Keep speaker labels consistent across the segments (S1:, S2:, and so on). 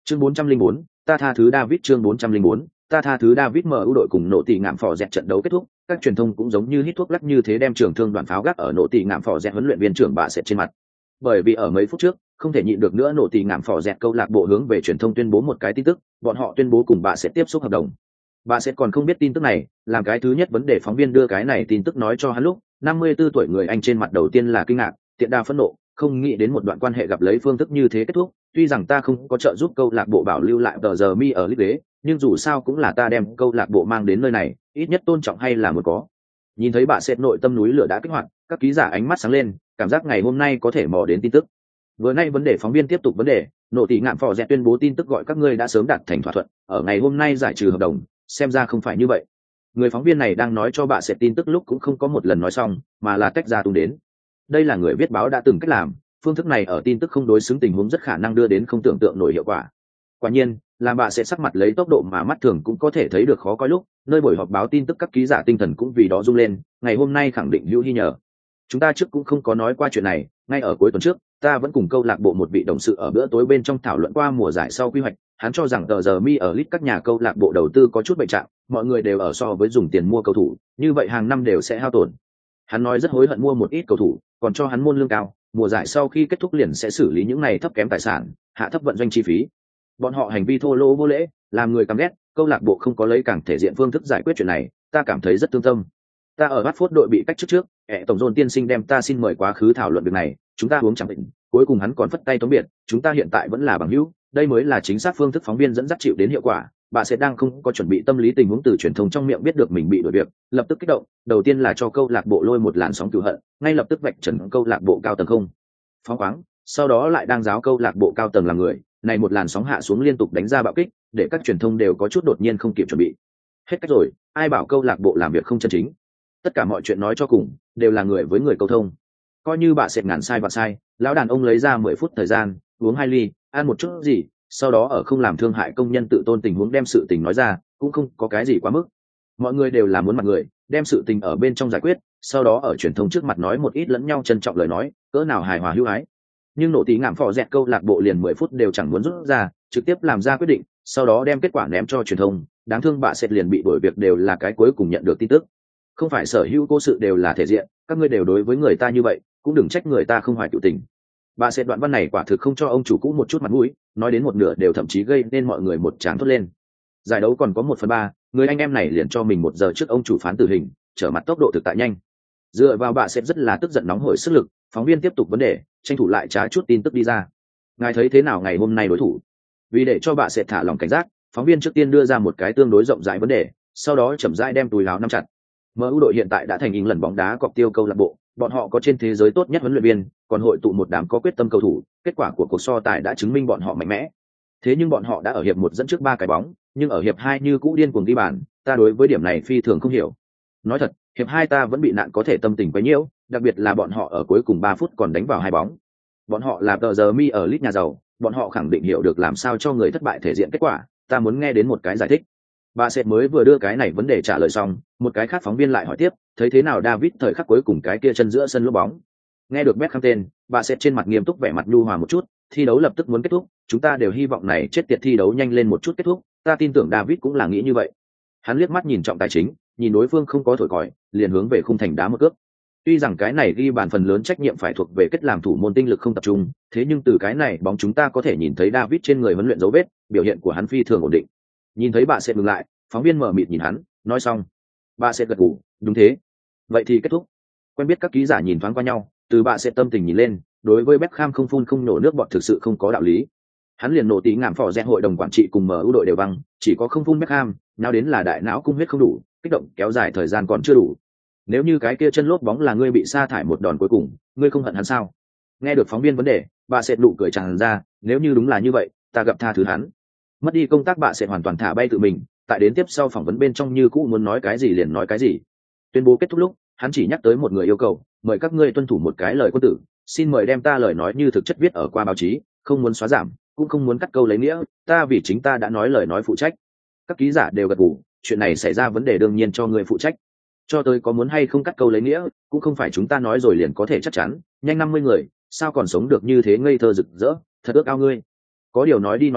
S1: Chương 404, ta tha thứ David. Chương 404, ta tha thứ David. MU đội cùng nổ tỉ ngạm phò dẹt trận đấu kết thúc, các truyền thông cũng giống như hít thuốc lắc như thế đem trường thương đoàn pháo gác ở nổ tỉ ngạm phò dẹt huấn luyện viên trưởng bạ sệt trên mặt. Bởi vì ở mấy phút trước, không thể nhịn được nữa, nổ tỉ ngạm phò dẹt câu lạc bộ hướng về truyền thông tuyên bố một cái tin tức, bọn họ tuyên bố cùng bạ sệt tiếp xúc hợp đồng. Bạ sệt còn không biết tin tức này, làm cái thứ nhất vấn đề phóng viên đưa cái này tin tức nói cho hắn lúc, 54 tuổi người Anh trên mặt đầu tiên là kinh ngạc, tiện đa phẫn nộ, không nghĩ đến một đoạn quan hệ gặp lấy phương thức như thế kết thúc. Tuy rằng ta không có trợ giúp câu lạc bộ bảo lưu lại tờ giờ mi ở lít đế, nhưng dù sao cũng là ta đem câu lạc bộ mang đến nơi này, ít nhất tôn trọng hay là một có. Nhìn thấy bà sệt nội tâm núi lửa đã kích hoạt, các ký giả ánh mắt sáng lên, cảm giác ngày hôm nay có thể mò đến tin tức. Vừa nay vấn đề phóng viên tiếp tục vấn đề, nổ tỉ ngạm phò dẹt tuyên bố tin tức gọi các ngươi đã sớm đạt thành thỏa thuận, ở ngày hôm nay giải trừ hợp đồng, xem ra không phải như vậy. Người phóng viên này đang nói cho bà sệt tin tức lúc cũng không có một lần nói xong, mà là tách ra tung đến. Đây là người viết báo đã từng cách làm, phương thức này ở tin tức không đối xứng tình huống rất khả năng đưa đến không tưởng tượng nổi hiệu quả. Quả nhiên, làm bà sẽ sắc mặt lấy tốc độ mà mắt thường cũng có thể thấy được khó coi lúc, nơi buổi họp báo tin tức các ký giả tinh thần cũng vì đó rung lên, ngày hôm nay khẳng định hữu hy nhờ. Chúng ta trước cũng không có nói qua chuyện này, ngay ở cuối tuần trước, ta vẫn cùng câu lạc bộ một vị đồng sự ở bữa tối bên trong thảo luận qua mùa giải sau quy hoạch, hắn cho rằng tờ giờ mi ở lit các nhà câu lạc bộ đầu tư có chút bệnh trạng, mọi người đều ở so với dùng tiền mua cầu thủ, như vậy hàng năm đều sẽ hao tổn. Hắn nói rất hối hận mua một ít cầu thủ, còn cho hắn môn lương cao, mùa giải sau khi kết thúc liền sẽ xử lý những này thấp kém tài sản, hạ thấp vận doanh chi phí. Bọn họ hành vi thô lỗ vô lễ, làm người căm ghét, câu lạc bộ không có lấy càng thể diện phương thức giải quyết chuyện này, ta cảm thấy rất thương tâm. Ta ở Watford đội bị cách chức trước, tổng John tiên sinh đem ta xin mời quá khứ thảo luận việc này, chúng ta uống chẳng định, cuối cùng hắn còn phất tay tống biệt, chúng ta hiện tại vẫn là bằng hữu, đây mới là chính xác phương thức phóng viên dẫn dắt chịu đến hiệu quả. Bà sẽ đang không có chuẩn bị tâm lý tình huống từ truyền thông trong miệng biết được mình bị đuổi việc, lập tức kích động, đầu tiên là cho câu lạc bộ lôi một làn sóng cừu hận, ngay lập tức vạch trần câu lạc bộ cao tầng không phóng khoáng, sau đó lại đang giáo câu lạc bộ cao tầng là người, này một làn sóng hạ xuống liên tục đánh ra bạo kích, để các truyền thông đều có chút đột nhiên không kịp chuẩn bị. Hết cách rồi, ai bảo câu lạc bộ làm việc không chân chính. Tất cả mọi chuyện nói cho cùng đều là người với người câu thông. Coi như bà sệt ngàn sai và sai, lão đàn ông lấy ra 10 phút thời gian, uống 2 ly, ăn một chút gì, sau đó ở không làm thương hại công nhân tự tôn tình huống đem sự tình nói ra, cũng không có cái gì quá mức. Mọi người đều là muốn mặt người, đem sự tình ở bên trong giải quyết, sau đó ở truyền thông trước mặt nói một ít lẫn nhau trân trọng lời nói, cỡ nào hài hòa hữu ái. Nhưng nổ tí ngạm phò dẹt câu lạc bộ liền 10 phút đều chẳng muốn rút ra, trực tiếp làm ra quyết định, sau đó đem kết quả ném cho truyền thông. Đáng thương bà sệt liền bị đuổi việc đều là cái cuối cùng nhận được tin tức. Không phải sở hữu cố sự đều là thể diện, các ngươi đều đối với người ta như vậy, cũng đừng trách người ta không hoài cựu tình. Bà sệt đoạn văn này quả thực không cho ông chủ cũ một chút mặt mũi, nói đến một nửa đều thậm chí gây nên mọi người một tràng thốt lên. Giải đấu còn có 1/3, người anh em này liền cho mình 1 giờ trước ông chủ phán tử hình, trở mặt tốc độ thực tại nhanh. Dựa vào bà sệt rất là tức giận nóng hổi sức lực, phóng viên tiếp tục vấn đề, tranh thủ lại trá chút tin tức đi ra. Ngài thấy thế nào ngày hôm nay đối thủ? Vì để cho bà sệt thả lòng cảnh giác, phóng viên trước tiên đưa ra một cái tương đối rộng rãi vấn đề, sau đó chậm rãi đem túi áo nắm chặt. MU đội hiện tại đã thành lần bóng đá cọc tiêu câu lạc bộ, bọn họ có trên thế giới tốt nhất huấn luyện viên, còn hội tụ một đám có quyết tâm cầu thủ, kết quả của cuộc so tài đã chứng minh bọn họ mạnh mẽ. Thế nhưng bọn họ đã ở hiệp 1 dẫn trước 3 cái bóng, nhưng ở hiệp 2 như cũ điên cuồng ghi bàn, ta đối với điểm này phi thường không hiểu. Nói thật, hiệp 2 ta vẫn bị nạn có thể tâm tình quấy nhiễu, đặc biệt là bọn họ ở cuối cùng 3 phút còn đánh vào 2 bóng. Bọn họ là tờ giờ mi ở lit nhà giàu, bọn họ khẳng định hiểu được làm sao cho người thất bại thể diện kết quả, ta muốn nghe đến một cái giải thích. Bà sệt mới vừa đưa cái này vấn đề trả lời xong, một cái khác phóng viên lại hỏi tiếp, thấy thế nào David thời khắc cuối cùng cái kia chân giữa sân lốp bóng. Nghe được Beckham tên, bà sệt trên mặt nghiêm túc vẻ mặt nhu hòa một chút, thi đấu lập tức muốn kết thúc, chúng ta đều hy vọng này chết tiệt thi đấu nhanh lên một chút kết thúc, ta tin tưởng David cũng là nghĩ như vậy. Hắn liếc mắt nhìn trọng tài chính, nhìn đối phương không có thổi còi, liền hướng về khung thành đá một cước. Tuy rằng cái này ghi bàn phần lớn trách nhiệm phải thuộc về kết làm thủ môn tinh lực không tập trung, thế nhưng từ cái này bóng chúng ta có thể nhìn thấy David trên người huấn luyện dấu vết, biểu hiện của hắn phi thường ổn định. Nhìn thấy bà sệt ngừng lại, phóng viên mở mịt nhìn hắn, nói xong, bà sệt gật gù, đúng thế. Vậy thì kết thúc. Quen biết các ký giả nhìn thoáng qua nhau, từ bà sệt tâm tình nhìn lên, đối với Beckham không phun không nổ nước bọt thực sự không có đạo lý. Hắn liền nổ tí ngạm phò rẽ hội đồng quản trị cùng MU đội đều văng, chỉ có không phun Beckham, nào đến là đại não cung huyết không đủ, kích động kéo dài thời gian còn chưa đủ. Nếu như cái kia chân lốp bóng là ngươi bị sa thải một đòn cuối cùng, ngươi không hận hắn sao? Nghe được phóng viên vấn đề, bà sệt nụ cười tràn ra, nếu như đúng là như vậy, ta gặp tha thứ hắn. Mất đi công tác bà sệt hoàn toàn thả bay tự mình, tại đến tiếp sau phỏng vấn bên trong như cũ muốn nói cái gì liền nói cái gì. Tuyên bố kết thúc lúc, hắn chỉ nhắc tới một người yêu cầu, mời các ngươi tuân thủ một cái lời quân tử, xin mời đem ta lời nói như thực chất viết ở qua báo chí, không muốn xóa giảm, cũng không muốn cắt câu lấy nghĩa, ta vì chính ta đã nói lời nói phụ trách. Các ký giả đều gật gù, chuyện này xảy ra vấn đề đương nhiên cho người phụ trách. Cho tới có muốn hay không cắt câu lấy nghĩa, cũng không phải chúng ta nói rồi liền có thể chắc chắn, nhanh 50 người, sao còn sống được như thế ngây thơ rực rỡ, thật ước ao ngươi. Có điều nói đi nói lại,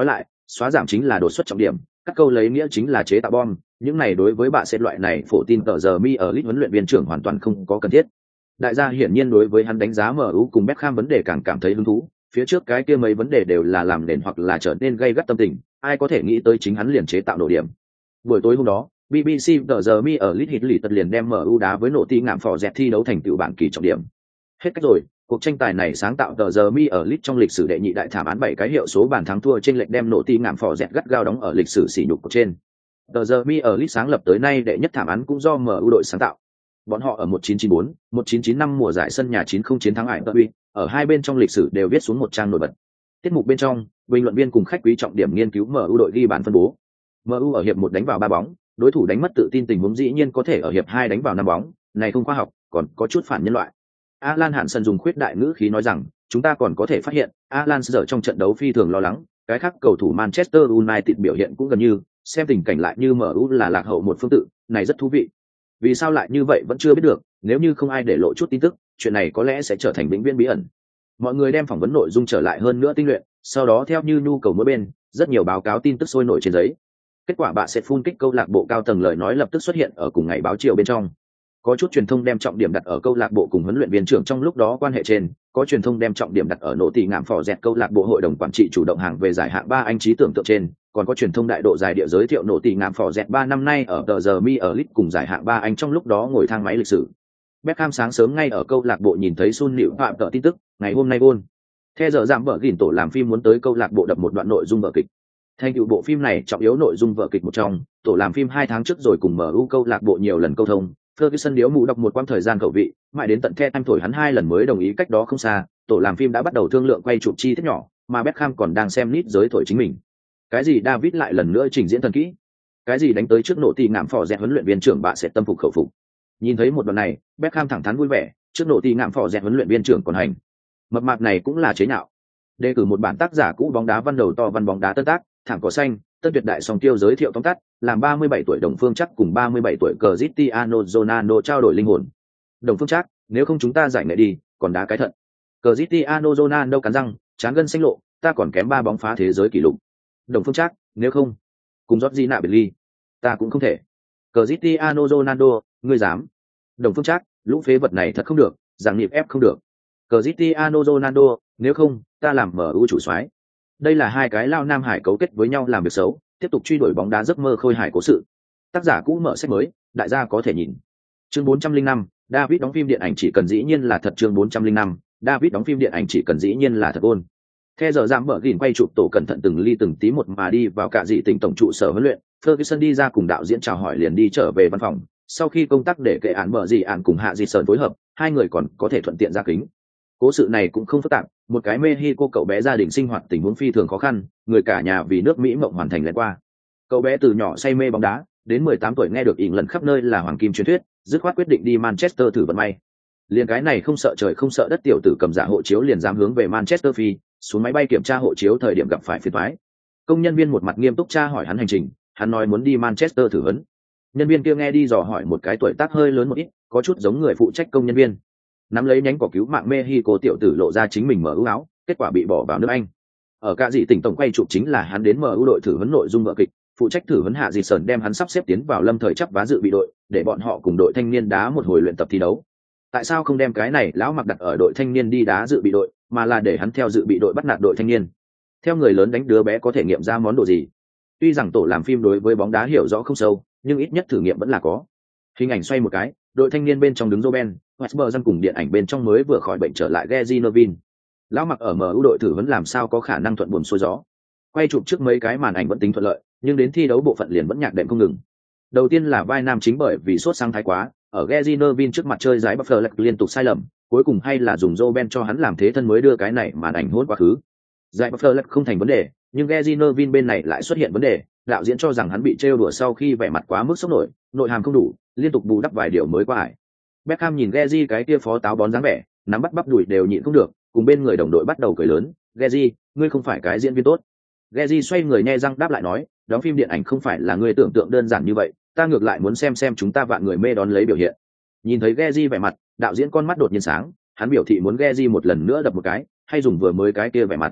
S1: xóa giảm chính là đột xuất trọng điểm, các câu lấy nghĩa chính là chế tạo bom, những này đối với bạ sẽ loại này phổ tin tờ giờ mi ở lit huấn luyện viên trưởng hoàn toàn không có cần thiết. Đại gia hiển nhiên đối với hắn đánh giá MU cùng Beckham vấn đề càng cảm thấy hứng thú, phía trước cái kia mấy vấn đề đều là làm nền hoặc là trở nên gây gắt tâm tình, ai có thể nghĩ tới chính hắn liền chế tạo nổ điểm. Buổi tối hôm đó, BBC tờ giờ mi ở lit hit lì tật liền đem MU đá với nổ ti ngạm phò dẹt thi đấu thành tựu bảng kỳ trọng điểm. Hết cách rồi, cuộc tranh tài này sáng tạo tờ giờ mi ở lit trong lịch sử đệ nhị đại thảm án 7 cái hiệu số bàn thắng thua trên lệch đem nổ ti ngạm phò dẹt gắt gao đóng ở lịch sử sỉ nhục của trên. Tờ giờ mi ở lit sáng lập tới nay đệ nhất thảm án cũng do MU đội sáng tạo. Bọn họ ở 1994, 1995 mùa giải sân nhà 9-0 chiến thắng Ải Derby, ở hai bên trong lịch sử đều viết xuống một trang nổi bật. Tiết mục bên trong, bình luận viên cùng khách quý trọng điểm nghiên cứu MU đội ghi bàn phân bố. MU ở hiệp 1 đánh vào 3 bóng, đối thủ đánh mất tự tin tình huống dĩ nhiên có thể ở hiệp 2 đánh vào 5 bóng, này không khoa học, còn có chút phản nhân loại. Alan Hansen dùng khuyết đại ngữ khí nói rằng, chúng ta còn có thể phát hiện, Alan giờ trong trận đấu phi thường lo lắng, cái khác cầu thủ Manchester United biểu hiện cũng gần như, xem tình cảnh lại như MU là lạc hậu một phương tự, này rất thú vị. Vì sao lại như vậy vẫn chưa biết được, nếu như không ai để lộ chút tin tức, chuyện này có lẽ sẽ trở thành vĩnh viễn bí ẩn. Mọi người đem phỏng vấn nội dung trở lại hơn nữa tinh luyện, sau đó theo như nhu cầu mỗi bên, rất nhiều báo cáo tin tức sôi nổi trên giấy. Kết quả bạn sẽ phun kích câu lạc bộ cao tầng lời nói lập tức xuất hiện ở cùng ngày báo chiều bên trong. Có chút truyền thông đem trọng điểm đặt ở câu lạc bộ cùng huấn luyện viên trưởng trong lúc đó quan hệ trên, có truyền thông đem trọng điểm đặt ở nổ tỉ ngạm phò dẹt câu lạc bộ hội đồng quản trị chủ động hàng về giải hạng 3 Anh trí tưởng tượng trên, còn có truyền thông đại độ dài địa giới thiệu nổ tỉ ngạm phò dẹt 3 năm nay ở tờ giờ mi ở League cùng giải hạng 3 Anh trong lúc đó ngồi thang máy lịch sử. Beckham sáng sớm ngay ở câu lạc bộ nhìn thấy Sun Liễu Phạm tờ tin tức, ngày hôm nay gôn. Theo giờ giảm vợ gìn tổ làm phim muốn tới câu lạc bộ đập một đoạn nội dung vở kịch. Thành tựu bộ phim này trọng yếu nội dung vở kịch một trong, tổ làm phim 2 tháng trước rồi cùng MU câu lạc bộ nhiều lần câu thông. Ferguson điếu mũ đọc một quãng thời gian khẩu vị, mãi đến tận The Time thổi hắn 2 lần mới đồng ý cách đó không xa, tổ làm phim đã bắt đầu thương lượng quay chụp chi tiết nhỏ, mà Beckham còn đang xem nít giới thổi chính mình. Cái gì David lại lần nữa trình diễn thần kỹ? Cái gì đánh tới trước nổ tỉ ngạm phò dẹt huấn luyện viên trưởng bạn sẽ tâm phục khẩu phục. Nhìn thấy một đoạn này, Beckham thẳng thắn vui vẻ, trước nổ tỉ ngạm phò dẹt huấn luyện viên trưởng còn hành. Mập mạp này cũng là chế nhạo. Đề cử một bản tác giả cũ bóng đá văn đầu to văn bóng đá tân tác, thảm cỏ xanh, tân tuyệt đại song tiêu giới thiệu tóm tắt, làm 37 tuổi Đồng Phương Trác cùng 37 tuổi Cristiano Ronaldo trao đổi linh hồn. Đồng Phương Trác, nếu không chúng ta giải nghệ đi, còn đá cái thận. Cristiano Ronaldo cắn răng, trán gân xanh lộ, ta còn kém 3 bóng phá thế giới kỷ lục. Đồng Phương Trác, nếu không, cùng Georgina Belli, ta cũng không thể. Cristiano Ronaldo, ngươi dám? Đồng Phương Trác, lũ phế vật này thật không được, giảng nhịp ép không được. Cristiano Ronaldo, nếu không, ta làm MU chủ soái. Đây là hai cái lao nam hải cấu kết với nhau làm việc xấu, tiếp tục truy đuổi bóng đá giấc mơ khôi hài cố sự. Tác giả cũ mở sách mới, đại gia có thể nhìn. Chương 405, David đóng phim điện ảnh chỉ cần dĩ nhiên là thật. Chương 405, David đóng phim điện ảnh chỉ cần dĩ nhiên là thật ôn. Theo giờ giảm mở gìn quay chụp tổ cẩn thận từng ly từng tí một mà đi vào cả dị tỉnh tổng trụ sở huấn luyện, Ferguson đi ra cùng đạo diễn chào hỏi liền đi trở về văn phòng. Sau khi công tác để kệ án mở dị án cùng hạ dị sơn phối hợp, hai người còn có thể thuận tiện ra kính. Cố sự này cũng không phức tạp, một cái Mexico cậu bé gia đình sinh hoạt tình huống phi thường khó khăn, người cả nhà vì nước Mỹ mộng hoàn thành lén qua. Cậu bé từ nhỏ say mê bóng đá, đến 18 tuổi nghe được ỉn lần khắp nơi là hoàng kim truyền thuyết, dứt khoát quyết định đi Manchester thử vận may. Liền cái này không sợ trời không sợ đất tiểu tử cầm giả hộ chiếu liền dám hướng về Manchester phi, xuống máy bay kiểm tra hộ chiếu thời điểm gặp phải phiền toái. Công nhân viên một mặt nghiêm túc tra hỏi hắn hành trình, hắn nói muốn đi Manchester thử huấn. Nhân viên kia nghe đi dò hỏi một cái tuổi tác hơi lớn một ít, có chút giống người phụ trách công nhân viên. Nắm lấy nhánh cỏ cứu mạng Mexico tiểu tử lộ ra chính mình mở ưu áo, kết quả bị bỏ vào nước Anh. Ở cả dị tỉnh tổng quay chụp chính là hắn đến MU đội thử huấn nội dung vở kịch, phụ trách thử huấn hạ dị sờn đem hắn sắp xếp tiến vào lâm thời chấp vá dự bị đội, để bọn họ cùng đội thanh niên đá một hồi luyện tập thi đấu. Tại sao không đem cái này lão mặc đặt ở đội thanh niên đi đá dự bị đội, mà là để hắn theo dự bị đội bắt nạt đội thanh niên? Theo người lớn đánh đứa bé có thể nghiệm ra món đồ gì? Tuy rằng tổ làm phim đối với bóng đá hiểu rõ không sâu, nhưng ít nhất thử nghiệm vẫn là có. Hình ảnh xoay một cái, đội thanh niên bên trong đứng Robben, Westberg cùng điện ảnh bên trong mới vừa khỏi bệnh trở lại Gezi Novin. Lão mặc ở MU đội thử vẫn làm sao có khả năng thuận buồm xuôi gió. Quay chụp trước mấy cái màn ảnh vẫn tính thuận lợi, nhưng đến thi đấu bộ phận liền vẫn nhạc đệm không ngừng. Đầu tiên là vai nam chính bởi vì sốt sang thái quá, ở Gezi Novin trước mặt chơi giái Buffalo liên tục sai lầm, cuối cùng hay là dùng Robben cho hắn làm thế thân mới đưa cái này màn ảnh hốt quá khứ. Giái Buffalo không thành vấn đề, nhưng Gezi Novin bên này lại xuất hiện vấn đề, đạo diễn cho rằng hắn bị trêu đùa sau khi vẻ mặt quá mức sốc nổi, nội hàm không đủ, liên tục bù đắp vài điều mới qua ải. Beckham nhìn Gezi cái kia phó táo bón dáng vẻ, nắm bắt bắp đùi đều nhịn không được, cùng bên người đồng đội bắt đầu cười lớn, "Gezi, ngươi không phải cái diễn viên tốt." Gezi xoay người nhe răng đáp lại nói, "Đóng phim điện ảnh không phải là ngươi tưởng tượng đơn giản như vậy, ta ngược lại muốn xem chúng ta vạn người mê đón lấy biểu hiện." Nhìn thấy Gezi vẻ mặt, đạo diễn con mắt đột nhiên sáng, hắn biểu thị muốn Gezi một lần nữa đập một cái, hay dùng vừa mới cái kia vẻ mặt.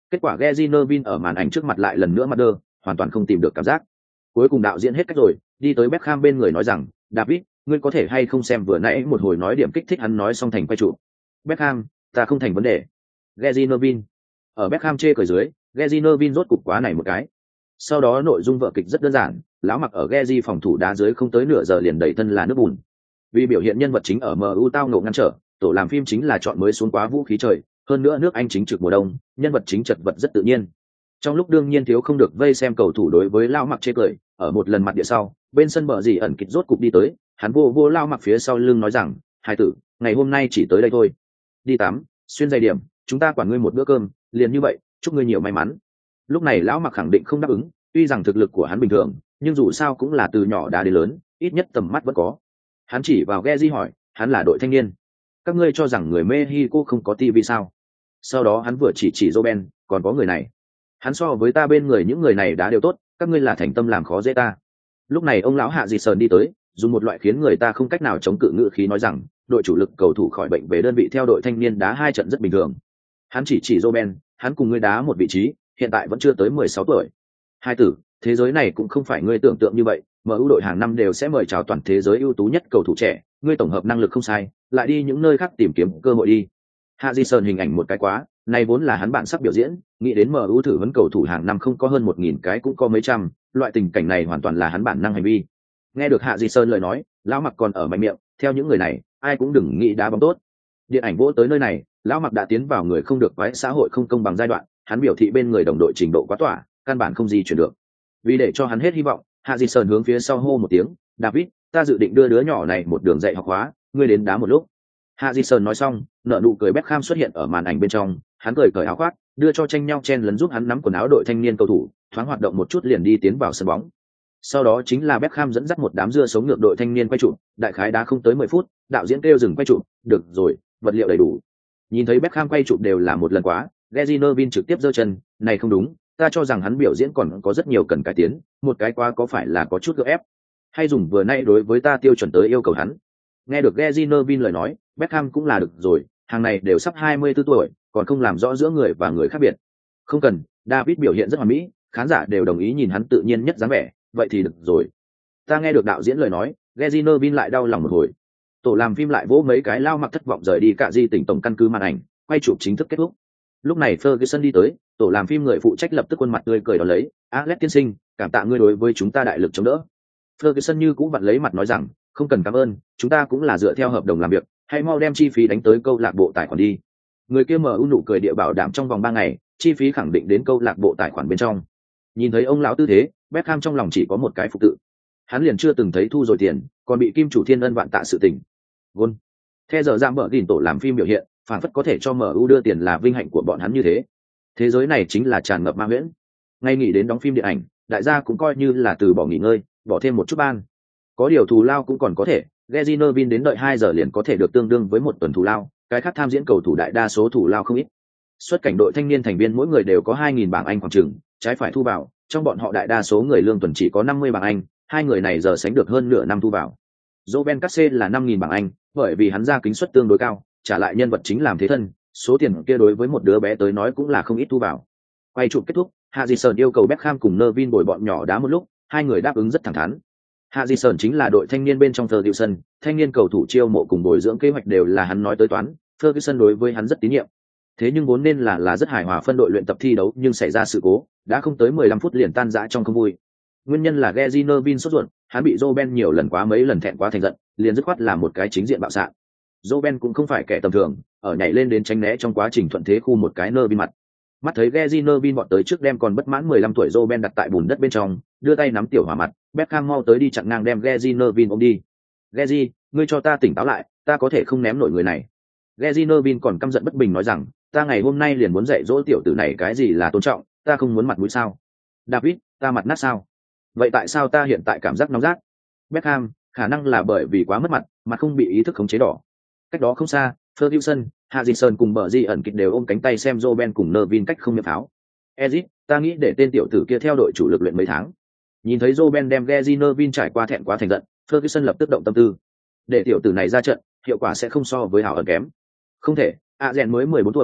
S1: Kết quả Gary Neville ở màn ảnh trước mặt lại lần nữa mặt đơ, hoàn toàn không tìm được cảm giác. Cuối cùng đạo diễn hết cách rồi, đi tới Beckham bên người nói rằng, David, ngươi có thể hay không xem vừa nãy một hồi nói điểm kích thích hắn nói xong thành quay trụ. Beckham, ta không thành vấn đề. Gary Neville. Ở Beckham chê cười dưới, Gary Neville rốt cục quá này một cái. Sau đó nội dung vở kịch rất đơn giản, lão mặc ở Gary phòng thủ đá dưới không tới nửa giờ liền đẩy thân là nước bùn. Vì biểu hiện nhân vật chính ở MU tao ngộ ngăn trở, tổ làm phim chính là chọn mới xuống quá vũ khí trời, hơn nữa nước Anh chính trực mùa đông, nhân vật chính chật vật rất tự nhiên. Trong lúc đương nhiên thiếu không được vây xem cầu thủ đối với lão mặc chê cười, ở một lần mặt địa sau, bên sân bờ gì ẩn kịch rốt cục đi tới, hắn vô lão mặc phía sau lưng nói rằng, hai tử, ngày hôm nay chỉ tới đây thôi. Đi tắm, xuyên giày điểm, chúng ta quản ngươi một bữa cơm, liền như vậy, chúc ngươi nhiều may mắn. Lúc này lão mặc khẳng định không đáp ứng, tuy rằng thực lực của hắn bình thường, nhưng dù sao cũng là từ nhỏ đá đến lớn, ít nhất tầm mắt vẫn có. Hắn chỉ vào Gezi hỏi, hắn là đội thanh niên. Các ngươi cho rằng người Mexico không có TV sao? Sau đó hắn vừa chỉ Roben, còn có người này. Hắn so với ta bên người những người này đã đều tốt, các ngươi là thành tâm làm khó dễ ta. Lúc này ông lão Hạ Dị Sờn đi tới, dùng một loại khiến người ta không cách nào chống cự ngữ khí nói rằng, đội chủ lực cầu thủ khỏi bệnh về đơn vị theo đội thanh niên đá 2 trận rất bình thường. Hắn chỉ Roben, hắn cùng ngươi đá một vị trí, hiện tại vẫn chưa tới 16 tuổi. Hai tử, thế giới này cũng không phải ngươi tưởng tượng như vậy, MU đội hàng năm đều sẽ mời chào toàn thế giới ưu tú nhất cầu thủ trẻ, ngươi tổng hợp năng lực không sai, lại đi những nơi khác tìm kiếm cơ hội đi. Hạ Di Sơn hình ảnh một cái quá, này vốn là hắn bạn sắp biểu diễn, nghĩ đến MU thử vấn cầu thủ hàng năm không có hơn 1000 cái cũng có mấy trăm, loại tình cảnh này hoàn toàn là hắn bản năng hành vi. Nghe được Hạ Di Sơn lời nói, lão Mặc còn ở mạnh miệng, theo những người này, ai cũng đừng nghĩ đá bóng tốt. Điện ảnh vỗ tới nơi này, lão Mặc đã tiến vào người không được quái xã hội không công bằng giai đoạn, hắn biểu thị bên người đồng đội trình độ quá tỏa, căn bản không gì chuyển được. Vì để cho hắn hết hy vọng, Hạ Di Sơn hướng phía sau hô một tiếng, David, ta dự định đưa đứa nhỏ này một đường dạy học hóa, ngươi đến đá một lúc. Hạ Di Sơn nói xong, nở nụ cười Beckham xuất hiện ở màn ảnh bên trong, hắn cởi áo khoác, đưa cho tranh nhau chen lấn giúp hắn nắm quần áo đội thanh niên cầu thủ, thoáng hoạt động một chút liền đi tiến vào sân bóng. Sau đó chính là Beckham dẫn dắt một đám dưa sống ngược đội thanh niên quay trụ, đại khái đá không tới 10 phút, đạo diễn kêu dừng quay trụ, được rồi, vật liệu đầy đủ. Nhìn thấy Beckham quay trụ đều là một lần quá, Gary Neville trực tiếp giơ chân, này không đúng, ta cho rằng hắn biểu diễn còn có rất nhiều cần cải tiến, một cái quá có phải là có chút gượng ép, hay dùng vừa nay đối với ta tiêu chuẩn tới yêu cầu hắn. Nghe được Gary Neville lời nói, Beckham cũng là được rồi, hàng này đều sắp 24 tuổi, còn không làm rõ giữa người và người khác biệt. Không cần, David biểu hiện rất hoàn mỹ, khán giả đều đồng ý nhìn hắn tự nhiên nhất dáng vẻ, vậy thì được rồi. Ta nghe được đạo diễn lời nói, Gary Neville lại đau lòng một hồi. Tổ làm phim lại vỗ mấy cái lao mặc thất vọng rời đi cả di tỉnh tổng căn cứ màn ảnh, quay chụp chính thức kết thúc. Lúc này Ferguson đi tới, tổ làm phim người phụ trách lập tức khuôn mặt tươi cười đón lấy, Alex tiên sinh, cảm tạ ngươi đối với chúng ta đại lực chống đỡ. Ferguson như cũng vặn lấy mặt nói rằng, không cần cảm ơn, chúng ta cũng là dựa theo hợp đồng làm việc, hãy mau đem chi phí đánh tới câu lạc bộ tài khoản đi. Người kia MU nụ cười địa bảo đảm trong vòng 3 ngày, chi phí khẳng định đến câu lạc bộ tài khoản bên trong. Nhìn thấy ông lão tư thế, Beckham trong lòng chỉ có một cái phục tự. Hắn liền chưa từng thấy thu rồi tiền, còn bị kim chủ thiên ân vạn tạ sự tình. Gôn. Theo giờ giảm bở gìn tổ làm phim biểu hiện, phản phất có thể cho MU đưa tiền là vinh hạnh của bọn hắn như thế. Thế giới này chính là tràn ngập ma huyễn. Ngay nghĩ đến đóng phim điện ảnh, đại gia cũng coi như là từ bỏ nghỉ ngơi, bỏ thêm một chút ban. Có điều thù lao cũng còn có thể, Gary Neville đến đợi 2 giờ liền có thể được tương đương với 1 tuần thù lao, cái khác tham diễn cầu thủ đại đa số thù lao không ít. Xuất cảnh đội thanh niên thành viên mỗi người đều có 2000 bảng Anh khoảng chừng, trái phải thu vào, trong bọn họ đại đa số người lương tuần chỉ có 50 bảng Anh, hai người này giờ sánh được hơn nửa năm thu vào. Roben Casse là 5000 bảng Anh, bởi vì hắn ra kính suất tương đối cao, trả lại nhân vật chính làm thế thân, số tiền kia đối với một đứa bé tới nói cũng là không ít thu vào. Quay chụp kết thúc, Hạ Di Sơn yêu cầu Beckham cùng Neville bồi bọn nhỏ đá một lúc, hai người đáp ứng rất thẳng thắn. Hạ Di Sơn chính là đội thanh niên bên trong Ferguson, thanh niên cầu thủ chiêu mộ cùng bồi dưỡng kế hoạch đều là hắn nói tới toán, Ferguson đối với hắn rất tín nhiệm. Thế nhưng vốn nên là rất hài hòa phân đội luyện tập thi đấu, nhưng xảy ra sự cố, đã không tới 15 phút liền tan rã trong không vui. Nguyên nhân là Gary Neville sốt ruột, hắn bị Roben nhiều lần quá mấy lần thẹn quá thành giận, liền dứt khoát là một cái chính diện bạo sạn. Roben cũng không phải kẻ tầm thường, ở nhảy lên đến tránh né trong quá trình thuận thế khu một cái Neville mặt. Mắt thấy Gary Neville vọt tới trước đem còn bất mãn 15 tuổi Roben đặt tại bùn đất bên trong, đưa tay nắm tiểu hỏa mặt, Beckham mau tới đi chặn ngang đem Gary Neville ôm đi. Gary, ngươi cho ta tỉnh táo lại, ta có thể không ném nổi người này. Gary Neville còn căm giận bất bình nói rằng, ta ngày hôm nay liền muốn dạy dỗ tiểu tử này cái gì là tôn trọng, ta không muốn mặt mũi sao? David, ta mặt nát sao? Vậy tại sao ta hiện tại cảm giác nóng rát? Beckham, khả năng là bởi vì quá mất mặt, mà không bị ý thức khống chế đỏ. Cách đó không xa, Ferguson, Hutchinson cùng bờ di ẩn kịch đều ôm cánh tay xem Roben cùng Neville cách không miệng pháo. Ezit, ta nghĩ để tên tiểu tử kia theo đội chủ lực luyện mấy tháng. Nhìn thấy Roben đem Gary Neville trải qua thẹn quá thành giận, Ferguson lập tức động tâm tư. Để tiểu tử này ra trận, hiệu quả sẽ không so với Hảo ẩn kém. Không thể, Azen mới 14 tuổi,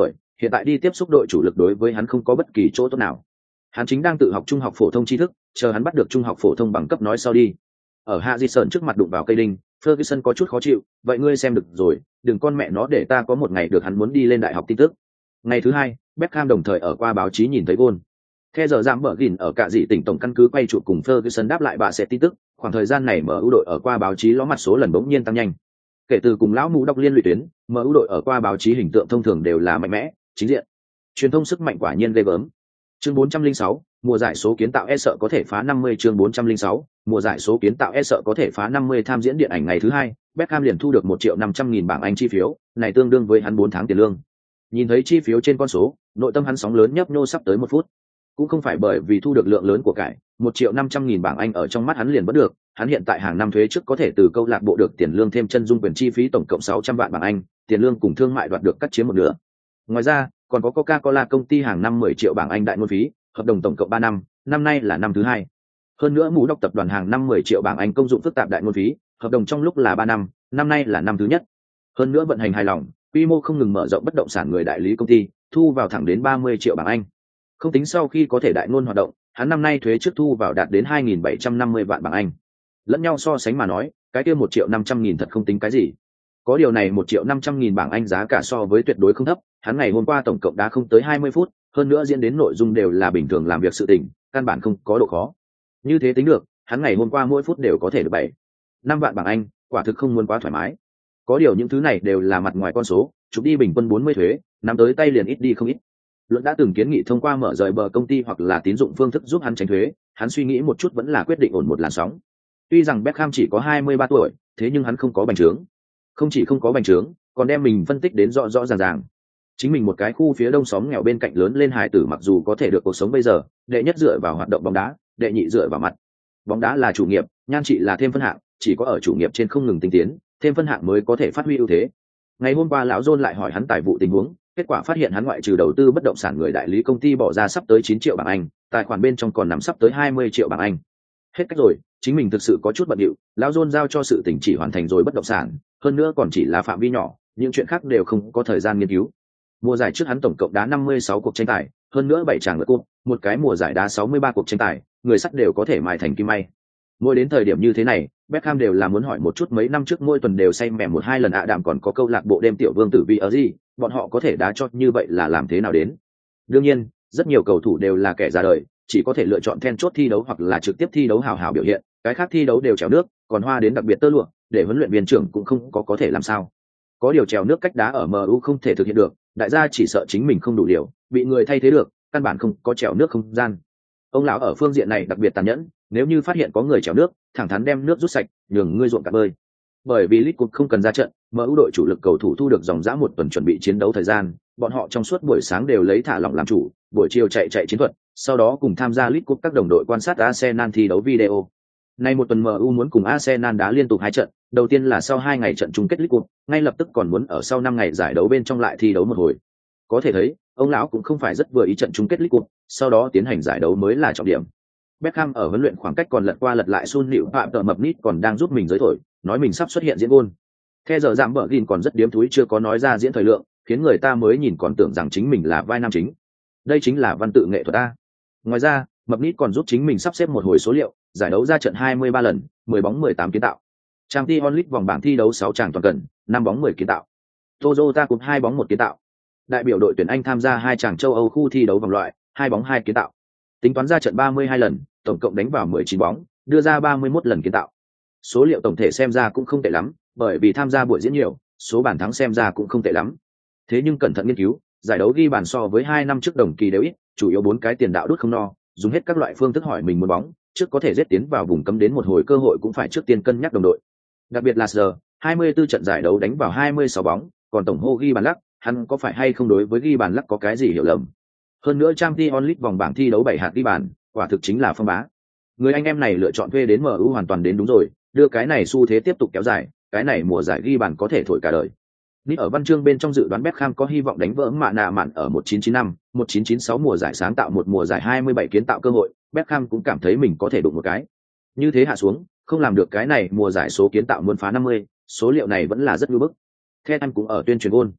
S1: hiện tại đi tiếp xúc đội chủ lực đối với hắn không có bất kỳ chỗ tốt nào. Hắn chính đang tự học trung học phổ thông tri thức, chờ hắn bắt được trung học phổ thông bằng cấp nói sau đi. Ở Harrison trước mặt đụng vào cây đinh, Ferguson có chút khó chịu, vậy ngươi xem được rồi, đừng con mẹ nó để ta có một ngày được hắn muốn đi lên đại học tin tức. Ngày thứ hai, Beckham đồng thời ở qua báo chí nhìn thấy gôn. Theo giờ giảm mở gìn ở cả dị tỉnh tổng căn cứ quay chụp cùng Ferguson đáp lại bà sẽ tin tức, khoảng thời gian này MU đội ở qua báo chí ló mặt số lần bỗng nhiên tăng nhanh. Kể từ cùng lão mũ đọc liên lụy tuyến, MU đội ở qua báo chí hình tượng thông thường đều là mạnh mẽ, chính diện. Truyền thông sức mạnh quả nhiên ghê gớm. Chương 406, mùa giải số kiến tạo e sợ có thể phá 50. Chương 406, mùa giải số kiến tạo e sợ có thể phá 50. Tham diễn điện ảnh ngày thứ hai, Beckham liền thu được 1.500.000 bảng Anh chi phiếu, này tương đương với hắn 4 tháng tiền lương. Nhìn thấy chi phiếu trên con số, nội tâm hắn sóng lớn nhấp nhô sắp tới 1 phút. Cũng không phải bởi vì thu được lượng lớn của cải, 1.500.000 bảng Anh ở trong mắt hắn liền bất được, hắn hiện tại hàng năm thuế trước có thể từ câu lạc bộ được tiền lương thêm chân dung quyền chi phí tổng cộng 600 vạn bảng Anh, tiền lương cùng thương mại đoạt được cắt chiếm một nửa. Ngoài ra, còn có Coca-Cola công ty hàng năm 10 triệu bảng Anh đại ngôn phí, hợp đồng tổng cộng 3 năm, năm nay là năm thứ hai. Hơn nữa mũ đọc tập đoàn hàng năm 10 triệu bảng Anh công dụng phức tạp đại ngôn phí, hợp đồng trong lúc là 3 năm, năm nay là năm thứ nhất. Hơn nữa vận hành hài lòng, quy mô không ngừng mở rộng bất động sản người đại lý công ty, thu vào thẳng đến 30 triệu bảng Anh. Không tính sau khi có thể đại ngôn hoạt động, hắn năm nay thuế trước thu vào đạt đến 2.750 vạn bảng Anh. Lẫn nhau so sánh mà nói, cái kia 1.500.000 thật không tính cái gì. Có điều này 1.500.000 bảng Anh giá cả so với tuyệt đối không thấp, hắn ngày hôm qua tổng cộng đã không tới 20 phút, hơn nữa diễn đến nội dung đều là bình thường làm việc sự tình, căn bản không có độ khó. Như thế tính được, hắn ngày hôm qua mỗi phút đều có thể được 7-5 vạn bảng Anh, quả thực không muốn quá thoải mái. Có điều những thứ này đều là mặt ngoài con số, chụp đi bình quân 40 thuế, nắm tới tay liền ít đi không ít. Luận đã từng kiến nghị thông qua mở rời bờ công ty hoặc là tín dụng phương thức giúp hắn tránh thuế, hắn suy nghĩ một chút vẫn là quyết định ổn một làn sóng. Tuy rằng Beckham chỉ có 23 tuổi, thế nhưng hắn không có bành trướng. Không chỉ không có bành trướng, còn đem mình phân tích đến rõ rõ ràng ràng. Chính mình một cái khu phía đông xóm nghèo bên cạnh lớn lên hài tử mặc dù có thể được cuộc sống bây giờ, đệ nhất dựa vào hoạt động bóng đá, đệ nhị dựa vào mặt. Bóng đá là chủ nghiệp, nhan trị là thêm phân hạng, chỉ có ở chủ nghiệp trên không ngừng tinh tiến, thêm phân hạng mới có thể phát huy ưu thế. Ngày hôm qua lão John lại hỏi hắn tài vụ tình huống, kết quả phát hiện hắn ngoại trừ đầu tư bất động sản người đại lý công ty bỏ ra sắp tới 9 triệu bảng Anh, tài khoản bên trong còn nắm sắp tới 20 triệu bảng Anh. Hết cách rồi, chính mình thực sự có chút bận rộn, lão John giao cho sự tình chỉ hoàn thành rồi bất động sản, hơn nữa còn chỉ là phạm vi nhỏ, những chuyện khác đều không có thời gian nghiên cứu. Mùa giải trước hắn tổng cộng đá 56 cuộc tranh tài, hơn nữa 7 tràng lượt cúp, một cái mùa giải đá 63 cuộc tranh tài, người sắt đều có thể mài thành kim may. Mỗi đến thời điểm như thế này, Beckham đều là muốn hỏi một chút mấy năm trước mỗi tuần đều say mềm 1-2 lần đạm còn có câu lạc bộ đêm tiểu vương tử vì ở gì, bọn họ có thể đá chót như vậy là làm thế nào đến. Đương nhiên, rất nhiều cầu thủ đều là kẻ già đời, chỉ có thể lựa chọn then chốt thi đấu hoặc là trực tiếp thi đấu hào hào biểu hiện, cái khác thi đấu đều trèo nước, còn hoa đến đặc biệt tơ lụa, để huấn luyện viên trưởng cũng không có thể làm sao. Có điều trèo nước cách đá ở MU không thể thực hiện được, đại gia chỉ sợ chính mình không đủ điều, bị người thay thế được, căn bản không có trèo nước không gian. Ông lão ở phương diện này đặc biệt tàn nhẫn, nếu như phát hiện có người trèo nước, thẳng thắn đem nước rút sạch, nhường ngươi ruộng cả bơi. Bởi vì League Cup không cần ra trận, MU đội chủ lực cầu thủ thu được dòng dã một tuần chuẩn bị chiến đấu thời gian, bọn họ trong suốt buổi sáng đều lấy thả lỏng làm chủ, buổi chiều chạy chiến thuật, sau đó cùng tham gia League Cup các đồng đội quan sát Arsenal thi đấu video. Nay một tuần MU muốn cùng Arsenal đá liên tục 2 trận, đầu tiên là sau 2 ngày trận chung kết League Cup, ngay lập tức còn muốn ở sau 5 ngày giải đấu bên trong lại thi đấu một hồi. Có thể thấy, ông lão cũng không phải rất vừa ý trận chung kết League Cup, sau đó tiến hành giải đấu mới là trọng điểm. Beckham ở huấn luyện khoảng cách còn lật qua lật lại Sun Liễu Phạm tờ mập nít còn đang giúp mình giới thổi, nói mình sắp xuất hiện diễn gôn. Theo giờ giảm bờ gìn còn rất điếm thúi chưa có nói ra diễn thời lượng, khiến người ta mới nhìn còn tưởng rằng chính mình là vai nam chính. Đây chính là văn tự nghệ thuật a. Ngoài ra, mập nít còn giúp chính mình sắp xếp một hồi số liệu, giải đấu ra trận 23 lần, 10 bóng 18 kiến tạo. Champions League vòng bảng thi đấu 6 tràng toàn cận, 5 bóng 10 kiến tạo. Toyota Cup 2 bóng 1 kiến tạo. Đại biểu đội tuyển Anh tham gia 2 tràng châu Âu khu thi đấu vòng loại, 2 bóng 2 kiến tạo. Tính toán ra trận 32 lần, tổng cộng đánh vào 19 bóng, đưa ra 31 lần kiến tạo. Số liệu tổng thể xem ra cũng không tệ lắm, bởi vì tham gia buổi diễn nhiều, số bàn thắng xem ra cũng không tệ lắm. Thế nhưng cẩn thận nghiên cứu, giải đấu ghi bàn so với 2 năm trước đồng kỳ đều ít, chủ yếu 4 cái tiền đạo đút không no, dùng hết các loại phương thức hỏi mình muốn bóng, trước có thể giết tiến vào vùng cấm đến một hồi cơ hội cũng phải trước tiên cân nhắc đồng đội. Đặc biệt là giờ, 24 trận giải đấu đánh vào 26 bóng, còn tổng hô ghi bàn lắc, hắn có phải hay không đối với ghi bàn lắc có cái gì hiểu lầm. Hơn nữa Champions League vòng bảng thi đấu 7 hạt ghi bàn, quả thực chính là phong bá. Người anh em này lựa chọn thuê đến MU hoàn toàn đến đúng rồi, đưa cái này xu thế tiếp tục kéo dài, cái này mùa giải ghi bàn có thể thổi cả đời. Nít ở văn chương bên trong dự đoán Beckham có hy vọng đánh vỡ mạ nạ mạn ở 1995, 1996 mùa giải sáng tạo một mùa giải 27 kiến tạo cơ hội, Beckham cũng cảm thấy mình có thể đụng một cái. Như thế hạ xuống, không làm được cái này mùa giải số kiến tạo muốn phá 50, số liệu này vẫn là rất nhu bức. Theo anh cũng ở tuyên truyền gôn.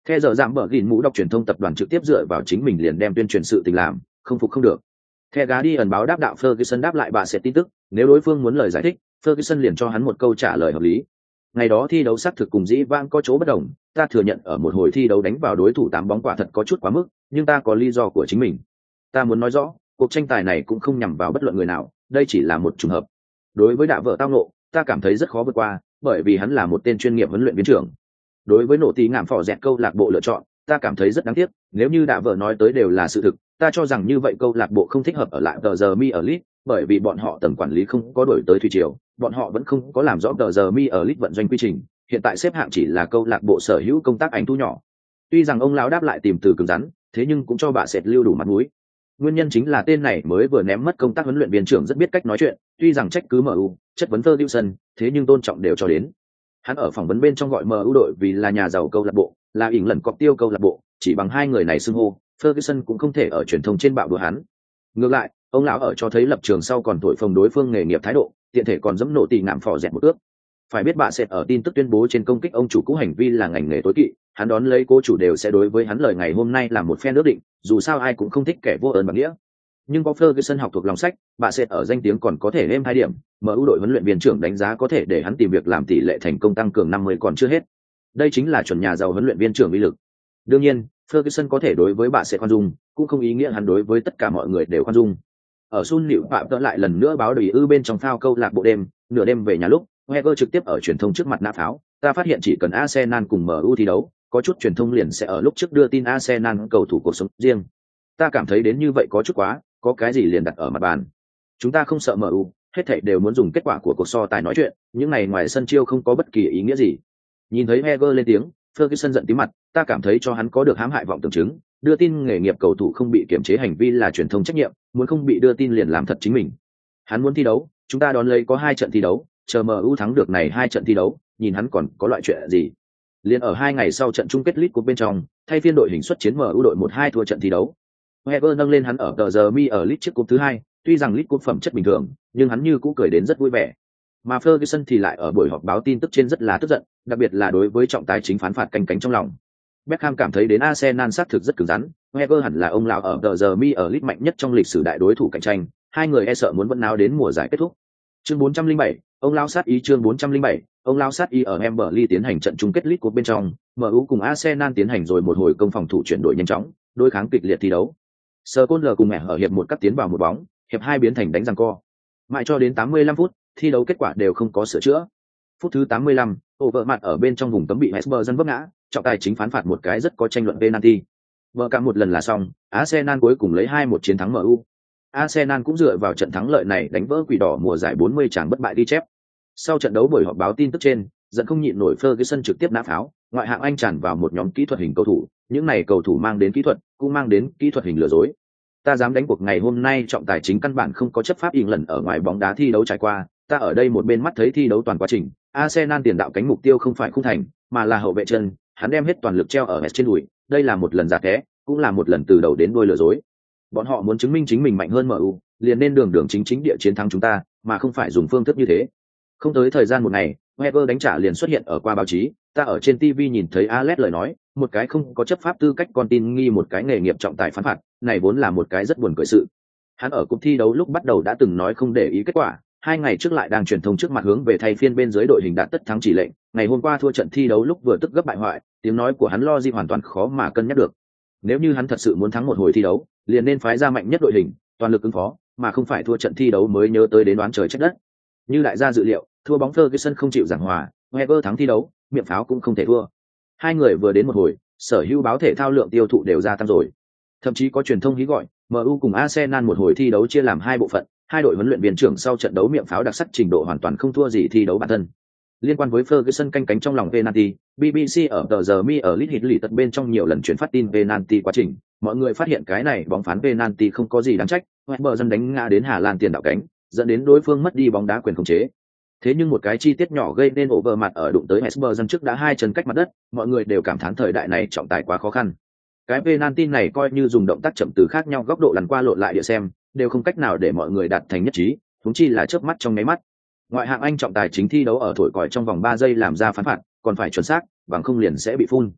S1: Theo giờ giảm bờ gìn mũ đọc truyền thông tập đoàn trực tiếp dựa vào chính mình liền đem tuyên truyền sự tình làm, không phục không được. Theo Guardian báo đáp đạo Ferguson đáp lại bà sẽ tin tức, nếu đối phương muốn lời giải thích, Ferguson liền cho hắn một câu trả lời hợp lý. Ngày đó thi đấu xác thực cùng dĩ vãng có chỗ bất đồng, ta thừa nhận ở một hồi thi đấu đánh vào đối thủ 8 bóng quả thật có chút quá mức, nhưng ta có lý do của chính mình. Ta muốn nói rõ, cuộc tranh tài này cũng không nhằm vào bất luận người nào, đây chỉ là một trùng hợp. Đối với đạ vợ tao nộ, ta cảm thấy rất khó vượt qua, bởi vì hắn là một tên chuyên nghiệp huấn luyện viên trưởng. Đối với nổ tí ngạm phỏ dẹt câu lạc bộ lựa chọn, ta cảm thấy rất đáng tiếc, nếu như đạ vợ nói tới đều là sự thực, ta cho rằng như vậy câu lạc bộ không thích hợp ở lại tờ giờ mi ở Leeds, bởi vì bọn họ tầng quản lý không có đổi tới thủy triều, bọn họ vẫn không có làm rõ tờ giờ mi ở Leeds vận doanh quy trình, hiện tại xếp hạng chỉ là câu lạc bộ sở hữu công tác ảnh thu nhỏ. Tuy rằng ông lão đáp lại tìm từ cứng rắn, thế nhưng cũng cho bà sệt lưu đủ mặt mũi. Nguyên nhân chính là tên này mới vừa ném mất công tác huấn luyện viên trưởng rất biết cách nói chuyện, tuy rằng trách cứ MU, chất vấn Ferguson, thế nhưng tôn trọng đều cho đến. Hắn ở phỏng vấn bên trong gọi MU đội vì là nhà giàu câu lạc bộ, là ỉn lần cọc tiêu câu lạc bộ, chỉ bằng hai người này xưng hô, Ferguson cũng không thể ở truyền thông trên bạo đùa hắn. Ngược lại, ông lão ở cho thấy lập trường sau còn thổi phồng đối phương nghề nghiệp thái độ, tiện thể còn dẫm nổ tỉ ngạm phò dẹt một ước. Phải biết bà sệt ở tin tức tuyên bố trên công kích ông chủ cũ hành vi là ngành nghề tối kỵ, hắn đón lấy cố chủ đều sẽ đối với hắn lời ngày hôm nay là một phen ước định, dù sao ai cũng không thích kẻ vô ơn bằng nghĩa. Nhưng có Ferguson học thuộc lòng sách, bà sệt ở danh tiếng còn có thể êm 2 điểm, MU đội huấn luyện viên trưởng đánh giá có thể để hắn tìm việc làm tỷ lệ thành công tăng cường 50 còn chưa hết. Đây chính là chuẩn nhà giàu huấn luyện viên trưởng uy lực. Đương nhiên, Ferguson có thể đối với bà sệt khoan dung, cũng không ý nghĩa hắn đối với tất cả mọi người đều khoan dung. Ở Sun Liễu Phạm tớ lại lần nữa báo đầy ư bên trong phao câu lạc bộ đêm, nửa đêm về nhà lúc, Wenger trực tiếp ở truyền thông trước mặt nã pháo, ta phát hiện chỉ cần Arsenal cùng MU thi đấu, có chút truyền thông liền sẽ ở lúc trước đưa tin Arsenal cầu thủ cuộc sống riêng. Ta cảm thấy đến như vậy có chút quá, có cái gì liền đặt ở mặt bàn. Chúng ta không sợ MU, hết thảy đều muốn dùng kết quả của cuộc so tài nói chuyện, những này ngoài sân chiêu không có bất kỳ ý nghĩa gì. Nhìn thấy Wenger lên tiếng, Ferguson giận tím mặt, ta cảm thấy cho hắn có được hãm hại vọng tưởng chứng, đưa tin nghề nghiệp cầu thủ không bị kiểm chế hành vi là truyền thông trách nhiệm, muốn không bị đưa tin liền làm thật chính mình. Hắn muốn thi đấu, chúng ta đón lấy có 2 trận thi đấu, chờ MU thắng được này 2 trận thi đấu, nhìn hắn còn có loại chuyện gì. Liên ở 2 ngày sau trận chung kết League Cup bên trong, thay phiên đội hình xuất chiến MU đội 1-2 thua trận thi đấu. Wenger nâng lên hắn ở tờ giờ mi ở League chiếc cúp thứ 2, tuy rằng League Cup phẩm chất bình thường, nhưng hắn như cũ cười đến rất vui vẻ. Mà Ferguson thì lại ở buổi họp báo tin tức trên rất là tức giận, đặc biệt là đối với trọng tài chính phán phạt canh cánh trong lòng. Beckham cảm thấy đến Arsenal xác thực rất cứng rắn, Wenger hẳn là ông lão ở tờ giờ mi ở League mạnh nhất trong lịch sử đại đối thủ cạnh tranh, hai người e sợ muốn vẫn náo đến mùa giải kết thúc. Chương 407, ông lão sát ý chương 407, ông lão sát ý ở Wembley tiến hành trận chung kết League Cup bên trong, MU cùng Arsenal tiến hành rồi một hồi công phòng thủ chuyển đổi nhanh chóng, đối kháng kịch liệt thi đấu. Scholes cùng mẹ ở hiệp 1 cắt tiến vào một bóng, hiệp 2 biến thành đánh giằng co. Mãi cho đến 85 phút, thi đấu kết quả đều không có sửa chữa. Phút thứ 85, over mặt ở bên trong vùng cấm bị Hesper dân vấp ngã, trọng tài chính phán phạt một cái rất có tranh luận penalty. Vợ cả một lần là xong, Arsenal cuối cùng lấy 2-1 chiến thắng MU. Arsenal cũng dựa vào trận thắng lợi này đánh vỡ quỷ đỏ mùa giải 40 tràng bất bại ghi chép. Sau trận đấu buổi họp báo tin tức trên, giận không nhịn nổi Ferguson trực tiếp nã pháo, ngoại hạng Anh tràn vào một nhóm kỹ thuật hình cầu thủ, những này cầu thủ mang đến kỹ thuật, cũng mang đến kỹ thuật hình lừa dối. Ta dám đánh cuộc ngày hôm nay trọng tài chính căn bản không có chấp pháp lần ở ngoài bóng đá thi đấu trải qua, ta ở đây một bên mắt thấy thi đấu toàn quá trình, Arsenal tiền đạo cánh mục tiêu không phải khung thành, mà là hậu vệ chân, hắn đem hết toàn lực treo ở trên đùi, đây là một lần giả té, cũng là một lần từ đầu đến đuôi lừa dối. Bọn họ muốn chứng minh chính mình mạnh hơn MU, liền nên đường đường chính chính địa chiến thắng chúng ta, mà không phải dùng phương thức như thế. Không tới thời gian một ngày, Wenger đánh trả liền xuất hiện ở qua báo chí, ta ở trên TV nhìn thấy Alex lời nói, một cái không có chấp pháp tư cách con tin nghi một cái nghề nghiệp trọng tài phán phạt, này vốn là một cái rất buồn cười sự. Hắn ở cuộc thi đấu lúc bắt đầu đã từng nói không để ý kết quả, 2 ngày trước lại đang truyền thông trước mặt hướng về thay phiên bên dưới đội hình đạt tất thắng chỉ lệnh, ngày hôm qua thua trận thi đấu lúc vừa tức gấp bại hoại, tiếng nói của hắn logic hoàn toàn khó mà cân nhắc được. Nếu như hắn thật sự muốn thắng một hồi thi đấu, liền nên phái ra mạnh nhất đội hình, toàn lực ứng phó, mà không phải thua trận thi đấu mới nhớ tới đến đoán trời trách đất. Như đại gia dự liệu, thua bóng Ferguson không chịu giảng hòa, Wenger thắng thi đấu, miệng pháo cũng không thể thua. Hai người vừa đến một hồi, sở hữu báo thể thao lượng tiêu thụ đều gia tăng rồi. Thậm chí có truyền thông hí gọi, MU cùng Arsenal một hồi thi đấu chia làm 2 bộ phận, hai đội huấn luyện viên trưởng sau trận đấu miệng pháo đặc sắc trình độ hoàn toàn không thua gì thi đấu bản thân. Liên quan với Ferguson canh cánh trong lòng penalty, BBC ở tờ giờ mi ở Leeds lì tật bên trong nhiều lần chuyển phát tin penalty quá trình, mọi người phát hiện cái này bóng phán penalty không có gì đáng trách, Weber dân đánh ngã đến Hà Lan tiền đạo cánh, dẫn đến đối phương mất đi bóng đá quyền khống chế. Thế nhưng một cái chi tiết nhỏ gây nên over mặt ở đụng tới Hesper dân trước đã 2 chân cách mặt đất, mọi người đều cảm thán thời đại này trọng tài quá khó khăn. Cái penalty này coi như dùng động tác chậm từ khác nhau góc độ lăn qua lộn lại địa xem, đều không cách nào để mọi người đạt thành nhất trí, huống chi là chớp mắt trong nháy mắt. Ngoại hạng Anh trọng tài chính thi đấu ở thổi còi trong vòng 3 giây làm ra phán phạt, còn phải chuẩn xác, bằng không liền sẽ bị phun.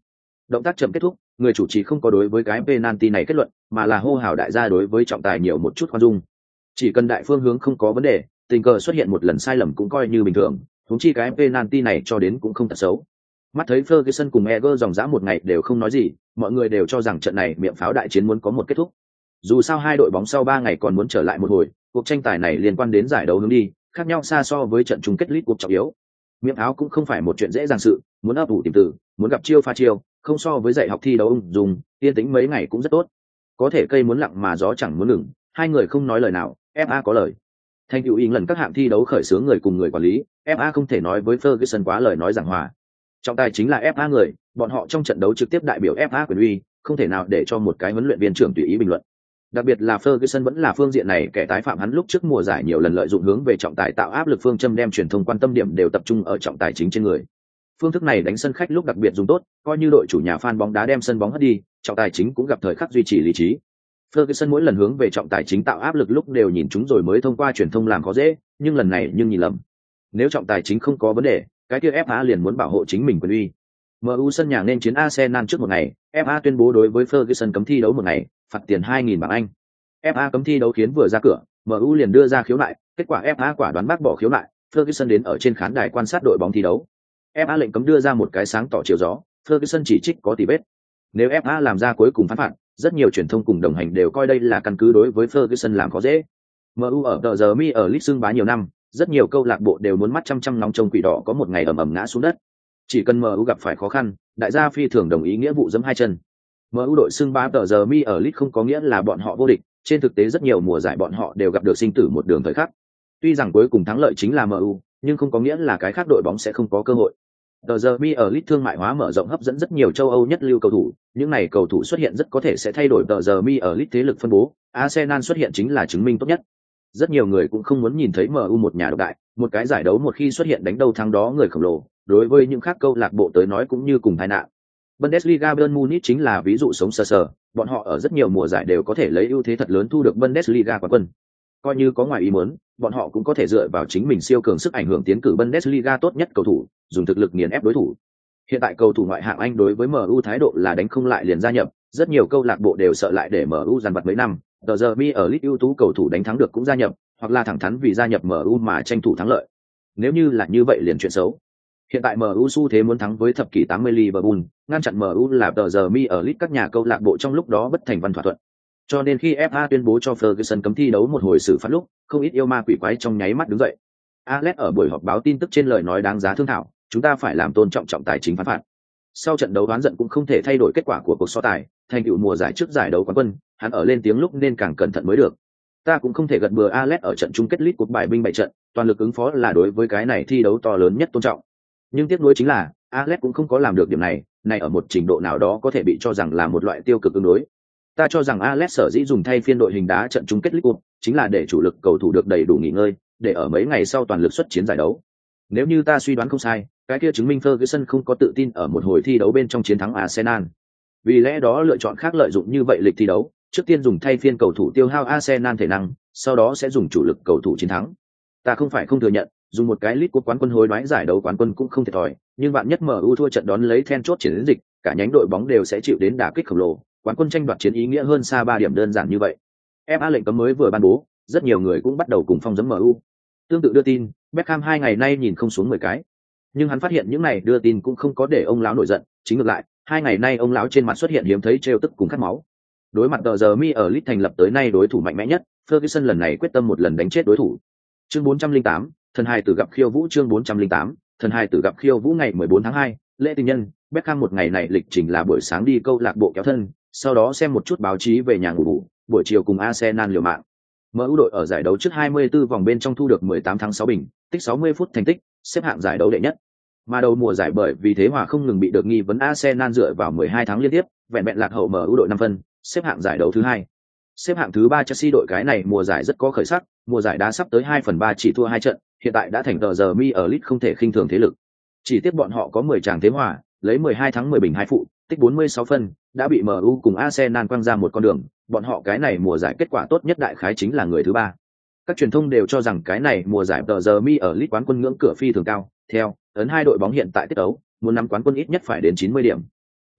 S1: Động tác chậm kết thúc, người chủ trì không có đối với cái penalty này kết luận, mà là hô hào đại gia đối với trọng tài nhiều một chút khoan dung. Chỉ cần đại phương hướng không có vấn đề, tình cờ xuất hiện một lần sai lầm cũng coi như bình thường, huống chi cái penalty này cho đến cũng không thật xấu. Mắt thấy Ferguson cùng Eger dòng dã một ngày đều không nói gì, mọi người đều cho rằng trận này miệng pháo đại chiến muốn có một kết thúc. Dù sao hai đội bóng sau 3 ngày còn muốn trở lại một hồi, cuộc tranh tài này liên quan đến giải đấu hướng đi, khác nhau xa so với trận chung kết League cuộc trọng yếu. Miệng pháo cũng không phải một chuyện dễ dàng sự, muốn ấp ủ tìm từ, muốn gặp chiêu pha chiêu, không so với dạy học thi đấu ung dung, yên tĩnh mấy ngày cũng rất tốt. Có thể cây muốn lặng mà gió chẳng muốn ngừng, hai người không nói lời nào, FA có lời. Thành tựu ý lần các hạng thi đấu khởi xướng người cùng người quản lý, FA không thể nói với Ferguson quá lời nói giảng hòa. Trọng tài chính là FA người, bọn họ trong trận đấu trực tiếp đại biểu FA quyền uy, không thể nào để cho một cái huấn luyện viên trưởng tùy ý bình luận. Đặc biệt là Ferguson vẫn là phương diện này kẻ tái phạm, hắn lúc trước mùa giải nhiều lần lợi dụng hướng về trọng tài tạo áp lực phương châm, đem truyền thông quan tâm điểm đều tập trung ở trọng tài chính trên người. Phương thức này đánh sân khách lúc đặc biệt dùng tốt, coi như đội chủ nhà fan bóng đá đem sân bóng hất đi, trọng tài chính cũng gặp thời khắc duy trì lý trí. Ferguson mỗi lần hướng về trọng tài chính tạo áp lực lúc đều nhìn chúng rồi mới thông qua truyền thông làm khó dễ, nhưng lần này nhìn lầm. Nếu trọng tài chính không có vấn đề, cái kia FA liền muốn bảo hộ chính mình quyền uy. MU sân nhà nên chiến Arsenal trước một ngày, FA tuyên bố đối với Ferguson cấm thi đấu một ngày, phạt tiền 2.000 bảng Anh. FA cấm thi đấu khiến vừa ra cửa, MU liền đưa ra khiếu nại, kết quả FA quả đoán bác bỏ khiếu nại, Ferguson đến ở trên khán đài quan sát đội bóng thi đấu. FA lệnh cấm đưa ra một cái sáng tỏ chiều gió, Ferguson chỉ trích có tỉ vết. Nếu FA làm ra cuối cùng phán phạt, rất nhiều truyền thông cùng đồng hành đều coi đây là căn cứ đối với Ferguson làm khó dễ. MU ở tờ giờ mi ở League xưng bá nhiều năm, rất nhiều câu lạc bộ đều muốn mắt chăm chăm nóng trông quỷ đỏ có một ngày ầm ầm ngã xuống đất. Chỉ cần MU gặp phải khó khăn, đại gia phi thường đồng ý nghĩa vụ giẫm hai chân. MU đội xưng bá tờ giờ mi ở League không có nghĩa là bọn họ vô địch, trên thực tế rất nhiều mùa giải bọn họ đều gặp được sinh tử một đường thời khắc. Tuy rằng cuối cùng thắng lợi chính là MU, nhưng không có nghĩa là cái khác đội bóng sẽ không có cơ hội. Tờ giờ mi ở League thương mại hóa mở rộng hấp dẫn rất nhiều châu Âu nhất lưu cầu thủ, những này cầu thủ xuất hiện rất có thể sẽ thay đổi tờ giờ mi ở League thế lực phân bố, Arsenal xuất hiện chính là chứng minh tốt nhất. Rất nhiều người cũng không muốn nhìn thấy MU một nhà độc đại, một cái giải đấu một khi xuất hiện đánh đầu thắng đó người khổng lồ, đối với những khác câu lạc bộ tới nói cũng như cùng tai nạn. Bundesliga Bayern Munich chính là ví dụ sống sờ sờ, bọn họ ở rất nhiều mùa giải đều có thể lấy ưu thế thật lớn thu được Bundesliga quán quân. Coi như có ngoài ý muốn, bọn họ cũng có thể dựa vào chính mình siêu cường sức ảnh hưởng tiến cử Bundesliga tốt nhất cầu thủ, dùng thực lực nghiền ép đối thủ. Hiện tại cầu thủ ngoại hạng Anh đối với MU thái độ là đánh không lại liền gia nhập, rất nhiều câu lạc bộ đều sợ lại để MU dằn vặt mấy năm, tờ giờ mi ở League ưu tú cầu thủ đánh thắng được cũng gia nhập, hoặc là thẳng thắn vì gia nhập MU mà tranh thủ thắng lợi. Nếu như là như vậy liền chuyện xấu. Hiện tại MU xu thế muốn thắng với thập kỷ 80 Liverpool, ngăn chặn MU là tờ giờ mi ở League các nhà câu lạc bộ trong lúc đó bất thành văn thỏa thuận. Cho nên khi FA tuyên bố cho Ferguson cấm thi đấu một hồi xử phạt lúc, không ít yêu ma quỷ quái trong nháy mắt đứng dậy. Alex ở buổi họp báo tin tức trên lời nói đáng giá thương thảo, chúng ta phải làm tôn trọng trọng tài chính phán phạt. Sau trận đấu đoán giận cũng không thể thay đổi kết quả của cuộc so tài, thành tựu mùa giải trước giải đấu quán quân, hắn ở lên tiếng lúc nên càng cẩn thận mới được. Ta cũng không thể gật bừa Alex ở trận chung kết League cuộc bài binh bại trận, toàn lực ứng phó là đối với cái này thi đấu to lớn nhất tôn trọng. Nhưng tiếc nuối chính là, Alex cũng không có làm được điểm này, này ở một trình độ nào đó có thể bị cho rằng là một loại tiêu cực ứng đối. Ta cho rằng Alex sở dĩ dùng thay phiên đội hình đá trận chung kết League Cup, chính là để chủ lực cầu thủ được đầy đủ nghỉ ngơi, để ở mấy ngày sau toàn lực xuất chiến giải đấu. Nếu như ta suy đoán không sai, cái kia chứng minh Ferguson không có tự tin ở một hồi thi đấu bên trong chiến thắng Arsenal. Vì lẽ đó lựa chọn khác lợi dụng như vậy lịch thi đấu, trước tiên dùng thay phiên cầu thủ tiêu hao Arsenal thể năng, sau đó sẽ dùng chủ lực cầu thủ chiến thắng. Ta không phải không thừa nhận, dùng một cái League Cup quán quân hối đoái giải đấu quán quân cũng không thiệt thòi, nhưng bạn nhất MU thua trận đón lấy then chốt chiến dịch, cả nhánh đội bóng đều sẽ chịu đến đả kích khổng lồ, quán quân tranh đoạt chiến ý nghĩa hơn xa 3 điểm đơn giản như vậy. FA lệnh cấm mới vừa ban bố, rất nhiều người cũng bắt đầu cùng phong giấm MU. Tương tự đưa tin, Beckham 2 ngày nay nhìn không xuống 10 cái. Nhưng hắn phát hiện những này đưa tin cũng không có để ông lão nổi giận, chính ngược lại, 2 ngày nay ông lão trên mặt xuất hiện hiếm thấy trêu tức cùng khát máu. Đối mặt tờ giờ mi ở League thành lập tới nay đối thủ mạnh mẽ nhất, Ferguson lần này quyết tâm một lần đánh chết đối thủ. Chương 408, thần hài tử gặp khiêu vũ. Chương 408, thần hài tử gặp khiêu vũ. Ngày 14 tháng 2, lễ tình nhân, Beckham một ngày này lịch trình là buổi sáng đi câu lạc bộ kéo thân, sau đó xem một chút báo chí về nhà ngủ, buổi chiều cùng Arsenal liều mạng. MU đội ở giải đấu trước 24 vòng bên trong thu được 18 thắng 6 bình, tích 60 phút thành tích, xếp hạng giải đấu đệ nhất. Mà đầu mùa giải bởi vì thế hòa không ngừng bị được nghi vấn, Arsenal dựa vào 12 thắng liên tiếp, vẹn vẹn lạc hậu MU đội 5 phân, xếp hạng giải đấu thứ 2. Xếp hạng thứ 3 Chelsea đội cái này mùa giải rất có khởi sắc, mùa giải đã sắp tới 2/3 chỉ thua 2 trận, hiện tại đã thành tờ giờ mi ở League không thể khinh thường thế lực. Chỉ tiếc bọn họ có 10 tràng thế hòa, lấy 12 thắng 10 bình 2 phụ, tích 46 phân, đã bị MU cùng Arsenal quăng ra một con đường, bọn họ cái này mùa giải kết quả tốt nhất đại khái chính là người thứ 3. Các truyền thông đều cho rằng cái này mùa giải tờ giờ mi ở League quán quân ngưỡng cửa phi thường cao, theo ấn hai đội bóng hiện tại tiết đấu, muốn nắm quán quân ít nhất phải đến 90 điểm.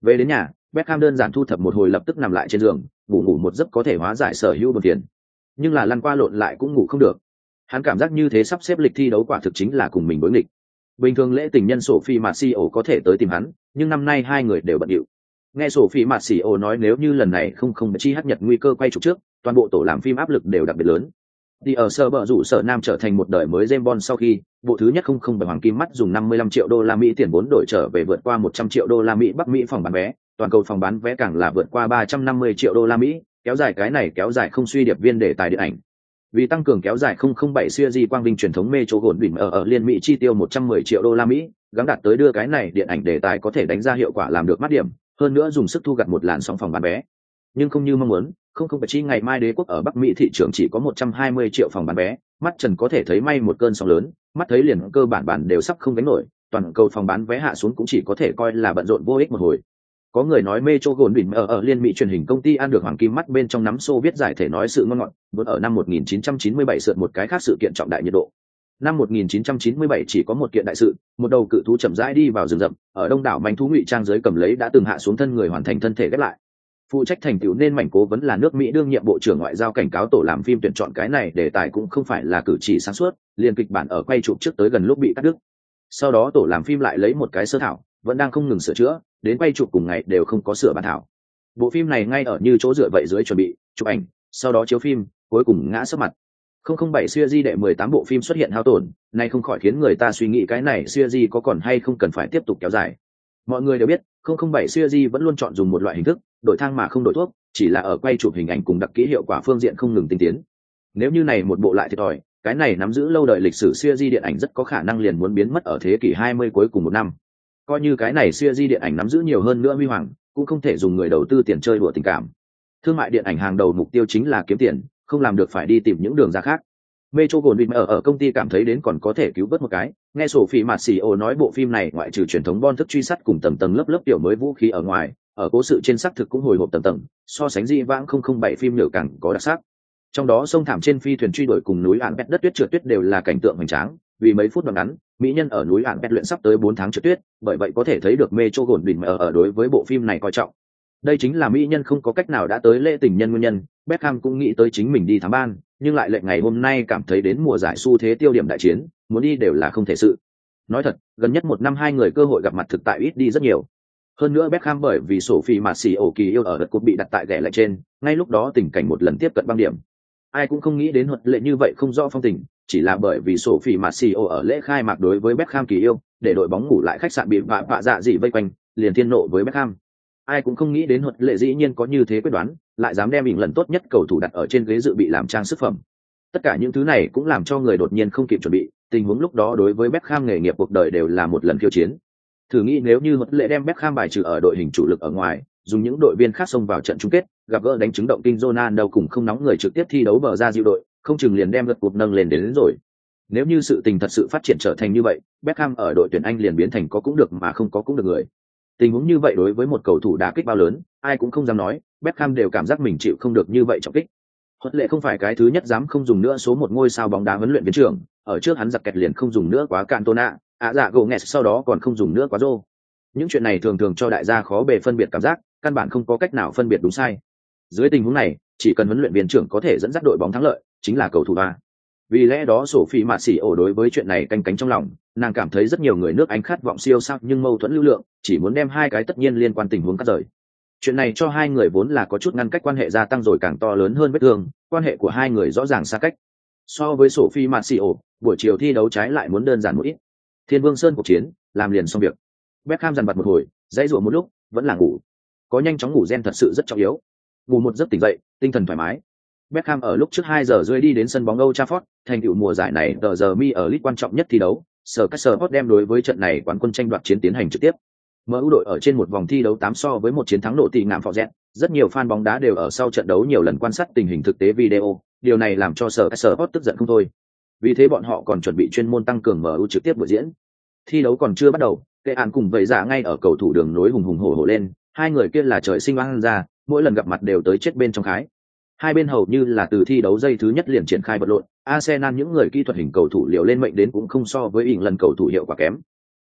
S1: Về đến nhà, Beckham đơn giản thu thập một hồi lập tức nằm lại trên giường, ngủ một giấc có thể hóa giải sở hữu buồn phiền. Nhưng là lăn qua lộn lại cũng ngủ không được. Hắn cảm giác như thế sắp xếp lịch thi đấu quả thực chính là cùng mình đối nghịch. Bình thường lễ tình nhân Sophie Marcio có thể tới tìm hắn, nhưng năm nay hai người đều bận rộn. Nghe Sophie Marcio nói nếu như lần này không chi hát nhật nguy cơ quay chụp trước, toàn bộ tổ làm phim áp lực đều đặc biệt lớn. Thì ở sở bờ rủ sở nam trở thành một đời mới James Bond sau khi, bộ thứ nhất không bảy hoàng kim mắt dùng 55 triệu đô la Mỹ tiền vốn đổi trở về vượt qua 100 triệu đô la Mỹ Bắc Mỹ phòng bán vé, toàn cầu phòng bán vé càng là vượt qua 350 triệu đô la Mỹ, kéo dài cái này kéo dài không suy điệp viên đề tài điện ảnh. Vì tăng cường kéo dài 007 series quang vinh truyền thống Metro Goldwyn ở Liên Mỹ chi tiêu 110 triệu đô la Mỹ, gắng đạt tới đưa cái này điện ảnh đề tài có thể đánh ra hiệu quả làm được mắt điểm, hơn nữa dùng sức thu gặt một làn sóng phòng bán vé. Nhưng không như mong muốn, không phải chi ngày mai đế quốc ở Bắc Mỹ thị trường chỉ có 120 triệu phòng bán vé, mắt trần có thể thấy may một cơn sóng lớn, mắt thấy liền cơ bản đều sắp không gánh nổi, toàn cầu phòng bán vé hạ xuống cũng chỉ có thể coi là bận rộn vô ích một hồi. Có người nói Metro Goldwyn ở Liên Mỹ truyền hình công ty ăn được hoàng kim mắt bên trong nắm xô viết giải thể nói sự ngon ngọt, vốn ở năm 1997 sượt một cái khác sự kiện trọng đại nhiệt độ. Năm 1997 chỉ có một kiện đại sự, một đầu cự thú chậm rãi đi vào rừng rậm, ở đông đảo manh thú ngụy trang dưới cầm lấy đã từng hạ xuống thân người hoàn thành thân thể ghép lại. Phụ trách thành tựu nên mảnh cố vấn là nước Mỹ đương nhiệm bộ trưởng ngoại giao cảnh cáo tổ làm phim tuyển chọn cái này đề tài cũng không phải là cử chỉ sáng suốt, liền kịch bản ở quay chụp trước tới gần lúc bị cắt đứt. Sau đó tổ làm phim lại lấy một cái sơ thảo, vẫn đang không ngừng sửa chữa, đến quay chụp cùng ngày đều không có sửa bản thảo. Bộ phim này ngay ở như chỗ dựa vậy dưới chuẩn bị chụp ảnh, sau đó chiếu phim, cuối cùng ngã sấp mặt. 007 series đệ 18 bộ phim xuất hiện hao tổn, nay không khỏi khiến người ta suy nghĩ cái này series có còn hay không cần phải tiếp tục kéo dài. Mọi người đều biết, 007 series vẫn luôn chọn dùng một loại hình thức, đổi thang mà không đổi thuốc, chỉ là ở quay chụp hình ảnh cùng đặc kỹ hiệu quả phương diện không ngừng tinh tiến. Nếu như này một bộ lại thiệt thòi, cái này nắm giữ lâu đời lịch sử series điện ảnh rất có khả năng liền muốn biến mất ở thế kỷ 20 cuối cùng một năm. Coi như cái này series điện ảnh nắm giữ nhiều hơn nữa huy hoàng, cũng không thể dùng người đầu tư tiền chơi đùa tình cảm. Thương mại điện ảnh hàng đầu mục tiêu chính là kiếm tiền, không làm được phải đi tìm những đường ra khác. Metro Goldwyn ở công ty cảm thấy đến còn có thể cứu vớt một cái, nghe Sophie Marcio nói bộ phim này ngoại trừ truyền thống Bond thức truy sát cùng tầng tầng lớp tiểu mới vũ khí ở ngoài, ở cố sự trên xác thực cũng hồi hộp tầng tầng, so sánh di vãng 007 phim nhở càng có đặc sắc. Trong đó sông thảm trên phi thuyền truy đuổi cùng núi ạn bét đất tuyết trượt tuyết đều là cảnh tượng hoành tráng, vì mấy phút đoạn ngắn, mỹ nhân ở núi ạn bét luyện sắp tới 4 tháng trượt tuyết, bởi vậy có thể thấy được Metro Goldwyn ở đối với bộ phim này coi trọng. Đây chính là mỹ nhân không có cách nào đã tới lễ tình nhân nguyên nhân, Beckham cũng nghĩ tới chính mình đi thám ban, nhưng lại lệnh ngày hôm nay cảm thấy đến mùa giải xu thế tiêu điểm đại chiến, muốn đi đều là không thể sự. Nói thật, gần nhất một năm hai người cơ hội gặp mặt thực tại ít đi rất nhiều. Hơn nữa Beckham bởi vì Sophie Marcio kỳ yêu ở đất cột bị đặt tại ghẻ lại trên, ngay lúc đó tình cảnh một lần tiếp cận băng điểm. Ai cũng không nghĩ đến luật lệ như vậy không rõ phong tình, chỉ là bởi vì Sophie Marcio ở lễ khai mạc đối với Beckham kỳ yêu, để đội bóng ngủ lại khách sạn bị vạ dạ dị vây quanh, liền thiên nộ với Beckham. Ai cũng không nghĩ đến luật lệ dĩ nhiên có như thế quyết đoán, lại dám đem mình lần tốt nhất cầu thủ đặt ở trên ghế dự bị làm trang sức phẩm. Tất cả những thứ này cũng làm cho người đột nhiên không kịp chuẩn bị, tình huống lúc đó đối với Beckham nghề nghiệp cuộc đời đều là một lần khiêu chiến. Thử nghĩ nếu như luật lệ đem Beckham bài trừ ở đội hình chủ lực ở ngoài, dùng những đội viên khác xông vào trận chung kết, gặp gỡ đánh trúng động kinh Ronaldo cùng không nóng người trực tiếp thi đấu bờ ra dịu đội, không chừng liền đem lượt cuộc nâng lên đến rồi. Nếu như sự tình thật sự phát triển trở thành như vậy, Beckham ở đội tuyển Anh liền biến thành có cũng được mà không có cũng được người. Tình huống như vậy đối với một cầu thủ đá kích bao lớn, ai cũng không dám nói, Beckham đều cảm giác mình chịu không được như vậy trọng kích. Huấn lệ không phải cái thứ nhất dám không dùng nữa số một ngôi sao bóng đá huấn luyện viên trưởng, ở trước hắn giặc kẹt liền không dùng nữa quá Cantona, dạ gỗ nghẹt sau đó còn không dùng nữa quá Rô. Những chuyện này thường thường cho đại gia khó bề phân biệt cảm giác, căn bản không có cách nào phân biệt đúng sai. Dưới tình huống này, chỉ cần huấn luyện viên trưởng có thể dẫn dắt đội bóng thắng lợi, chính là cầu thủ ba. Vì lẽ đó Sophie Marcio đối với chuyện này canh cánh trong lòng, nàng cảm thấy rất nhiều người nước Anh khát vọng siêu sao nhưng mâu thuẫn lưu lượng, chỉ muốn đem hai cái tất nhiên liên quan tình huống cắt rời. Chuyện này cho hai người vốn là có chút ngăn cách quan hệ gia tăng rồi càng to lớn hơn vết thương, quan hệ của hai người rõ ràng xa cách. So với Sophie Marcio, buổi chiều thi đấu trái lại muốn đơn giản một ít. Thiên Vương Sơn cuộc chiến, làm liền xong việc. Beckham dằn vặt một hồi, dãy rủa một lúc, vẫn là ngủ. Có nhanh chóng ngủ gen thật sự rất trọng yếu. Ngủ một giấc tỉnh dậy, tinh thần thoải mái. Beckham ở lúc trước 2 giờ rưỡi đi đến sân bóng Old Trafford, thành tựu mùa giải này tờ giờ mi ở League quan trọng nhất thi đấu, Sport đem đối với trận này quán quân tranh đoạt chiến tiến hành trực tiếp. MU đội ở trên một vòng thi đấu 8 so với một chiến thắng nộ tỷ ngạm phò rẹt, rất nhiều fan bóng đá đều ở sau trận đấu nhiều lần quan sát tình hình thực tế video, điều này làm cho Sport tức giận không thôi. Vì thế bọn họ còn chuẩn bị chuyên môn tăng cường MU trực tiếp buổi diễn. Thi đấu còn chưa bắt đầu, Kệ Án cùng vậy giả ngay ở cầu thủ đường nối hùng hùng hổ hổ lên, hai người kia là trời sinh oan ra, mỗi lần gặp mặt đều tới chết bên trong khái. Hai bên hầu như là từ thi đấu giây thứ nhất liền triển khai vật lộn, Arsenal những người kỹ thuật hình cầu thủ liều lên mệnh đến cũng không so với ỉn lần cầu thủ hiệu quả kém.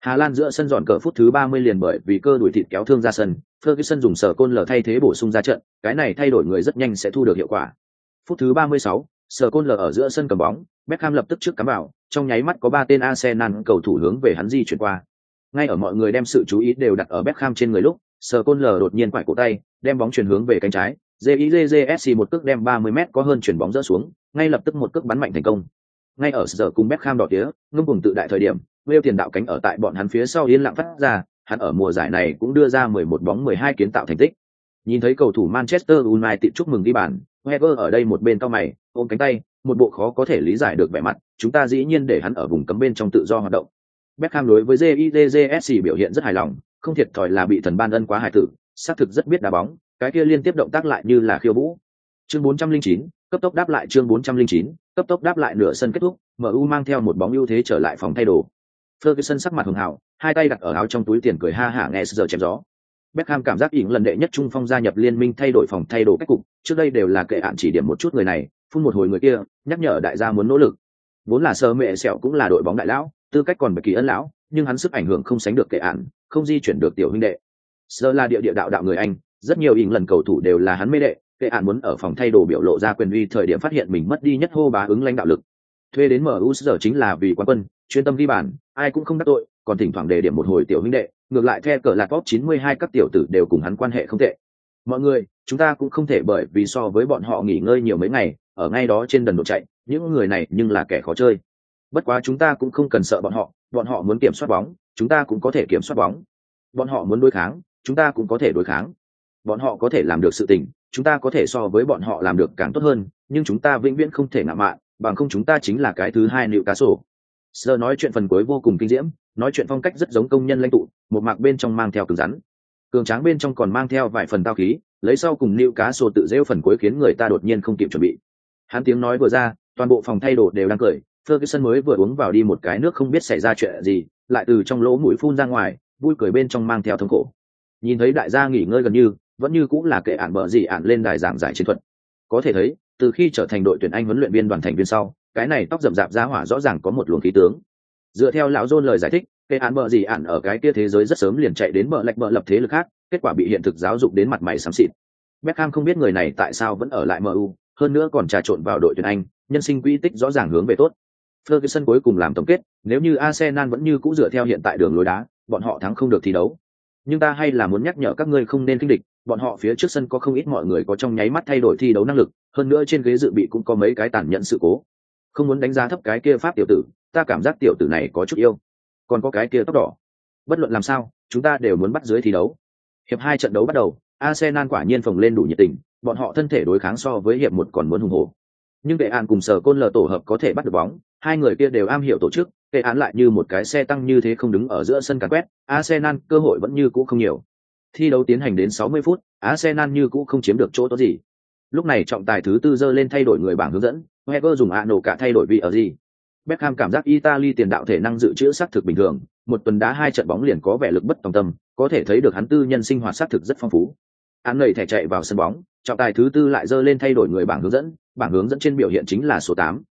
S1: Hà Lan giữa sân dọn cờ phút thứ 30 liền bởi vì cơ đuổi thịt kéo thương ra sân, Ferguson dùng sở côn lở thay thế bổ sung ra trận, cái này thay đổi người rất nhanh sẽ thu được hiệu quả. Phút thứ 36, sở côn lở ở giữa sân cầm bóng, Beckham lập tức trước cắm vào, trong nháy mắt có 3 tên Arsenal cầu thủ hướng về hắn di chuyển qua. Ngay ở mọi người đem sự chú ý đều đặt ở Beckham trên người lúc, sở côn lở đột nhiên quải cổ tay, đem bóng chuyển hướng về cánh trái, JIJJSC một cước đem 30m có hơn chuyển bóng rỡ xuống, ngay lập tức một cước bắn mạnh thành công. Ngay ở giờ cùng Beckham đỏ tía, ngông cuồng tự đại thời điểm, Wales tiền đạo cánh ở tại bọn hắn phía sau yên lặng phát ra, hắn ở mùa giải này cũng đưa ra 11 bóng 12 kiến tạo thành tích. Nhìn thấy cầu thủ Manchester United chúc mừng ghi bàn, Wenger ở đây một bên cau mày, ôm cánh tay, một bộ khó có thể lý giải được vẻ mặt, chúng ta dĩ nhiên để hắn ở vùng cấm bên trong tự do hoạt động. Beckham đối với JIJJSC biểu hiện rất hài lòng, không thiệt thòi là bị thần ban ân quá hài tử, xác thực rất biết đá bóng, cái kia liên tiếp động tác lại như là khiêu vũ. Chương 409, cấp tốc đáp lại chương 409, cấp tốc đáp lại nửa sân kết thúc, MU mang theo một bóng ưu thế trở lại phòng thay đồ. Ferguson sắc mặt hường hào, hai tay đặt ở áo trong túi tiền cười ha hả nghe giờ chém gió. Beckham cảm giác ỉn lần đệ nhất trung phong gia nhập liên minh thay đổi phòng thay đồ cách cục, trước đây đều là kệ ạn chỉ điểm một chút người này, phun một hồi người kia, nhắc nhở đại gia muốn nỗ lực. Vốn là sơ mẹ sẹo cũng là đội bóng đại lão, tư cách còn bậc kỳ ân lão, nhưng hắn sức ảnh hưởng không sánh được kệ ạn, không di chuyển được tiểu huynh đệ. Sơ là địa đạo người Anh, rất nhiều ỉn lần cầu thủ đều là hắn mê đệ, kệ ạn muốn ở phòng thay đồ biểu lộ ra quyền uy thời điểm phát hiện mình mất đi nhất hô bá ứng lãnh đạo lực. Thuê đến MU giờ chính là vì quán quân, chuyên tâm ghi bàn, ai cũng không đắc tội, còn thỉnh thoảng đề điểm một hồi tiểu huynh đệ, ngược lại theo cờ lạc top 92 các tiểu tử đều cùng hắn quan hệ không tệ. Mọi người, chúng ta cũng không thể bởi vì so với bọn họ nghỉ ngơi nhiều mấy ngày, ở ngay đó trên đần độ chạy, những người này nhưng là kẻ khó chơi. Bất quá chúng ta cũng không cần sợ bọn họ muốn kiểm soát bóng, chúng ta cũng có thể kiểm soát bóng. Bọn họ muốn đối kháng, chúng ta cũng có thể đối kháng. Bọn họ có thể làm được sự tình, chúng ta có thể so với bọn họ làm được càng tốt hơn, nhưng chúng ta vĩnh viễn không thể ngạo mạn, bằng không chúng ta chính là cái thứ hai Newcastle. Sơ nói chuyện phần cuối vô cùng kinh diễm, nói chuyện phong cách rất giống công nhân lãnh tụ, một mạc bên trong mang theo cứng rắn, cường tráng bên trong còn mang theo vài phần tao khí, lấy sau cùng Newcastle tự rêu phần cuối khiến người ta đột nhiên không kịp chuẩn bị. Hắn tiếng nói vừa ra, toàn bộ phòng thay đồ đều đang cười, Ferguson mới vừa uống vào đi một cái nước không biết xảy ra chuyện gì, lại từ trong lỗ mũi phun ra ngoài, vui cười bên trong mang theo thống khổ. Nhìn thấy đại gia nghỉ ngơi gần như, vẫn như cũng là kệ ạn bợ gì ạn lên đài giảng giải chiến thuật. Có thể thấy, từ khi trở thành đội tuyển Anh huấn luyện viên đoàn thành viên sau, cái này tóc rậm rạp ra hỏa rõ ràng có một luồng khí tướng. Dựa theo lão John lời giải thích, kệ ạn bợ gì ạn ở cái kia thế giới rất sớm liền chạy đến bợ lạch bợ lập thế lực khác, kết quả bị hiện thực giáo dục đến mặt mày xám xịt. Beckham không biết người này tại sao vẫn ở lại MU, hơn nữa còn trà trộn vào đội tuyển Anh, nhân sinh quỹ tích rõ ràng hướng về tốt. Ferguson cuối cùng làm tổng kết, nếu như Arsenal vẫn như cũ dựa theo hiện tại đường lối đá, bọn họ thắng không được thi đấu. Nhưng ta hay là muốn nhắc nhở các ngươi không nên khinh địch, bọn họ phía trước sân có không ít mọi người có trong nháy mắt thay đổi thi đấu năng lực, hơn nữa trên ghế dự bị cũng có mấy cái tàn nhẫn sự cố. Không muốn đánh giá thấp cái kia Pháp tiểu tử, ta cảm giác tiểu tử này có chút yêu. Còn có cái kia tóc đỏ. Bất luận làm sao, chúng ta đều muốn bắt dưới thi đấu. Hiệp 2 trận đấu bắt đầu, Arsenal quả nhiên phồng lên đủ nhiệt tình, bọn họ thân thể đối kháng so với hiệp 1 còn muốn hùng hổ. Nhưng Kệ Án cùng Sở Côn Lở tổ hợp có thể bắt được bóng, hai người kia đều am hiểu tổ chức, Kệ Án lại như một cái xe tăng như thế không đứng ở giữa sân càn quét, Arsenal cơ hội vẫn như cũ không nhiều. Thi đấu tiến hành đến 60 phút, Arsenal như cũ không chiếm được chỗ tốt gì. Lúc này trọng tài thứ tư giơ lên thay đổi người bảng hướng dẫn, Wenger dùng nổ cả thay đổi vị ở gì. Beckham cảm giác Italy tiền đạo thể năng dự trữ xác thực bình thường, một tuần đá 2 trận bóng liền có vẻ lực bất tòng tâm, có thể thấy được hắn tư nhân sinh hoạt xác thực rất phong phú. Hắn nảy thẻ chạy vào sân bóng, trọng tài thứ tư lại giơ lên thay đổi người bảng hướng dẫn trên biểu hiện chính là số 8.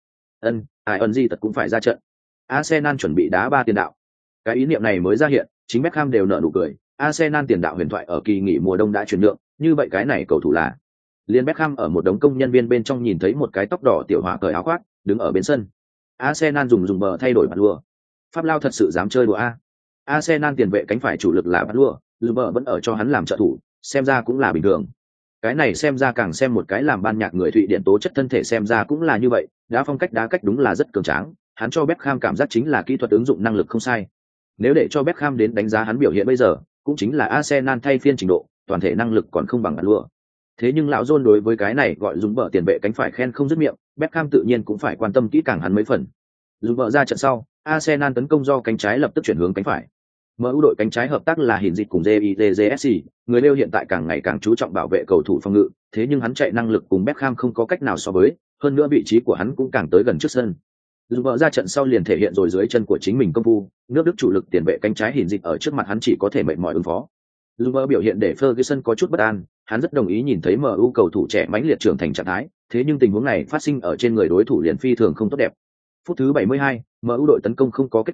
S1: Gì tật cũng phải ra trận. Arsenal chuẩn bị đá 3 tiền đạo. Cái ý niệm này mới ra hiện, chính Beckham đều nở nụ cười. Arsenal tiền đạo huyền thoại ở kỳ nghỉ mùa đông đã chuyển nhượng, như vậy cái này cầu thủ là. Liên Beckham ở một đống công nhân viên bên trong nhìn thấy một cái tóc đỏ tiểu hỏa cởi áo khoác, đứng ở bên sân. Arsenal dùng bờ thay đổi mặt lùa. Pháp Lao thật sự dám chơi đùa a. Arsenal tiền vệ cánh phải chủ lực là bắt lùa, dù bờ vẫn ở cho hắn làm trợ thủ, xem ra cũng là bình thường. Cái này xem ra càng xem một cái làm ban nhạc người Thụy Điển tố chất thân thể xem ra cũng là như vậy, đá phong cách đá cách đúng là rất cường tráng, hắn cho Beckham cảm giác chính là kỹ thuật ứng dụng năng lực không sai. Nếu để cho Beckham đến đánh giá hắn biểu hiện bây giờ, cũng chính là Arsenal thay phiên trình độ, toàn thể năng lực còn không bằng lùa. Thế nhưng lão John đối với cái này gọi dùng bờ tiền vệ cánh phải khen không dứt miệng, Beckham tự nhiên cũng phải quan tâm kỹ càng hắn mấy phần. Dùng bờ ra trận sau, Arsenal tấn công do cánh trái lập tức chuyển hướng cánh phải. MU đội cánh trái hợp tác là Hiển Dịch cùng JIJSC, người Lêu hiện tại càng ngày càng chú trọng bảo vệ cầu thủ phòng ngự, thế nhưng hắn chạy năng lực cùng Beckham không có cách nào so với, hơn nữa vị trí của hắn cũng càng tới gần trước sân. Dùng bờ ra trận sau liền thể hiện rồi dưới chân của chính mình công phu, nước Đức chủ lực tiền vệ cánh trái Hiển Dịch ở trước mặt hắn chỉ có thể mệt mỏi ứng phó. Dùng bờ biểu hiện để Ferguson có chút bất an, hắn rất đồng ý nhìn thấy MU cầu thủ trẻ mãnh liệt trưởng thành trạng thái, thế nhưng tình huống này phát sinh ở trên người đối thủ liền phi thường không tốt đẹp. Phút thứ 72, MU đội tấn công không có kết quả,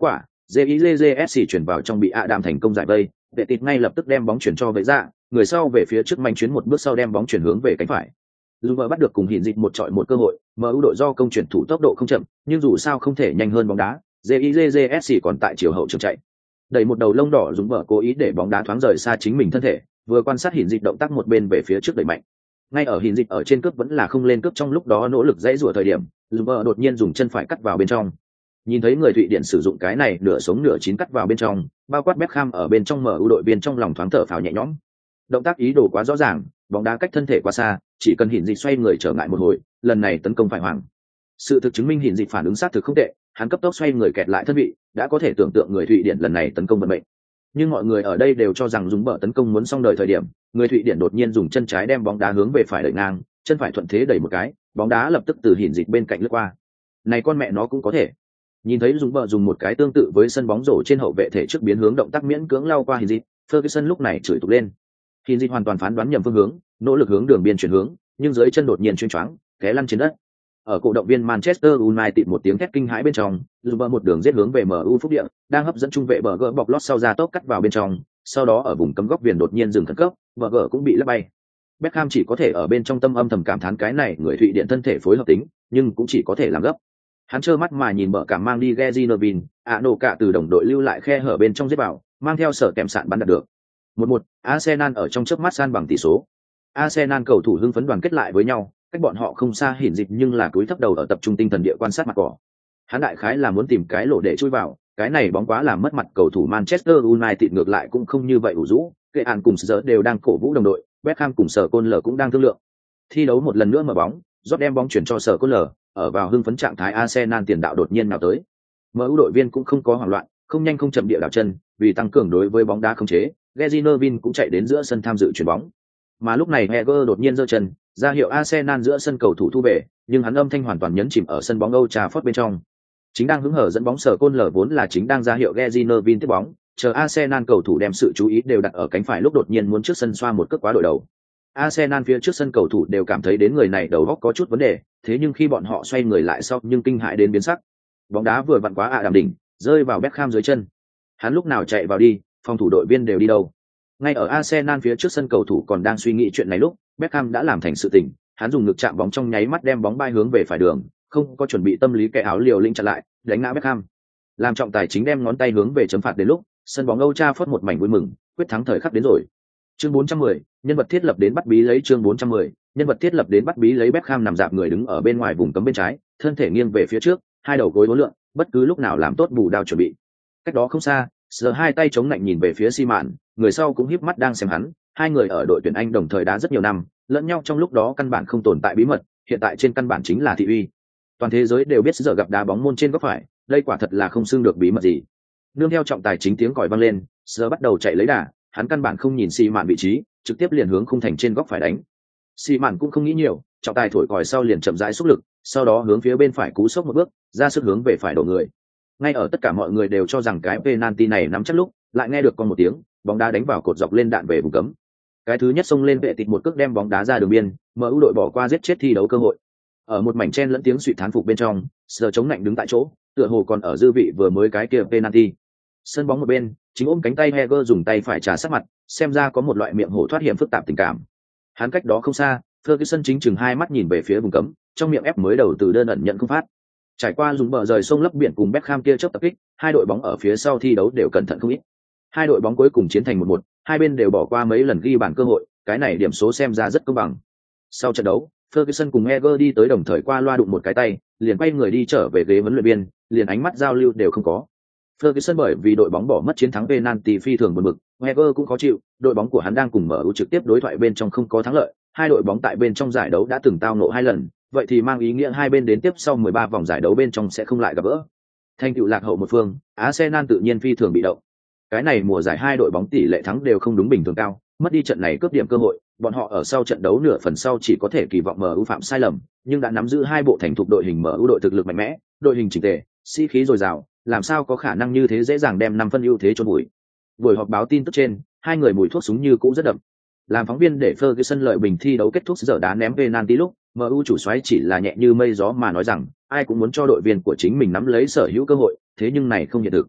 S1: JIJJSC chuyển vào trong bị Adam thành công giải vây, vệ tịt ngay lập tức đem bóng chuyển cho vệ dạ, người sau về phía trước manh chuyến một bước sau đem bóng chuyển hướng về cánh phải. Lumber bắt được cùng hiện dịch một chọi một cơ hội, MU đội do công chuyển thủ tốc độ không chậm, nhưng dù sao không thể nhanh hơn bóng đá, JIJJSC còn tại chiều hậu trường chạy. Đẩy một đầu lông đỏ dùng bờ cố ý để bóng đá thoáng rời xa chính mình thân thể, vừa quan sát hiện dịch động tác một bên về phía trước đẩy mạnh. Ngay ở hiện dịch ở trên cướp vẫn là không lên cướp trong lúc đó nỗ lực dãy rủa thời điểm, Lumber đột nhiên dùng chân phải cắt vào bên trong. Nhìn thấy người Thụy Điển sử dụng cái này nửa sống nửa chín cắt vào bên trong, bao quát Beckham ở bên trong MU đội viên trong lòng thoáng thở phào nhẹ nhõm. Động tác ý đồ quá rõ ràng, bóng đá cách thân thể quá xa, chỉ cần hiện dịch xoay người trở ngại một hồi, lần này tấn công phải hoàng. Sự thực chứng minh hiện dịch phản ứng sát thực không tệ, hắn cấp tốc xoay người kẹt lại thân vị, đã có thể tưởng tượng người Thụy Điển lần này tấn công vận mệnh. Nhưng mọi người ở đây đều cho rằng dùng bờ tấn công muốn xong đời thời điểm, người Thụy Điển đột nhiên dùng chân trái đem bóng đá hướng về phải đẩy ngang, chân phải thuận thế đẩy một cái, bóng đá lập tức từ hiện dịch bên cạnh lướt qua. Này con mẹ nó cũng có thể. Nhìn thấy dùng bờ dùng một cái tương tự với sân bóng rổ trên hậu vệ thể trước biến hướng động tác miễn cưỡng lao qua hiện dịch, Ferguson lúc này chửi tục lên. Hiện dịch hoàn toàn phán đoán nhầm phương hướng, nỗ lực hướng đường biên chuyển hướng, nhưng dưới chân đột nhiên chuyên choáng, té lăn trên đất. Ở cổ động viên Manchester United một tiếng thét kinh hãi bên trong, Lumber một đường giết hướng về MU phúc địa, đang hấp dẫn trung vệ bờ gỡ bọc lót sau ra tốc cắt vào bên trong, sau đó ở vùng cấm góc viền đột nhiên dừng khẩn cấp, bờ gỡ cũng bị lắc bay. Beckham chỉ có thể ở bên trong tâm âm thầm cảm thán cái này người Thụy Điển thân thể phối hợp tính, nhưng cũng chỉ có thể làm gấp. Hắn trơ mắt mà nhìn bờ cảm mang đi Gezi Nevin, nổ cả từ đồng đội lưu lại khe hở bên trong giết vào, mang theo sở kèm sạn bắn đạt được. 1-1, Arsenal ở trong chớp mắt san bằng tỷ số. Arsenal cầu thủ hưng phấn đoàn kết lại với nhau, cách bọn họ không xa hiển dịch nhưng là cúi thấp đầu ở tập trung tinh thần địa quan sát mặt cỏ. Hắn đại khái là muốn tìm cái lỗ để chui vào, cái này bóng quá làm mất mặt cầu thủ Manchester United ngược lại cũng không như vậy ủ rũ, Kệ An cùng giờ đều đang cổ vũ đồng đội, Beckham cùng Sở Côn Lở cũng đang thương lượng. Thi đấu một lần nữa mở bóng, rót đem bóng chuyển cho Sở Côn Lở, ở vào hưng phấn trạng thái Arsenal tiền đạo đột nhiên nào tới. MU đội viên cũng không có hoảng loạn, không nhanh không chậm địa đảo chân, vì tăng cường đối với bóng đá khống chế, Gezi Nevin cũng chạy đến giữa sân tham dự chuyển bóng. Mà lúc này Heger đột nhiên giơ chân, ra hiệu Arsenal giữa sân cầu thủ thu về, nhưng hắn âm thanh hoàn toàn nhấn chìm ở sân bóng Old Trafford bên trong. Chính đang hứng hở dẫn bóng Sở Côn Lở vốn là chính đang ra hiệu Gezi Nevin tiếp bóng, chờ Arsenal cầu thủ đem sự chú ý đều đặt ở cánh phải lúc đột nhiên muốn trước sân xoa một cước quá đội đầu. Arsenal phía trước sân cầu thủ đều cảm thấy đến người này đầu óc có chút vấn đề, thế nhưng khi bọn họ xoay người lại sau nhưng kinh hãi đến biến sắc. Bóng đá vừa vặn quá Adam đỉnh, rơi vào Beckham dưới chân. Hắn lúc nào chạy vào đi, phòng thủ đội viên đều đi đâu. Ngay ở Arsenal phía trước sân cầu thủ còn đang suy nghĩ chuyện này lúc, Beckham đã làm thành sự tình, hắn dùng ngực chạm bóng trong nháy mắt đem bóng bay hướng về phải đường, không có chuẩn bị tâm lý kẻ áo liều lĩnh chặn lại, đánh ngã Beckham. Làm trọng tài chính đem ngón tay hướng về chấm phạt đến lúc, sân bóng Old Trafford một mảnh vui mừng, quyết thắng thời khắc đến rồi. Chương 410, nhân vật thiết lập đến bắt bí lấy chương 410, nhân vật thiết lập đến bắt bí lấy Beckham nằm dạp người đứng ở bên ngoài vùng cấm bên trái, thân thể nghiêng về phía trước, hai đầu gối uốn lượn, bất cứ lúc nào làm tốt bù đao chuẩn bị. Cách đó không xa, giờ hai tay chống lạnh nhìn về phía Si Mạn, người sau cũng híp mắt đang xem hắn, hai người ở đội tuyển Anh đồng thời đá rất nhiều năm, lẫn nhau trong lúc đó căn bản không tồn tại bí mật, hiện tại trên căn bản chính là thị uy. Toàn thế giới đều biết giờ gặp đá bóng môn trên góc phải, đây quả thật là không xưng được bí mật gì. Nương theo trọng tài chính tiếng còi vang lên, giờ bắt đầu chạy lấy đà, hắn căn bản không nhìn Si Mạn vị trí, trực tiếp liền hướng khung thành trên góc phải đánh. Si Mạn cũng không nghĩ nhiều, trọng tài thổi còi sau liền chậm rãi xúc lực, sau đó hướng phía bên phải cú sốc một bước, ra sức hướng về phải đổ người. Ngay ở tất cả mọi người đều cho rằng cái penalty này nắm chắc lúc, lại nghe được con một tiếng, bóng đá đánh vào cột dọc lên đạn về vùng cấm. Cái thứ nhất xông lên vệ tịt một cước đem bóng đá ra đường biên, MU đội bỏ qua giết chết thi đấu cơ hội. Ở một mảnh chen lẫn tiếng suýt thán phục bên trong, giờ chống lạnh đứng tại chỗ, tựa hồ còn ở dư vị vừa mới cái kia penalty. Sân bóng một bên, chính ôm cánh tay Heger dùng tay phải trà sát mặt, xem ra có một loại miệng hổ thoát hiểm phức tạp tình cảm. Hắn cách đó không xa, Ferguson chính chừng hai mắt nhìn về phía vùng cấm, trong miệng ép mới đầu từ đơn ẩn nhận không phát. Trải qua dùng bờ rời sông lấp biển cùng Beckham kia chớp tập kích, hai đội bóng ở phía sau thi đấu đều cẩn thận không ít. Hai đội bóng cuối cùng chiến thành 1-1, hai bên đều bỏ qua mấy lần ghi bàn cơ hội, cái này điểm số xem ra rất công bằng. Sau trận đấu, Ferguson cùng Heger đi tới đồng thời qua loa đụng một cái tay, liền quay người đi trở về ghế huấn luyện viên, liền ánh mắt giao lưu đều không có. Ferguson bởi vì đội bóng bỏ mất chiến thắng penalty phi thường buồn bực, Heger cũng khó chịu, đội bóng của hắn đang cùng MU trực tiếp đối thoại bên trong không có thắng lợi, hai đội bóng tại bên trong giải đấu đã từng tao ngộ hai lần, vậy thì mang ý nghĩa hai bên đến tiếp sau 13 vòng giải đấu bên trong sẽ không lại gặp gỡ. Thành tựu lạc hậu một phương, Arsenal tự nhiên phi thường bị động. Cái này mùa giải hai đội bóng tỷ lệ thắng đều không đúng bình thường cao, mất đi trận này cướp điểm cơ hội, bọn họ ở sau trận đấu nửa phần sau chỉ có thể kỳ vọng MU phạm sai lầm, nhưng đã nắm giữ hai bộ thành thục đội hình MU đội thực lực mạnh mẽ, đội hình chỉnh tề, sĩ khí dồi dào, làm sao có khả năng như thế dễ dàng đem 5 phân ưu thế chôn vùi. Buổi họp báo tin tức trên, hai người mùi thuốc súng như cũ rất đậm. Làm phóng viên để Ferguson lợi bình thi đấu kết thúc giờ đá ném penalty lúc, MU chủ soái chỉ là nhẹ như mây gió mà nói rằng, ai cũng muốn cho đội viên của chính mình nắm lấy sở hữu cơ hội, thế nhưng này không hiện thực.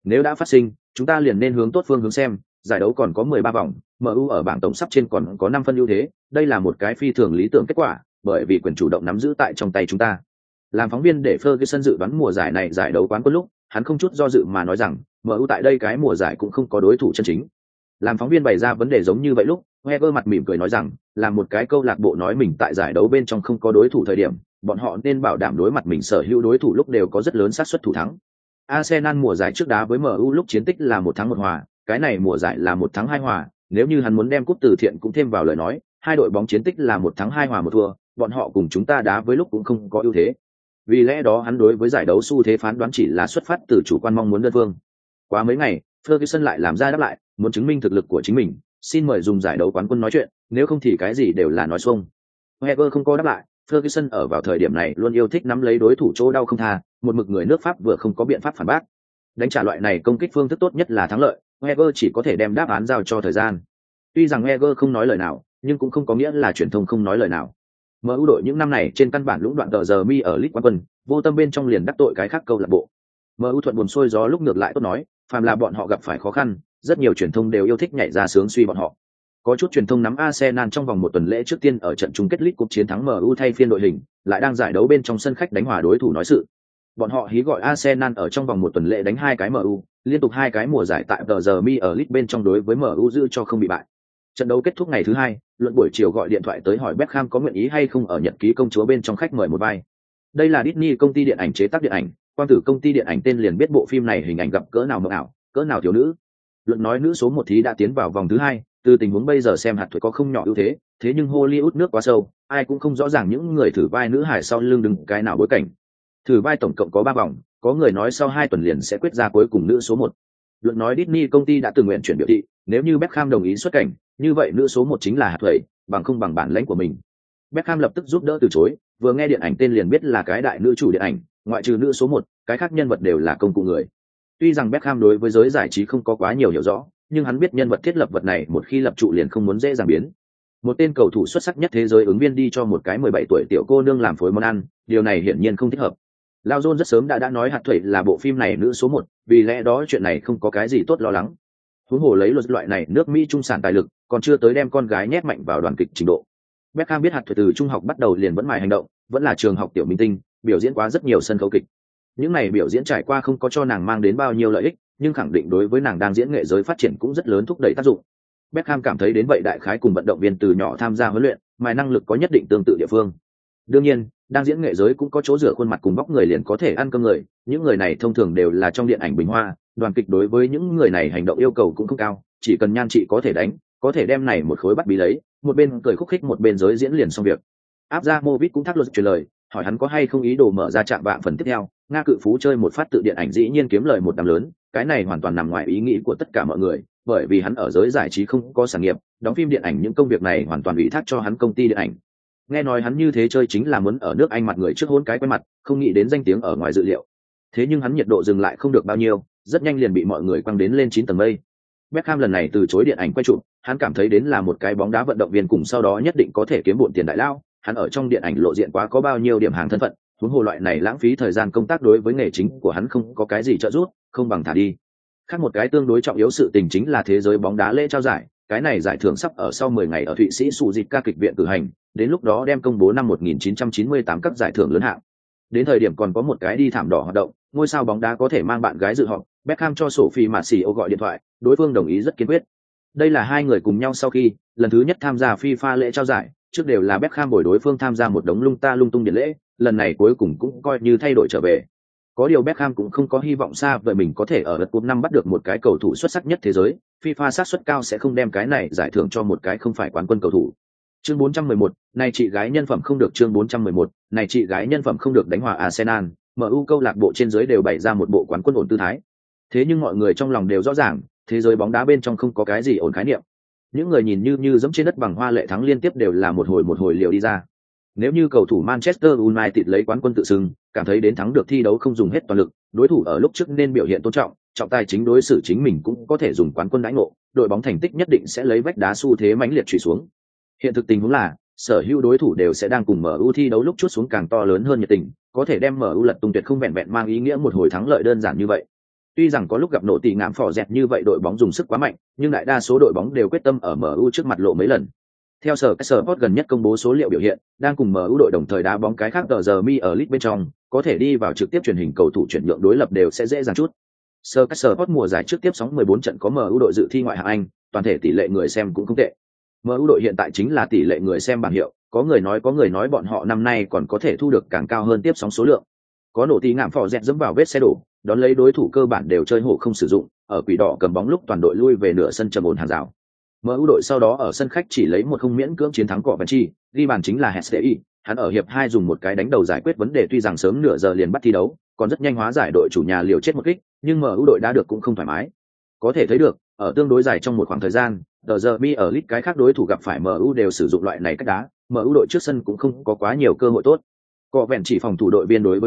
S1: Nếu đã phát sinh, chúng ta liền nên hướng tốt phương hướng xem, giải đấu còn có 13 vòng, MU ở bảng tổng sắp trên còn có 5 phân ưu thế, đây là một cái phi thường lý tưởng kết quả, bởi vì quyền chủ động nắm giữ tại trong tay chúng ta. Làm phóng viên để Ferguson dự đoán mùa giải này giải đấu quán quân lúc, hắn không chút do dự mà nói rằng, MU tại đây cái mùa giải cũng không có đối thủ chân chính. Làm phóng viên bày ra vấn đề giống như vậy lúc, Wenger mặt mỉm cười nói rằng, là một cái câu lạc bộ nói mình tại giải đấu bên trong không có đối thủ thời điểm, bọn họ nên bảo đảm đối mặt mình sở hữu đối thủ lúc đều có rất lớn xác suất thủ thắng. Arsenal mùa giải trước đá với MU lúc chiến tích là 1 thắng 1 hòa, cái này mùa giải là 1 thắng 2 hòa, nếu như hắn muốn đem cúp từ thiện cũng thêm vào lời nói, hai đội bóng chiến tích là 1 thắng 2 hòa 1 thua, bọn họ cùng chúng ta đá với lúc cũng không có ưu thế. Vì lẽ đó hắn đối với giải đấu xu thế phán đoán chỉ là xuất phát từ chủ quan mong muốn đơn phương. Quá mấy ngày, Ferguson lại làm ra đáp lại, muốn chứng minh thực lực của chính mình, xin mời dùng giải đấu quán quân nói chuyện, nếu không thì cái gì đều là nói xuông. Wenger không có đáp lại, Ferguson ở vào thời điểm này luôn yêu thích nắm lấy đối thủ chỗ đau không tha, một mực người nước Pháp vừa không có biện pháp phản bác. Đánh trả loại này công kích phương thức tốt nhất là thắng lợi, Wenger chỉ có thể đem đáp án giao cho thời gian. Tuy rằng Wenger không nói lời nào, nhưng cũng không có nghĩa là truyền thông không nói lời nào. MU đội những năm này trên căn bản lũng đoạn tờ giờ mi ở League quán quân, vô tâm bên trong liền đắc tội cái khác câu lạc bộ. MU thuận buồm xuôi gió lúc ngược lại tốt nói, phàm là bọn họ gặp phải khó khăn, rất nhiều truyền thông đều yêu thích nhảy ra sướng suy bọn họ. Có chút truyền thông nắm Arsenal trong vòng 1 tuần lễ trước tiên ở trận chung kết League Cup chiến thắng MU thay phiên đội hình, lại đang giải đấu bên trong sân khách đánh hòa đối thủ nói sự. Bọn họ hí gọi Arsenal ở trong vòng 1 tuần lễ đánh 2 cái MU, liên tục 2 cái mùa giải tại tờ giờ mi ở League bên trong đối với MU giữ cho không bị bại. Trận đấu kết thúc ngày thứ 2, luận buổi chiều gọi điện thoại tới hỏi Beckham có nguyện ý hay không ở nhật ký công chúa bên trong khách mời một vai. Đây là Disney công ty điện ảnh chế tác điện ảnh, quan tử công ty điện ảnh tên liền biết bộ phim này hình ảnh gặp cỡ nào mộng ảo, cỡ nào thiếu nữ. Luận nói nữ số 1 thí đã tiến vào vòng thứ 2, từ tình huống bây giờ xem hạt thuế có không nhỏ ưu thế, thế nhưng Hollywood nước quá sâu, ai cũng không rõ ràng những người thử vai nữ hài sau lưng đứng cái nào bối cảnh. Thử vai tổng cộng có 3 vòng, có người nói sau 2 tuần liền sẽ quyết ra cuối cùng nữ số 1. Luận nói Disney công ty đã từng nguyện chuyển biểu thị, nếu như Beckham đồng ý xuất cảnh, như vậy nữ số 1 chính là hạt thuế, bằng không bằng bản lãnh của mình. Beckham lập tức giúp đỡ từ chối, vừa nghe điện ảnh tên liền biết là cái đại nữ chủ điện ảnh, ngoại trừ nữ số 1, cái khác nhân vật đều là công cụ người. Tuy rằng Beckham đối với giới giải trí không có quá nhiều hiểu rõ, nhưng hắn biết nhân vật thiết lập vật này một khi lập trụ liền không muốn dễ dàng biến. Một tên cầu thủ xuất sắc nhất thế giới ứng viên đi cho một cái 17 tuổi tiểu cô nương làm phối món ăn, điều này hiển nhiên không thích hợp. Lao John rất sớm đã nói hạt thủy là bộ phim này nữ số 1, vì lẽ đó chuyện này không có cái gì tốt lo lắng. Huống hồ lấy luật loại này nước Mỹ trung sản tài lực, còn chưa tới đem con gái nhét mạnh vào đoàn kịch trình độ. Beckham biết hạt thủy từ trung học bắt đầu liền vẫn mài hành động, vẫn là trường học tiểu minh tinh, biểu diễn quá rất nhiều sân khấu kịch. Những này biểu diễn trải qua không có cho nàng mang đến bao nhiêu lợi ích, nhưng khẳng định đối với nàng đang diễn nghệ giới phát triển cũng rất lớn thúc đẩy tác dụng. Beckham cảm thấy đến vậy đại khái cùng vận động viên từ nhỏ tham gia huấn luyện, mài năng lực có nhất định tương tự địa phương. Đương nhiên, đang diễn nghệ giới cũng có chỗ rửa khuôn mặt cùng bóc người liền có thể ăn cơm người, những người này thông thường đều là trong điện ảnh bình hoa, đoàn kịch đối với những người này hành động yêu cầu cũng không cao, chỉ cần nhan trị có thể đánh, có thể đem này một khối bắt bí lấy, một bên cười khúc khích một bên giới diễn liền xong việc. Abramovich cũng thắc luật truyền lời, hỏi hắn có hay không ý đồ mở ra trạng vạng phần tiếp theo, Nga cự phú chơi một phát tự điện ảnh dĩ nhiên kiếm lời một đám lớn, cái này hoàn toàn nằm ngoài ý nghĩ của tất cả mọi người, bởi vì hắn ở giới giải trí không có sản nghiệp, đóng phim điện ảnh những công việc này hoàn toàn ủy thác cho hắn công ty điện ảnh. Nghe nói hắn như thế chơi chính là muốn ở nước Anh mặt người trước hôn cái quen mặt, không nghĩ đến danh tiếng ở ngoài dự liệu. Thế nhưng hắn nhiệt độ dừng lại không được bao nhiêu, rất nhanh liền bị mọi người quăng đến lên 9 tầng mây. Beckham lần này từ chối điện ảnh quay chụp, hắn cảm thấy đến là một cái bóng đá vận động viên cùng sau đó nhất định có thể kiếm bộn tiền đại lao, hắn ở trong điện ảnh lộ diện quá có bao nhiêu điểm hàng thân phận, huống hồ loại này lãng phí thời gian công tác đối với nghề chính của hắn không có cái gì trợ giúp, không bằng thả đi. Khác một cái tương đối trọng yếu sự tình chính là thế giới bóng đá lễ trao giải, cái này giải thưởng sắp ở sau 10 ngày ở Thụy Sĩ Sù Dịch ca kịch viện cử hành, đến lúc đó đem công bố năm 1998 các giải thưởng lớn hạng. Đến thời điểm còn có một cái đi thảm đỏ hoạt động, ngôi sao bóng đá có thể mang bạn gái dự họp, Beckham cho Sophie Marcio gọi điện thoại, đối phương đồng ý rất kiên quyết. Đây là hai người cùng nhau sau khi lần thứ nhất tham gia FIFA lễ trao giải, trước đều là Beckham bồi đối phương tham gia một đống lung ta lung tung điện lễ, lần này cuối cùng cũng coi như thay đổi trở về. Có điều Beckham cũng không có hy vọng xa vậy mình có thể ở lượt cúp năm bắt được một cái cầu thủ xuất sắc nhất thế giới, FIFA xác suất cao sẽ không đem cái này giải thưởng cho một cái không phải quán quân cầu thủ. Chương 411, này chị gái nhân phẩm không được. Chương 411, này chị gái nhân phẩm không được đánh hòa Arsenal, MU câu lạc bộ trên dưới đều bày ra một bộ quán quân ổn tư thái. Thế nhưng mọi người trong lòng đều rõ ràng, thế giới bóng đá bên trong không có cái gì ổn khái niệm. Những người nhìn như dẫm trên đất bằng hoa lệ thắng liên tiếp đều là một hồi liều đi ra. Nếu như cầu thủ Manchester United lấy quán quân tự xưng, cảm thấy đến thắng được thi đấu không dùng hết toàn lực, đối thủ ở lúc trước nên biểu hiện tôn trọng, trọng tài chính đối xử chính mình cũng có thể dùng quán quân đãi ngộ, đội bóng thành tích nhất định sẽ lấy vách đá xu thế mãnh liệt chủy xuống. Hiện thực tình huống là, sở hữu đối thủ đều sẽ đang cùng MU thi đấu lúc chút xuống càng to lớn hơn nhiệt tình, có thể đem MU lật tung tuyệt không vẹn vẹn mang ý nghĩa một hồi thắng lợi đơn giản như vậy. Tuy rằng có lúc gặp nổ tì ngạm phò dẹt như vậy đội bóng dùng sức quá mạnh, nhưng đại đa số đội bóng đều quyết tâm ở MU trước mặt lộ mấy lần. Theo sở Sport gần nhất công bố số liệu biểu hiện, đang cùng MU đội đồng thời đá bóng cái khác tờ giờ mi ở League bên trong, có thể đi vào trực tiếp truyền hình cầu thủ chuyển nhượng đối lập đều sẽ dễ dàng chút. Sở Sport mùa giải trước tiếp sóng 14 trận có MU đội dự thi ngoại hạng Anh, toàn thể tỷ lệ người xem cũng không tệ. MU đội hiện tại chính là tỷ lệ người xem bảng hiệu, có người nói bọn họ năm nay còn có thể thu được càng cao hơn tiếp sóng số lượng. Có nổ tí ngạm phò dẹt dẫm vào vết xe đổ, đón lấy đối thủ cơ bản đều chơi hổ không sử dụng, ở quỷ đỏ cầm bóng lúc toàn đội lui về nửa sân trầm ổn hàng rào. MU đội sau đó ở sân khách chỉ lấy một không miễn cưỡng chiến thắng cọ Venchi, ghi bàn chính là Hestei, hắn ở hiệp 2 dùng một cái đánh đầu giải quyết vấn đề, tuy rằng sớm nửa giờ liền bắt thi đấu, còn rất nhanh hóa giải đội chủ nhà liều chết một kích, nhưng MU đội đã được cũng không thoải mái. Có thể thấy được, ở tương đối dài trong một khoảng thời gian, tờ giờ mi ở League cái khác đối thủ gặp phải MU đều sử dụng loại này cách đá, MU đội trước sân cũng không có quá nhiều cơ hội tốt. Cọ vẹn chỉ phòng thủ đội viên đối với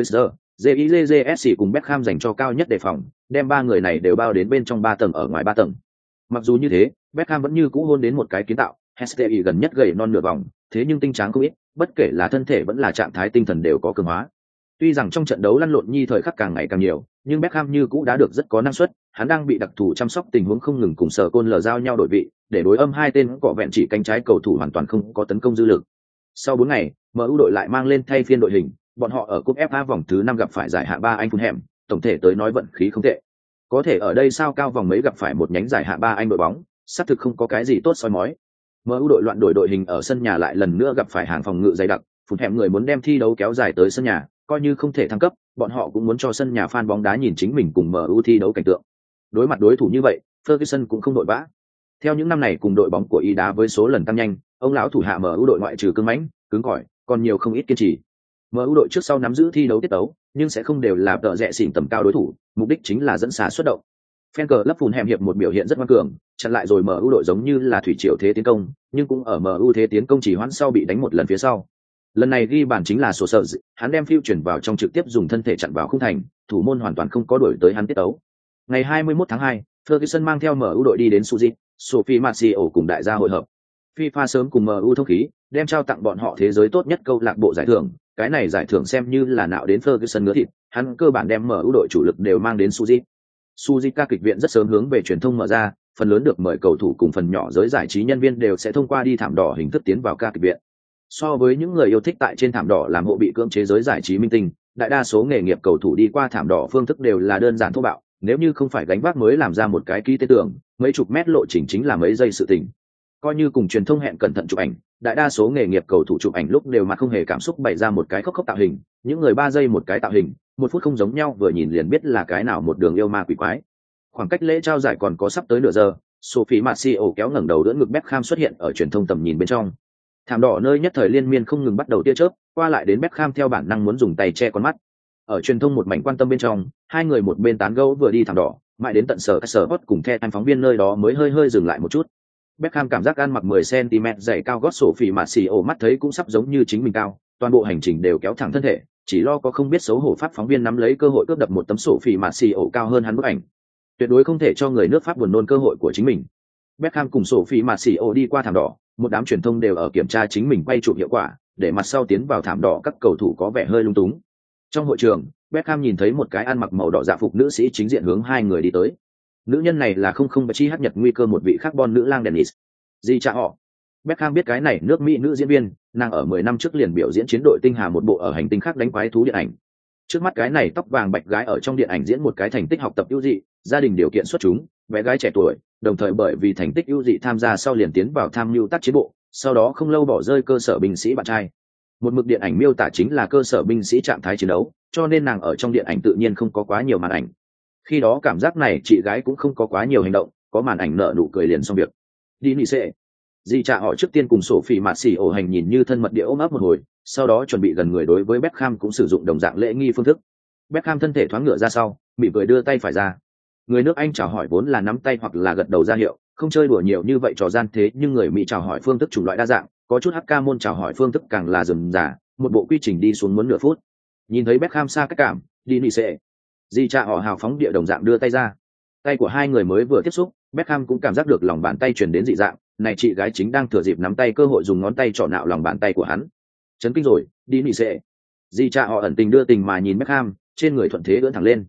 S1: JIJJSC cùng Beckham dành cho cao nhất đề phòng, đem ba người này đều bao đến bên trong 3 tầng ở ngoài 3 tầng. Mặc dù như thế, Beckham vẫn như cũ hôn đến một cái kiến tạo, Hestei gần nhất gầy non nửa vòng, thế nhưng tinh tráng không ít, bất kể là thân thể vẫn là trạng thái tinh thần đều có cường hóa. Tuy rằng trong trận đấu lăn lộn nhi thời khắc càng ngày càng nhiều, nhưng Beckham như cũ đã được rất có năng suất, hắn đang bị đặc thù chăm sóc tình huống không ngừng cùng sở côn lờ giao nhau đổi vị, để đối âm hai tên cọ vẹn chỉ cánh trái cầu thủ hoàn toàn không có tấn công dư lực. Sau 4 ngày, MU đội lại mang lên thay phiên đội hình, bọn họ ở cúp FA vòng thứ 5 gặp phải giải hạng 3 Anh Fulham, tổng thể tới nói vận khí không tệ. Có thể ở đây sao cao vòng mấy gặp phải một nhánh giải hạng 3 Anh đội bóng, xác thực không có cái gì tốt soi mói. MU đội loạn đổi đội hình ở sân nhà lại lần nữa gặp phải hàng phòng ngự dày đặc, Fulham người muốn đem thi đấu kéo dài tới sân nhà, coi như không thể thăng cấp, bọn họ cũng muốn cho sân nhà fan bóng đá nhìn chính mình cùng MU thi đấu cảnh tượng. Đối mặt đối thủ như vậy, Ferguson cũng không đội vã. Theo những năm này cùng đội bóng của y đá với số lần tăng nhanh, ông lão thủ hạ MU đội ngoại trừ cứng mãnh, cứng cỏi, còn nhiều không ít kiên trì. MU đội trước sau nắm giữ thi đấu tiết tấu, nhưng sẽ không đều là tợ rẽ xỉn tầm cao đối thủ, mục đích chính là dẫn xả xuất động. Fan cờ lấp Fulham hiệp một biểu hiện rất ngoan cường, chặn lại rồi MU đội giống như là thủy triều thế tiến công, nhưng cũng ở MU thế tiến công chỉ hoãn sau bị đánh một lần phía sau. Lần này ghi bàn chính là sổ sợ, hắn đem phiêu chuyển vào trong trực tiếp dùng thân thể chặn vào khung thành, thủ môn hoàn toàn không có đuổi tới hắn tiết tấu. Ngày 21 tháng 2, Ferguson mang theo MU đội đi đến Suzy, Sophie Marcio cùng đại gia hội hợp. FIFA sớm cùng MU thông khí, đem trao tặng bọn họ thế giới tốt nhất câu lạc bộ giải thưởng, cái này giải thưởng xem như là nạo đến Ferguson ngứa thịt, hắn cơ bản đem MU đội chủ lực đều mang đến Suzy. Suzy ca kịch viện rất sớm hướng về truyền thông mở ra, phần lớn được mời cầu thủ cùng phần nhỏ giới giải trí nhân viên đều sẽ thông qua đi thảm đỏ hình thức tiến vào ca kịch viện. So với những người yêu thích tại trên thảm đỏ làm hộ bị cưỡng chế giới giải trí minh tinh, đại đa số nghề nghiệp cầu thủ đi qua thảm đỏ phương thức đều là đơn giản thô bạo, nếu như không phải gánh vác mới làm ra một cái ký tên tưởng, mấy chục mét lộ trình chính là mấy giây sự tình. Coi như cùng truyền thông hẹn cẩn thận chụp ảnh, đại đa số nghề nghiệp cầu thủ chụp ảnh lúc đều mặt không hề cảm xúc bày ra một cái khóc tạo hình, những người 3 giây một cái tạo hình, 1 phút không giống nhau, vừa nhìn liền biết là cái nào một đường yêu ma quỷ quái. Khoảng cách lễ trao giải còn có sắp tới nửa giờ, Sophie Marcio kéo ngẩng đầu đỡ ngực Beckham xuất hiện ở truyền thông tầm nhìn bên trong. Thảm đỏ nơi nhất thời liên miên không ngừng bắt đầu tia chớp, qua lại đến Beckham theo bản năng muốn dùng tay che con mắt. Ở truyền thông một mảnh quan tâm bên trong, hai người một bên tán gẫu vừa đi thảm đỏ, mãi đến tận sở hot cùng theo anh phóng viên nơi đó mới hơi dừng lại một chút. Beckham cảm giác ăn mặc 10 cm dày cao gót Sophie Marcio mắt thấy cũng sắp giống như chính mình cao, toàn bộ hành trình đều kéo thẳng thân thể, chỉ lo có không biết xấu hổ Pháp phóng viên nắm lấy cơ hội cướp đập một tấm Sophie Marcio cao hơn hắn bức ảnh. Tuyệt đối không thể cho người nước Pháp buồn nôn cơ hội của chính mình. Beckham cùng Sophie Marcio đi qua thảm đỏ, một đám truyền thông đều ở kiểm tra chính mình quay chụp hiệu quả, để mặt sau tiến vào thảm đỏ các cầu thủ có vẻ hơi lung túng. Trong hội trường, Beckham nhìn thấy một cái ăn mặc màu đỏ dạ phục nữ sĩ chính diện hướng hai người đi tới. Nữ nhân này là không chi hấp nhật nguy cơ một vị carbon nữ lang Dennis. Gì cha họ? Beckham biết cái này nước Mỹ nữ diễn viên, nàng ở 10 năm trước liền biểu diễn chiến đội tinh hà một bộ ở hành tinh khác đánh quái thú điện ảnh. Trước mắt cái này tóc vàng bạch gái ở trong điện ảnh diễn một cái thành tích học tập ưu dị, gia đình điều kiện xuất chúng, bé gái trẻ tuổi, đồng thời bởi vì thành tích ưu dị tham gia sau liền tiến vào tham mưu tác chiến bộ, sau đó không lâu bỏ rơi cơ sở binh sĩ bạn trai. Một mực điện ảnh miêu tả chính là cơ sở binh sĩ trạng thái chiến đấu, cho nên nàng ở trong điện ảnh tự nhiên không có quá nhiều màn ảnh. Khi đó cảm giác này chị gái cũng không có quá nhiều hành động, có màn ảnh nợ nụ cười liền xong việc. Đi nị xệ. Dì cha họ trước tiên cùng Sophie Marcio hành nhìn như thân mật địa ôm ấp một hồi, sau đó chuẩn bị gần người đối với Beckham cũng sử dụng đồng dạng lễ nghi phương thức. Beckham thân thể thoáng ngựa ra sau, mỉm cười đưa tay phải ra. Người nước Anh chào hỏi vốn là nắm tay hoặc là gật đầu ra hiệu, không chơi đùa nhiều như vậy trò gian thế, nhưng người Mỹ chào hỏi phương thức chủng loại đa dạng, có chút HK môn chào hỏi phương thức càng là rườm rà, một bộ quy trình đi xuống muốn nửa phút. Nhìn thấy Beckham xa cách cảm, đi nị xệ. Dì cha họ hào phóng địa đồng dạng đưa tay ra. Tay của hai người mới vừa tiếp xúc, Beckham cũng cảm giác được lòng bàn tay truyền đến dị dạng, này chị gái chính đang thừa dịp nắm tay cơ hội dùng ngón tay trỏ nạo lòng bàn tay của hắn. Chấn kinh rồi, đi nị xệ. Dì cha họ ẩn tình đưa tình mà nhìn Beckham, trên người thuận thế ưỡn thẳng lên.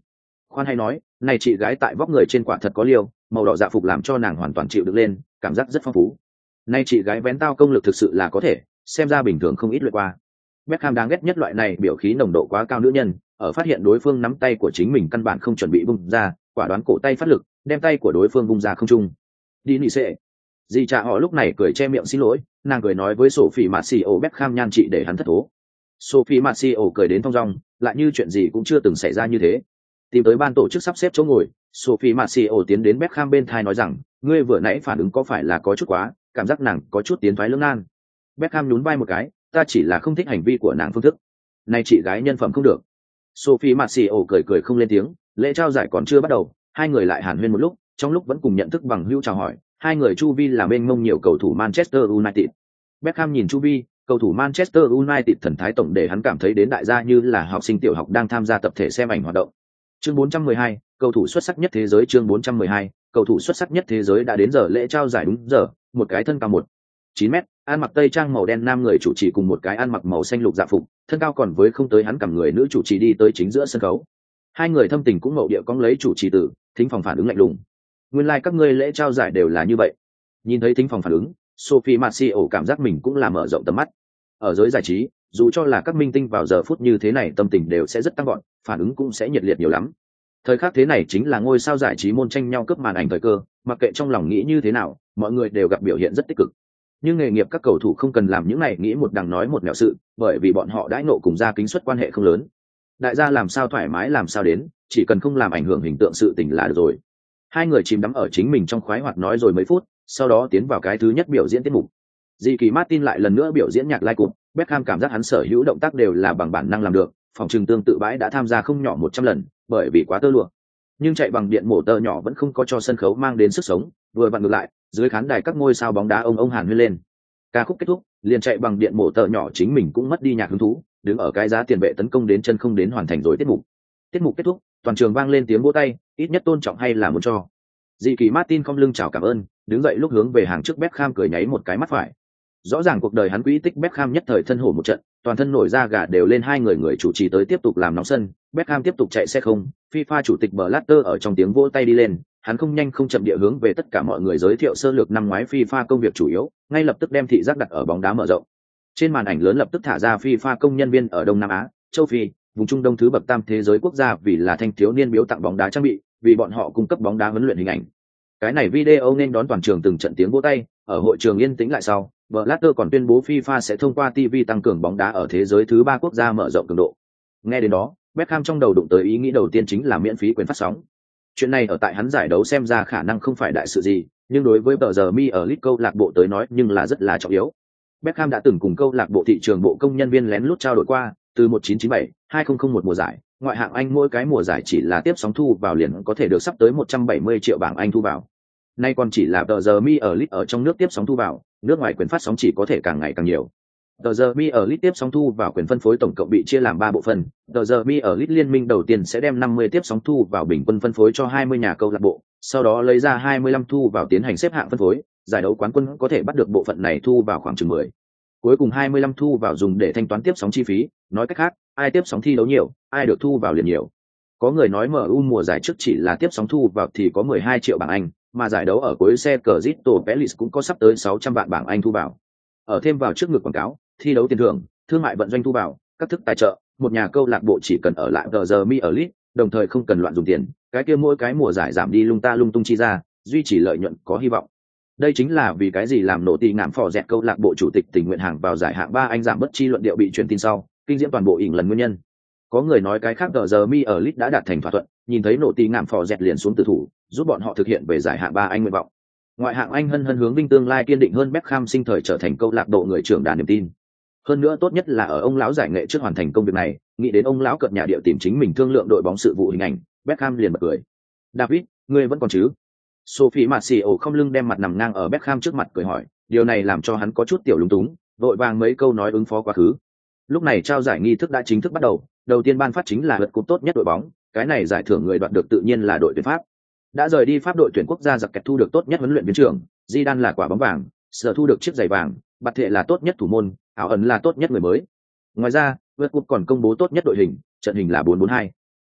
S1: Khoan hay nói, này chị gái tại vóc người trên quả thật có liều, màu đỏ dạ phục làm cho nàng hoàn toàn chịu được lên, cảm giác rất phong phú. Này chị gái vén tao công lực thực sự là có thể, xem ra bình thường không ít luyện qua. Beckham đáng ghét nhất loại này biểu khí nồng độ quá cao nữ nhân, ở phát hiện đối phương nắm tay của chính mình căn bản không chuẩn bị bung ra, quả đoán cổ tay phát lực, đem tay của đối phương bung ra không trung. Đi nị xệ. Dì cha họ lúc này cười che miệng xin lỗi, nàng cười nói với Sophie Marcio Beckham nhan trị để hắn thất thố. Sophie Marcio cười đến thong dong, lại như chuyện gì cũng chưa từng xảy ra như thế. Tìm tới ban tổ chức sắp xếp chỗ ngồi, Sophie Marcio tiến đến Beckham bên tai nói rằng, ngươi vừa nãy phản ứng có phải là có chút quá, cảm giác nàng có chút tiến thoái lưỡng nan. Beckham nhún vai một cái, ta chỉ là không thích hành vi của nàng phương thức. Này chị gái nhân phẩm không được. Sophie Marcio cười cười không lên tiếng, lễ trao giải còn chưa bắt đầu, hai người lại hàn huyên một lúc, trong lúc vẫn cùng nhận thức bằng hữu chào hỏi, hai người chu vi là mênh mông nhiều cầu thủ Manchester United. Beckham nhìn chu vi, cầu thủ Manchester United thần thái tổng để hắn cảm thấy đến đại gia như là học sinh tiểu học đang tham gia tập thể xem ảnh hoạt động. Chương 412, cầu thủ xuất sắc nhất thế giới. Chương 412, cầu thủ xuất sắc nhất thế giới. Đã đến giờ lễ trao giải đúng giờ, một cái thân cao 1,9 m, ăn mặc tây trang màu đen nam người chủ trì cùng một cái ăn mặc màu xanh lục dạ phục, thân cao còn với không tới hắn cầm người nữ chủ trì đi tới chính giữa sân khấu. Hai người thâm tình cũng mậu địa cong lấy chủ trì tử, thính phòng phản ứng lạnh lùng. Nguyên lai các ngươi lễ trao giải đều là như vậy. Nhìn thấy thính phòng phản ứng, Sophie Marcio cảm giác mình cũng là mở rộng tầm mắt. Ở giới giải trí, dù cho là các minh tinh vào giờ phút như thế này tâm tình đều sẽ rất tăng gọn, phản ứng cũng sẽ nhiệt liệt nhiều lắm. Thời khắc thế này chính là ngôi sao giải trí môn tranh nhau cướp màn ảnh thời cơ, mặc kệ trong lòng nghĩ như thế nào, mọi người đều gặp biểu hiện rất tích cực. Nhưng nghề nghiệp các cầu thủ không cần làm những này nghĩ một đằng nói một nẻo sự, bởi vì bọn họ đãi nộ cùng gia kính suất quan hệ không lớn. Đại gia làm sao thoải mái làm sao đến, chỉ cần không làm ảnh hưởng hình tượng sự tình là được rồi. Hai người chìm đắm ở chính mình trong khoái hoạt nói rồi mấy phút, sau đó tiến vào cái thứ nhất biểu diễn tiết mục. Dị kỳ Martin lại lần nữa biểu diễn nhạc live cụm, Beckham cảm giác hắn sở hữu động tác đều là bằng bản năng làm được, phòng trường tương tự bãi đã tham gia không nhỏ 100 lần, bởi vì quá tơ lụa. Nhưng chạy bằng điện mổ tơ nhỏ vẫn không có cho sân khấu mang đến sức sống, vừa vặn ngược lại, dưới khán đài các ngôi sao bóng đá ông hàn huyên lên. Ca khúc kết thúc, liền chạy bằng điện mổ tơ nhỏ chính mình cũng mất đi nhạc hứng thú, đứng ở cái giá tiền vệ tấn công đến chân không đến hoàn thành rồi tiết mục. Tiết mục kết thúc, toàn trường vang lên tiếng vỗ tay, ít nhất tôn trọng hay là muốn cho. Dị kỳ Martin không lưng chào cảm ơn, đứng dậy lúc hướng về hàng trước Beckham cười nháy một cái mắt phải. Rõ ràng cuộc đời hắn quỹ tích Beckham nhất thời thân hổ một trận, toàn thân nổi da gà đều lên, hai người chủ trì tới tiếp tục làm nóng sân, Beckham tiếp tục chạy xe không, FIFA chủ tịch Blatter ở trong tiếng vỗ tay đi lên, hắn không nhanh không chậm địa hướng về tất cả mọi người giới thiệu sơ lược năm ngoái FIFA công việc chủ yếu, ngay lập tức đem thị giác đặt ở bóng đá mở rộng. Trên màn ảnh lớn lập tức thả ra FIFA công nhân viên ở Đông Nam Á, châu Phi, vùng Trung Đông thứ bậc tam thế giới quốc gia vì là thanh thiếu niên biếu tặng bóng đá trang bị, vì bọn họ cung cấp bóng đá huấn luyện hình ảnh. Cái này video nên đón toàn trường từng trận tiếng vỗ tay, ở hội trường yên tĩnh lại sau, Blatter còn tuyên bố FIFA sẽ thông qua TV tăng cường bóng đá ở thế giới thứ 3 quốc gia mở rộng cường độ. Nghe đến đó, Beckham trong đầu đụng tới ý nghĩ đầu tiên chính là miễn phí quyền phát sóng. Chuyện này ở tại hắn giải đấu xem ra khả năng không phải đại sự gì, nhưng đối với tờ giờ mi ở Leeds câu lạc bộ tới nói nhưng là rất là trọng yếu. Beckham đã từng cùng câu lạc bộ thị trường bộ công nhân viên lén lút trao đổi qua, từ 1997-2001 mùa giải, ngoại hạng Anh mỗi cái mùa giải chỉ là tiếp sóng thu vào liền có thể được sắp tới 170 triệu bảng Anh thu vào. Nay còn chỉ là tờ giờ mi ở Leeds ở trong nước tiếp sóng thu vào, nước ngoài quyền phát sóng chỉ có thể càng ngày càng nhiều. Tờ giờ mi ở Leeds tiếp sóng thu vào quyền phân phối tổng cộng bị chia làm 3 bộ phận. Tờ giờ mi ở Leeds liên minh đầu tiên sẽ đem 50 tiếp sóng thu vào bình quân phân phối cho 20 nhà câu lạc bộ, sau đó lấy ra 25 thu vào tiến hành xếp hạng phân phối, giải đấu quán quân có thể bắt được bộ phận này thu vào khoảng chừng 10. Cuối cùng 25 thu vào dùng để thanh toán tiếp sóng chi phí, nói cách khác, ai tiếp sóng thi đấu nhiều, ai được thu vào liền nhiều. Có người nói MU mùa giải trước chỉ là tiếp sóng thu vào thì có 12 triệu bảng Anh, mà giải đấu ở cuối xe Crystal Palace cũng có sắp tới 600 vạn bảng Anh thu vào. Ở thêm vào trước ngực quảng cáo, thi đấu tiền thưởng, thương mại vận doanh thu vào, các thức tài trợ, một nhà câu lạc bộ chỉ cần ở lại tờ giờ mi ở Leeds, đồng thời không cần loạn dùng tiền, cái kia mỗi cái mùa giải giảm đi lung ta lung tung chi ra, duy trì lợi nhuận có hy vọng. Đây chính là vì cái gì làm nổ tì ngạm phò dẹt câu lạc bộ chủ tịch tình nguyện hàng vào giải hạng 3 Anh giảm bất chi luận điệu bị truyền tin sau, kinh diễm toàn bộ ỉn lần nguyên nhân. Có người nói cái khác tờ giờ mi ở Leeds đã đạt thành thỏa thuận, nhìn thấy nổ tì ngạm phò dẹt liền xuống tử thủ, giúp bọn họ thực hiện về giải hạng 3 Anh nguyện vọng. Ngoại hạng Anh hân hướng vinh tương lai kiên định hơn Beckham sinh thời trở thành câu lạc bộ người trưởng đàn niềm tin. Hơn nữa tốt nhất là ở ông lão giải nghệ trước hoàn thành công việc này, nghĩ đến ông lão cợt nhà địa tìm chính mình thương lượng đội bóng sự vụ hình ảnh, Beckham liền bật cười. David, ngươi vẫn còn chứ? Sophie Marcio không lưng đem mặt nằm ngang ở Beckham trước mặt cười hỏi, điều này làm cho hắn có chút tiểu lúng túng, vội vàng mấy câu nói ứng phó quá khứ. Lúc này trao giải nghi thức đã chính thức bắt đầu, đầu tiên ban phát chính là lượt cúp tốt nhất đội bóng, cái này giải thưởng người đoạt được tự nhiên là đội tuyển Pháp. Đã rời đi Pháp đội tuyển quốc gia giặc kẹt thu được tốt nhất huấn luyện viên trưởng, Zidane là quả bóng vàng, Sở thu được chiếc giày vàng, Bạt Thệ là tốt nhất thủ môn, Ảo ẩn là tốt nhất người mới. Ngoài ra, vượt cúp còn công bố tốt nhất đội hình, trận hình là 4-4-2.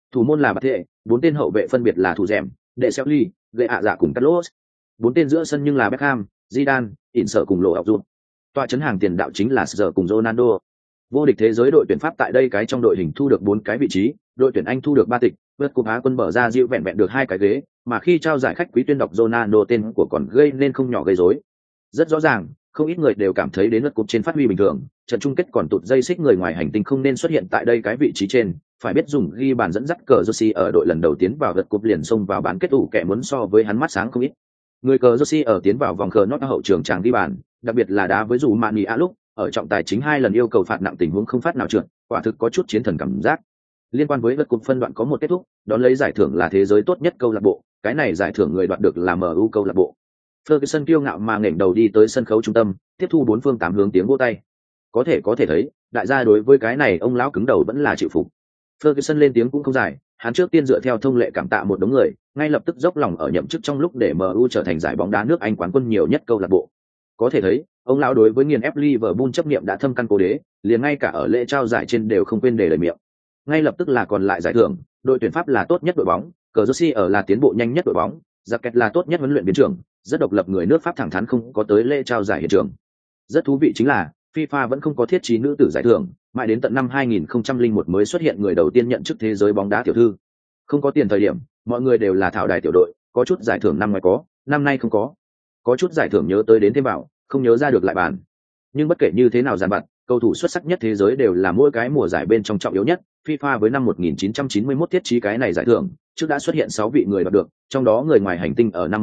S1: Thủ môn là Bạt Thệ, 4 tên hậu vệ phân biệt là Thủ Dẻm, Đệ Xeo Ly, Gệ ạ dạ cùng Carlos. 4 tên giữa sân nhưng là Beckham, Zidane, Inter cùng Lộ Học Dụ. Tọa chấn hàng tiền đạo chính là Sergio cùng Ronaldo. Vô địch thế giới đội tuyển Pháp tại đây cái trong đội hình thu được 4 cái vị trí, đội tuyển Anh thu được 3 tịch, vượt cúp Á quân bờ ra dịu vẹn vẹn được 2 cái ghế, mà khi trao giải khách quý tuyên đọc Ronaldo tên của còn gây nên không nhỏ gây rối. Rất rõ ràng, không ít người đều cảm thấy đến lượt cúp trên phát huy bình thường, trận chung kết còn tụt dây xích người ngoài hành tinh không nên xuất hiện tại đây cái vị trí trên, phải biết dùng ghi bàn dẫn dắt cờ Jersey ở đội lần đầu tiến vào lượt cúp liền xông vào bán kết ủ kẻ muốn so với hắn mắt sáng không ít. Người cờ Jersey ở tiến vào vòng cờ nốt hậu trường chàng ghi bàn, đặc biệt là đá với dù Mani A lúc ở trọng tài chính 2 lần yêu cầu phạt nặng tình huống không phát nào trượt, quả thực có chút chiến thần cảm giác. Liên quan với lượt cúp phân đoạn có một kết thúc, đón lấy giải thưởng là thế giới tốt nhất câu lạc bộ, cái này giải thưởng người đoạt được là MU câu lạc bộ. Ferguson kiêu ngạo mà ngẩng đầu đi tới sân khấu trung tâm, tiếp thu 4 phương 8 hướng tiếng vỗ tay. Có thể thấy, đại gia đối với cái này ông lão cứng đầu vẫn là chịu phục. Ferguson lên tiếng cũng không dài, hắn trước tiên dựa theo thông lệ cảm tạ một đống người, ngay lập tức dốc lòng ở nhậm chức trong lúc để MU trở thành giải bóng đá nước Anh quán quân nhiều nhất câu lạc bộ. Có thể thấy, ông lão đối với nghiền ép Liverpool chấp niệm đã thâm căn cố đế, liền ngay cả ở lễ trao giải trên đều không quên để lời miệng. Ngay lập tức là còn lại giải thưởng, đội tuyển Pháp là tốt nhất đội bóng, cờ Jersey ở là tiến bộ nhanh nhất đội bóng, Jacket là tốt nhất huấn luyện viên trưởng, rất độc lập người nước Pháp thẳng thắn không có tới lễ trao giải hiện trường. Rất thú vị chính là, FIFA vẫn không có thiết trí nữ tử giải thưởng, mãi đến tận năm 2001 mới xuất hiện người đầu tiên nhận chức thế giới bóng đá tiểu thư. Không có tiền thời điểm, mọi người đều là thảo đài tiểu đội, có chút giải thưởng năm ngoái có, năm nay không có. Có chút giải thưởng nhớ tới đến thêm bảo, không nhớ ra được lại bàn. Nhưng bất kể như thế nào dàn vặt, cầu thủ xuất sắc nhất thế giới đều là mỗi cái mùa giải bên trong trọng yếu nhất. FIFA với năm 1991 thiết trí cái này giải thưởng, trước đã xuất hiện 6 vị người đoạt được, trong đó người ngoài hành tinh ở năm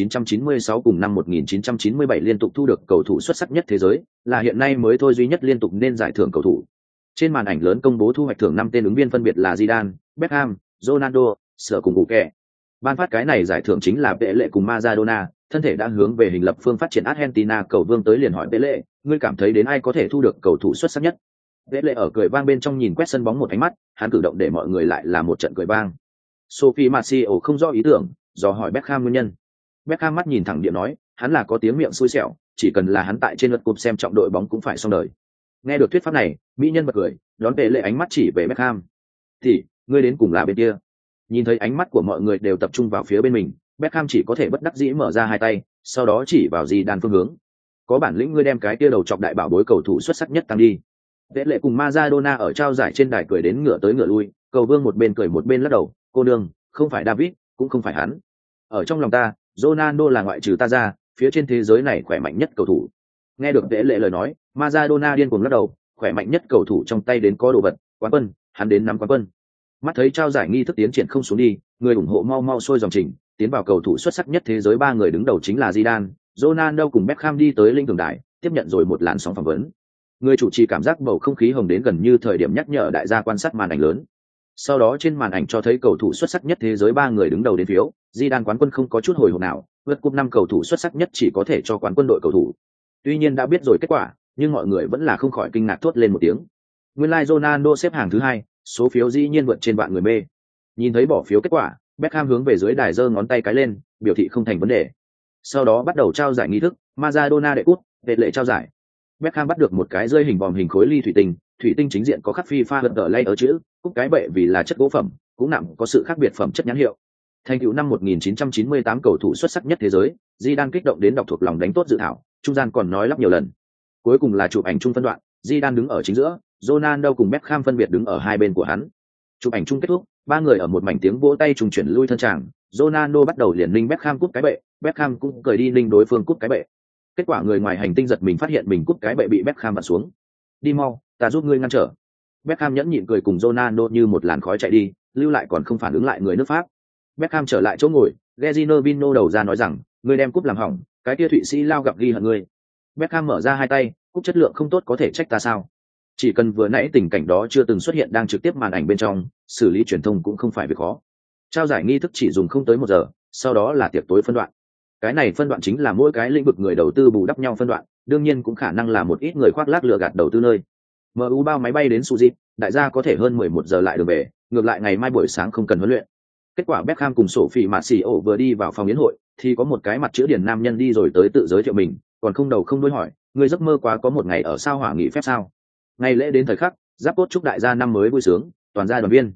S1: 1996 cùng năm 1997 liên tục thu được cầu thủ xuất sắc nhất thế giới, là hiện nay mới thôi duy nhất liên tục nên giải thưởng cầu thủ. Trên màn ảnh lớn công bố thu hoạch thưởng 5 tên ứng viên phân biệt là Zidane, Beckham, Ronaldo, Sở cùng Buke. Ban phát cái này giải thưởng chính là Pele cùng Maradona, thân thể đã hướng về hình lập phương phát triển Argentina cầu vương tới liền hỏi Pele, ngươi cảm thấy đến ai có thể thu được cầu thủ xuất sắc nhất? Pele ở cười vang bên trong nhìn quét sân bóng một ánh mắt, hắn cử động để mọi người lại là một trận cười vang. Sophie Marcio không rõ ý tưởng, dò hỏi Beckham nguyên nhân. Beckham mắt nhìn thẳng điện nói, hắn là có tiếng miệng xui xẻo, chỉ cần là hắn tại trên lượt cúp xem trọng đội bóng cũng phải xong đời. Nghe được thuyết pháp này, mỹ nhân bật cười, đón Pele ánh mắt chỉ về Beckham. Thì, ngươi đến cùng là bên kia. Nhìn thấy ánh mắt của mọi người đều tập trung vào phía bên mình, Beckham chỉ có thể bất đắc dĩ mở ra hai tay, sau đó chỉ vào Zidane phương hướng. Có bản lĩnh ngươi đem cái kia đầu chọc đại bảo bối cầu thủ xuất sắc nhất tăng đi. Pele cùng Maradona ở trao giải trên đài cười đến ngửa tới ngửa lui, cầu vương một bên cười một bên lắc đầu, cô nương, không phải David, cũng không phải hắn. Ở trong lòng ta, Ronaldo là ngoại trừ ta ra, phía trên thế giới này khỏe mạnh nhất cầu thủ. Nghe được Pele lời nói, Maradona điên cuồng lắc đầu, khỏe mạnh nhất cầu thủ trong tay đến có đồ vật, quán quân, hắn đến nắm quán quân. Mắt thấy trao giải nghi thức tiến triển không xuống đi, người ủng hộ mau mau sôi dòng trình, tiến vào cầu thủ xuất sắc nhất thế giới 3 người đứng đầu chính là Zidane, Ronaldo cùng Beckham đi tới linh tường đài, tiếp nhận rồi một làn sóng phỏng vấn. Người chủ trì cảm giác bầu không khí hồng đến gần như thời điểm nhắc nhở đại gia quan sát màn ảnh lớn. Sau đó trên màn ảnh cho thấy cầu thủ xuất sắc nhất thế giới 3 người đứng đầu đến phiếu, Zidane quán quân không có chút hồi hộp nào, vượt cúp 5 cầu thủ xuất sắc nhất chỉ có thể cho quán quân đội cầu thủ. Tuy nhiên đã biết rồi kết quả, nhưng mọi người vẫn là không khỏi kinh ngạc thốt lên một tiếng. Nguyên lai Ronaldo xếp hàng thứ 2, số phiếu dĩ nhiên vượt trên vạn người mê. Nhìn thấy bỏ phiếu kết quả, Beckham hướng về dưới đài giơ ngón tay cái lên, biểu thị không thành vấn đề. Sau đó bắt đầu trao giải nghi thức, Maradona đệ cúp, đệ lệ trao giải. Beckham bắt được một cái rơi hình vòm hình khối ly thủy tinh chính diện có khắc FIFA gật đỡ lay ở chữ, cúp cái bệ vì là chất gỗ phẩm, cũng nặng có sự khác biệt phẩm chất nhãn hiệu. Thành tựu năm 1998 cầu thủ xuất sắc nhất thế giới, Zidane kích động đến đọc thuộc lòng đánh tốt dự thảo, trung gian còn nói lắp nhiều lần. Cuối cùng là chụp ảnh chung phân đoạn, Zidane đứng ở chính giữa, Ronaldo cùng Beckham phân biệt đứng ở hai bên của hắn. Chụp ảnh chung kết thúc, 3 người ở một mảnh tiếng vỗ tay trùng chuyển lui thân chàng, Ronaldo bắt đầu liền ninh Beckham cúp cái bệ, Beckham cũng cười đi ninh đối phương cúp cái bệ. Kết quả người ngoài hành tinh giật mình phát hiện mình cúp cái bệ bị Beckham vặn xuống. Đi mau, ta giúp ngươi ngăn trở. Beckham nhẫn nhịn cười cùng Ronaldo như một làn khói chạy đi, lưu lại còn không phản ứng lại người nước Pháp. Beckham trở lại chỗ ngồi, Gennaro Vino đầu ra nói rằng, ngươi đem cúp làm hỏng, cái kia Thụy Sĩ lao gặp ghi hận ngươi. Beckham mở ra hai tay, cúp chất lượng không tốt có thể trách ta sao? Chỉ cần vừa nãy tình cảnh đó chưa từng xuất hiện đang trực tiếp màn ảnh bên trong, xử lý truyền thông cũng không phải việc khó. Trao giải nghi thức chỉ dùng không tới 1 giờ, sau đó là tiệc tối phân đoạn. Cái này phân đoạn chính là mỗi cái lĩnh vực người đầu tư bù đắp nhau phân đoạn, đương nhiên cũng khả năng là một ít người khoác lác lừa gạt đầu tư nơi. MU bao máy bay đến Suzy, đại gia có thể hơn 11 giờ lại được về, ngược lại ngày mai buổi sáng không cần huấn luyện. Kết quả Beckham cùng Sophie Marcio vừa đi vào phòng yến hội, thì có một cái mặt chữ điển nam nhân đi rồi tới tự giới thiệu mình, còn không đầu không đuôi hỏi, người giấc mơ quá có một ngày ở sao hỏa nghỉ phép sao? Ngày lễ đến thời khắc, giáp cốt chúc đại gia năm mới vui sướng, toàn gia đoàn viên.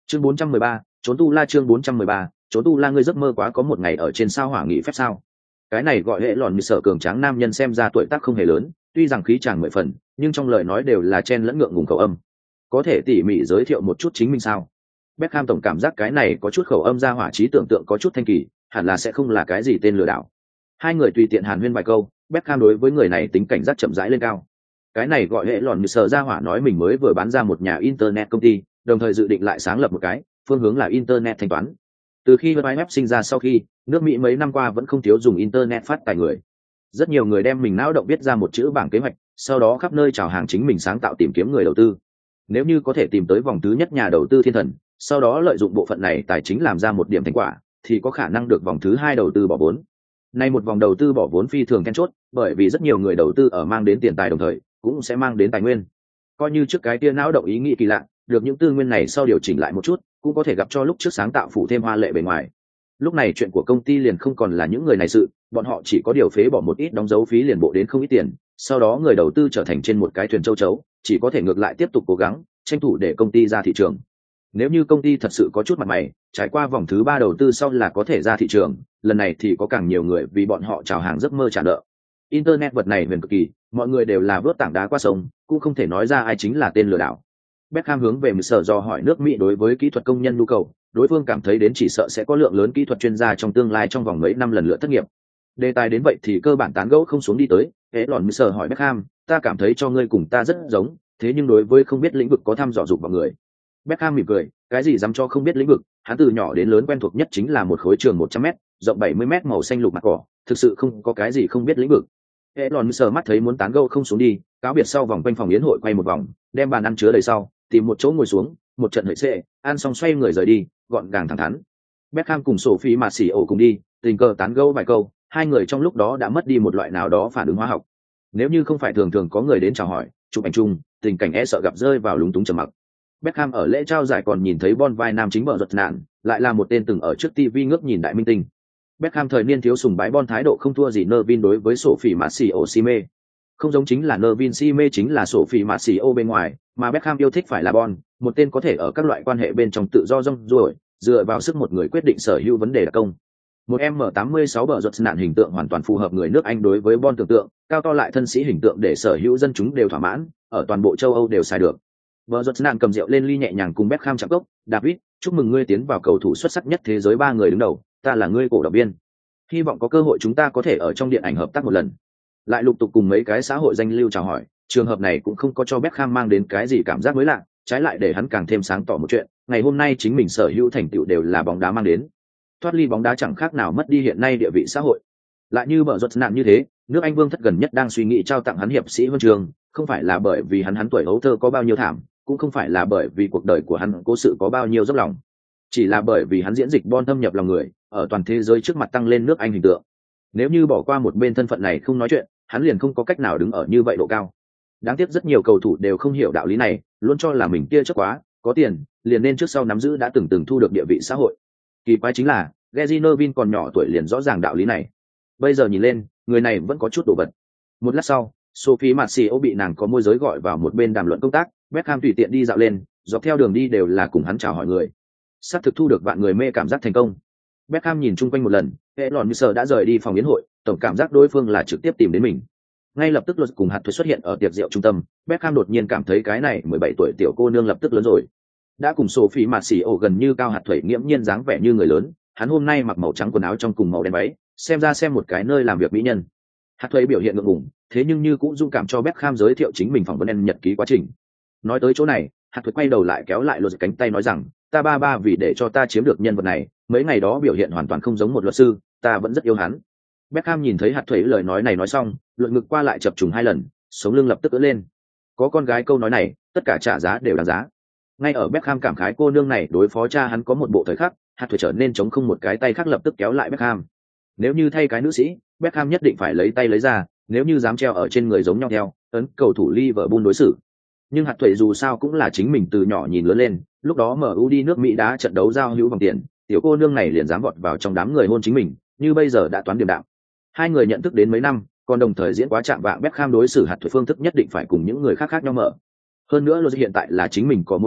S1: Chương 413, trốn tu la. Chương 413, trốn tu la. Ngươi giấc mơ quá có một ngày ở trên sao hỏa nghỉ phép sao? Cái này gọi hệ lòn như sở cường tráng nam nhân xem ra tuổi tác không hề lớn, tuy rằng khí chàng 10 phần, nhưng trong lời nói đều là chen lẫn ngượng ngùng khẩu âm. Có thể tỉ mỉ giới thiệu một chút chính mình sao? Beckham tổng cảm giác cái này có chút khẩu âm ra hỏa trí tưởng tượng có chút thanh kỳ, hẳn là sẽ không là cái gì tên lừa đảo. Hai người tùy tiện hàn huyên vài câu, Beckham đối với người này tính cảnh giác chậm rãi lên cao. Cái này gọi hệ lòn như sở ra hỏa nói mình mới vừa bán ra một nhà internet công ty, đồng thời dự định lại sáng lập một cái, phương hướng là internet thanh toán. Từ khi web sinh ra sau khi, nước Mỹ mấy năm qua vẫn không thiếu dùng internet phát tài người. Rất nhiều người đem mình não động viết ra một chữ bảng kế hoạch, sau đó khắp nơi chào hàng chính mình sáng tạo tìm kiếm người đầu tư. Nếu như có thể tìm tới vòng thứ nhất nhà đầu tư thiên thần, sau đó lợi dụng bộ phận này tài chính làm ra một điểm thành quả, thì có khả năng được vòng thứ hai đầu tư bỏ vốn. Nay một vòng đầu tư bỏ vốn phi thường then chốt, bởi vì rất nhiều người đầu tư ở mang đến tiền tài đồng thời, cũng sẽ mang đến tài nguyên. Coi như trước cái tia não động ý nghĩ kỳ lạ, được những tư nguyên này sau điều chỉnh lại một chút, cũng có thể gặp cho lúc trước sáng tạo phủ thêm hoa lệ bề ngoài. Lúc này chuyện của công ty liền không còn là những người này sự, bọn họ chỉ có điều phế bỏ một ít đóng dấu phí liền bộ đến không ít tiền, sau đó người đầu tư trở thành trên một cái thuyền châu chấu, chỉ có thể ngược lại tiếp tục cố gắng tranh thủ để công ty ra thị trường. Nếu như công ty thật sự có chút mặt mày, trải qua vòng thứ 3 đầu tư sau là có thể ra thị trường, lần này thì có càng nhiều người vì bọn họ chào hàng giấc mơ trả nợ. Internet vật này huyền cực kỳ, mọi người đều là vớt tảng đá qua sông, cũng không thể nói ra ai chính là tên lừa đảo. Beckham hướng về sở do hỏi nước Mỹ đối với kỹ thuật công nhân nhu cầu, đối phương cảm thấy đến chỉ sợ sẽ có lượng lớn kỹ thuật chuyên gia trong tương lai trong vòng mấy năm lần lượt thất nghiệp. Đề tài đến vậy thì cơ bản tán gẫu không xuống đi tới, hễ lòn sở hỏi Beckham, ta cảm thấy cho ngươi cùng ta rất giống, thế nhưng đối với không biết lĩnh vực có thăm dò dục vào người. Beckham mỉm cười, cái gì dám cho không biết lĩnh vực, hắn từ nhỏ đến lớn quen thuộc nhất chính là một khối trường 100m, rộng 70m màu xanh lục mặt cỏ, thực sự không có cái gì không biết lĩnh vực. Hễ lòn sở mắt thấy muốn tán gẫu không xuống đi, cáo biệt sau vòng quanh phòng yến hội quay một vòng, đem bàn ăn chứa đầy sau, tìm một chỗ ngồi xuống, một trận hợi xệ, ăn xong xoay người rời đi, gọn gàng thẳng thắn. Beckham cùng Sophie Marceau cùng đi, tình cờ tán gẫu vài câu, hai người trong lúc đó đã mất đi một loại nào đó phản ứng hóa học. Nếu như không phải thường thường có người đến chào hỏi, chụp ảnh chung, tình cảnh e sợ gặp rơi vào lúng túng trầm mặc. Beckham ở lễ trao giải còn nhìn thấy Bon vai nam chính bợ giật nạn, lại là một tên từng ở trước TV ngước nhìn đại minh tinh. Beckham thời niên thiếu sùng bái Bon thái độ không thua gì Nervin đối với Sophie Marceau si mê. Không giống chính là Nervin si mê chính là Sophie Marceau bên ngoài, mà Beckham yêu thích phải là Bon, một tên có thể ở các loại quan hệ bên trong tự do rong ruổi, dựa vào sức một người quyết định sở hữu vấn đề đặc công. Một M86 bờ giật nạn hình tượng hoàn toàn phù hợp người nước Anh đối với Bon tưởng tượng, cao to lại thân sĩ hình tượng để sở hữu dân chúng đều thỏa mãn, ở toàn bộ châu Âu đều xài được. Bờ giật nạn cầm rượu lên ly nhẹ nhàng cùng Beckham chạm cốc, David, chúc mừng ngươi tiến vào cầu thủ xuất sắc nhất thế giới 3 người đứng đầu, ta là ngươi cổ động viên. Hy vọng có cơ hội chúng ta có thể ở trong điện ảnh hợp tác một lần. Lại lục tục cùng mấy cái xã hội danh lưu chào hỏi, trường hợp này cũng không có cho Beckham mang đến cái gì cảm giác mới lạ, trái lại để hắn càng thêm sáng tỏ một chuyện, ngày hôm nay chính mình sở hữu thành tựu đều là bóng đá mang đến. Thoát ly bóng đá chẳng khác nào mất đi hiện nay địa vị xã hội. Lại như bợ giật nạn như thế, nước Anh vương thất gần nhất đang suy nghĩ trao tặng hắn hiệp sĩ huân trường, không phải là bởi vì hắn tuổi hấu thơ có bao nhiêu thảm, cũng không phải là bởi vì cuộc đời của hắn cố sự có bao nhiêu dốc lòng, chỉ là bởi vì hắn diễn dịch Bon thâm nhập lòng người, ở toàn thế giới trước mặt tăng lên nước Anh hình tượng. Nếu như bỏ qua một bên thân phận này không nói chuyện, hắn liền không có cách nào đứng ở như vậy độ cao. Đáng tiếc rất nhiều cầu thủ đều không hiểu đạo lý này, luôn cho là mình kia chắc quá, có tiền, liền nên trước sau nắm giữ đã từng thu được địa vị xã hội. Kỳ quái chính là, Gary Neville còn nhỏ tuổi liền rõ ràng đạo lý này. Bây giờ nhìn lên, người này vẫn có chút đồ vật. Một lát sau, Sophie Marceau bị nàng có môi giới gọi vào một bên đàm luận công tác, Beckham tùy tiện đi dạo lên, dọc theo đường đi đều là cùng hắn chào hỏi người. Sắp thực thu được vạn người mê cảm giác thành công. Beckham nhìn chung quanh một lần, hệ lòn như sợ đã rời đi phòng yến hội, tổng cảm giác đối phương là trực tiếp tìm đến mình. Ngay lập tức luật cùng hạt thuế xuất hiện ở tiệc rượu trung tâm, Beckham đột nhiên cảm thấy cái này 17 tuổi tiểu cô nương lập tức lớn rồi. Đã cùng Sophie Marceau gần như cao hạt thuế nghiễm nhiên dáng vẻ như người lớn, hắn hôm nay mặc màu trắng quần áo trong cùng màu đen váy, xem ra xem một cái nơi làm việc mỹ nhân. Hạt thuế biểu hiện ngượng ngùng, thế nhưng như cũng dung cảm cho Beckham giới thiệu chính mình phỏng vấn nhật ký quá trình. Nói tới chỗ này, hạt thuế quay đầu lại kéo lại luật cánh tay nói rằng, ta ba vì để cho ta chiếm được nhân vật này, mấy ngày đó biểu hiện hoàn toàn không giống một luật sư, ta vẫn rất yêu hắn. Beckham nhìn thấy hạt thuế lời nói này nói xong, luận ngực qua lại chập trùng 2 lần, sống lưng lập tức ưỡn lên. Có con gái câu nói này, tất cả trả giá đều đáng giá. Ngay ở Beckham cảm khái cô nương này đối phó cha hắn có một bộ thời khắc, hạt thuế trở nên chống không một cái tay khác lập tức kéo lại Beckham. Nếu như thay cái nữ sĩ, Beckham nhất định phải lấy tay lấy ra, nếu như dám treo ở trên người giống nhau theo, ấn cầu thủ Liverpool đối xử. Nhưng hạt thuế dù sao cũng là chính mình từ nhỏ nhìn lớn lên, lúc đó MU đi nước Mỹ đá trận đấu giao hữu vòng tiền, tiểu cô nương này liền dám vọt vào trong đám người hôn chính mình, như bây giờ đã toán điểm đạm. Hai người nhận thức đến mấy năm, còn đồng thời diễn quá chạm vạng, Beckham đối xử hạt thuế phương thức nhất định phải cùng những người khác khác nhau mở. Hơn nữa luật hiện tại là chính mình có môi giới,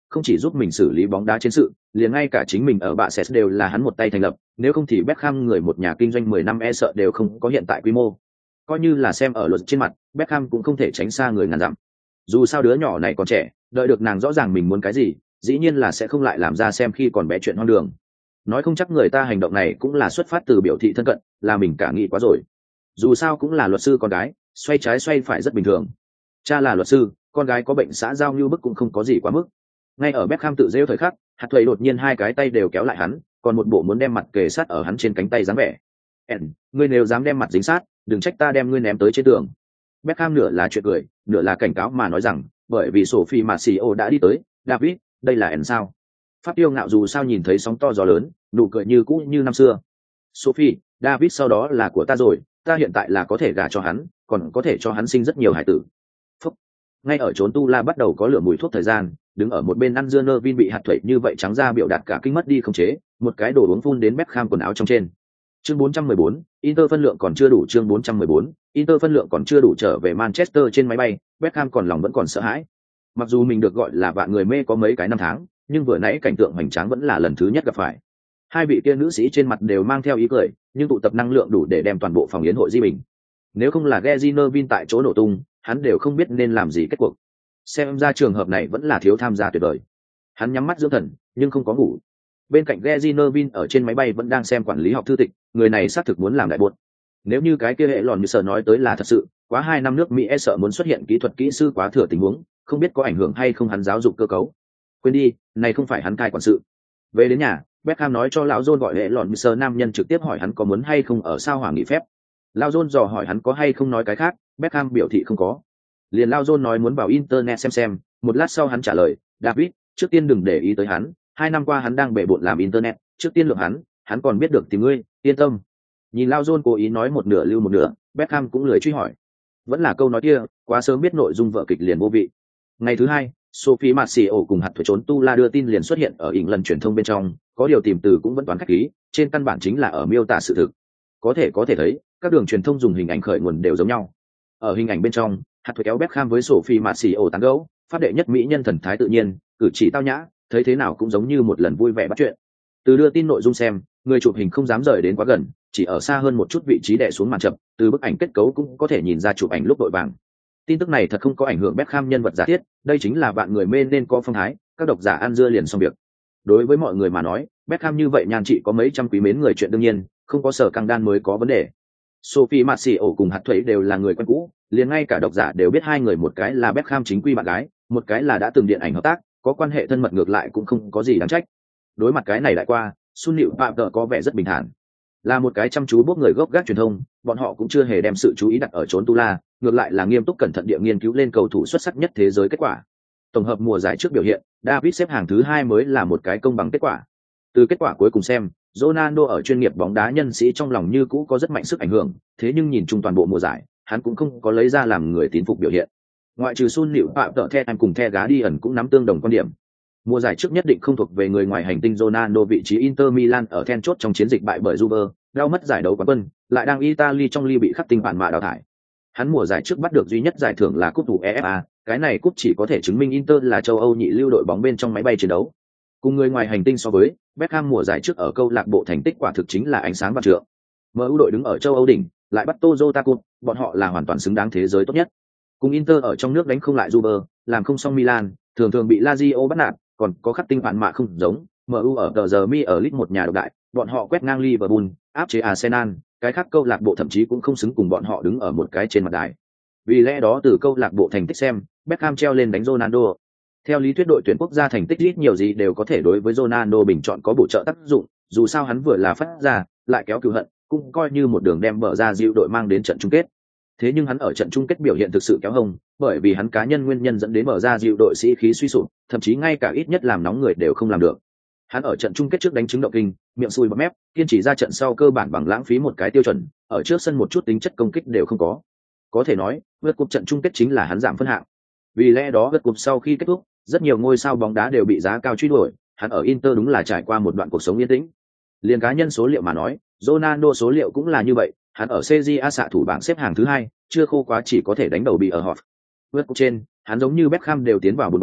S1: không chỉ giúp mình xử lý bóng đá chiến sự, liền ngay cả chính mình ở bạ sẽ đều là hắn một tay thành lập, nếu không thì Beckham người một nhà kinh doanh 10 năm e sợ đều không có hiện tại quy mô. Coi như là xem ở luật trên mặt, Beckham cũng không thể tránh xa người ngàn dặm. Dù sao đứa nhỏ này còn trẻ, đợi được nàng rõ ràng mình muốn cái gì, dĩ nhiên là sẽ không lại làm ra xem khi còn bé chuyện hoang đường. Nói không chắc người ta hành động này cũng là xuất phát từ biểu thị thân cận, là mình cả nghĩ quá rồi. Dù sao cũng là luật sư con gái, xoay trái xoay phải rất bình thường. Cha là luật sư, con gái có bệnh xã giao như bức cũng không có gì quá mức. Ngay ở Beckham tự rêu thời khắc, hạt thuầy đột nhiên hai cái tay đều kéo lại hắn, còn một bộ muốn đem mặt kề sát ở hắn trên cánh tay dáng vẻ. Ngươi nếu dám đem mặt dính sát, đừng trách ta đem ngươi ném tới trên tường. Beckham nửa là chuyện cười, nửa là cảnh cáo mà nói rằng, bởi vì Sophie Marcio đã đi tới, David, đây là sao? Pháp tiêu ngạo dù sao nhìn thấy sóng to gió lớn, nụ cười như cũ như năm xưa. Sophie, David sau đó là của ta rồi, ta hiện tại là có thể gả cho hắn, còn có thể cho hắn sinh rất nhiều hải tử. Phúc. Ngay ở chốn tu la bắt đầu có lửa mùi thuốc thời gian, đứng ở một bên ăn dưa nơ vin bị hạt thuẩy như vậy trắng ra biểu đạt cả kinh mất đi không chế, một cái đồ uống phun đến Beckham quần áo trong trên. Chương 414, Inter phân lượng còn chưa đủ. Chương 414, Inter phân lượng còn chưa đủ. Trở về Manchester trên máy bay, Beckham còn lòng vẫn còn sợ hãi. Mặc dù mình được gọi là vạn người mê có mấy cái năm tháng, nhưng vừa nãy cảnh tượng hoành tráng vẫn là lần thứ nhất gặp phải. Hai vị kia nữ sĩ trên mặt đều mang theo ý cười, nhưng tụ tập năng lượng đủ để đem toàn bộ phòng yến hội di bình. Nếu không là Gezi Nervin tại chỗ nổ tung, hắn đều không biết nên làm gì kết cuộc. Xem ra trường hợp này vẫn là thiếu tham gia tuyệt vời. Hắn nhắm mắt dưỡng thần, nhưng không có ngủ. Bên cạnh Gezi Nervin ở trên máy bay vẫn đang xem quản lý học thư tịch, người này xác thực muốn làm đại buột. Nếu như cái kia hệ lòn như sợ nói tới là thật sự, quá 2 năm nước Mỹ e sợ muốn xuất hiện kỹ thuật kỹ sư quá thừa tình huống, không biết có ảnh hưởng hay không hắn giáo dục cơ cấu. Quên đi, này không phải hắn cai quản sự. Về đến nhà, Beckham nói cho lão John gọi hệ lòn như sợ nam nhân trực tiếp hỏi hắn có muốn hay không ở sao hỏa nghỉ phép. Lão John dò hỏi hắn có hay không nói cái khác, Beckham biểu thị không có. Liền Lão John nói muốn vào internet xem, một lát sau hắn trả lời, David, trước tiên đừng để ý tới hắn, 2 năm qua hắn đang bể bộn làm internet, trước tiên lượng hắn còn biết được tìm ngươi, yên tâm. Nhìn Lao John cố ý nói một nửa lưu một nửa, Beckham cũng lười truy hỏi. Vẫn là câu nói kia, quá sớm biết nội dung vở kịch liền vô vị. Ngày thứ hai, Sophie Marcio cùng hạt thuở trốn tu la đưa tin liền xuất hiện ở lần truyền thông bên trong, có điều tìm từ cũng vẫn toán khách khí, trên căn bản chính là ở miêu tả sự thực. Có thể thấy, các đường truyền thông dùng hình ảnh khởi nguồn đều giống nhau. Ở hình ảnh bên trong, hạt thuở kéo Beckham với Sophie Marcio tán gẫu, phát đệ nhất mỹ nhân thần thái tự nhiên, cử chỉ tao nhã, thấy thế nào cũng giống như một lần vui vẻ bắt chuyện. Từ đưa tin nội dung xem, người chụp hình không dám rời đến quá gần, chỉ ở xa hơn một chút vị trí đè xuống màn chậm, từ bức ảnh kết cấu cũng có thể nhìn ra chụp ảnh lúc đội vàng. Tin tức này thật không có ảnh hưởng Beckham nhân vật giả thiết, đây chính là bạn người mê nên có phong thái, các độc giả ăn dưa liền xong việc. Đối với mọi người mà nói, Beckham như vậy nhan trị có mấy trăm quý mến người chuyện đương nhiên, không có sở căng đan mới có vấn đề. Sophie Marcio cùng hạt thuế đều là người quen cũ, liền ngay cả độc giả đều biết hai người một cái là Beckham chính quy bạn gái, một cái là đã từng điện ảnh hợp tác, có quan hệ thân mật ngược lại cũng không có gì đáng trách. Đối mặt cái này lại qua, Sun Liễu Phạm Tợ có vẻ rất bình thản. Là một cái chăm chú bốc người gốc gác truyền thông, bọn họ cũng chưa hề đem sự chú ý đặt ở trốn tu la, ngược lại là nghiêm túc cẩn thận địa nghiên cứu lên cầu thủ xuất sắc nhất thế giới kết quả. Tổng hợp mùa giải trước biểu hiện, David xếp hàng thứ 2 mới là một cái công bằng kết quả. Từ kết quả cuối cùng xem, Ronaldo ở chuyên nghiệp bóng đá nhân sĩ trong lòng như cũ có rất mạnh sức ảnh hưởng, thế nhưng nhìn chung toàn bộ mùa giải, hắn cũng không có lấy ra làm người tín phục biểu hiện. Ngoại trừ Sun Liễu Phạm Tợ The cùng The Guardian cũng nắm tương đồng quan điểm. Mùa giải trước nhất định không thuộc về người ngoài hành tinh Ronaldo vị trí Inter Milan ở then chốt trong chiến dịch bại bởi Juve, đau mất giải đấu quán quân, lại đang Italy trong ly bị khắc tinh bản mạ đào thải. Hắn mùa giải trước bắt được duy nhất giải thưởng là cúp UEFA, cái này cúp chỉ có thể chứng minh Inter là châu Âu nhị lưu đội bóng bên trong máy bay chiến đấu. Cùng người ngoài hành tinh so với, Beckham mùa giải trước ở câu lạc bộ thành tích quả thực chính là ánh sáng vạn trượng. MU đội đứng ở châu Âu đỉnh, lại bắt Toyota Cup, bọn họ là hoàn toàn xứng đáng thế giới tốt nhất. Cùng Inter ở trong nước đánh không lại Juve, làm không xong Milan, thường thường bị Lazio bắt nạt, còn có khắc tinh bản mạ không giống. MU ở tờ giờ mi ở League một nhà độc đại, bọn họ quét ngang Liverpool, áp chế Arsenal, cái khác câu lạc bộ thậm chí cũng không xứng cùng bọn họ đứng ở một cái trên mặt đài. Vì lẽ đó từ câu lạc bộ thành tích xem, Beckham treo lên đánh Ronaldo. Theo lý thuyết đội tuyển quốc gia thành tích ít nhiều gì đều có thể đối với Ronaldo bình chọn có bổ trợ tác dụng, dù sao hắn vừa là phát ra, lại kéo cừu hận, cũng coi như một đường đem bờ ra dịu đội mang đến trận chung kết. Thế nhưng hắn ở trận chung kết biểu hiện thực sự kéo hông, bởi vì hắn cá nhân nguyên nhân dẫn đến bờ ra dịu đội sĩ khí suy sụp, thậm chí ngay cả ít nhất làm nóng người đều không làm được. Hắn ở trận chung kết trước đánh trúng động kinh, miệng sùi bọt mép, kiên trì ra trận sau cơ bản bằng lãng phí một cái tiêu chuẩn, ở trước sân một chút tính chất công kích đều không có. Có thể nói, vượt cúp trận chung kết chính là hắn giảm phân hạng. Vì lẽ đó vượt cúp sau khi kết thúc, rất nhiều ngôi sao bóng đá đều bị giá cao truy đuổi, hắn ở Inter đúng là trải qua một đoạn cuộc sống yên tĩnh. Liên cá nhân số liệu mà nói, Ronaldo số liệu cũng là như vậy, hắn ở CJA xạ thủ bảng xếp hạng thứ 2, chưa khô quá chỉ có thể đánh đầu bị ở họp. Vượt cúp trên, hắn giống như Beckham đều tiến vào bốn bóng,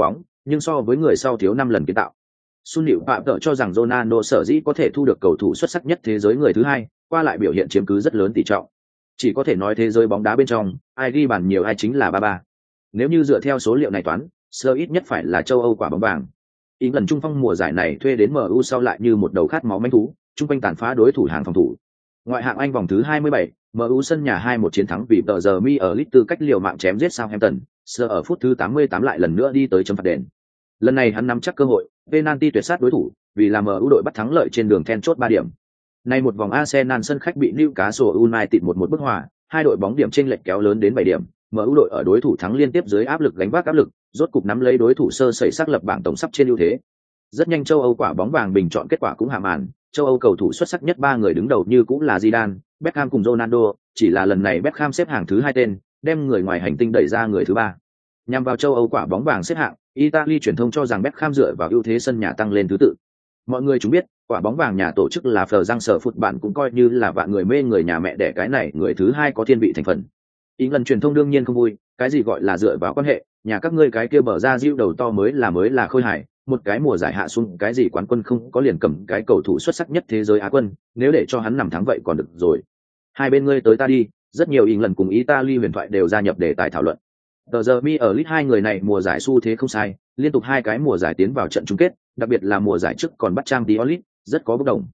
S1: nhưng so với người sau thiếu 5 lần kiến tạo. Sun Liễu Phạm tự cho rằng Ronaldo sở dĩ có thể thu được cầu thủ xuất sắc nhất thế giới người thứ hai, qua lại biểu hiện chiếm cứ rất lớn tỷ trọng. Chỉ có thể nói thế giới bóng đá bên trong, ai ghi bàn nhiều ai chính là 33. Nếu như dựa theo số liệu này toán, Sir ít nhất phải là châu Âu quả bóng vàng. Ý lần trung phong mùa giải này thuê đến MU sau lại như một đầu khát máu manh thú, trung quanh tàn phá đối thủ hàng phòng thủ. Ngoại hạng Anh vòng thứ 27, MU sân nhà 2-1 chiến thắng vì tờ giờ mi ở Leeds tư cách liều mạng chém giết Southampton, Sir ở phút thứ 88 lại lần nữa đi tới chấm phạt đền. Lần này hắn nắm chắc cơ hội, penalty tuyệt sát đối thủ, vì làm MU đội bắt thắng lợi trên đường then chốt 3 điểm. Nay một vòng Arsenal sân khách bị Newcastle United 1-1 bức hòa, hai đội bóng điểm chênh lệch kéo lớn đến 7 điểm, MU đội ở đối thủ thắng liên tiếp dưới áp lực gánh vác áp lực, rốt cục nắm lấy đối thủ sơ sẩy xác lập bảng tổng sắp trên ưu thế. Rất nhanh châu Âu quả bóng vàng bình chọn kết quả cũng hạ màn, châu Âu cầu thủ xuất sắc nhất 3 người đứng đầu như cũng là Zidane, Beckham cùng Ronaldo, chỉ là lần này Beckham xếp hạng thứ 2 tên, đem người ngoài hành tinh đẩy ra người thứ 3. Nhằm vào châu Âu quả bóng vàng xếp hạng, Italy truyền thông cho rằng Beckham dựa vào ưu thế sân nhà tăng lên thứ tự. Mọi người chúng biết, quả bóng vàng nhà tổ chức là Phờ Giang Sở Phụt bạn cũng coi như là vạn người mê người nhà mẹ đẻ cái này người thứ 2 có thiên vị thành phần. Ý lần truyền thông đương nhiên không vui, cái gì gọi là dựa vào quan hệ, nhà các ngươi cái kia bở ra diêu đầu to mới là khôi hài, một cái mùa giải hạ xuống cái gì quán quân không có liền cầm cái cầu thủ xuất sắc nhất thế giới Á quân, nếu để cho hắn nằm thắng vậy còn được rồi. Hai bên ngươi tới ta đi, rất nhiều ý lần cùng Italy huyền thoại đều gia nhập đề tài thảo luận. Tờ giờ mi ở Leeds hai người này mùa giải xu thế không sai, liên tục 2 cái mùa giải tiến vào trận chung kết, đặc biệt là mùa giải trước còn bắt Champions League, rất có bất đồng.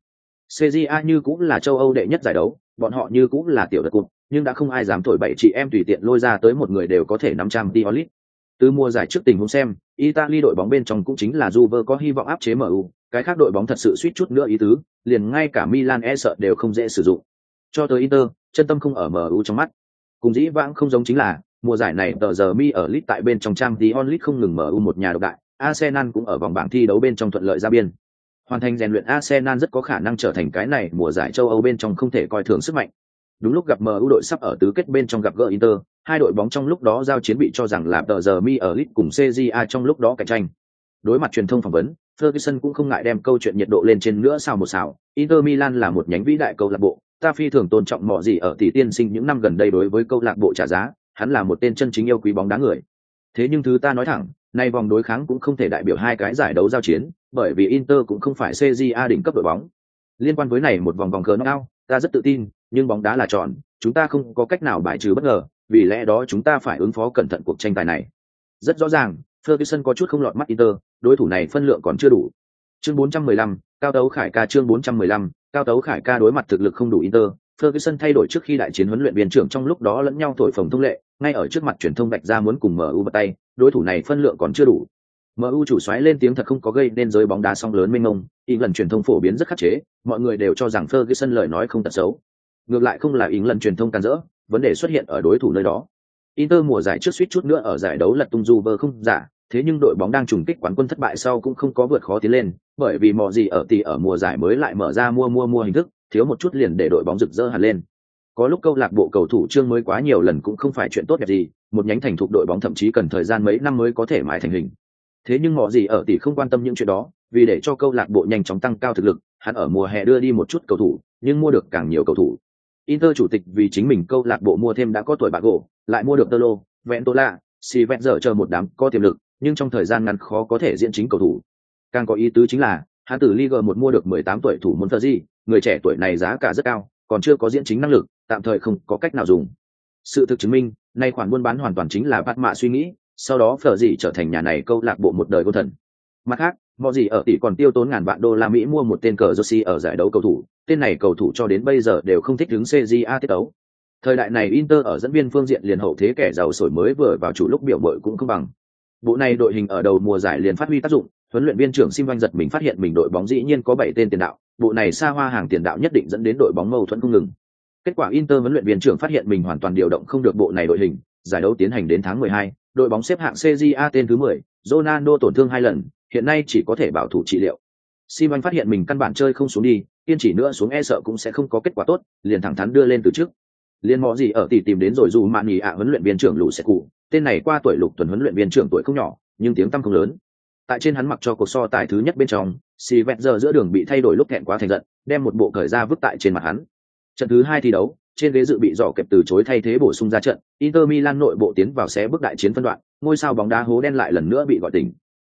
S1: CJA như cũng là châu Âu đệ nhất giải đấu, bọn họ như cũng là tiểu đất cục, nhưng đã không ai dám thổi bậy chị em tùy tiện lôi ra tới một người đều có thể nắm Champions League. Từ mùa giải trước tình huống xem, Italy đội bóng bên trong cũng chính là Juve có hy vọng áp chế MU, cái khác đội bóng thật sự suýt chút nữa ý tứ, liền ngay cả Milan e sợ đều không dễ sử dụng. Cho tới Inter, chân tâm không ở MU trong mắt. Cùng dĩ vãng không giống chính là, mùa giải này tờ giờ mi ở Leeds tại bên trong Champions League không ngừng MU một nhà độc đại, Arsenal cũng ở vòng bảng thi đấu bên trong thuận lợi ra biên. Hoàn thành rèn luyện Arsenal rất có khả năng trở thành cái này mùa giải châu Âu bên trong không thể coi thường sức mạnh. Đúng lúc gặp MU đội sắp ở tứ kết bên trong gặp gỡ Inter, hai đội bóng trong lúc đó giao chiến bị cho rằng là tờ giờ mi ở Leeds cùng CJA trong lúc đó cạnh tranh. Đối mặt truyền thông phỏng vấn, Ferguson cũng không ngại đem câu chuyện nhiệt độ lên trên nữa sao một xào. Inter Milan là một nhánh vĩ đại câu lạc bộ, ta phi thường tôn trọng mọi gì ở tỷ tiên sinh những năm gần đây đối với câu lạc bộ trả giá, hắn là một tên chân chính yêu quý bóng đá người. Thế nhưng thứ ta nói thẳng, nay vòng đối kháng cũng không thể đại biểu hai cái giải đấu giao chiến, bởi vì Inter cũng không phải CJA đỉnh cấp đội bóng. Liên quan với này một vòng knockout, ta rất tự tin, nhưng bóng đá là tròn, chúng ta không có cách nào bài trừ bất ngờ, vì lẽ đó chúng ta phải ứng phó cẩn thận cuộc tranh tài này. Rất rõ ràng, Ferguson có chút không lọt mắt Inter, đối thủ này phân lượng còn chưa đủ. Chương 415, Cao Tấu Khải ca chương 415, Cao Tấu Khải ca đối mặt thực lực không đủ Inter, Ferguson thay đổi trước khi đại chiến huấn luyện viên trưởng trong lúc đó lẫn nhau thổi phồng thông lệ, ngay ở trước mặt truyền thông vạch ra muốn cùng MU bắt tay, đối thủ này phân lượng còn chưa đủ. MU chủ soái lên tiếng thật không có gây nên giới bóng đá song lớn mênh mông, lần truyền thông phổ biến rất khắc chế, mọi người đều cho rằng Ferguson lời nói không tật xấu. Ngược lại không là lần truyền thông can dỡ, vấn đề xuất hiện ở đối thủ nơi đó. Inter mùa giải trước suýt chút nữa ở giải đấu lật tung Juve không giả, thế nhưng đội bóng đang trùng kích quán quân thất bại sau cũng không có vượt khó tiến lên, bởi vì mò gì ở tỷ ở mùa giải mới lại mở ra mua hình thức, thiếu một chút liền để đội bóng rực rỡ hẳn lên. Có lúc câu lạc bộ cầu thủ trương mới quá nhiều lần cũng không phải chuyện tốt đẹp gì, một nhánh thành thục đội bóng thậm chí cần thời gian mấy năm mới có thể mãi thành hình. Thế nhưng mò gì ở tỷ không quan tâm những chuyện đó, vì để cho câu lạc bộ nhanh chóng tăng cao thực lực, hắn ở mùa hè đưa đi một chút cầu thủ, nhưng mua được càng nhiều cầu thủ. Inter chủ tịch vì chính mình câu lạc bộ mua thêm đã có tuổi bạc gỗ, lại mua được Tolo, Ventola, Sivetzer chờ một đám có tiềm lực, nhưng trong thời gian ngắn khó có thể diễn chính cầu thủ. Càng có ý tứ chính là, hắn từ Ligue 1 mua được 18 tuổi thủ môn Fergie, người trẻ tuổi này giá cả rất cao, còn chưa có diễn chính năng lực, tạm thời không có cách nào dùng. Sự thực chứng minh, nay khoản buôn bán hoàn toàn chính là bắt mạ suy nghĩ, sau đó Fergie trở thành nhà này câu lạc bộ một đời gôn thần. Mặt khác, mọi gì ở tỷ còn tiêu tốn ngàn vạn đô la Mỹ mua một tên cờ Jersey ở giải đấu cầu thủ, tên này cầu thủ cho đến bây giờ đều không thích đứng CJA tiết đấu. Thời đại này Inter ở dẫn viên phương diện liền hậu thế kẻ giàu sổi mới vừa vào chủ lúc biểu bội cũng không bằng. Bộ này đội hình ở đầu mùa giải liền phát huy tác dụng, huấn luyện viên trưởng Sim Vanh giật mình phát hiện mình đội bóng dĩ nhiên có 7 tên tiền đạo, bộ này xa hoa hàng tiền đạo nhất định dẫn đến đội bóng mâu thuẫn không ngừng. Kết quả Inter huấn luyện viên trưởng phát hiện mình hoàn toàn điều động không được bộ này đội hình, giải đấu tiến hành đến tháng 12, đội bóng xếp hạng CJA tên thứ 10, Ronaldo tổn thương 2 lần, hiện nay chỉ có thể bảo thủ trị liệu. Sim Vanh phát hiện mình căn bản chơi không xuống đi, kiên trì nữa xuống e sợ cũng sẽ không có kết quả tốt, liền thẳng thắn đưa lên từ trước. Liên mọ gì ở tỷ tìm đến rồi dù mạn nghỉ huấn luyện viên trưởng lũ sẽ cụ, tên này qua tuổi lục tuần huấn luyện viên trưởng tuổi không nhỏ, nhưng tiếng tăm không lớn. Tại trên hắn mặc cho cuộc so tài thứ nhất bên trong, Sivetzer giữa đường bị thay đổi lúc thẹn quá thành giận, đem một bộ cởi ra vứt tại trên mặt hắn. Trận thứ 2 thi đấu, trên ghế dự bị dọ kẹp từ chối thay thế bổ sung ra trận, Inter Milan nội bộ tiến vào xé bước đại chiến phân đoạn, ngôi sao bóng đá hố đen lại lần nữa bị gọi tỉnh.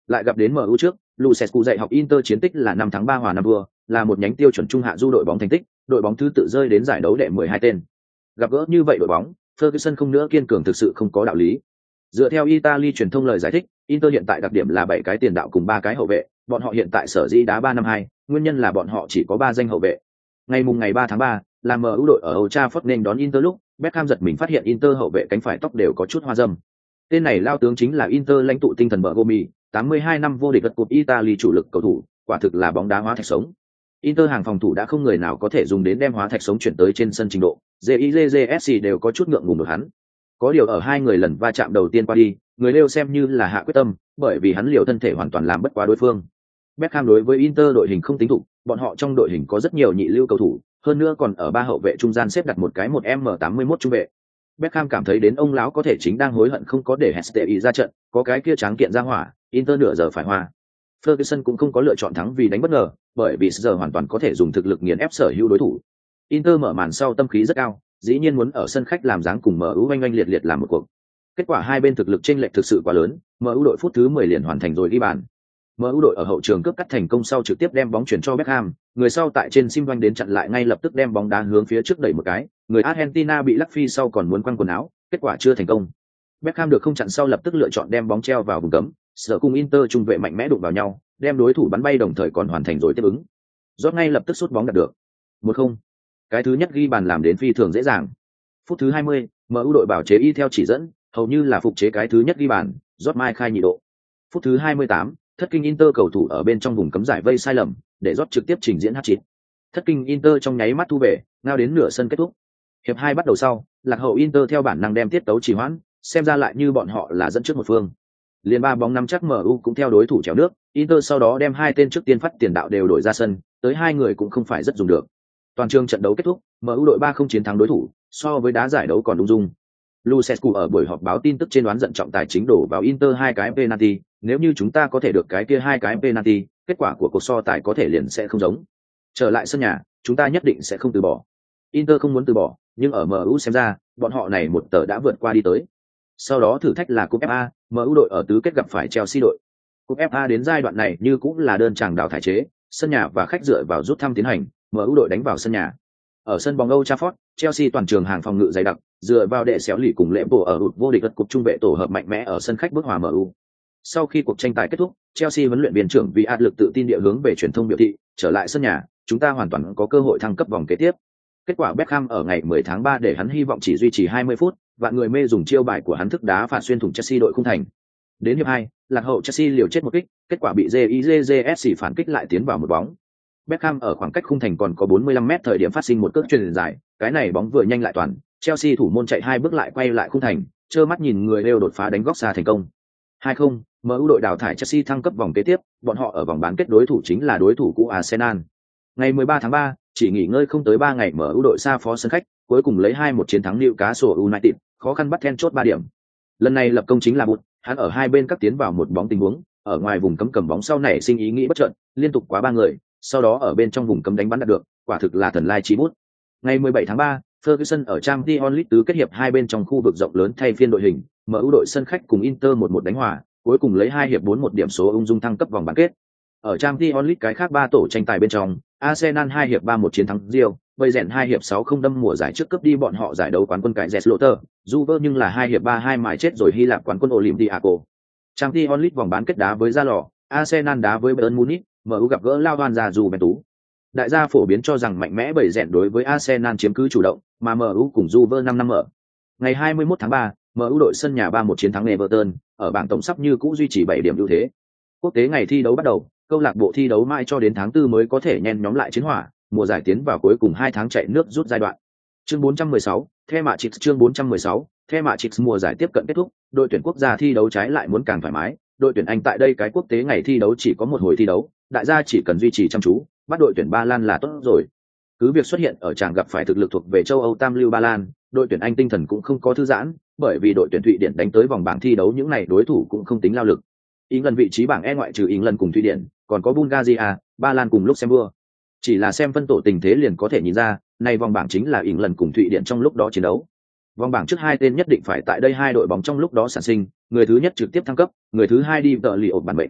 S1: Lại gặp đến MU trước, Lucescu dạy học Inter chiến tích là 5 thắng 3 hòa 5 thua, là một nhánh tiêu chuẩn trung hạ du đội bóng thành tích, đội bóng thứ tự rơi đến giải đấu đệ 12 tên. Gặp gỡ như vậy đội bóng, Ferguson không nữa kiên cường thực sự không có đạo lý. Dựa theo Italy truyền thông lời giải thích, Inter hiện tại đặc điểm là 7 cái tiền đạo cùng 3 cái hậu vệ, bọn họ hiện tại sở dĩ đá 3-5-2, nguyên nhân là bọn họ chỉ có 3 danh hậu vệ. Ngày 3 tháng 3, là MU đội ở Old Trafford nên đón Inter lúc, Beckham giật mình phát hiện Inter hậu vệ cánh phải tóc đều có chút hoa râm. Tên này lao tướng chính là Inter lãnh tụ tinh thần Bergomi, 82 năm vô địch vật cúp Italy chủ lực cầu thủ, quả thực là bóng đá hóa thạch sống. Inter hàng phòng thủ đã không người nào có thể dùng đến đem hóa thạch sống chuyển tới trên sân trình độ, JIJSC đều có chút ngượng ngùng được hắn. Có điều ở hai người lần va chạm đầu tiên qua đi, người Lêu xem như là hạ quyết tâm, bởi vì hắn liều thân thể hoàn toàn làm bất quá đối phương. Beckham đối với Inter đội hình không tính thục, bọn họ trong đội hình có rất nhiều nhị lưu cầu thủ, hơn nữa còn ở ba hậu vệ trung gian xếp đặt một cái 1m81 trung vệ. Beckham cảm thấy đến ông lão có thể chính đang hối hận không có để Hestey ra trận, có cái kia tráng kiện ra hỏa, Inter nửa giờ phải hoa. Ferguson cũng không có lựa chọn thắng vì đánh bất ngờ, bởi vì giờ hoàn toàn có thể dùng thực lực nghiền ép sở hữu đối thủ. Inter mở màn sau tâm khí rất cao, dĩ nhiên muốn ở sân khách làm dáng cùng MU oanh oanh liệt liệt làm một cuộc. Kết quả hai bên thực lực chênh lệch thực sự quá lớn, MU đội phút thứ 10 liền hoàn thành rồi ghi bàn. MU đội ở hậu trường cướp cắt thành công sau trực tiếp đem bóng chuyển cho Beckham, người sau tại trên sim doanh đến chặn lại ngay lập tức đem bóng đá hướng phía trước đẩy một cái, người Argentina bị lắc phi sau còn muốn quăng quần áo, kết quả chưa thành công. Beckham được không chặn sau lập tức lựa chọn đem bóng treo vào vùng cấm, sở cùng Inter trung vệ mạnh mẽ đụng vào nhau, đem đối thủ bắn bay đồng thời còn hoàn thành rồi tiếp ứng. Rót ngay lập tức sút bóng đạt được. 1-0. Cái thứ nhất ghi bàn làm đến phi thường dễ dàng. Phút thứ 20, MU đội bảo chế y theo chỉ dẫn, hầu như là phục chế cái thứ nhất ghi bàn, rót mai khai nhị độ. Phút thứ 28, thất kinh Inter cầu thủ ở bên trong vùng cấm giải vây sai lầm, để rót trực tiếp trình diễn hat-trick. Thất kinh Inter trong nháy mắt thu về, ngao đến nửa sân kết thúc. Hiệp 2 bắt đầu sau, lạc hậu Inter theo bản năng đem tiết tấu trì hoãn, xem ra lại như bọn họ là dẫn trước một phương. Liên ba bóng nắm chắc MU cũng theo đối thủ chèo nước, Inter sau đó đem hai tên trước tiên phát tiền đạo đều đổi ra sân, tới hai người cũng không phải rất dùng được. Toàn trường trận đấu kết thúc, MU đội 3-0 chiến thắng đối thủ, so với đá giải đấu còn ung dung. Lucescu ở buổi họp báo tin tức trên đoán giận trọng tài chính đổ vào Inter hai cái penalty, nếu như chúng ta có thể được cái kia hai cái penalty, kết quả của cuộc so tài có thể liền sẽ không giống. Trở lại sân nhà, chúng ta nhất định sẽ không từ bỏ. Inter không muốn từ bỏ, nhưng ở MU xem ra, bọn họ này một tờ đã vượt qua đi tới. Sau đó thử thách là cúp FA, MU đội ở tứ kết gặp phải Chelsea đội. Cúp FA đến giai đoạn này như cũng là đơn chàng đào thải chế, sân nhà và khách dựa vào rút thăm tiến hành, MU đội đánh vào sân nhà. Ở sân bóng Old Trafford, Chelsea toàn trường hàng phòng ngự dày đặc, dựa vào đệ xéo lì cùng lễ bộ ở hụt vô địch vật cúp trung vệ tổ hợp mạnh mẽ ở sân khách bước hòa MU. Sau khi cuộc tranh tài kết thúc, Chelsea huấn luyện viên trưởng vì áp lực tự tin địa hướng về truyền thông biểu thị, trở lại sân nhà, chúng ta hoàn toàn có cơ hội thăng cấp vòng kế tiếp. Kết quả Beckham ở ngày 10 tháng 3 để hắn hy vọng chỉ duy trì 20 phút, và người mê dùng chiêu bài của hắn thức đá phạt xuyên thủng Chelsea đội khung thành. Đến hiệp 2, lạc hậu Chelsea liều chết một kích, kết quả bị JIJJSC phản kích lại tiến vào một bóng. Beckham ở khoảng cách khung thành còn có 45m thời điểm phát sinh một cước chuyền dài, cái này bóng vừa nhanh lại toàn, Chelsea thủ môn chạy hai bước lại quay lại khung thành, trơ mắt nhìn người đều đột phá đánh góc xa thành công. 2-0, MU đội đào thải Chelsea thăng cấp vòng kế tiếp, bọn họ ở vòng bán kết đối thủ chính là đối thủ cũ Arsenal. Ngày 13 tháng 3, chỉ nghỉ ngơi không tới 3 ngày MU đội xa phó sân khách, cuối cùng lấy 2-1 chiến thắng Newcastle United, khó khăn bắt then chốt 3 điểm. Lần này lập công chính là Bụt, hắn ở hai bên cắt tiến vào một bóng tình huống, ở ngoài vùng cấm cầm bóng sau này sinh ý nghĩ bất chợt, liên tục quá 3 người, sau đó ở bên trong vùng cấm đánh bắn đạt được, quả thực là thần lai chí bút. Ngày 17 tháng 3, Ferguson ở Champions League tứ kết hiệp hai bên trong khu vực rộng lớn thay phiên đội hình, MU đội sân khách cùng Inter 1-1 đánh hòa, cuối cùng lấy 2 hiệp 4-1 điểm số ung dung thăng cấp vòng bán kết. Ở Champions League cái khác 3 tổ tranh tài bên trong, Arsenal 2 hiệp 3-1 chiến thắng Real, bây rèn 2 hiệp 6-0 đâm mùa giải trước cướp đi bọn họ giải đấu quán quân cái Zetloter, Juve nhưng là 2 hiệp 3-2 mài chết rồi Hy Lạp quán quân Olympiacos. Champions League vòng bán kết đá với Gia Lò, Arsenal đá với Bayern Munich, MU gặp gỡ Lao Đoan ra Juventus. Đại gia phổ biến cho rằng mạnh mẽ bởi rèn đối với Arsenal chiếm cứ chủ động, mà MU cùng Juve 5 năm ở. Ngày 21 tháng 3, MU đội sân nhà 3-1 chiến thắng Everton, ở bảng tổng sắp như cũ duy trì 7 điểm ưu thế. Quốc tế ngày thi đấu bắt đầu, câu lạc bộ thi đấu mãi cho đến tháng 4 mới có thể nhen nhóm lại chiến hỏa, mùa giải tiến vào cuối cùng 2 tháng chạy nước rút giai đoạn. Chương 416, The Matrix chương 416, The Matrix mùa giải tiếp cận kết thúc, đội tuyển quốc gia thi đấu trái lại muốn càng thoải mái, đội tuyển Anh tại đây cái quốc tế ngày thi đấu chỉ có một hồi thi đấu, đại gia chỉ cần duy trì chăm chú, bắt đội tuyển Ba Lan là tốt rồi. Cứ việc xuất hiện ở tràng gặp phải thực lực thuộc về châu Âu Tam lưu Ba Lan, đội tuyển Anh tinh thần cũng không có thư giãn, bởi vì đội tuyển Thụy Điển đánh tới vòng bảng thi đấu những này đối thủ cũng không tính lao lực. England vị trí bảng E ngoại trừ England cùng Thụy Điển, còn có Bulgaria, Ba Lan cùng Luxembourg. Chỉ là xem phân tổ tình thế liền có thể nhìn ra, này vòng bảng chính là England cùng Thụy Điển trong lúc đó chiến đấu. Vòng bảng trước hai tên nhất định phải tại đây hai đội bóng trong lúc đó sản sinh, người thứ nhất trực tiếp thăng cấp, người thứ hai đi tợ lì ổn bản mệnh.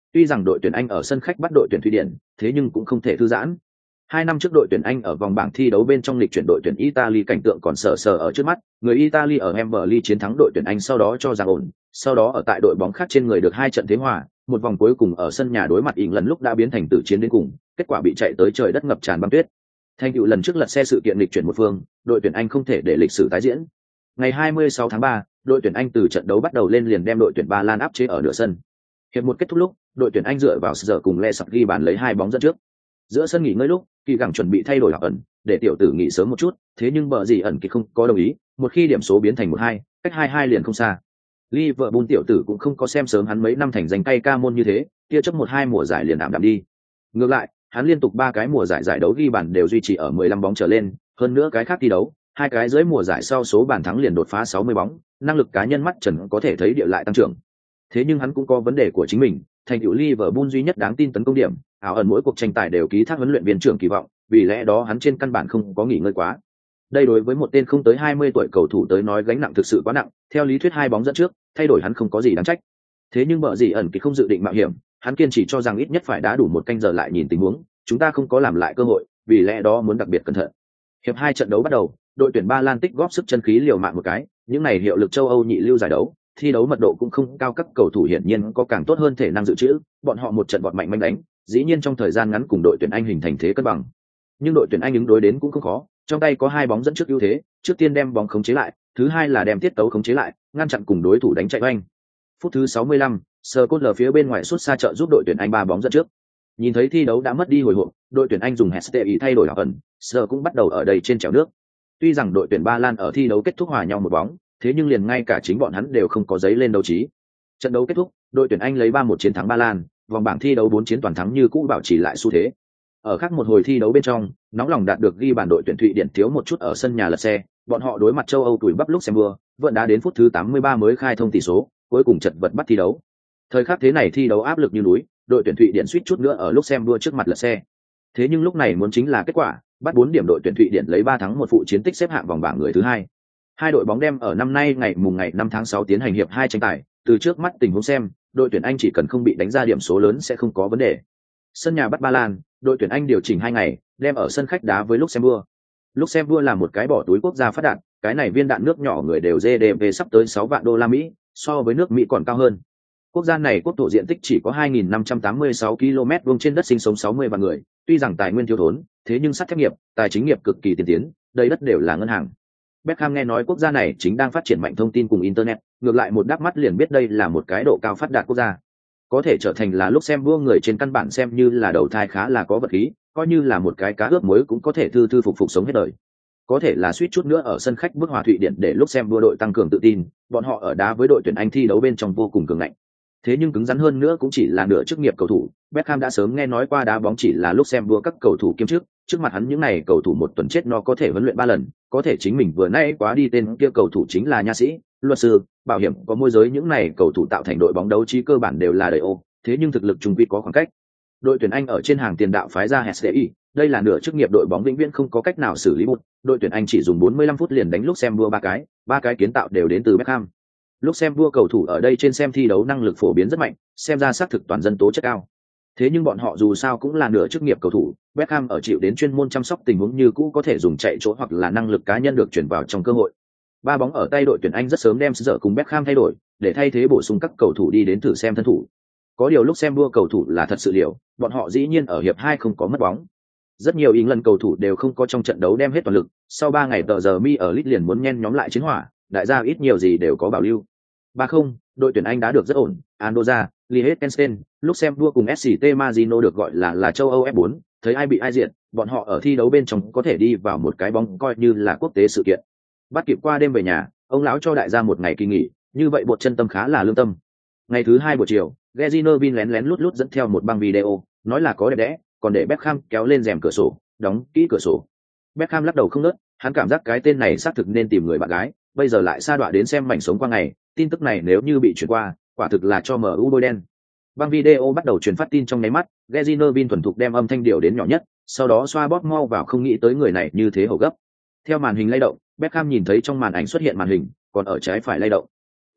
S1: Tuy rằng đội tuyển Anh ở sân khách bắt đội tuyển Thụy Điển, thế nhưng cũng không thể thư giãn. 2 năm trước đội tuyển Anh ở vòng bảng thi đấu bên trong lịch chuyển đội tuyển Italy cảnh tượng còn sờ sờ ở trước mắt, người Italy ở Wembley chiến thắng đội tuyển Anh sau đó cho rằng ổn, sau đó ở tại đội bóng khác trên người được 2 trận thế hòa, một vòng cuối cùng ở sân nhà đối mặt England lúc đã biến thành tử chiến đến cùng, kết quả bị chạy tới trời đất ngập tràn băng tuyết. Thành tựu lần trước lật xe sự kiện lịch chuyển một phương, đội tuyển Anh không thể để lịch sử tái diễn. Ngày 26 tháng 3, đội tuyển Anh từ trận đấu bắt đầu lên liền đem đội tuyển Ba Lan áp chế ở nửa sân. Hiệp một kết thúc lúc, đội tuyển Anh dựa vào giờ cùng Le Sạc ghi bàn lấy 2 bóng dẫn trước. Giữa sân nghỉ ngơi lúc, Kỳ Gẳng chuẩn bị thay đổi học ẩn, để tiểu tử nghỉ sớm một chút, thế nhưng bờ gì ẩn Kỳ không có đồng ý, một khi điểm số biến thành 1-2, cách 2-2 liền không xa. Liverpool tiểu tử cũng không có xem sớm hắn mấy năm thành danh cay ca môn như thế, kia chấp 1-2 mùa giải liền ảm đạm đi. Ngược lại, hắn liên tục 3 cái mùa giải giải đấu ghi bàn đều duy trì ở 15 bóng trở lên, hơn nữa cái khác thi đấu, 2 cái dưới mùa giải sau số bàn thắng liền đột phá 60 bóng, năng lực cá nhân mắt trần có thể thấy địa lại tăng trưởng. Thế nhưng hắn cũng có vấn đề của chính mình, thành tựu Liverpool duy nhất đáng tin tấn công điểm, ảo ẩn mỗi cuộc tranh tài đều ký thác huấn luyện viên trưởng kỳ vọng, vì lẽ đó hắn trên căn bản không có nghỉ ngơi quá. Đây đối với một tên không tới 20 tuổi cầu thủ tới nói gánh nặng thực sự quá nặng, theo lý thuyết 2 bóng dẫn trước, thay đổi hắn không có gì đáng trách. Thế nhưng bợ gì ẩn Kỳ không dự định mạo hiểm, hắn kiên trì cho rằng ít nhất phải đá đủ 1 canh giờ lại nhìn tình huống, chúng ta không có làm lại cơ hội, vì lẽ đó muốn đặc biệt cẩn thận. Hiệp 2 trận đấu bắt đầu, đội tuyển Ba Lan tích góp sức chân khí liều mạng một cái, những này hiệu lực châu Âu nhị lưu giải đấu, thi đấu mật độ cũng không cao, các cầu thủ hiển nhiên có càng tốt hơn thể năng dự trữ, bọn họ một trận vọt mạnh manh đánh, dĩ nhiên trong thời gian ngắn cùng đội tuyển Anh hình thành thế cân bằng. Nhưng đội tuyển Anh ứng đối đến cũng không khó, trong tay có 2 bóng dẫn trước ưu thế, trước tiên đem bóng khống chế lại, thứ hai là đem tiết tấu khống chế lại, ngăn chặn cùng đối thủ đánh chạy oanh. Phút thứ 65, Skrtel phía bên ngoài sút xa trợ giúp đội tuyển Anh 3 bóng dẫn trước. Nhìn thấy thi đấu đã mất đi hồi hộp, đội tuyển Anh dùng Hestey thay đổi ẩn, Sir cũng bắt đầu ở đây trên chèo nước. Tuy rằng đội tuyển Ba Lan ở thi đấu kết thúc hòa nhau 1 bóng, thế nhưng liền ngay cả chính bọn hắn đều không có giấy lên đấu trí. Trận đấu kết thúc, đội tuyển Anh lấy 3-1 chiến thắng Ba Lan, vòng bảng thi đấu 4 chiến toàn thắng như cũ bảo trì lại xu thế. Ở khác một hồi thi đấu bên trong, nóng lòng đạt được ghi bàn đội tuyển Thụy Điển thiếu một chút ở sân nhà lật xe, bọn họ đối mặt châu Âu tuổi bắp Luxembourg, vẫn đá đến phút thứ 83 mới khai thông tỷ số, cuối cùng chật vật bắt thi đấu. Thời khắc thế này thi đấu áp lực như núi, đội tuyển Thụy Điển suýt chút nữa ở Luxembourg trước mặt lật xe. Thế nhưng lúc này muốn chính là kết quả, bắt 4 điểm đội tuyển Thụy Điển lấy 3 thắng 1 phụ chiến tích xếp hạng vòng bảng người thứ 2. Hai đội bóng đem ở năm nay ngày 5 tháng 6 tiến hành hiệp 2 tranh tài, từ trước mắt tình huống xem, đội tuyển Anh chỉ cần không bị đánh ra điểm số lớn sẽ không có vấn đề. Sân nhà bắt Ba Lan, đội tuyển Anh điều chỉnh 2 ngày, đem ở sân khách đá với Luxembourg. Luxembourg là một cái bỏ túi quốc gia phát đạt, cái này viên đạn nước nhỏ người đều GDP sắp tới 6 vạn đô la Mỹ, so với nước Mỹ còn cao hơn. Quốc gia này quốc thổ diện tích chỉ có 2.586 km vuông, trên đất sinh sống 60 vạn người, tuy rằng tài nguyên thiếu thốn, thế nhưng sắt thép nghiệp, tài chính nghiệp cực kỳ tiên tiến, đầy đất đều là ngân hàng. Beckham nghe nói quốc gia này chính đang phát triển mạnh thông tin cùng internet, ngược lại một đáp mắt liền biết đây là một cái độ cao phát đạt quốc gia. Có thể trở thành là Luxembourg người trên căn bản xem như là đầu thai khá là có vật khí, coi như là một cái cá ướp muối cũng có thể thư thư phục phục sống hết đời. Có thể là suýt chút nữa ở sân khách bước hòa Thụy Điển để Luxembourg đội tăng cường tự tin, bọn họ ở đá với đội tuyển Anh thi đấu bên trong vô cùng cường ngạnh. Thế nhưng cứng rắn hơn nữa cũng chỉ là nửa chức nghiệp cầu thủ, Beckham đã sớm nghe nói qua đá bóng chỉ là Luxembourg các cầu thủ kiêm chức, trước mặt hắn những này cầu thủ một tuần chết nó có thể huấn luyện 3 lần, có thể chính mình vừa nãy quá đi tên kia cầu thủ chính là nha sĩ, luật sư, bảo hiểm có môi giới, những này cầu thủ tạo thành đội bóng đấu trí cơ bản đều là đầy ô, thế nhưng thực lực chung quy có khoảng cách. Đội tuyển Anh ở trên hàng tiền đạo phái ra HSDI, đây là nửa chức nghiệp đội bóng vĩnh viễn không có cách nào xử lý một, đội tuyển Anh chỉ dùng 45 phút liền đánh Luxembourg 3 cái kiến tạo đều đến từ Beckham. Luxembourg cầu thủ ở đây trên xem thi đấu năng lực phổ biến rất mạnh, xem ra xác thực toàn dân tố chất cao. Thế nhưng bọn họ dù sao cũng là nửa chức nghiệp cầu thủ, Beckham ở chịu đến chuyên môn chăm sóc tình huống như cũ có thể dùng chạy chỗ hoặc là năng lực cá nhân được chuyển vào trong cơ hội. 3 bóng ở tay đội tuyển Anh rất sớm đem giờ cùng Beckham thay đổi, để thay thế bổ sung các cầu thủ đi đến thử xem thân thủ. Có điều Luxembourg cầu thủ là thật sự liều, bọn họ dĩ nhiên ở hiệp 2 không có mất bóng. Rất nhiều England cầu thủ đều không có trong trận đấu đem hết toàn lực, sau 3 ngày tờ giờ mi ở Leeds liền muốn nhen nhóm lại chiến hỏa, đại gia ít nhiều gì đều có bảo lưu. 3-0, đội tuyển Anh đã được rất ổn, Andorra, Liechtenstein, Luxembourg cùng SCT Marino được gọi là châu Âu F4, thấy ai bị ai diệt, bọn họ ở thi đấu bên trong có thể đi vào một cái bóng coi như là quốc tế sự kiện. Bắt kịp qua đêm về nhà, ông lão cho đại gia một ngày kỳ nghỉ, như vậy bột chân tâm khá là lương tâm. Ngày thứ 2 buổi chiều, Gazinovic lén lút dẫn theo một băng video, nói là có đẹp đẽ, còn để Beckham kéo lên rèm cửa sổ, đóng kỹ cửa sổ. Beckham lắc đầu không ngớt, hắn cảm giác cái tên này xác thực nên tìm người bạn gái, bây giờ lại sa đọa đến xem mảnh sống qua ngày, tin tức này nếu như bị chuyển qua, quả thực là cho MU bôi đen. Băng video bắt đầu truyền phát tin trong nháy mắt, Gazinovic thuần thục đem âm thanh điều đến nhỏ nhất, sau đó xoa bóp mau vào, không nghĩ tới người này như thế hổ gấp. Theo màn hình lay động, Beckham nhìn thấy trong màn ảnh xuất hiện màn hình, còn ở trái phải lay động.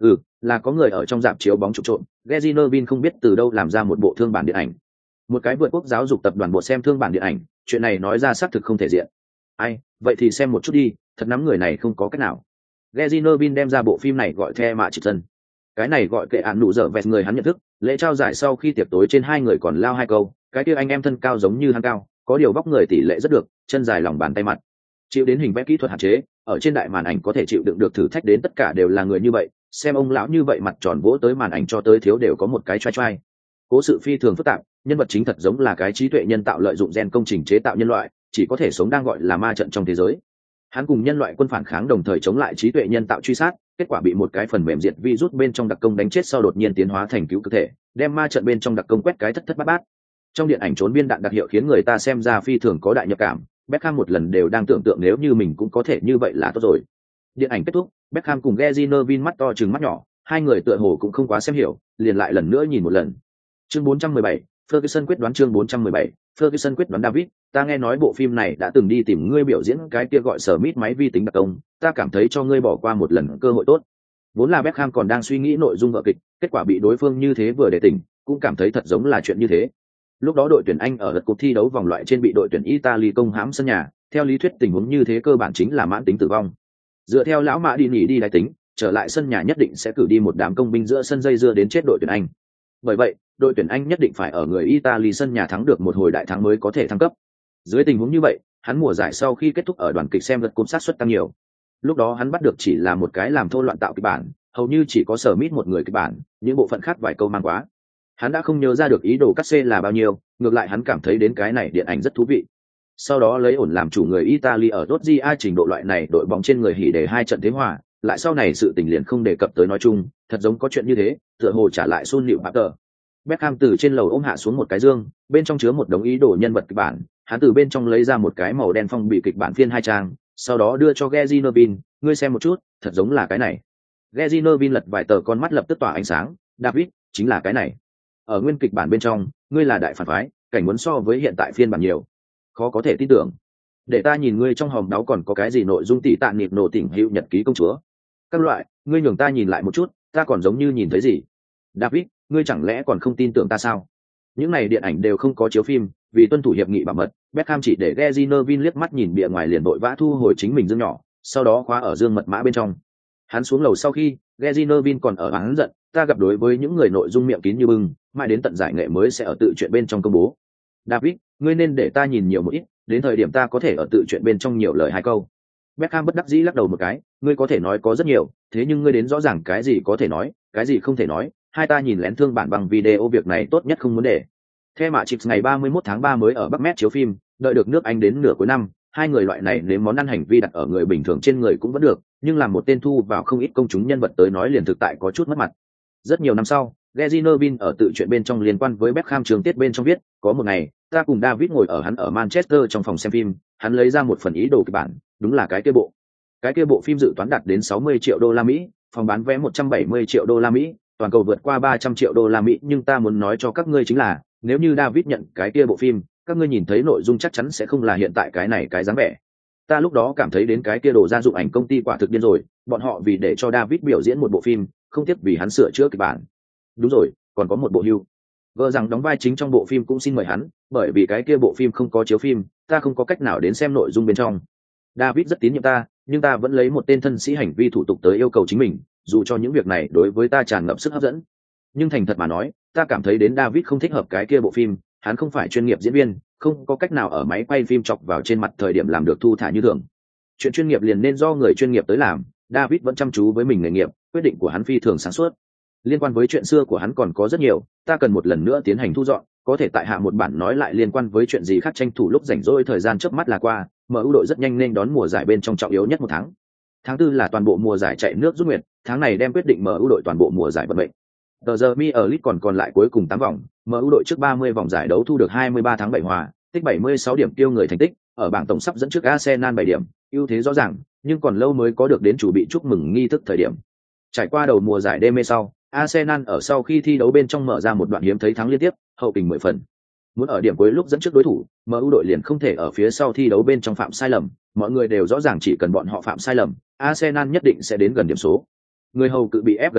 S1: là có người ở trong rạp chiếu bóng trộm trộm. Gary Neville không biết từ đâu làm ra một bộ thương bản điện ảnh. Một cái vượt quốc giáo dục tập đoàn bộ xem thương bản điện ảnh, chuyện này nói ra xác thực không thể diện. Ai, vậy thì xem một chút đi, thật nắm người này không có cách nào. Gary Neville đem ra bộ phim này gọi The Mạ Trực Dân. Cái này gọi kệ án nụ dở vẹt người hắn nhận thức, lễ trao giải sau khi tiệc tối trên hai người còn lao hai câu, cái kia anh em thân cao giống như hắn cao, có điều vóc người tỷ lệ rất được, chân dài lòng bàn tay mặt. Chịu đến hình vẽ kỹ thuật hạn chế, ở trên đại màn ảnh có thể chịu đựng được thử thách đến tất cả đều là người như vậy, xem ông lão như vậy mặt tròn vỗ tới màn ảnh cho tới thiếu đều có một cái choai choai. Cố sự phi thường phức tạp, nhân vật chính thật giống là cái trí tuệ nhân tạo lợi dụng gen công trình chế tạo nhân loại, chỉ có thể sống đang gọi là ma trận trong thế giới. Hắn cùng nhân loại quân phản kháng đồng thời chống lại trí tuệ nhân tạo truy sát, kết quả bị một cái phần mềm diệt virus bên trong đặc công đánh chết sau đột nhiên tiến hóa thành cứu cực thể, đem ma trận bên trong đặc công quét cái thất thất bát bát. Trong điện ảnh trốn viên đạn đặc hiệu khiến người ta xem ra phi thường có đại nhập cảm, Beckham một lần đều đang tưởng tượng nếu như mình cũng có thể như vậy là tốt rồi. Điện ảnh kết thúc, Beckham cùng Gary Neville mắt to trừng mắt nhỏ, hai người tựa hồ cũng không quá xem hiểu, liền lại lần nữa nhìn một lần. Chương 417, Ferguson quyết đoán. Chương 417, Ferguson quyết đoán. David, ta nghe nói bộ phim này đã từng đi tìm ngươi biểu diễn cái kia gọi Smith máy vi tính đặc công, ta cảm thấy cho ngươi bỏ qua một lần cơ hội tốt. Vốn là Beckham còn đang suy nghĩ nội dung vở kịch, kết quả bị đối phương như thế vừa để tỉnh, cũng cảm thấy thật giống là chuyện như thế. Lúc đó đội tuyển Anh ở lượt cuộc thi đấu vòng loại trên bị đội tuyển Italy công hãm sân nhà, theo lý thuyết tình huống như thế cơ bản chính là mãn tính tử vong. Dựa theo lão Mã đi nghỉ đi đái tính, trở lại sân nhà nhất định sẽ cử đi một đám công binh giữa sân dây dưa đến chết đội tuyển Anh. Bởi vậy, đội tuyển Anh nhất định phải ở người Italy sân nhà thắng được một hồi đại thắng mới có thể thăng cấp. Dưới tình huống như vậy, hắn mùa giải sau khi kết thúc ở đoàn kịch xem lượt cúp sát suất tăng nhiều. Lúc đó hắn bắt được chỉ là một cái làm thô loạn tạo kịch bản, hầu như chỉ có Smith một người kịch bản, những bộ phận khác vài câu mang quá. Hắn đã không nhớ ra được ý đồ cắt xê là bao nhiêu, ngược lại hắn cảm thấy đến cái này điện ảnh rất thú vị. Sau đó lấy ổn làm chủ người Italy ở Dodgia trình độ loại này đội bóng trên người hỉ để hai trận thế hòa, lại sau này sự tình liền không đề cập tới nói chung, thật giống có chuyện như thế, tựa hồ trả lại Sun Liễu Parker. Beckham từ trên lầu ôm hạ xuống một cái dương, bên trong chứa một đống ý đồ nhân vật kịch bản, hắn từ bên trong lấy ra một cái màu đen phong bì kịch bản phiên hai trang, sau đó đưa cho Gary Neville, ngươi xem một chút, thật giống là cái này. Gary Neville lật vài tờ con mắt lập tức tỏa ánh sáng, David, chính là cái này. Ở nguyên kịch bản bên trong, ngươi là đại phản phái, cảnh muốn so với hiện tại phiên bản nhiều. Khó có thể tin tưởng. Để ta nhìn ngươi trong hòm đáo còn có cái gì nội dung tỉ tạ nịp nổ tỉnh hữu nhật ký công chúa. Các loại, ngươi nhường ta nhìn lại một chút, ta còn giống như nhìn thấy gì. David, ngươi chẳng lẽ còn không tin tưởng ta sao? Những này điện ảnh đều không có chiếu phim, vì tuân thủ hiệp nghị bảo mật, Beckham chỉ để Gary Neville liếc mắt nhìn bìa ngoài liền vội vã thu hồi chính mình dương nhỏ, sau đó khóa ở dương mật mã bên trong. Hắn xuống lầu sau khi, Gary Neville còn ở hắn giận, ta gặp đối với những người nội dung miệng kín như bưng, mãi đến tận giải nghệ mới sẽ ở tự chuyện bên trong công bố. David, ngươi nên để ta nhìn nhiều một ít, đến thời điểm ta có thể ở tự chuyện bên trong nhiều lời hai câu. Beckham bất đắc dĩ lắc đầu một cái, ngươi có thể nói có rất nhiều, thế nhưng ngươi đến rõ ràng cái gì có thể nói, cái gì không thể nói, hai ta nhìn lén thương bản bằng video việc này tốt nhất không muốn để. The Mạ Trực ngày 31 tháng 3 mới ở Bắc Met chiếu phim, đợi được nước Anh đến nửa cuối năm, hai người loại này nếu món ăn hành vi đặt ở người bình thường trên người cũng vẫn được, nhưng làm một tên thu vào không ít công chúng nhân vật tới nói liền thực tại có chút mất mặt. Rất nhiều năm sau, Gary Neville ở tự truyện bên trong liên quan với Beckham trường tiết bên trong viết, có một ngày, ta cùng David ngồi ở hắn ở Manchester trong phòng xem phim, hắn lấy ra một phần ý đồ kịch bản, đúng là cái kia bộ. Cái kia bộ phim dự toán đạt đến 60 triệu đô la Mỹ, phòng bán vé 170 triệu đô la Mỹ, toàn cầu vượt qua 300 triệu đô la Mỹ, nhưng ta muốn nói cho các ngươi chính là, nếu như David nhận cái kia bộ phim, các ngươi nhìn thấy nội dung chắc chắn sẽ không là hiện tại cái này cái dáng vẻ. Ta lúc đó cảm thấy đến cái kia đồ gia dụng ảnh công ty quả thực điên rồi, bọn họ vì để cho David biểu diễn một bộ phim, không tiếc vì hắn sửa chữa kịch bản. Đúng rồi, còn có một bộ hưu. Vợ rằng đóng vai chính trong bộ phim cũng xin mời hắn, bởi vì cái kia bộ phim không có chiếu phim, ta không có cách nào đến xem nội dung bên trong. David rất tín nhiệm ta, nhưng ta vẫn lấy một tên thân sĩ hành vi thủ tục tới yêu cầu chính mình, dù cho những việc này đối với ta tràn ngập sức hấp dẫn. Nhưng thành thật mà nói, ta cảm thấy đến David không thích hợp cái kia bộ phim, hắn không phải chuyên nghiệp diễn viên, không có cách nào ở máy quay phim chọc vào trên mặt thời điểm làm được thu thả như thường. Chuyện chuyên nghiệp liền nên do người chuyên nghiệp tới làm, David vẫn chăm chú với mình nghề nghiệp, quyết định của hắn phi thường sáng suốt. Liên quan với chuyện xưa của hắn còn có rất nhiều, ta cần một lần nữa tiến hành thu dọn, có thể tại hạ một bản nói lại liên quan với chuyện gì khác tranh thủ lúc rảnh rỗi thời gian chớp mắt là qua, MU đội rất nhanh nên đón mùa giải bên trong trọng yếu nhất một tháng. Tháng 4 là toàn bộ mùa giải chạy nước rút nguyệt, tháng này đem quyết định MU đội toàn bộ mùa giải vận mệnh. Tờ giờ Mi ở League còn lại cuối cùng 8 vòng, MU đội trước 30 vòng giải đấu thu được 23 thắng 7 hòa, tích 76 điểm tiêu người thành tích, ở bảng tổng sắp dẫn trước Arsenal 7 điểm, ưu thế rõ ràng, nhưng còn lâu mới có được đến chủ bị chúc mừng nghi thức thời điểm. Trải qua đầu mùa giải đêm mê sau, Arsenal ở sau khi thi đấu bên trong mở ra một đoạn hiếm thấy thắng liên tiếp, hậu kình 10 phần. Muốn ở điểm cuối lúc dẫn trước đối thủ, MU đội liền không thể ở phía sau thi đấu bên trong phạm sai lầm, mọi người đều rõ ràng chỉ cần bọn họ phạm sai lầm, Arsenal nhất định sẽ đến gần điểm số. Người hầu cự bị ép gần lúc,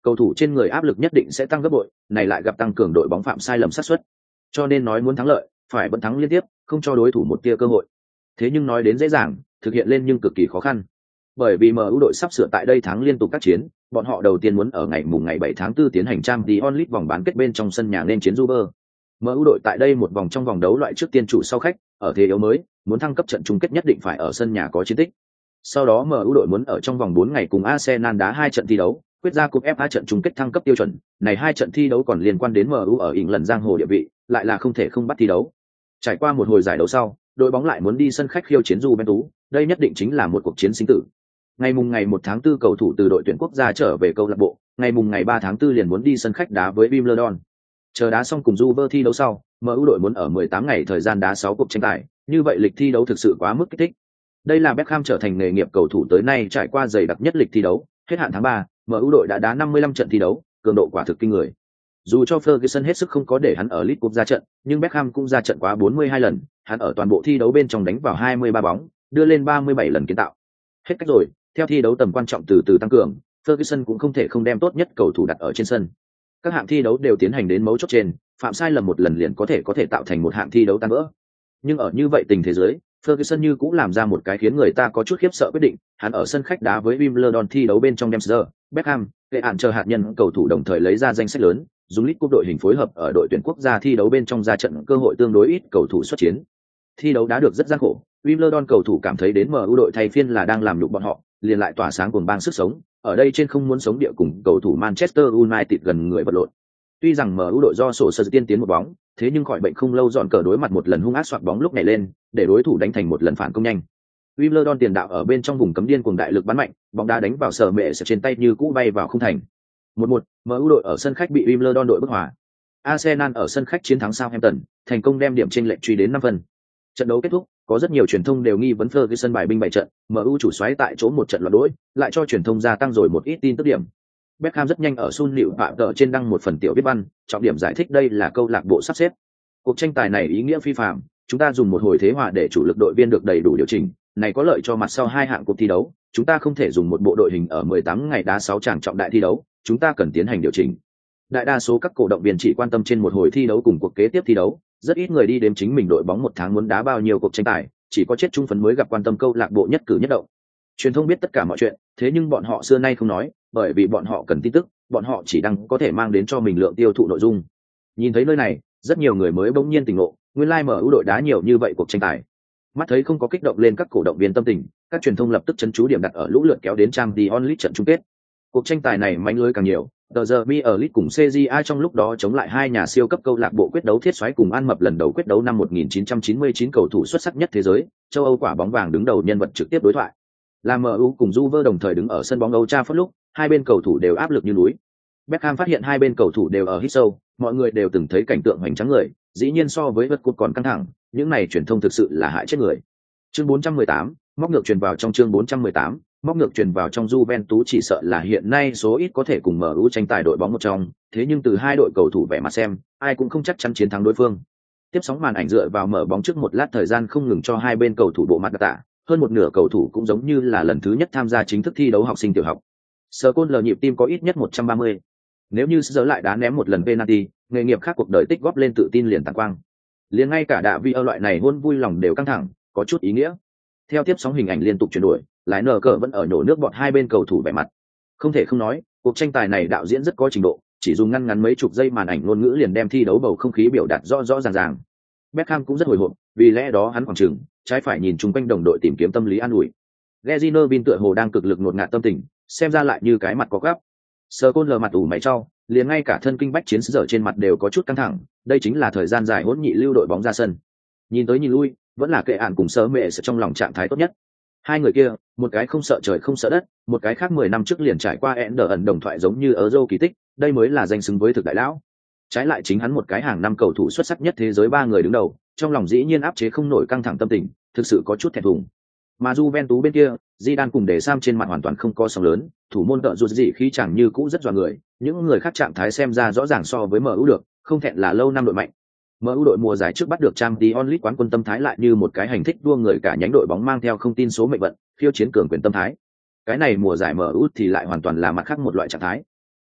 S1: cầu thủ trên người áp lực nhất định sẽ tăng gấp bội, này lại gặp tăng cường đội bóng phạm sai lầm xác suất. Cho nên nói muốn thắng lợi, phải vẫn thắng liên tiếp, không cho đối thủ một tia cơ hội. Thế nhưng nói đến dễ dàng, thực hiện lên nhưng cực kỳ khó khăn. Bởi vì MU đội sắp sửa tại đây thắng liên tục các chiến, bọn họ đầu tiên muốn ở ngày 7 tháng 4 tiến hành Champions League vòng bán kết bên trong sân nhà nên chiến Juve. MU đội tại đây một vòng trong vòng đấu loại trước tiên chủ sau khách, ở thế yếu mới, muốn thăng cấp trận chung kết nhất định phải ở sân nhà có chiến tích. Sau đó MU đội muốn ở trong vòng 4 ngày cùng Arsenal đá 2 trận thi đấu, quyết ra cúp FA trận chung kết thăng cấp tiêu chuẩn. Này 2 trận thi đấu còn liên quan đến MU ở England giang hồ địa vị, lại là không thể không bắt thi đấu. Trải qua một hồi giải đấu sau, đội bóng lại muốn đi sân khách khiêu chiến Juventus, đây nhất định chính là một cuộc chiến sinh tử. Ngày 1 tháng 4 cầu thủ từ đội tuyển quốc gia trở về câu lạc bộ, ngày 3 tháng 4 liền muốn đi sân khách đá với Wimbledon. Chờ đá xong cùng Juve thi đấu sau, MU đội muốn ở 18 ngày thời gian đá 6 cuộc tranh tài, như vậy lịch thi đấu thực sự quá mức kích thích. Đây là Beckham trở thành nghề nghiệp cầu thủ tới nay trải qua dày đặc nhất lịch thi đấu, hết hạn tháng 3, MU đội đã đá 55 trận thi đấu, cường độ quả thực kinh người. Dù cho Ferguson hết sức không có để hắn ở League Cup ra trận, nhưng Beckham cũng ra trận quá 42 lần, hắn ở toàn bộ thi đấu bên trong đánh vào 23 bóng, đưa lên 37 lần kiến tạo. Hết cách rồi, theo thi đấu tầm quan trọng từ từ tăng cường, Ferguson cũng không thể không đem tốt nhất cầu thủ đặt ở trên sân. Các hạng thi đấu đều tiến hành đến mấu chốt trên, phạm sai lầm một lần liền có thể tạo thành một hạng thi đấu tan vỡ. Nhưng ở như vậy tình thế giới, Ferguson như cũng làm ra một cái khiến người ta có chút khiếp sợ quyết định, hắn ở sân khách đá với Wimbledon thi đấu bên trong Dempsey, Beckham, Kệ ản chờ hạt nhân cầu thủ đồng thời lấy ra danh sách lớn, dùng League Cup đội hình phối hợp ở đội tuyển quốc gia thi đấu bên trong ra trận cơ hội tương đối ít cầu thủ xuất chiến. Thi đấu đá được rất gian khổ, Wimbledon cầu thủ cảm thấy đến MU đội thay phiên là đang làm nhục bọn họ, liền lại tỏa sáng cuồng bang sức sống, ở đây trên không muốn sống địa cùng cầu thủ Manchester United gần người vật lộn. Tuy rằng MU đội do sổ sơ tiên tiến một bóng, thế nhưng khỏi bệnh không lâu dọn cờ đối mặt một lần hung ác soạt bóng lúc này lên, để đối thủ đánh thành một lần phản công nhanh. Wimbledon tiền đạo ở bên trong vùng cấm điên cuồng đại lực bắn mạnh, bóng đá đánh vào sờ mẹ trên tay như cũ bay vào khung thành. 1-1, MU đội ở sân khách bị Wimbledon đội bức hòa. Arsenal ở sân khách chiến thắng Southampton, thành công đem điểm chênh lệch truy đến 5 phần. Trận đấu kết thúc, có rất nhiều truyền thông đều nghi vấn Ferguson bài binh bại trận, MU chủ soái tại chỗ một trận loạn đỗi, lại cho truyền thông gia tăng rồi một ít tin tức điểm. Beckham rất nhanh ở Sun Liễu Phạm tờ trên đăng một phần tiểu viết văn, trọng điểm giải thích đây là câu lạc bộ sắp xếp. Cuộc tranh tài này ý nghĩa phi phàm, chúng ta dùng một hồi thế hòa để chủ lực đội viên được đầy đủ điều chỉnh, này có lợi cho mặt sau hai hạng cuộc thi đấu, chúng ta không thể dùng một bộ đội hình ở 18 ngày đá 6 trận trọng đại thi đấu, chúng ta cần tiến hành điều chỉnh. Đại đa số các cổ động viên chỉ quan tâm trên một hồi thi đấu cùng cuộc kế tiếp thi đấu, rất ít người đi đếm chính mình đội bóng một tháng muốn đá bao nhiêu cuộc tranh tài, chỉ có chết chung phấn mới gặp quan tâm câu lạc bộ nhất cử nhất động. Truyền thông biết tất cả mọi chuyện, thế nhưng bọn họ xưa nay không nói, bởi vì bọn họ cần tin tức, bọn họ chỉ đăng có thể mang đến cho mình lượng tiêu thụ nội dung. Nhìn thấy nơi này, rất nhiều người mới bỗng nhiên tỉnh ngộ, nguyên lai MU đội đá nhiều như vậy cuộc tranh tài. Mắt thấy không có kích động lên các cổ động viên tâm tình, các truyền thông lập tức chấn chú điểm đặt ở lũ lượt kéo đến Champions League trận chung kết. Cuộc tranh tài này mánh lưới càng nhiều, The Derby ở League cùng CJA trong lúc đó chống lại hai nhà siêu cấp câu lạc bộ quyết đấu thiết xoáy cùng An Mập lần đầu quyết đấu năm 1999 cầu thủ xuất sắc nhất thế giới, châu Âu quả bóng vàng đứng đầu nhân vật trực tiếp đối thoại. Là MU cùng Juve đồng thời đứng ở sân bóng Old Trafford lúc, hai bên cầu thủ đều áp lực như núi. Beckham phát hiện hai bên cầu thủ đều ở hít sâu, mọi người đều từng thấy cảnh tượng hoành tráng người, dĩ nhiên so với vật cột còn căng thẳng, những này truyền thông thực sự là hại chết người. Chương 418, móc ngược truyền vào trong chương 418, móc ngược truyền vào trong Juventus chỉ sợ là hiện nay số ít có thể cùng MU tranh tài đội bóng một trong, thế nhưng từ hai đội cầu thủ vẻ mặt xem, ai cũng không chắc chắn chiến thắng đối phương. Tiếp sóng màn ảnh dựa vào mở bóng trước một lát thời gian không ngừng cho hai bên cầu thủ bộ mặt tạ, hơn một nửa cầu thủ cũng giống như là lần thứ nhất tham gia chính thức thi đấu học sinh tiểu học. Scott lờ nhịp tim có ít nhất 130. Nếu như giờ lại đá ném một lần penalty, nghề nghiệp khác cuộc đời tích góp lên tự tin liền tàn quang. Liền ngay cả đạ vi ở loại này hôn vui lòng đều căng thẳng, có chút ý nghĩa. Theo tiếp sóng hình ảnh liên tục chuyển đổi, lái nở cờ vẫn ở nhổ nước bọt hai bên cầu thủ vẻ mặt. Không thể không nói, cuộc tranh tài này đạo diễn rất có trình độ, chỉ dùng ngăn ngắn mấy chục giây màn ảnh ngôn ngữ liền đem thi đấu bầu không khí biểu đạt rõ rõ ràng ràng. Beckham cũng rất hồi hộp, vì lẽ đó hắn khoảng chừng trái phải nhìn chung quanh đồng đội tìm kiếm tâm lý an ủi. Geziner Bin tựa hồ đang cực lực ngột ngạt tâm tình, xem ra lại như cái mặt có gắp. Sờ côn lờ mặt ủ mày trao, liền ngay cả thân kinh bách chiến giờ trên mặt đều có chút căng thẳng, đây chính là thời gian dài hỗn nhị lưu đội bóng ra sân. Nhìn tới nhìn lui, vẫn là kệ ản cùng sơ mẹ sẽ trong lòng trạng thái tốt nhất. Hai người kia, một cái không sợ trời không sợ đất, một cái khác 10 năm trước liền trải qua ẩn đồng thoại giống như ở Euro kỳ tích, đây mới là danh xứng với thực đại lão. Trái lại chính hắn một cái hàng năm cầu thủ xuất sắc nhất thế giới ba người đứng đầu, trong lòng dĩ nhiên áp chế không nổi căng thẳng tâm tình, thực sự có chút thẹn thùng. Mà Juventus bên kia, Zidane cùng để Sam trên mặt hoàn toàn không có sóng lớn, thủ môn tợ rụt gì khi chẳng như cũ rất dọa người, những người khác trạng thái xem ra rõ ràng so với MU được, không thẹn là lâu năm đội mạnh. MU đội mùa giải trước bắt được Champions League quán quân tâm thái lại như một cái hành thích đua người cả nhánh đội bóng mang theo không tin số mệnh vận, khiêu chiến cường quyền tâm thái. Cái này mùa giải MU thì lại hoàn toàn là mặt khác một loại trạng thái.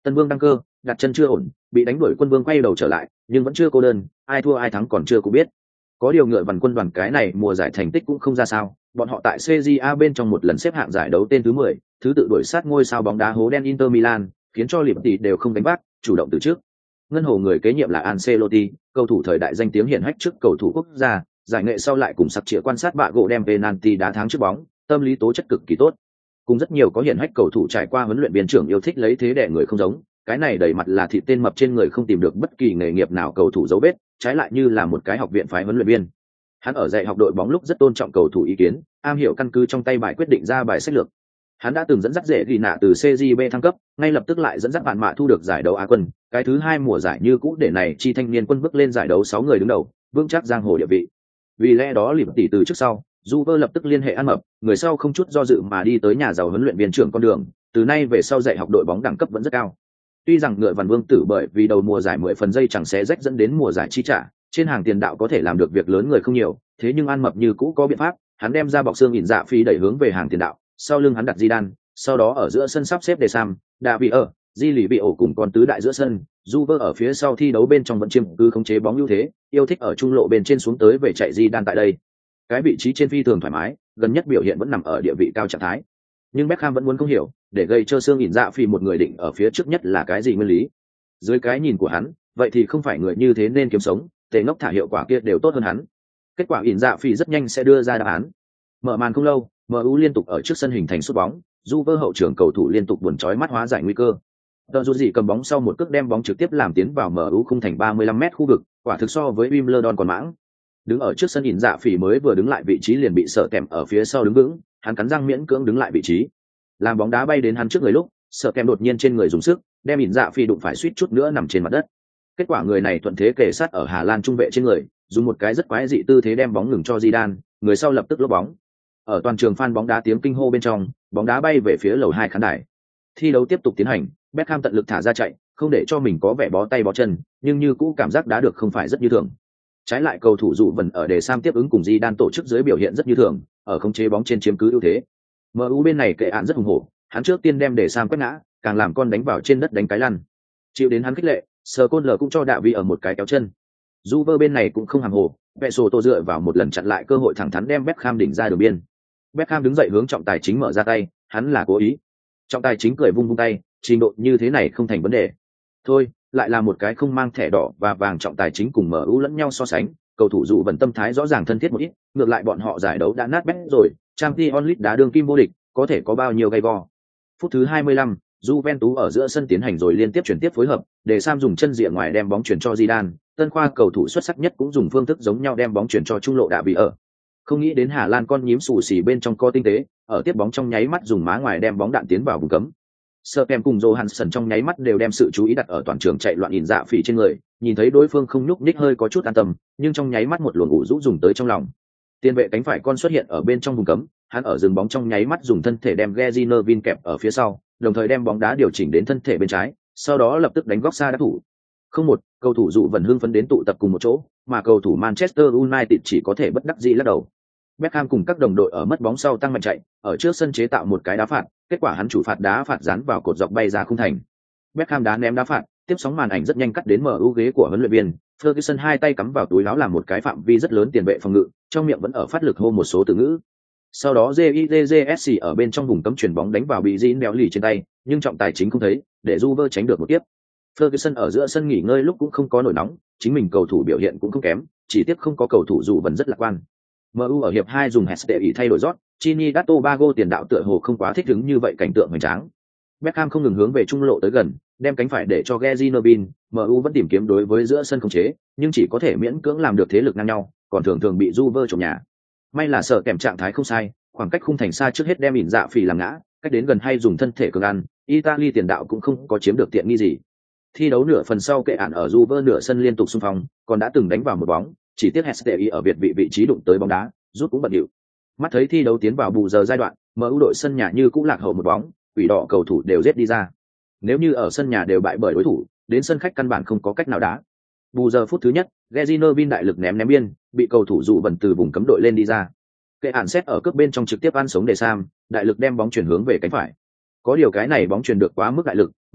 S1: Tân Vương đăng cơ, đặt chân chưa ổn, bị đánh đuổi quân vương quay đầu trở lại, nhưng vẫn chưa cô đơn, ai thua ai thắng còn chưa cũng biết. Có điều ngựa vằn quân đoàn cái này mùa giải thành tích cũng không ra sao, bọn họ tại CJA bên trong một lần xếp hạng giải đấu tên thứ 10, thứ tự đuổi sát ngôi sao bóng đá hố đen Inter Milan, khiến cho liệp tỷ đều không đánh bắt, chủ động từ trước. Ngân hồ người kế nhiệm là Ancelotti, cầu thủ thời đại danh tiếng hiển hách trước cầu thủ quốc gia, giải nghệ sau lại cùng sặc chĩa quan sát bạ gỗ đem penalty đá thắng trước bóng, tâm lý tố chất cực kỳ tốt. Cùng rất nhiều có hiển hách cầu thủ trải qua huấn luyện viên trưởng yêu thích lấy thế đè người không giống, cái này đầy mặt là thịt tên mập trên người không tìm được bất kỳ nghề nghiệp nào cầu thủ dấu vết, trái lại như là một cái học viện phái huấn luyện viên. Hắn ở dạy học đội bóng lúc rất tôn trọng cầu thủ ý kiến, am hiểu căn cứ trong tay bài quyết định ra bài sách lược. Hắn đã từng dẫn dắt dễ ghi nạ từ CJB thăng cấp, ngay lập tức lại dẫn dắt bạn mạ thu được giải đấu Á quân, cái thứ 2 mùa giải như cũ để này chi thanh niên quân bước lên giải đấu 6 người đứng đầu, vững chắc giang hồ địa vị. Vì lẽ đó liệp tỷ từ trước sau, Juve lập tức liên hệ ăn mập, người sau không chút do dự mà đi tới nhà giàu huấn luyện viên trưởng con đường, từ nay về sau dạy học đội bóng đẳng cấp vẫn rất cao. Tuy rằng ngựa vằn vương tử bởi vì đầu mùa giải 10 phần giây chẳng xé rách dẫn đến mùa giải chi trả, trên hàng tiền đạo có thể làm được việc lớn người không nhiều, thế nhưng ăn mập như cũ có biện pháp, hắn đem ra bọc xương ỉn dạ phi đẩy hướng về hàng tiền đạo, sau lưng hắn đặt Zidane, sau đó ở giữa sân sắp xếp để Sam, Davi ở, Di lì bị ổ cùng con tứ đại giữa sân, Juve ở phía sau thi đấu bên trong vẫn chiếm cứ khống chế bóng ưu thế, yêu thích ở trung lộ bên trên xuống tới về chạy Zidane tại đây. Cái vị trí trên phi thường thoải mái, gần nhất biểu hiện vẫn nằm ở địa vị cao trạng thái. Nhưng Beckham vẫn muốn không hiểu, để gây cho xương ỉn dạ phi một người định ở phía trước nhất là cái gì nguyên lý. Dưới cái nhìn của hắn, vậy thì không phải người như thế nên kiếm sống, tệ ngốc thả hiệu quả kia đều tốt hơn hắn. Kết quả ỉn dạ phi rất nhanh sẽ đưa ra đáp án. Mở màn không lâu, MU liên tục ở trước sân hình thành sút bóng, Juve hậu trường cầu thủ liên tục buồn chói mắt hóa giải nguy cơ. Tờ dù gì cầm bóng sau một cước đem bóng trực tiếp làm tiến vào MU khung thành 35m khu vực, quả thực so với Wimbledon còn mãng. Đứng ở trước sân ỉn dạ phỉ mới vừa đứng lại vị trí liền bị sợ kèm ở phía sau đứng vững, hắn cắn răng miễn cưỡng đứng lại vị trí. Làm bóng đá bay đến hắn trước người lúc, sợ kèm đột nhiên trên người dùng sức, đem ỉn dạ phỉ đụng phải suýt chút nữa nằm trên mặt đất. Kết quả người này thuận thế kề sát ở Hà Lan trung vệ trên người, dùng một cái rất quái dị tư thế đem bóng ngừng cho Zidane, người sau lập tức lốp bóng. Ở toàn trường fan bóng đá tiếng kinh hô bên trong, bóng đá bay về phía lầu 2 khán đài. Thi đấu tiếp tục tiến hành, Beckham tận lực thả ra chạy, không để cho mình có vẻ bó tay bó chân, nhưng như cũ cảm giác đá được không phải rất như thường. Trái lại cầu thủ dụ vần ở đề Sam tiếp ứng cùng Zidane tổ chức dưới biểu hiện rất như thường, ở khống chế bóng trên chiếm cứ ưu thế. MU bên này kệ án rất hùng hổ, hắn trước tiên đem đề Sam quét ngã, càng làm con đánh vào trên đất đánh cái lăn. Chịu đến hắn khích lệ, Scottler cũng cho Đạ Vi ở một cái kéo chân. Juve bên này cũng không hàm hồ, Pesoto dựa vào một lần chặn lại cơ hội thẳng thắn đem Beckham đỉnh ra đường biên. Beckham đứng dậy hướng trọng tài chính mở ra tay, hắn là cố ý. Trọng tài chính cười vung vung tay, trình độ như thế này không thành vấn đề. Thôi, lại là một cái không mang thẻ đỏ và vàng trọng tài chính cùng MU lẫn nhau so sánh, cầu thủ dụ vận tâm thái rõ ràng thân thiết một ít, ngược lại bọn họ giải đấu đã nát bét rồi, Champions League đá đương kim vô địch, có thể có bao nhiêu gay go. Phút thứ 25, Juventus ở giữa sân tiến hành rồi liên tiếp chuyển tiếp phối hợp, để Sam dùng chân rìa ngoài đem bóng chuyển cho Zidane, tân khoa cầu thủ xuất sắc nhất cũng dùng phương thức giống nhau đem bóng chuyển cho trung lộ Đạ Vị ở. Không nghĩ đến Hà Lan con nhím xù xì bên trong co tinh tế, ở tiếp bóng trong nháy mắt dùng má ngoài đem bóng đạn tiến vào vùng cấm. Serkem cùng Johansson trong nháy mắt đều đem sự chú ý đặt ở toàn trường chạy loạn ỉn dạ phỉ trên người, nhìn thấy đối phương không nhúc nhích hơi có chút an tâm, nhưng trong nháy mắt một luồng ủ rũ dùng tới trong lòng. Tiền vệ cánh phải con xuất hiện ở bên trong vùng cấm, hắn ở dừng bóng trong nháy mắt dùng thân thể đem Gezinovin kẹp ở phía sau, đồng thời đem bóng đá điều chỉnh đến thân thể bên trái, sau đó lập tức đánh góc xa đá thủ. Không một, cầu thủ dụ vẫn hưng phấn đến tụ tập cùng một chỗ, mà cầu thủ Manchester United chỉ có thể bất đắc dĩ lắc đầu. Beckham cùng các đồng đội ở mất bóng sau tăng mạnh chạy, ở trước sân chế tạo một cái đá phạt, kết quả hắn chủ phạt đá phạt dán vào cột dọc bay ra khung thành. Beckham đá ném đá phạt, tiếp sóng màn ảnh rất nhanh cắt đến MU ghế của huấn luyện viên, Ferguson hai tay cắm vào túi áo làm một cái phạm vi rất lớn tiền vệ phòng ngự, trong miệng vẫn ở phát lực hô một số từ ngữ. Sau đó JIJSC ở bên trong vùng cấm chuyển bóng đánh vào bị Jin đéo lì trên tay, nhưng trọng tài chính không thấy, để Juve tránh được một tiếp. Ferguson ở giữa sân nghỉ ngơi lúc cũng không có nổi nóng, chính mình cầu thủ biểu hiện cũng không kém, chỉ tiếc không có cầu thủ dù vẫn rất lạc quan. MU ở hiệp 2 dùng Hestey thay đổi rót, Trinidad Tobago tiền đạo tựa hồ không quá thích ứng như vậy cảnh tượng hoành tráng. Beckham không ngừng hướng về trung lộ tới gần, đem cánh phải để cho Gezinovin, MU vẫn tìm kiếm đối với giữa sân khống chế, nhưng chỉ có thể miễn cưỡng làm được thế lực ngang nhau, còn thường thường bị Juve trộm nhà. May là sợ kèm trạng thái không sai, khoảng cách khung thành xa trước hết đem ỉn dạ phỉ làm ngã, cách đến gần hay dùng thân thể cường ăn, Italy tiền đạo cũng không có chiếm được tiện nghi gì. Thi đấu nửa phần sau kệ ản ở Juve nửa sân liên tục xung phong, còn đã từng đánh vào một bóng, chỉ tiếc Hestey ở Việt vị trí đụng tới bóng đá, rút cũng bận điệu. Mắt thấy thi đấu tiến vào bù giờ giai đoạn, MU đội sân nhà như cũng lạc hậu một bóng, quỷ đỏ cầu thủ đều giết đi ra. Nếu như ở sân nhà đều bại bởi đối thủ, đến sân khách căn bản không có cách nào đá. Bù giờ phút thứ nhất, Gezinovin đại lực ném biên, bị cầu thủ dụ bẩn từ vùng cấm đội lên đi ra. Kệ ản xét ở cướp bên trong trực tiếp ăn sống để Sam, đại lực đem bóng chuyển hướng về cánh phải. Có điều cái này bóng chuyển được quá mức đại lực,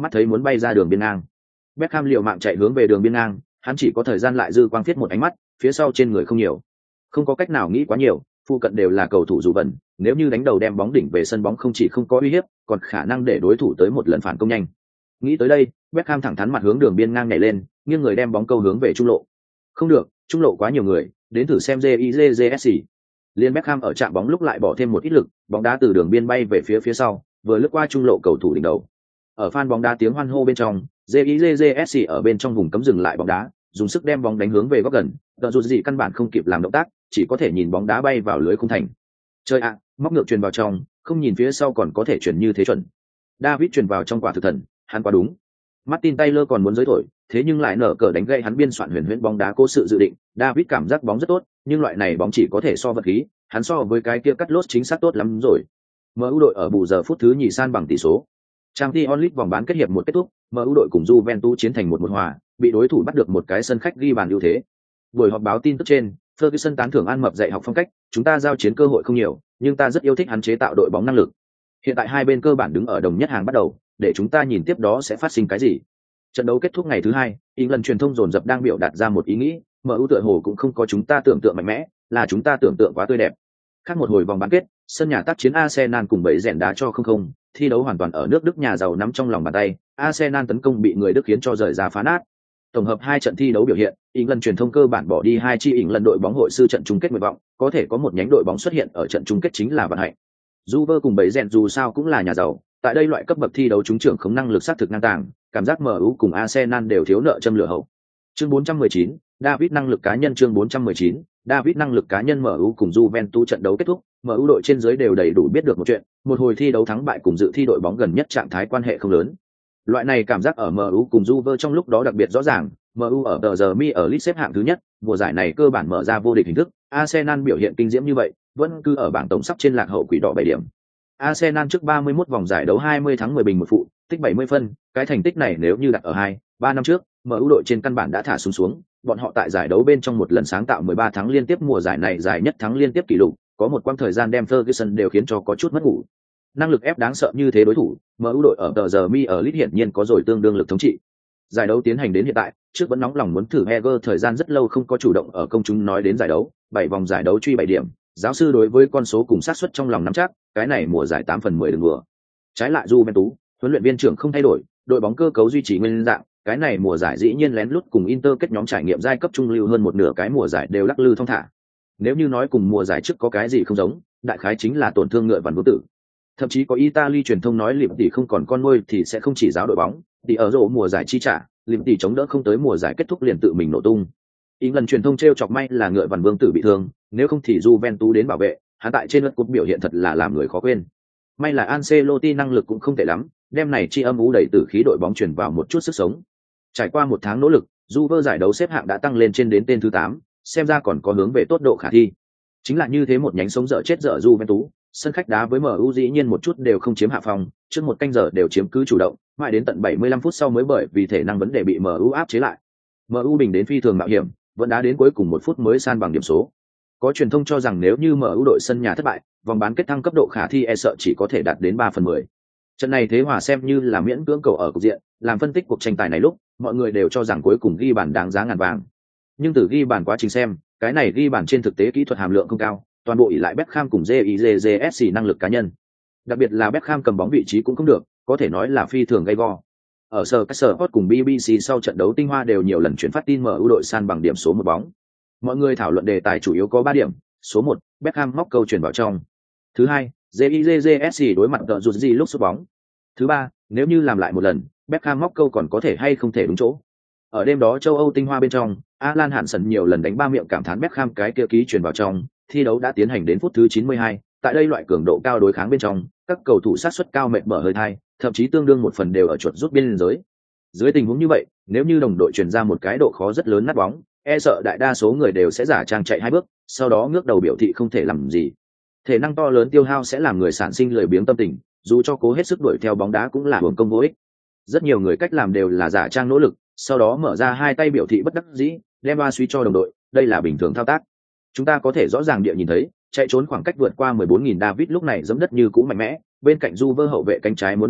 S1: mắt thấy muốn bay ra đường biên ngang. Beckham liều mạng chạy hướng về đường biên ngang, hắn chỉ có thời gian lại dư quang viết một ánh mắt, phía sau trên người không nhiều. Không có cách nào nghĩ quá nhiều, phụ cận đều là cầu thủ dù bẩn, nếu như đánh đầu đem bóng đỉnh về sân bóng không chỉ không có uy hiếp, còn khả năng để đối thủ tới một lần phản công nhanh. Nghĩ tới đây, Beckham thẳng thắn mặt hướng đường biên ngang nhảy lên, nghiêng người đem bóng câu hướng về trung lộ. Không được, trung lộ quá nhiều người, đến thử xem JIJJSC. Liên Beckham ở chạm bóng lúc lại bỏ thêm một ít lực, bóng đá từ đường biên bay về phía sau, vừa lướt qua trung lộ cầu thủ đỉnh đầu. Ở fan bóng đá tiếng hoan hô bên trong, JIJJSC ở bên trong vùng cấm dừng lại bóng đá, dùng sức đem bóng đánh hướng về góc gần, tờ dù gì căn bản không kịp làm động tác, chỉ có thể nhìn bóng đá bay vào lưới khung thành. Chơi ạ, móc ngược truyền vào trong, không nhìn phía sau còn có thể chuyển như thế chuẩn. David truyền vào trong quả thực thần, hắn quá đúng. Martin Taylor còn muốn giới thổi, thế nhưng lại nở cờ đánh gây hắn biên soạn huyền huyễn bóng đá cố sự dự định. David cảm giác bóng rất tốt, nhưng loại này bóng chỉ có thể so vật khí, hắn so với cái kia cắt lốt chính xác tốt lắm rồi. MU đội ở bù giờ phút thứ nhì san bằng tỷ số. Champions League vòng bán kết hiệp một kết thúc, MU đội cùng Juventus chiến thành 1-1 hòa, bị đối thủ bắt được một cái sân khách ghi bàn ưu thế. Buổi họp báo tin tức trên, Ferguson tán thưởng An Mập dạy học phong cách, chúng ta giao chiến cơ hội không nhiều, nhưng ta rất yêu thích hắn chế tạo đội bóng năng lực. Hiện tại hai bên cơ bản đứng ở đồng nhất hàng bắt đầu, để chúng ta nhìn tiếp đó sẽ phát sinh cái gì. Trận đấu kết thúc ngày thứ hai, England truyền thông dồn dập đang biểu đạt ra một ý nghĩ, MU tựa hồ cũng không có chúng ta tưởng tượng mạnh mẽ, là chúng ta tưởng tượng quá tươi đẹp. Khác một hồi vòng bán kết, sân nhà tác chiến Arsenal cùng bẫy rèn đá cho 0-0, thi đấu hoàn toàn ở nước Đức nhà giàu nắm trong lòng bàn tay, Arsenal tấn công bị người Đức khiến cho rời ra phá nát. Tổng hợp hai trận thi đấu biểu hiện, England truyền thông cơ bản bỏ đi hai chi England đội bóng hội sư trận chung kết nguyện vọng, có thể có một nhánh đội bóng xuất hiện ở trận chung kết chính là vận hạnh. Juve cùng bẫy rèn dù sao cũng là nhà giàu, tại đây loại cấp bậc thi đấu trúng trưởng không năng lực sát thực ngang tàng, cảm giác MU cùng Arsenal đều thiếu nợ châm lửa hậu. Chương 419, David năng lực cá nhân. Chương 419, David năng lực cá nhân. MU cùng Juventus trận đấu kết thúc, MU đội trên dưới đều đầy đủ biết được một chuyện, một hồi thi đấu thắng bại cùng dự thi đội bóng gần nhất trạng thái quan hệ không lớn. Loại này cảm giác ở MU cùng Juve trong lúc đó đặc biệt rõ ràng, MU ở tờ giờ mi ở League xếp hạng thứ nhất, mùa giải này cơ bản mở ra vô địch hình thức, Arsenal biểu hiện kinh diễm như vậy, vẫn cứ ở bảng tổng sắp trên lạc hậu quỷ đỏ 7 điểm. Arsenal trước 31 vòng giải đấu 20 thắng 10 bình một phụ, tích 70 phân, cái thành tích này nếu như đặt ở 2-3 năm trước, MU đội trên căn bản đã thả xuống, bọn họ tại giải đấu bên trong một lần sáng tạo 13 thắng liên tiếp, mùa giải này dài nhất thắng liên tiếp kỷ lục, có một quãng thời gian đem Ferguson đều khiến cho có chút mất ngủ. Năng lực ép đáng sợ như thế đối thủ, MU đội ở tờ giờ mi ở League hiển nhiên có rồi tương đương lực thống trị. Giải đấu tiến hành đến hiện tại, trước vẫn nóng lòng muốn thử Heger thời gian rất lâu không có chủ động ở công chúng nói đến giải đấu, 7 vòng giải đấu truy 7 điểm, giáo sư đối với con số cùng xác suất trong lòng nắm chắc, cái này mùa giải 8 phần 10 đừng vừa. Trái lại Juventus, huấn luyện viên trưởng không thay đổi, đội bóng cơ cấu duy trì nguyên dạng, cái này mùa giải dĩ nhiên lén lút cùng Inter kết nhóm trải nghiệm giai cấp trung lưu hơn một nửa cái mùa giải đều lắc lư thong thả. Nếu như nói cùng mùa giải trước có cái gì không giống, đại khái chính là tổn thương ngựa vằn vương tử. Thậm chí có Italy truyền thông nói Liệm tỷ không còn con nuôi thì sẽ không chỉ giáo đội bóng, thì ở rổ mùa giải chi trả, Liệm tỷ chống đỡ không tới mùa giải kết thúc liền tự mình nổ tung. England truyền thông trêu chọc may là ngựa vằn vương tử bị thương, nếu không thì Juventus đến bảo vệ, hắn tại trên lượt cúp biểu hiện thật là làm người khó quên. May là Ancelotti năng lực cũng không tệ lắm, đêm này chi âm ú đẩy tử khí đội bóng chuyển vào một chút sức sống. Trải qua một tháng nỗ lực, Juve giải đấu xếp hạng đã tăng lên trên đến tên thứ 8, xem ra còn có hướng về tốt độ khả thi. Chính là như thế một nhánh sống dở chết dở Juventus, sân khách đá với MU dĩ nhiên một chút đều không chiếm hạ phòng, trước một canh giờ đều chiếm cứ chủ động, mãi đến tận 75 phút sau mới bởi vì thể năng vấn đề bị MU áp chế lại. MU bình đến phi thường mạo hiểm, vẫn đá đến cuối cùng 1 phút mới san bằng điểm số. Có truyền thông cho rằng nếu như MU đội sân nhà thất bại, vòng bán kết thăng cấp độ khả thi e sợ chỉ có thể đạt đến 3/10. Trận này thế hòa xem như là miễn cưỡng cầu ở cục diện, làm phân tích cuộc tranh tài này lúc, mọi người đều cho rằng cuối cùng ghi bàn đáng giá ngàn vàng. Nhưng từ ghi bàn quá trình xem, cái này ghi bàn trên thực tế kỹ thuật hàm lượng không cao, toàn bộ ỷ lại Beckham cùng JIJJSC năng lực cá nhân. Đặc biệt là Beckham cầm bóng vị trí cũng không được, có thể nói là phi thường gay go. Ở Sky Sport cùng BBC sau trận đấu tinh hoa đều nhiều lần chuyển phát tin MU đội san bằng điểm số một bóng. Mọi người thảo luận đề tài chủ yếu có 3 điểm. Số 1, Beckham móc câu chuyển vào trong. Thứ 2, JIJJSC đối mặt tợ rụt gì lúc sút bóng. Thứ 3, nếu như làm lại một lần, Beckham móc câu còn có thể hay không thể đúng chỗ. Ở đêm đó châu Âu tinh hoa bên trong, Alan Hansen nhiều lần đánh ba miệng cảm thán Beckham cái kia ký chuyển vào trong, thi đấu đã tiến hành đến phút thứ 92, tại đây loại cường độ cao đối kháng bên trong, các cầu thủ sát suất cao mệt mở hơi thai, thậm chí tương đương một phần đều ở chuột rút biên giới. Dưới tình huống như vậy, nếu như đồng đội chuyển ra một cái độ khó rất lớn nát bóng, e sợ đại đa số người đều sẽ giả trang chạy 2 bước, sau đó ngước đầu biểu thị không thể làm gì. Thể năng to lớn tiêu hao sẽ làm người sản sinh lười biếng tâm tình, dù cho cố hết sức đuổi theo bóng đá cũng là uổng công vô ích. Rất nhiều người cách làm đều là giả trang nỗ lực, sau đó mở ra 2 tay biểu thị bất đắc dĩ, đem ba suy cho đồng đội, đây là bình thường thao tác. Chúng ta có thể rõ ràng địa nhìn thấy, chạy trốn khoảng cách vượt qua 14.000 David lúc này giẫm đất như cũ mạnh mẽ, bên cạnh Juve hậu vệ cánh trái muốn đuổi theo,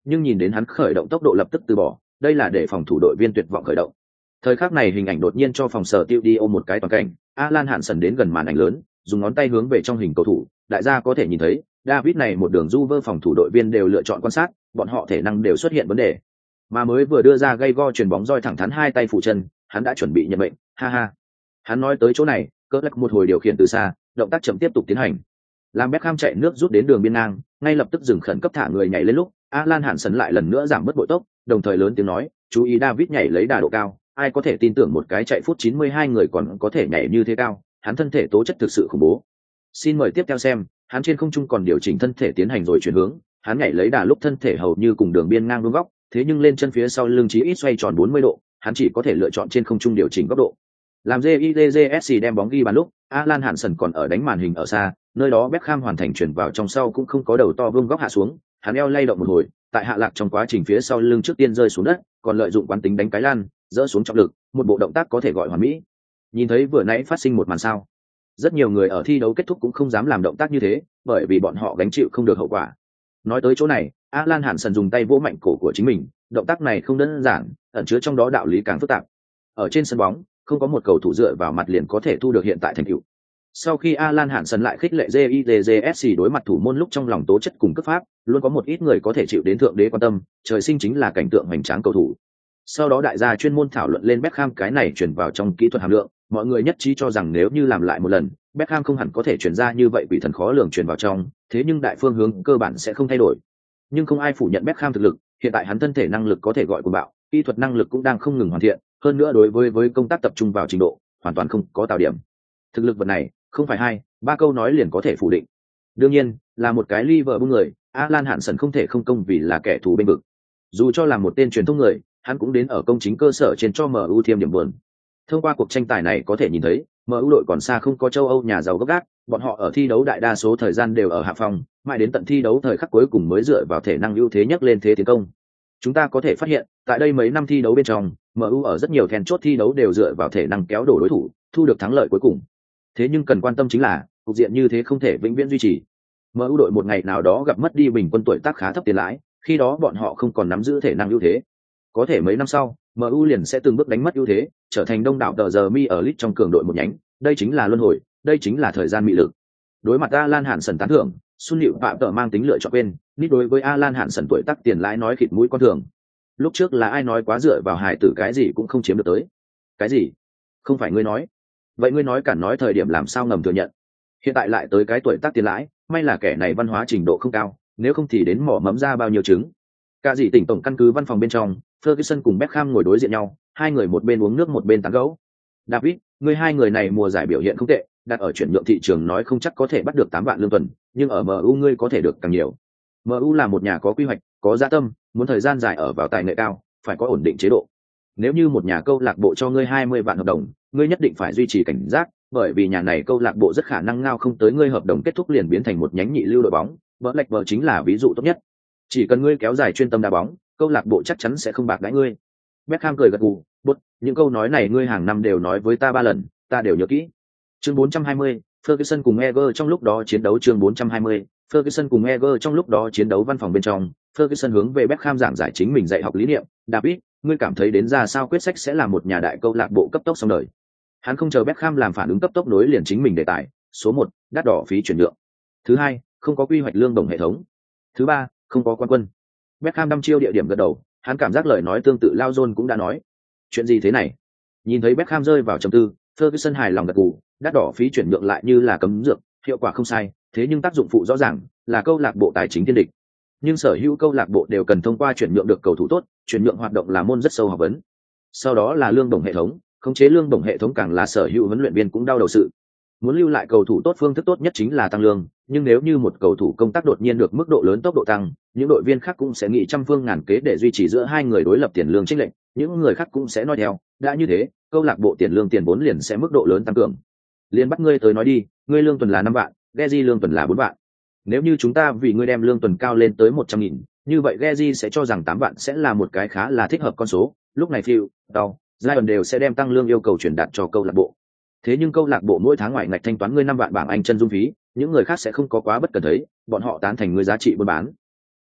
S1: nhưng nhìn đến hắn khởi động tốc độ lập tức từ bỏ, đây là để phòng thủ đội viên tuyệt vọng khởi động. Thời khắc này hình ảnh đột nhiên cho phòng sở tiêu đi ôm một cái toàn cảnh, Alan Hansen đến gần màn ảnh lớn, dùng ngón tay hướng về trong hình cầu thủ, đại gia có thể nhìn thấy, David này một đường du vơ phòng thủ đội viên đều lựa chọn quan sát, bọn họ thể năng đều xuất hiện vấn đề. Mà mới vừa đưa ra gây go chuyền bóng roi thẳng thắn hai tay phủ chân, hắn đã chuẩn bị nhận bệnh, ha ha. Hắn nói tới chỗ này, cỡ lắc một hồi điều khiển từ xa, động tác chậm tiếp tục tiến hành. Làm Beckham chạy nước rút đến đường biên ngang, ngay lập tức dừng khẩn cấp thả người nhảy lên lúc, Alan Hansen lại lần nữa giảm bớt bội tốc, đồng thời lớn tiếng nói, chú ý David nhảy lấy đà độ cao, ai có thể tin tưởng một cái chạy phút 92 người còn có thể nhảy như thế cao, hắn thân thể tố chất thực sự khủng bố. Xin mời tiếp theo xem, hắn trên không trung còn điều chỉnh thân thể tiến hành rồi chuyển hướng, hắn nhảy lấy đà lúc thân thể hầu như cùng đường biên ngang vuông góc, thế nhưng lên chân phía sau lưng chí ít xoay tròn 40 độ, hắn chỉ có thể lựa chọn trên không trung điều chỉnh góc độ. Làm JIDJSC đem bóng ghi bàn lúc, Alan Hansen còn ở đánh màn hình ở xa, nơi đó Beckham hoàn thành chuyển vào trong sau cũng không có đầu to vuông góc hạ xuống, hắn eo lay động một hồi, tại hạ lạc trong quá trình phía sau lưng trước tiên rơi xuống đất, còn lợi dụng quán tính đánh cái lan, dỡ xuống trọng lực, một bộ động tác có thể gọi hoàn mỹ. Nhìn thấy vừa nãy phát sinh một màn sao? Rất nhiều người ở thi đấu kết thúc cũng không dám làm động tác như thế, bởi vì bọn họ gánh chịu không được hậu quả. Nói tới chỗ này, Alan Hansen dùng tay vỗ mạnh cổ của chính mình, động tác này không đơn giản, ẩn chứa trong đó đạo lý càng phức tạp. Ở trên sân bóng, không có một cầu thủ dựa vào mặt liền có thể thu được hiện tại thành tựu. Sau khi Alan Hansen lại khích lệ JIDJSC đối mặt thủ môn lúc trong lòng tố chất cùng cấp pháp, luôn có một ít người có thể chịu đến thượng đế quan tâm, trời sinh chính là cảnh tượng hoành tráng cầu thủ. Sau đó đại gia chuyên môn thảo luận lên Beckham cái này chuyển vào trong kỹ thuật hàm lượng, mọi người nhất trí cho rằng nếu như làm lại một lần, Beckham không hẳn có thể chuyển ra như vậy quỷ thần khó lường chuyển vào trong, thế nhưng đại phương hướng cơ bản sẽ không thay đổi. Nhưng không ai phủ nhận Beckham thực lực, hiện tại hắn thân thể năng lực có thể gọi cuồng bạo, kỹ thuật năng lực cũng đang không ngừng hoàn thiện, hơn nữa đối với công tác tập trung vào trình độ, hoàn toàn không có tạo điểm. Thực lực vật này, không phải hai, ba câu nói liền có thể phủ định. Đương nhiên, là một cái Liverpool người, Alan Hansen không thể không công vì là kẻ thù bên vực. Dù cho là một tên truyền thông người, hắn cũng đến ở công chính cơ sở trên cho MU thêm điểm buồn. Thông qua cuộc tranh tài này có thể nhìn thấy, MU đội còn xa không có châu Âu nhà giàu gốc gác, bọn họ ở thi đấu đại đa số thời gian đều ở hạ phòng, mãi đến tận thi đấu thời khắc cuối cùng mới dựa vào thể năng ưu thế nhất lên thế tiến công. Chúng ta có thể phát hiện, tại đây mấy năm thi đấu bên trong, MU ở rất nhiều then chốt thi đấu đều dựa vào thể năng kéo đổ đối thủ, thu được thắng lợi cuối cùng. Thế nhưng cần quan tâm chính là, cục diện như thế không thể vĩnh viễn duy trì. MU đội một ngày nào đó gặp mất đi bình quân tuổi tác khá thấp tiền lãi, khi đó bọn họ không còn nắm giữ thể năng ưu thế. Có thể mấy năm sau, MU liền sẽ từng bước đánh mất ưu thế, trở thành đông đảo tờ giờ mi ở Leeds trong cường đội một nhánh, đây chính là luân hồi, đây chính là thời gian mị lực. Đối mặt Alan Hansen tán thưởng, Sun Liễu Phạm tờ mang tính lựa chọn quên, nít đối với Alan Hansen tuổi tác tiền lãi nói khịt mũi con thường. Lúc trước là ai nói quá dựa vào hài tử cái gì cũng không chiếm được tới. Cái gì? Không phải ngươi nói. Vậy ngươi nói cản nói thời điểm làm sao ngầm thừa nhận. Hiện tại lại tới cái tuổi tác tiền lãi, may là kẻ này văn hóa trình độ không cao, nếu không thì đến mỏ mẫm ra bao nhiêu trứng. Cả gì tỉnh tổng căn cứ văn phòng bên trong, Ferguson cùng Beckham ngồi đối diện nhau, hai người một bên uống nước một bên tán gẫu. David, ngươi hai người này mùa giải biểu hiện không tệ, đặt ở chuyển nhượng thị trường nói không chắc có thể bắt được 8 vạn lương tuần, nhưng ở MU ngươi có thể được càng nhiều. MU là một nhà có quy hoạch, có dạ tâm, muốn thời gian dài ở vào tài nghệ cao, phải có ổn định chế độ. Nếu như một nhà câu lạc bộ cho ngươi 20 vạn hợp đồng, ngươi nhất định phải duy trì cảnh giác, bởi vì nhà này câu lạc bộ rất khả năng ngao không tới ngươi hợp đồng kết thúc liền biến thành một nhánh nhị lưu đội bóng, Blackburn chính là ví dụ tốt nhất. Chỉ cần ngươi kéo dài chuyên tâm đá bóng, câu lạc bộ chắc chắn sẽ không bạc đãi ngươi. Beckham cười gật gù, "Bút, những câu nói này ngươi hàng năm đều nói với ta 3 lần, ta đều nhớ kỹ." Chương 420, Ferguson cùng Eger trong lúc đó chiến đấu chương 420, Ferguson cùng Eger trong lúc đó chiến đấu văn phòng bên trong, Ferguson hướng về Beckham giảng giải chính mình dạy học lý niệm, "David, ngươi cảm thấy đến ra sao quyết sách sẽ là một nhà đại câu lạc bộ cấp tốc xong đời." Hắn không chờ Beckham làm phản ứng cấp tốc nối liền chính mình đề tài, số 1, đắt đỏ phí chuyển nhượng. Thứ hai, không có quy hoạch lương đồng hệ thống. Thứ ba, không có quan quân. Beckham đăm chiêu địa điểm gật đầu, hắn cảm giác lời nói tương tự Lao John cũng đã nói. Chuyện gì thế này? Nhìn thấy Beckham rơi vào trầm tư, Ferguson hài lòng gật gù, đắt đỏ phí chuyển nhượng lại như là cấm dược, hiệu quả không sai, thế nhưng tác dụng phụ rõ ràng, là câu lạc bộ tài chính thiên địch. Nhưng sở hữu câu lạc bộ đều cần thông qua chuyển nhượng được cầu thủ tốt, chuyển nhượng hoạt động là môn rất sâu học vấn. Sau đó là lương đồng hệ thống, khống chế lương đồng hệ thống càng là sở hữu huấn luyện viên cũng đau đầu sự. Muốn lưu lại cầu thủ tốt phương thức tốt nhất chính là tăng lương, nhưng nếu như một cầu thủ công tác đột nhiên được mức độ lớn tốc độ tăng, những đội viên khác cũng sẽ nghĩ trăm phương ngàn kế để duy trì giữa hai người đối lập tiền lương chênh lệch, những người khác cũng sẽ nói theo, đã như thế, câu lạc bộ tiền lương tiền vốn liền sẽ mức độ lớn tăng cường. Liên bắt ngươi tới nói đi, ngươi lương tuần là 5 vạn, Geji lương tuần là 4 vạn. Nếu như chúng ta vì ngươi đem lương tuần cao lên tới 100.000, như vậy Geji sẽ cho rằng 8 vạn sẽ là một cái khá là thích hợp con số, lúc này Phil, Đau, Zion đều sẽ đem tăng lương yêu cầu truyền đạt cho câu lạc bộ. Thế nhưng câu lạc bộ mỗi tháng ngoại ngạch thanh toán ngươi 5 vạn bảng Anh chân dung phí, những người khác sẽ không có quá bất cần thấy, bọn họ tán thành ngươi giá trị buôn bán.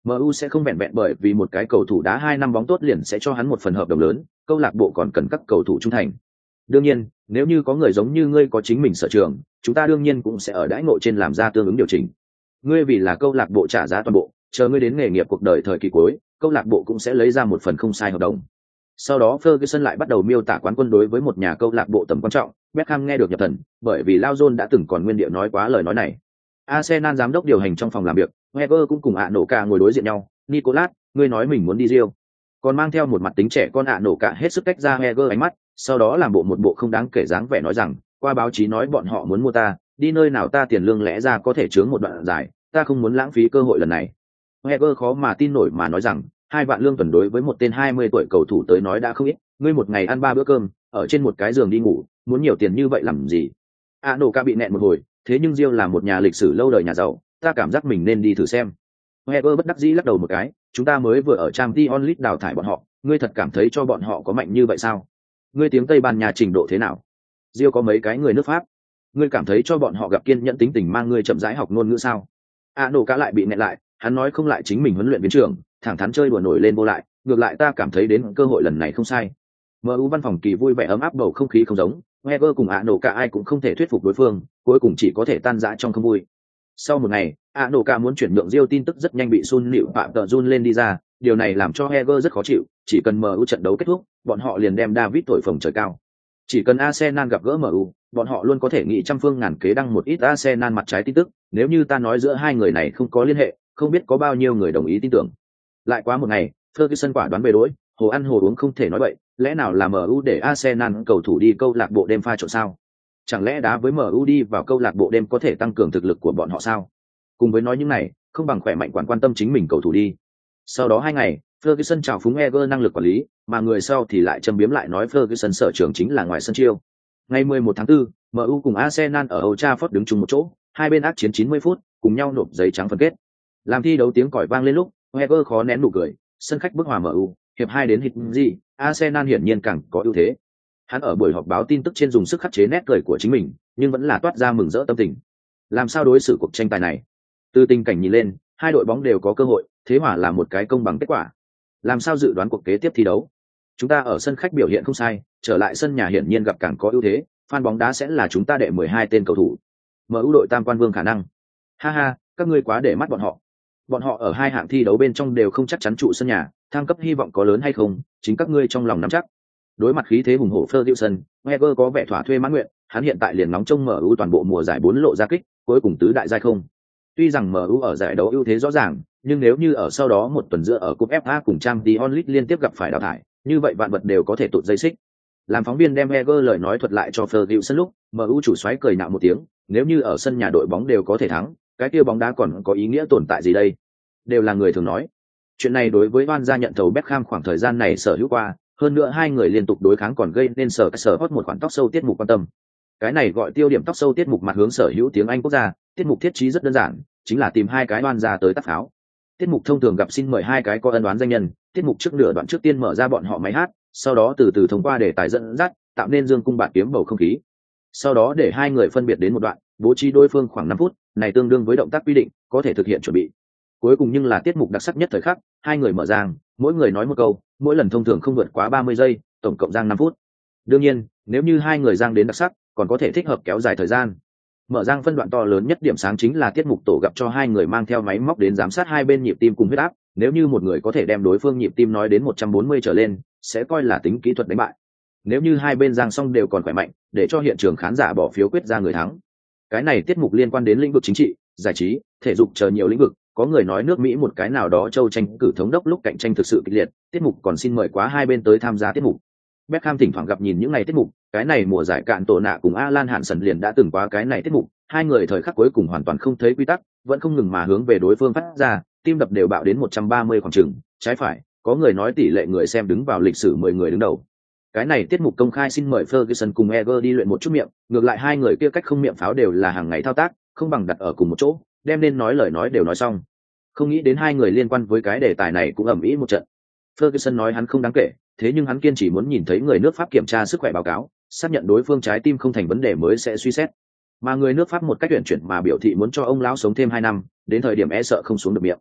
S1: MU sẽ không vẹn vẹn bởi vì một cái cầu thủ đá 2 năm bóng tốt liền sẽ cho hắn một phần hợp đồng lớn, câu lạc bộ còn cần các cầu thủ trung thành. Đương nhiên, nếu như có người giống như ngươi có chính mình sở trường, chúng ta đương nhiên cũng sẽ ở đãi ngộ trên làm ra tương ứng điều chỉnh. Ngươi vì là câu lạc bộ trả giá toàn bộ, chờ ngươi đến nghề nghiệp cuộc đời thời kỳ cuối, câu lạc bộ cũng sẽ lấy ra một phần không sai hợp đồng. Sau đó Ferguson lại bắt đầu miêu tả quán quân đối với một nhà câu lạc bộ tầm quan trọng, Beckham nghe được nhập thần, bởi vì Lao John đã từng còn nguyên địa nói quá lời nói này. Arsenal giám đốc điều hành trong phòng làm việc, Wenger cũng cùng nổ cả ngồi đối diện nhau. Nicolas, ngươi nói mình muốn đi Rio, còn mang theo một mặt tính trẻ con nổ cả hết sức cách ra Wenger ánh mắt, sau đó làm một bộ không đáng kể dáng vẻ nói rằng, qua báo chí nói bọn họ muốn mua ta, đi nơi nào ta tiền lương lẽ ra có thể chướng một đoạn dài, ta không muốn lãng phí cơ hội lần này. Wenger khó mà tin nổi mà nói rằng, 2 vạn lương tuần đối với một tên 20 tuổi cầu thủ tới nói đã không ít, ngươi một ngày ăn 3 bữa cơm, ở trên một cái giường đi ngủ, muốn nhiều tiền như vậy làm gì? Nổ cả bị nẹn một hồi, thế nhưng Rio là một nhà lịch sử lâu đời nhà giàu, ta cảm giác mình nên đi thử xem. Wenger bất đắc dĩ lắc đầu một cái, chúng ta mới vừa ở Champions League đào thải bọn họ, ngươi thật cảm thấy cho bọn họ có mạnh như vậy sao? Ngươi tiếng Tây Ban Nha trình độ thế nào? Rio có mấy cái người nước Pháp, ngươi cảm thấy cho bọn họ gặp kiên nhẫn tính tình mang ngươi chậm rãi học ngôn ngữ sao? Nổ cả lại bị nẹn lại, hắn nói không lại chính mình huấn luyện viên trưởng, thẳng thắn chơi đùa nổi lên vô lại, ngược lại ta cảm thấy đến cơ hội lần này không sai. MU văn phòng kỳ vui vẻ ấm áp, bầu không khí không giống, Wenger cùng nổ cả ai cũng không thể thuyết phục đối phương, cuối cùng chỉ có thể tan rã trong không vui. Sau một ngày, nổ cả muốn chuyển nhượng Rio tin tức rất nhanh bị Sun Liễu Phạm Tợ Jun lên đi ra, điều này làm cho Wenger rất khó chịu, chỉ cần MU trận đấu kết thúc, bọn họ liền đem David thổi phồng trời cao. Chỉ cần Arsenal gặp gỡ MU, bọn họ luôn có thể nghĩ trăm phương ngàn kế đăng một ít Arsenal mặt trái tin tức, nếu như ta nói giữa hai người này không có liên hệ, không biết có bao nhiêu người đồng ý tin tưởng. Lại quá một ngày, Ferguson quả đoán bề đối, hồ ăn hồ uống không thể nói vậy, lẽ nào là MU để Arsenal cầu thủ đi câu lạc bộ đêm pha trộn sao? Chẳng lẽ đá với MU đi vào câu lạc bộ đêm có thể tăng cường thực lực của bọn họ sao? Cùng với nói những này, không bằng khỏe mạnh quản quan tâm chính mình cầu thủ đi. Sau đó 2 ngày, Ferguson chào phúng Wenger năng lực quản lý, mà người sau thì lại châm biếm lại nói Ferguson sở trường chính là ngoài sân chiêu. Ngày 11 tháng 4, MU cùng Arsenal ở Old Trafford đứng chung một chỗ, hai bên ác chiến 90 phút, cùng nhau nộp giấy trắng phân kết. Làm thi đấu tiếng còi vang lên lúc, Wenger khó nén nụ cười, sân khách bức hòa MU, hiệp 2 đến hiệp gì, Arsenal hiển nhiên càng có ưu thế. Hắn ở buổi họp báo tin tức trên dùng sức khắc chế nét cười của chính mình, nhưng vẫn là toát ra mừng rỡ tâm tình. Làm sao đối xử cuộc tranh tài này? Từ tình cảnh nhìn lên, hai đội bóng đều có cơ hội, thế hòa là một cái công bằng kết quả. Làm sao dự đoán cuộc kế tiếp thi đấu? Chúng ta ở sân khách biểu hiện không sai, trở lại sân nhà hiển nhiên gặp càng có ưu thế, fan bóng đá sẽ là chúng ta đệ 12 tên cầu thủ. MU đội tam quan vương khả năng. Ha ha, các ngươi quá để mắt bọn họ. Bọn họ ở 2 hạng thi đấu bên trong đều không chắc chắn trụ sân nhà, thăng cấp hy vọng có lớn hay không, chính các ngươi trong lòng nắm chắc. Đối mặt khí thế hùng hổ Ferguson, Wenger có vẻ thỏa thuê mãn nguyện, hắn hiện tại liền nóng trông MU toàn bộ mùa giải 4 lộ ra kích, cuối cùng tứ đại giai không. Tuy rằng MU ở giải đấu ưu thế rõ ràng, nhưng nếu như ở sau đó một tuần giữa ở cúp FA cùng Champions League liên tiếp gặp phải đào thải, như vậy vạn vật đều có thể tụt dây xích. Làm phóng viên đem Wenger lời nói thuật lại cho Ferguson lúc, MU chủ soái cười nhạo một tiếng, nếu như ở sân nhà đội bóng đều có thể thắng, cái kia bóng đá còn có ý nghĩa tồn tại gì đây? Đều là người thường nói. Chuyện này đối với Van gia nhận thầu Beckham khoảng thời gian này sở hữu qua, hơn nữa hai người liên tục đối kháng còn gây nên sở hot một khoản tóc sâu tiết mục quan tâm. Cái này gọi tiêu điểm tóc sâu tiết mục mặt hướng sở hữu tiếng Anh quốc gia, tiết mục thiết trí rất đơn giản, chính là tìm hai cái Van gia tới tác pháo. Tiết mục thông thường gặp xin mời hai cái có ân oán danh nhân, tiết mục trước nửa đoạn trước tiên mở ra bọn họ máy hát, sau đó từ từ thông qua đề tài dẫn dắt, tạo nên dương cung bạt kiếm bầu không khí. Sau đó để hai người phân biệt đến một đoạn, bố trí đối phương khoảng 5 phút, này tương đương với động tác quy định, có thể thực hiện chuẩn bị. Cuối cùng nhưng là tiết mục đặc sắc nhất thời khắc, hai người mở giang, mỗi người nói một câu, mỗi lần thông thường không vượt quá 30 giây, tổng cộng giang 5 phút. Đương nhiên, nếu như hai người giang đến đặc sắc, còn có thể thích hợp kéo dài thời gian. Mở giang phân đoạn to lớn nhất điểm sáng chính là tiết mục tổ gặp cho hai người mang theo máy móc đến giám sát hai bên nhịp tim cùng huyết áp, nếu như một người có thể đem đối phương nhịp tim nói đến 140 trở lên, sẽ coi là tính kỹ thuật đánh bại. Nếu như hai bên giang xong đều còn khỏe mạnh, để cho hiện trường khán giả bỏ phiếu quyết ra người thắng. Cái này tiết mục liên quan đến lĩnh vực chính trị, giải trí, thể dục chờ nhiều lĩnh vực, có người nói nước Mỹ một cái nào đó châu tranh cử thống đốc lúc cạnh tranh thực sự kịch liệt, tiết mục còn xin mời quá hai bên tới tham gia tiết mục. Beckham thỉnh thoảng gặp nhìn những ngày tiết mục, cái này mùa giải cạn tổ nạ cùng Alan Hansen liền đã từng qua cái này tiết mục, hai người thời khắc cuối cùng hoàn toàn không thấy quy tắc, vẫn không ngừng mà hướng về đối phương phát ra, tim đập đều bạo đến 130 khoảng chừng, trái phải, có người nói tỷ lệ người xem đứng vào lịch sử 10 người đứng đầu. Cái này tiết mục công khai xin mời Ferguson cùng Eger đi luyện một chút miệng, ngược lại hai người kia cách không miệng pháo đều là hàng ngày thao tác, không bằng đặt ở cùng một chỗ, đem nên nói lời nói đều nói xong. Không nghĩ đến hai người liên quan với cái đề tài này cũng ầm ĩ một trận. Ferguson nói hắn không đáng kể, thế nhưng hắn kiên trì muốn nhìn thấy người nước Pháp kiểm tra sức khỏe báo cáo, xác nhận đối phương trái tim không thành vấn đề mới sẽ suy xét. Mà người nước Pháp một cách tuyển chuyển mà biểu thị muốn cho ông lão sống thêm 2 năm, đến thời điểm e sợ không xuống được miệng.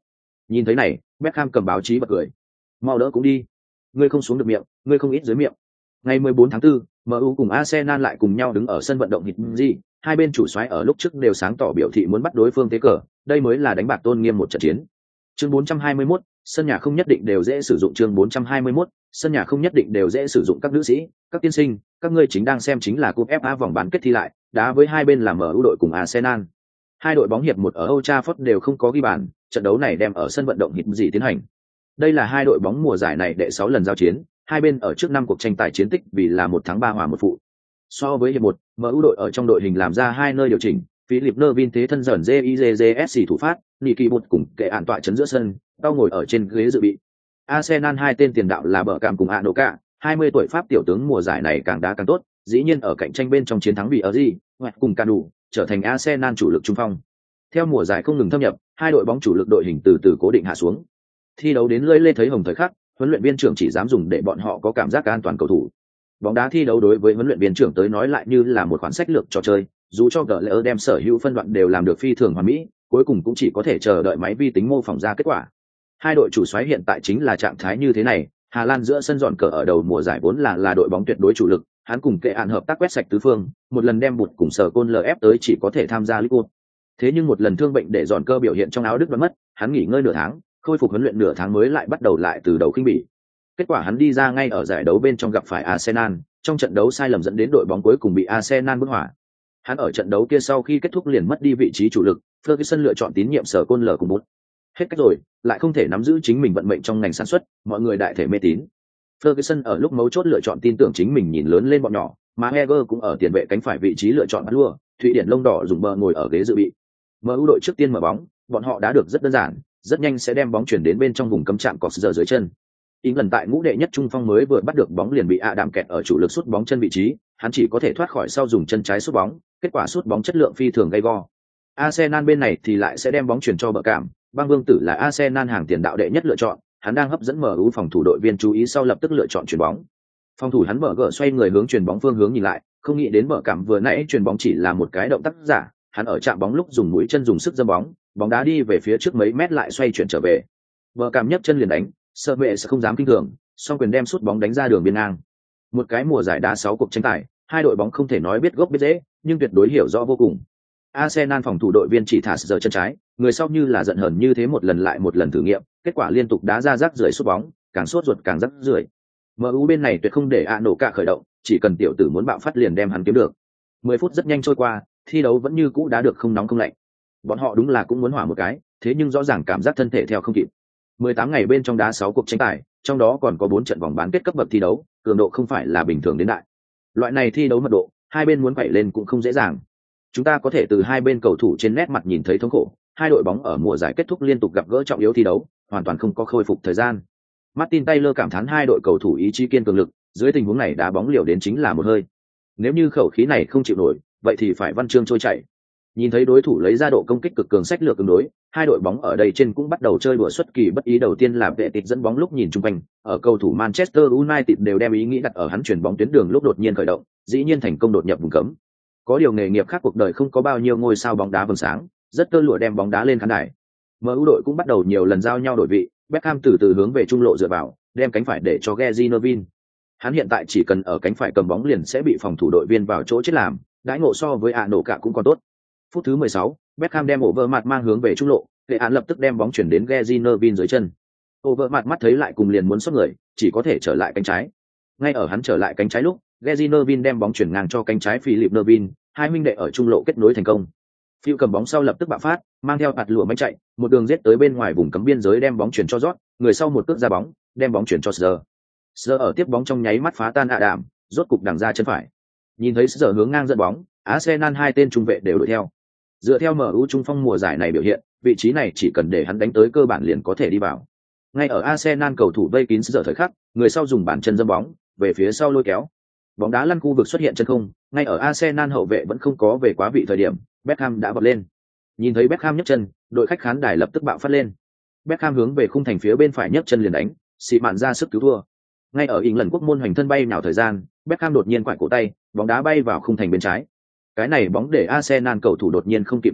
S1: Nhìn thấy này, Beckham cầm báo chí bật cười. Mau đỡ cũng đi. Ngươi không xuống được miệng, ngươi không ít dưới miệng. Ngày 14 tháng 4, MU cùng Arsenal lại cùng nhau đứng ở sân vận động Hiddensee, hai bên chủ soái ở lúc trước đều sáng tỏ biểu thị muốn bắt đối phương tế cờ, đây mới là đánh bạc tôn nghiêm một trận chiến. Chương 421, sân nhà không nhất định đều dễ sử dụng. Chương 421, sân nhà không nhất định đều dễ sử dụng. Các nữ sĩ, các tiên sinh, các ngươi chính đang xem chính là cúp FA vòng bán kết thi lại, đá với hai bên là MU đội cùng Arsenal. Hai đội bóng hiệp một ở Old Trafford đều không có ghi bàn, trận đấu này đem ở sân vận động Hiddensee tiến hành. Đây là hai đội bóng mùa giải này đệ 6 lần giao chiến, hai bên ở trước năm cuộc tranh tài chiến tích vì là 1 thắng 3 hòa 1 phụ. So với hiệp 1, MU đội ở trong đội hình làm ra hai nơi điều chỉnh, Philip Nervin thế thân dần JIJJSC thủ phát, Niki Bụt cùng kệ án tọa chấn giữa sân, tao ngồi ở trên ghế dự bị. Arsenal hai tên tiền đạo là Bờ Cam cùng Anoka, 20 tuổi Pháp tiểu tướng mùa giải này càng đá càng tốt, dĩ nhiên ở cạnh tranh bên trong chiến thắng vì ở gì, cùng Canu, trở thành Arsenal chủ lực trung phong. Theo mùa giải không ngừng thâm nhập, hai đội bóng chủ lực đội hình từ từ cố định hạ xuống. Thi đấu đến lơi lê thấy hồng thời khắc, huấn luyện viên trưởng chỉ dám dùng để bọn họ có cảm giác an toàn cầu thủ. Bóng đá thi đấu đối với huấn luyện viên trưởng tới nói lại như là một khoản sách lược trò chơi, dù cho Gở đem sở hữu phân đoạn đều làm được phi thường hoàn mỹ, cuối cùng cũng chỉ có thể chờ đợi máy vi tính mô phỏng ra kết quả. Hai đội chủ soái hiện tại chính là trạng thái như thế này, Hà Lan giữa sân dọn cờ ở đầu mùa giải vốn là đội bóng tuyệt đối chủ lực, hắn cùng kệ án hợp tác quét sạch tứ phương, một lần đem bụt cùng sở côn LF tới chỉ có thể tham gia League Cup. Thế nhưng một lần thương bệnh để dọn cơ biểu hiện trong áo đứt đoán mất, hắn nghỉ ngơi nửa tháng, khôi phục huấn luyện nửa tháng mới lại bắt đầu lại từ đầu khinh bỉ. Kết quả hắn đi ra ngay ở giải đấu bên trong gặp phải Arsenal, trong trận đấu sai lầm dẫn đến đội bóng cuối cùng bị Arsenal bức hỏa. Hắn ở trận đấu kia sau khi kết thúc liền mất đi vị trí chủ lực, Ferguson lựa chọn tín nhiệm sở côn lở cùng bút. Hết cách rồi, lại không thể nắm giữ chính mình vận mệnh trong ngành sản xuất, mọi người đại thể mê tín. Ferguson ở lúc mấu chốt lựa chọn tin tưởng chính mình nhìn lớn lên bọn nhỏ, mà Heger cũng ở tiền vệ cánh phải vị trí lựa chọn bắt lua, Thụy Điển lông đỏ dùng bờ ngồi ở ghế dự bị. MU đội trước tiên mở bóng, bọn họ đã được rất đơn giản, rất nhanh sẽ đem bóng chuyển đến bên trong vùng cấm chạm cọt giờ dưới chân. England tại ngũ đệ nhất trung phong mới vừa bắt được bóng liền bị Adam kẹt ở chủ lực sút bóng chân vị trí, hắn chỉ có thể thoát khỏi sau dùng chân trái sút bóng, kết quả sút bóng chất lượng phi thường gay go. Arsenal bên này thì lại sẽ đem bóng chuyển cho Bờ Cảm, Bang Vương Tử là Arsenal hàng tiền đạo đệ nhất lựa chọn, hắn đang hấp dẫn MU phòng thủ đội viên chú ý sau lập tức lựa chọn chuyền bóng. Phòng thủ hắn Bờ Gở xoay người hướng chuyền bóng phương hướng nhìn lại, không nghĩ đến Bờ Cảm vừa nãy chuyền bóng chỉ là một cái động tác giả, hắn ở chạm bóng lúc dùng mũi chân dùng sức giẫm bóng, bóng đá đi về phía trước mấy mét lại xoay chuyển trở về. Bờ Cảm nhấc chân liền đánh, sợ mẹ sẽ không dám kinh thường, song quyền đem sút bóng đánh ra đường biên ngang. Một cái mùa giải đá 6 cuộc tranh tài, hai đội bóng không thể nói biết gốc biết rễ, nhưng tuyệt đối hiểu rõ vô cùng. Arsenal phòng thủ đội viên chỉ thả giờ chân trái, người sau như là giận hờn như thế một lần lại một lần thử nghiệm, kết quả liên tục đá ra rác rưởi sút bóng, càng sốt ruột càng rác rưởi. MU bên này tuyệt không để nổ cả khởi động, chỉ cần tiểu tử muốn bạo phát liền đem hắn kiếm được. 10 phút rất nhanh trôi qua, thi đấu vẫn như cũ đá được không nóng không lạnh. Bọn họ đúng là cũng muốn hỏa một cái, thế nhưng rõ ràng cảm giác thân thể theo không kịp. 18 ngày bên trong đá 6 cuộc tranh tài, trong đó còn có 4 trận vòng bán kết cấp bậc thi đấu, cường độ không phải là bình thường đến đại. Loại này thi đấu mật độ, hai bên muốn phải lên cũng không dễ dàng. Chúng ta có thể từ hai bên cầu thủ trên nét mặt nhìn thấy thống khổ, hai đội bóng ở mùa giải kết thúc liên tục gặp gỡ trọng yếu thi đấu, hoàn toàn không có khôi phục thời gian. Martin Taylor cảm thán hai đội cầu thủ ý chí kiên cường lực, dưới tình huống này đá bóng liều đến chính là một hơi. Nếu như khẩu khí này không chịu nổi, vậy thì phải văn chương trôi chảy. Nhìn thấy đối thủ lấy ra độ công kích cực cường sách lược tương đối, hai đội bóng ở đây trên cũng bắt đầu chơi đùa xuất kỳ bất ý. Đầu tiên là vệ tịt dẫn bóng lúc nhìn chung quanh, ở cầu thủ Manchester United đều đem ý nghĩ đặt ở hắn chuyển bóng tuyến đường lúc đột nhiên khởi động, dĩ nhiên thành công đột nhập vùng cấm. Có điều nghề nghiệp khác cuộc đời không có bao nhiêu ngôi sao bóng đá vầng sáng, rất tơ lụa đem bóng đá lên khán đài. MU đội cũng bắt đầu nhiều lần giao nhau đổi vị, Beckham từ từ hướng về trung lộ dựa vào, đem cánh phải để cho Gary Neville. Hắn hiện tại chỉ cần ở cánh phải cầm bóng liền sẽ bị phòng thủ đội viên vào chỗ chết làm, đãi ngộ so với nổ cả cũng còn tốt. Phút thứ 16, Beckham đem Overmars mang hướng về trung lộ, Kệ án lập tức đem bóng chuyển đến Gary Neville dưới chân. Overmars mắt thấy lại cùng liền muốn xuất người, chỉ có thể trở lại cánh trái. Ngay ở hắn trở lại cánh trái lúc, Gary Neville đem bóng chuyển ngang cho cánh trái Philip Neville, hai huynh đệ ở trung lộ kết nối thành công. Phiêu cầm bóng sau lập tức bạo phát, mang theo hạt lửa manh chạy, một đường giết tới bên ngoài vùng cấm biên giới đem bóng chuyển cho Jot, người sau một cước ra bóng, đem bóng chuyển cho Sơ. Sơ ở tiếp bóng trong nháy mắt phá tan Adam, rốt cục đằng ra chân phải. Nhìn thấy Sơ hướng ngang dẫn bóng, Arsenal hai tên trung vệ đều đuổi theo. Dựa theo MU trung phong mùa giải này biểu hiện, vị trí này chỉ cần để hắn đánh tới cơ bản liền có thể đi vào. Ngay ở Arsenal cầu thủ vây kín Sơ thời khắc, người sau dùng bàn chân dâm bóng, về phía sau lôi kéo. Bóng đá lăn khu vực xuất hiện chân không, ngay ở Arsenal hậu vệ vẫn không có về quá vị thời điểm, Beckham đã vọt lên. Nhìn thấy Beckham nhấc chân, đội khách khán đài lập tức bạo phát lên. Beckham hướng về khung thành phía bên phải nhấc chân liền đánh, xị mạn ra sức cứu thua. Ngay ở England quốc môn hoành thân bay nào thời gian, Beckham đột nhiên quải cổ tay, bóng đá bay vào khung thành bên trái. Cái này bóng để Arsenal cầu thủ đột nhiên không kịp chuẩn bị,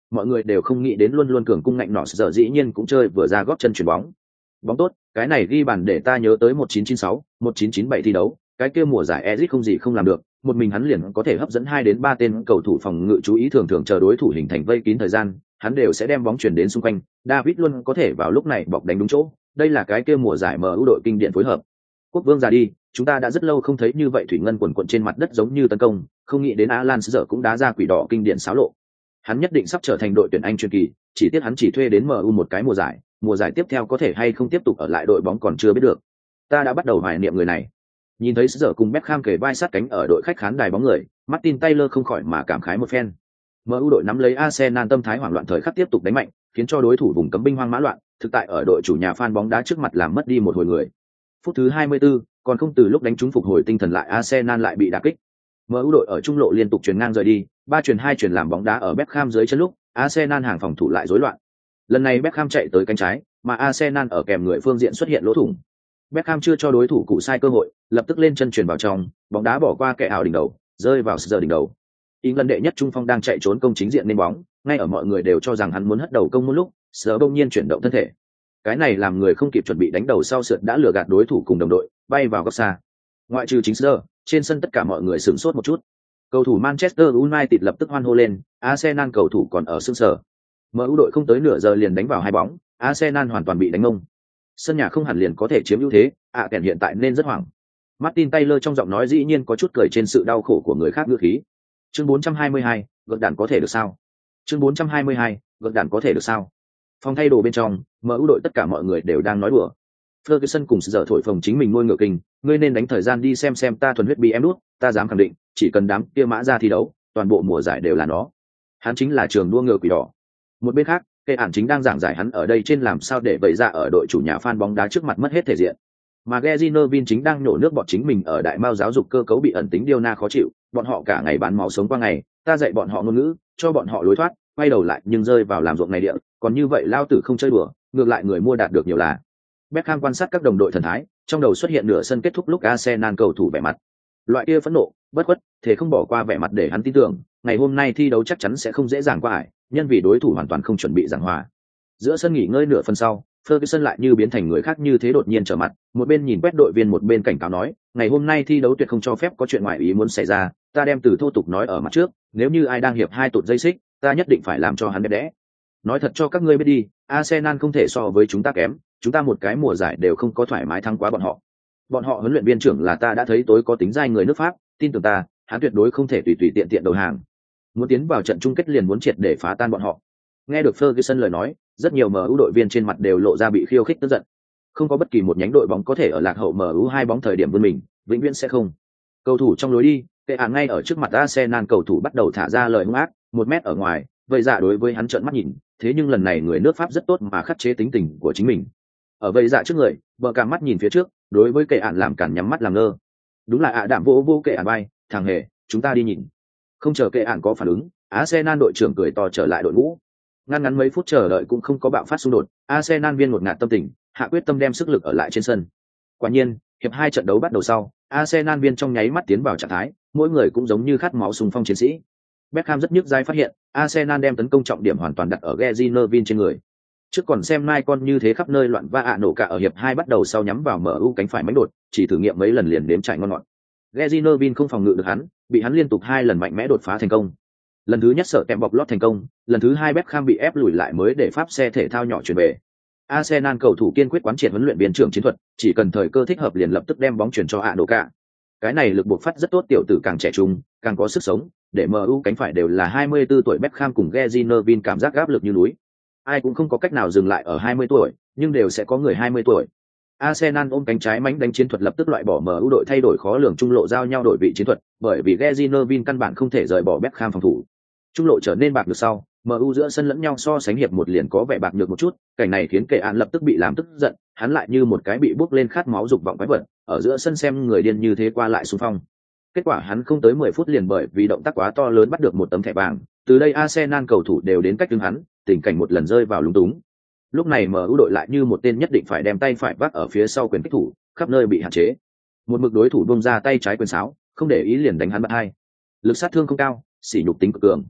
S1: mọi người đều không nghĩ đến luôn luôn cường cung ngạnh nọ giờ dĩ nhiên cũng chơi vừa ra góp chân chuyền bóng. Bóng tốt, cái này ghi bàn để ta nhớ tới 1996, 1997 thi đấu, cái kia mùa giải Ezic không gì không làm được, một mình hắn liền có thể hấp dẫn 2 đến 3 tên cầu thủ phòng ngự chú ý, thường thường chờ đối thủ hình thành vây kín thời gian, hắn đều sẽ đem bóng chuyển đến xung quanh, David luôn có thể vào lúc này bọc đánh đúng chỗ, đây là cái kia mùa giải MU đội kinh điển phối hợp. Quốc vương ra đi, chúng ta đã rất lâu không thấy như vậy thủy ngân quần quần trên mặt đất giống như tấn công, không nghĩ đến Alan giờ cũng đá ra quỷ đỏ kinh điển xáo lộ. Hắn nhất định sắp trở thành đội tuyển Anh truyền kỳ, chỉ tiếc hắn chỉ thuê đến MU một cái mùa giải tiếp theo có thể hay không tiếp tục ở lại đội bóng còn chưa biết được. Ta đã bắt đầu hoài niệm người này. Nhìn thấy giờ cùng Beckham kề vai sát cánh ở đội khách khán đài bóng người, Martin Taylor không khỏi mà cảm khái một phen. MU đội nắm lấy Arsenal tâm thái hoảng loạn thời khắc tiếp tục đánh mạnh, khiến cho đối thủ vùng cấm binh hoang mã loạn, thực tại ở đội chủ nhà fan bóng đá trước mặt làm mất đi một hồi người. Phút thứ 24, còn không từ lúc đánh trúng phục hồi tinh thần lại Arsenal lại bị đả kích. MU đội ở trung lộ liên tục chuyền ngang rời đi, 3 chuyền 2 chuyền làm bóng đá ở Beckham dưới chân lúc, Arsenal hàng phòng thủ lại rối loạn. Lần này Beckham chạy tới cánh trái, mà Arsenal ở kèm người phương diện xuất hiện lỗ thủng. Beckham chưa cho đối thủ cụ sai cơ hội, lập tức lên chân chuyền vào trong, bóng đá bỏ qua kẻ ảo đỉnh đầu, rơi vào giờ đỉnh đầu. England đệ nhất trung phong đang chạy trốn công chính diện nên bóng, ngay ở mọi người đều cho rằng hắn muốn hất đầu công một lúc, giờ bỗng nhiên chuyển động thân thể. Cái này làm người không kịp chuẩn bị đánh đầu sau sượt đã lừa gạt đối thủ cùng đồng đội, bay vào góc xa. Ngoại trừ chính giờ, trên sân tất cả mọi người sửng sốt một chút. Cầu thủ Manchester United lập tức hoan hô lên, Arsenal cầu thủ còn ở sân sở. MU đội không tới nửa giờ liền đánh vào 2 bóng, Arsenal hoàn toàn bị đánh ngông. Sân nhà không hẳn liền có thể chiếm ưu thế, kèn hiện tại nên rất hoảng. Martin Taylor trong giọng nói dĩ nhiên có chút cười trên sự đau khổ của người khác ngữ khí. Chương 422, gợt đạn có thể được sao? Chương 422, gợt đạn có thể được sao? Phòng thay đồ bên trong, MU đội tất cả mọi người đều đang nói đùa. Ferguson cùng giờ thổi phồng chính mình nuôi ngựa kinh, ngươi nên đánh thời gian đi xem ta thuần huyết bị em đút, ta dám khẳng định, chỉ cần đám kia mã ra thi đấu, toàn bộ mùa giải đều là nó. Hắn chính là trường đua ngựa quỷ đỏ. Một bên khác, Kệ Ản chính đang giảng giải hắn ở đây trên làm sao để bày ra ở đội chủ nhà fan bóng đá trước mặt mất hết thể diện. Mà Gary Neville chính đang nhổ nước bọt chính mình ở đại mao giáo dục cơ cấu bị ẩn tính điêu na khó chịu, bọn họ cả ngày bán máu sống qua ngày, ta dạy bọn họ ngôn ngữ, cho bọn họ lối thoát, quay đầu lại nhưng rơi vào làm ruộng này địa, còn như vậy lao tử không chơi đùa, ngược lại người mua đạt được nhiều là. Beckham quan sát các đồng đội thần thái, trong đầu xuất hiện nửa sân kết thúc lúc Arsenal cầu thủ vẻ mặt. Loại kia phẫn nộ, bất khuất, thể không bỏ qua vẻ mặt để hắn tin tưởng, ngày hôm nay thi đấu chắc chắn sẽ không dễ dàng qua ải, nhân vì đối thủ hoàn toàn không chuẩn bị giảng hòa. Giữa sân nghỉ ngơi nửa phần sau, Ferguson lại như biến thành người khác như thế đột nhiên trở mặt, một bên nhìn quét đội viên một bên cảnh cáo nói, ngày hôm nay thi đấu tuyệt không cho phép có chuyện ngoại ý muốn xảy ra, ta đem từ thô tục nói ở mặt trước, nếu như ai đang hiệp 2 tụt dây xích, ta nhất định phải làm cho hắn đẹp đẽ. Nói thật cho các ngươi biết đi, Arsenal không thể so với chúng ta kém, chúng ta một cái mùa giải đều không có thoải mái thắng quá bọn họ. Bọn họ huấn luyện viên trưởng là ta đã thấy tối có tính giai người nước Pháp, tin tưởng ta, hắn tuyệt đối không thể tùy tùy tiện tiện đầu hàng. Muốn tiến vào trận chung kết liền muốn triệt để phá tan bọn họ. Nghe được Ferguson lời nói, rất nhiều MU đội viên trên mặt đều lộ ra bị khiêu khích tức giận. Không có bất kỳ một nhánh đội bóng có thể ở lạc hậu MU 2 bóng thời điểm vươn mình, vĩnh viễn sẽ không. Cầu thủ trong lối đi, Kệ Ản ngay ở trước mặt Arsenal cầu thủ bắt đầu thả ra lời hung ác, 1 mét ở ngoài, vậy dạ đối với hắn trợn mắt nhìn, thế nhưng lần này người nước Pháp rất tốt mà khắc chế tính tình của chính mình. Ở vậy dạ trước người, bờ cả mắt nhìn phía trước, đối với Kệ Ản làm cản nhắm mắt làm ngơ. Đúng là đảm vô Kệ Ản bay, thằng hề, chúng ta đi nhìn. Không chờ Kệ Ản có phản ứng, Arsenal đội trưởng cười to trở lại đội ngũ. Ngắn mấy phút chờ đợi cũng không có bạo phát xung đột, Arsenal viên ngột ngạt tâm tình, hạ quyết tâm đem sức lực ở lại trên sân. Quả nhiên, hiệp 2 trận đấu bắt đầu sau, Arsenal viên trong nháy mắt tiến vào trạng thái, mỗi người cũng giống như khát máu xung phong chiến sĩ. Beckham rất nhức dai phát hiện, Arsenal đem tấn công trọng điểm hoàn toàn đặt ở Gary Neville trên người. Trước còn xem Mai con như thế khắp nơi loạn va nổ cả ở hiệp 2 bắt đầu sau nhắm vào MU cánh phải mánh đột, chỉ thử nghiệm mấy lần liền đếm trải ngon ngọt. Gary Neville không phòng ngự được hắn, bị hắn liên tục 2 lần mạnh mẽ đột phá thành công. Lần thứ nhất sợ kèm bọc lót thành công, lần thứ 2 Beckham bị ép lùi lại mới để pháp xe thể thao nhỏ chuyển về. Arsenal cầu thủ kiên quyết quán triệt huấn luyện viên trưởng chiến thuật, chỉ cần thời cơ thích hợp liền lập tức đem bóng chuyển cho nổ cả. Cái này lực buộc phát rất tốt, tiểu tử càng trẻ trung, càng có sức sống, để MU cánh phải đều là 24 tuổi Beckham cùng Gary Neville cảm giác áp lực như núi. Ai cũng không có cách nào dừng lại ở 20 tuổi, nhưng đều sẽ có người 20 tuổi. Arsenal ôm cánh trái mánh đánh chiến thuật lập tức loại bỏ MU đội thay đổi khó lường trung lộ giao nhau đổi vị chiến thuật, bởi vì Gary Neville căn bản không thể rời bỏ Beckham phòng thủ. Trung lộ trở nên bạc được sau, MU giữa sân lẫn nhau so sánh hiệp 1 liền có vẻ bạc nhược một chút, cảnh này khiến Kệ Ản lập tức bị làm tức giận, hắn lại như một cái bị bốc lên khát máu dục vọng quái vật, ở giữa sân xem người điên như thế qua lại xung phong. Kết quả hắn không tới 10 phút liền bởi vì động tác quá to lớn bắt được một tấm thẻ vàng, từ đây Arsenal cầu thủ đều đến cách đứng hắn, tình cảnh một lần rơi vào lúng túng. Lúc này MU đội lại như một tên nhất định phải đem tay phải vác ở phía sau quyền kích thủ, khắp nơi bị hạn chế. Một mực đối thủ buông ra tay trái quyền sáo, không để ý liền đánh hắn bắt hai. Lực sát thương không cao, sỉ nhục tính cực cường.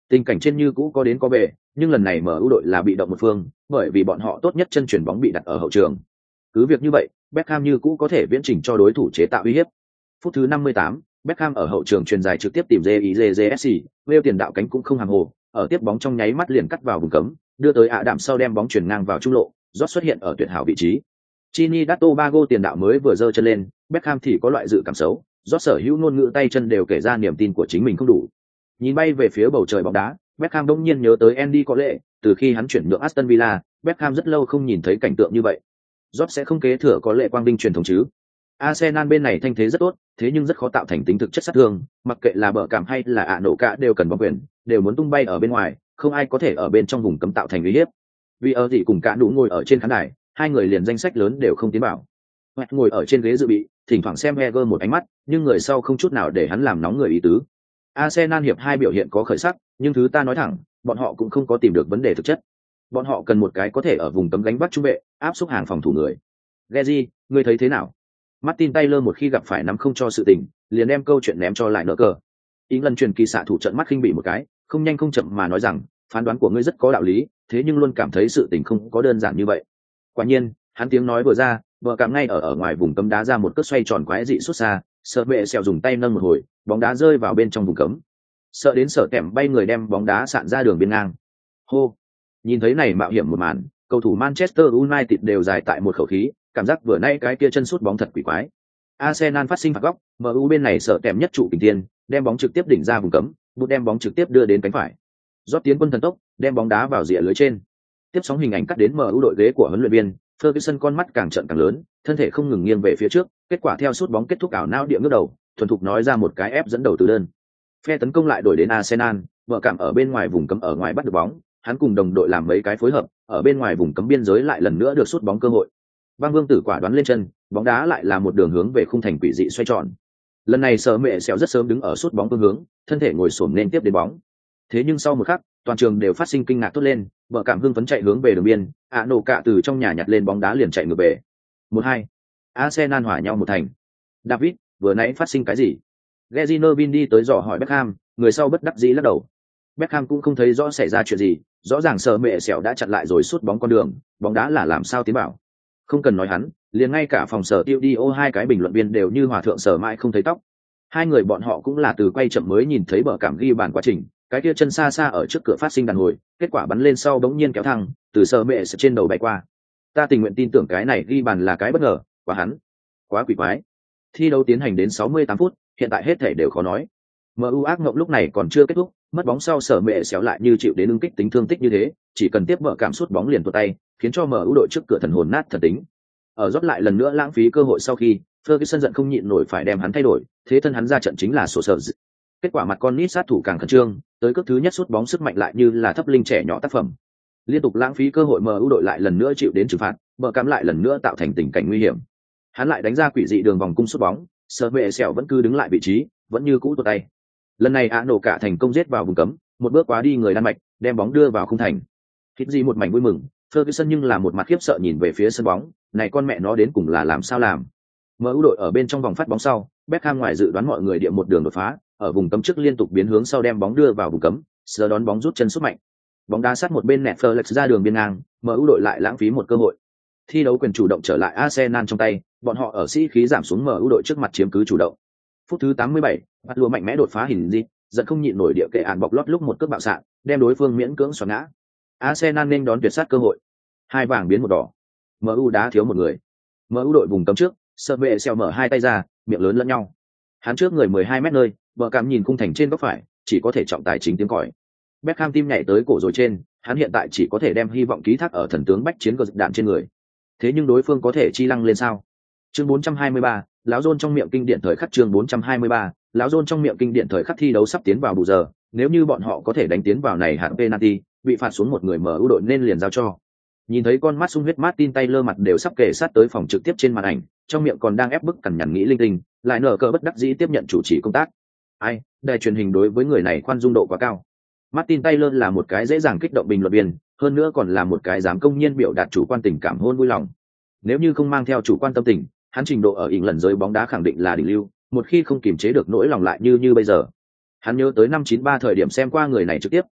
S1: Tình cảnh trên như cũ có đến có về, nhưng lần này MU đội là bị động một phương, bởi vì bọn họ tốt nhất chân chuyển bóng bị đặt ở hậu trường. Cứ việc như vậy, Beckham như cũ có thể viễn chỉnh cho đối thủ chế tạo uy hiếp. Phút thứ 58, Beckham ở hậu trường truyền dài trực tiếp tìm JIJJSC, Wales tiền đạo cánh cũng không hàng hồ, ở tiếp bóng trong nháy mắt liền cắt vào vùng cấm, đưa tới ạ đạm sau đem bóng chuyển ngang vào trung lộ, Rốt xuất hiện ở tuyệt hảo vị trí. Trinidad Tobago tiền đạo mới vừa giơ chân lên, Beckham thì có loại dự cảm xấu, Rốt sở hữu ngôn ngữ tay chân đều kể ra niềm tin của chính mình không đủ. Nhìn bay về phía bầu trời bóng đá, Beckham đột nhiên nhớ tới Andy Cole, từ khi hắn chuyển nhượng Aston Villa, Beckham rất lâu không nhìn thấy cảnh tượng như vậy. Rốt sẽ không kế thừa có lệ quang vinh truyền thống chứ? Arsenal bên này thanh thế rất tốt, thế nhưng rất khó tạo thành tính thực chất sát thương, mặc kệ là bờ cảm hay là ạ nổ cả đều cần bóng quyền, đều muốn tung bay ở bên ngoài, không ai có thể ở bên trong vùng cấm tạo thành uy hiếp. Vì ở gì cùng cả đủ ngồi ở trên khán đài, hai người liền danh sách lớn đều không tiến bảo. Ngồi ở trên ghế dự bị, thỉnh thoảng xem Wenger một ánh mắt, nhưng người sau không chút nào để hắn làm nóng người ý tứ. Arsenal hiệp 2 biểu hiện có khởi sắc, nhưng thứ ta nói thẳng, bọn họ cũng không có tìm được vấn đề thực chất. Bọn họ cần một cái có thể ở vùng cấm gánh vác trung vệ, áp xúc hàng phòng thủ người. Gezi, ngươi thấy thế nào? Martin Taylor một khi gặp phải nắm không cho sự tình, liền đem câu chuyện ném cho lại nỡ cờ. Ý lần truyền kỳ xạ thủ trận mắt khinh bị một cái, không nhanh không chậm mà nói rằng, phán đoán của ngươi rất có đạo lý, thế nhưng luôn cảm thấy sự tình không có đơn giản như vậy. Quả nhiên, hắn tiếng nói vừa ra, vợ cảm ngay ở ngoài vùng cấm đá ra một cước xoay tròn quái dị xuất xa, sợ bệ xèo dùng tay nâng một hồi, bóng đá rơi vào bên trong vùng cấm. Sợ đến sợ kèm bay người đem bóng đá sạn ra đường biên ngang. Hô! Nhìn thấy này mạo hiểm một màn, cầu thủ Manchester United đều dài tại một khẩu khí, cảm giác vừa nay cái kia chân sút bóng thật quỷ quái. Arsenal phát sinh phạt góc, MU bên này sợ kèm nhất trụ kình tiên, đem bóng trực tiếp đỉnh ra vùng cấm, bút đem bóng trực tiếp đưa đến cánh phải. Rót tiến quân thần tốc, đem bóng đá vào rìa lưới trên. Tiếp sóng hình ảnh cắt đến MU đội ghế của huấn luyện viên, Ferguson con mắt càng trợn càng lớn, thân thể không ngừng nghiêng về phía trước, kết quả theo sút bóng kết thúc ảo não địa ngước đầu, thuần thục nói ra một cái ép dẫn đầu từ đơn. Phe tấn công lại đổi đến Arsenal, vợ cảm ở bên ngoài vùng cấm ở ngoài bắt được bóng, hắn cùng đồng đội làm mấy cái phối hợp, ở bên ngoài vùng cấm biên giới lại lần nữa được sút bóng cơ hội. Bang Vương Tử quả đoán lên chân, bóng đá lại là một đường hướng về khung thành quỷ dị xoay tròn. Lần này Sở Mẹ Sẹo rất sớm đứng ở sút bóng phương hướng, thân thể ngồi xổm nên tiếp đến bóng. Thế nhưng sau một khắc, toàn trường đều phát sinh kinh ngạc thốt lên, vợ cảm hưng phấn chạy hướng về đường biên, nổ cạ từ trong nhà nhặt lên bóng đá liền chạy ngược về. 1-2, Arsenal hòa nhau một thành. David, vừa nãy phát sinh cái gì? Gezinovin đi tới dò hỏi Beckham, người sau bất đắc dĩ lắc đầu. Beckham cũng không thấy rõ xảy ra chuyện gì, rõ ràng Sở Mẹ Sẹo đã chặn lại rồi sút bóng con đường, bóng đá là làm sao tiến vào. Không cần nói hắn, liền ngay cả phòng sở tiêu đi hai cái bình luận viên đều như hòa thượng sở mãi không thấy tóc. Hai người bọn họ cũng là từ quay chậm mới nhìn thấy bờ cảm ghi bàn quá trình, cái kia chân xa xa ở trước cửa phát sinh đàn hồi, kết quả bắn lên sau bỗng nhiên kéo thăng, từ Sở Mẹ Sẹo trên đầu bay qua. Ta tình nguyện tin tưởng cái này ghi bàn là cái bất ngờ, quá hắn, quá quỷ quái. Thi đấu tiến hành đến 68 phút, hiện tại hết thể đều khó nói. MU ác mộng lúc này còn chưa kết thúc, mất bóng sau Sở Mẹ Sẹo lại như chịu đến ứng kích tính thương tích như thế, chỉ cần tiếp vợ cảm sút bóng liền tuột tay, khiến cho MU đội trước cửa thần hồn nát thần tính. Ở rót lại lần nữa lãng phí cơ hội sau khi, Ferguson giận không nhịn nổi phải đem hắn thay đổi, thế thân hắn ra trận chính là sổ sở. Kết quả mặt con nít sát thủ càng khẩn trương, tới cước thứ nhất sút bóng sức mạnh lại như là thấp linh trẻ nhỏ tác phẩm. Liên tục lãng phí cơ hội MU đội lại lần nữa chịu đến trừng phạt, bờ cắm lại lần nữa tạo thành tình cảnh nguy hiểm. Hắn lại đánh ra quỷ dị đường vòng cung sút bóng, Sở Mẹ Sẹo vẫn cứ đứng lại vị trí, vẫn như cũ tuột tay. Lần này nổ cả thành công giết vào vùng cấm, một bước quá đi người Đan Mạch, đem bóng đưa vào khung thành. Hít gì một mảnh vui mừng, Ferguson nhưng là một mặt khiếp sợ nhìn về phía sân bóng, này con mẹ nó đến cùng là làm sao làm. MU đội ở bên trong vòng phát bóng sau, Beckham ngoài dự đoán mọi người địa một đường đột phá, ở vùng cấm trước liên tục biến hướng sau đem bóng đưa vào vùng cấm, sờ đón bóng rút chân sút mạnh. Bóng đá sát một bên nẹt Felix ra đường biên ngang, MU đội lại lãng phí một cơ hội. Thi đấu quyền chủ động trở lại Arsenal trong tay, bọn họ ở sĩ khí giảm xuống MU đội trước mặt chiếm cứ chủ động. Phút thứ 87, bắt lùa mạnh mẽ đột phá hình gì, giận không nhịn nổi địa kệ ản bọc lót lúc một cước bạo sạn, đem đối phương miễn cưỡng xoắn ngã. Arsenal nên đón tuyệt sát cơ hội. Hai vàng biến một đỏ. MU đá thiếu một người. MU đội vùng cấm trước, Sở Mẹ Sẹo mở hai tay ra, miệng lớn lẫn nhau. Hắn trước người 12 mét nơi, bờ cảm nhìn khung thành trên góc phải, chỉ có thể trọng tài chính tiếng còi. Beckham tim nhảy tới cổ rồi trên, hắn hiện tại chỉ có thể đem hy vọng ký thác ở thần tướng bách chiến cờ đạn trên người. Thế nhưng đối phương có thể chi lăng lên sao? Chương 423, lão John trong miệng kinh điển thời khắc chương 423, lão John trong miệng kinh điển thời khắc thi đấu sắp tiến vào bù giờ, nếu như bọn họ có thể đánh tiến vào này hạng penalty, bị phạt xuống một người MU đội nên liền giao cho. Nhìn thấy con mắt sung huyết Martin Taylor mặt đều sắp kề sát tới phòng trực tiếp trên màn ảnh, trong miệng còn đang ép bức cằn nhằn nghĩ linh tinh, lại nở cờ bất đắc dĩ tiếp nhận chủ trì công tác. Ai, đài truyền hình đối với người này khoan dung độ quá cao. Martin Taylor là một cái dễ dàng kích động bình luận viên, hơn nữa còn là một cái dám công nhiên biểu đạt chủ quan tình cảm hôn vui lòng. Nếu như không mang theo chủ quan tâm tình, hắn trình độ ở ỉn lần giới bóng đá khẳng định là đỉnh lưu, một khi không kiềm chế được nỗi lòng lại như bây giờ. Hắn nhớ tới năm 93 thời điểm xem qua người này trực tiếp,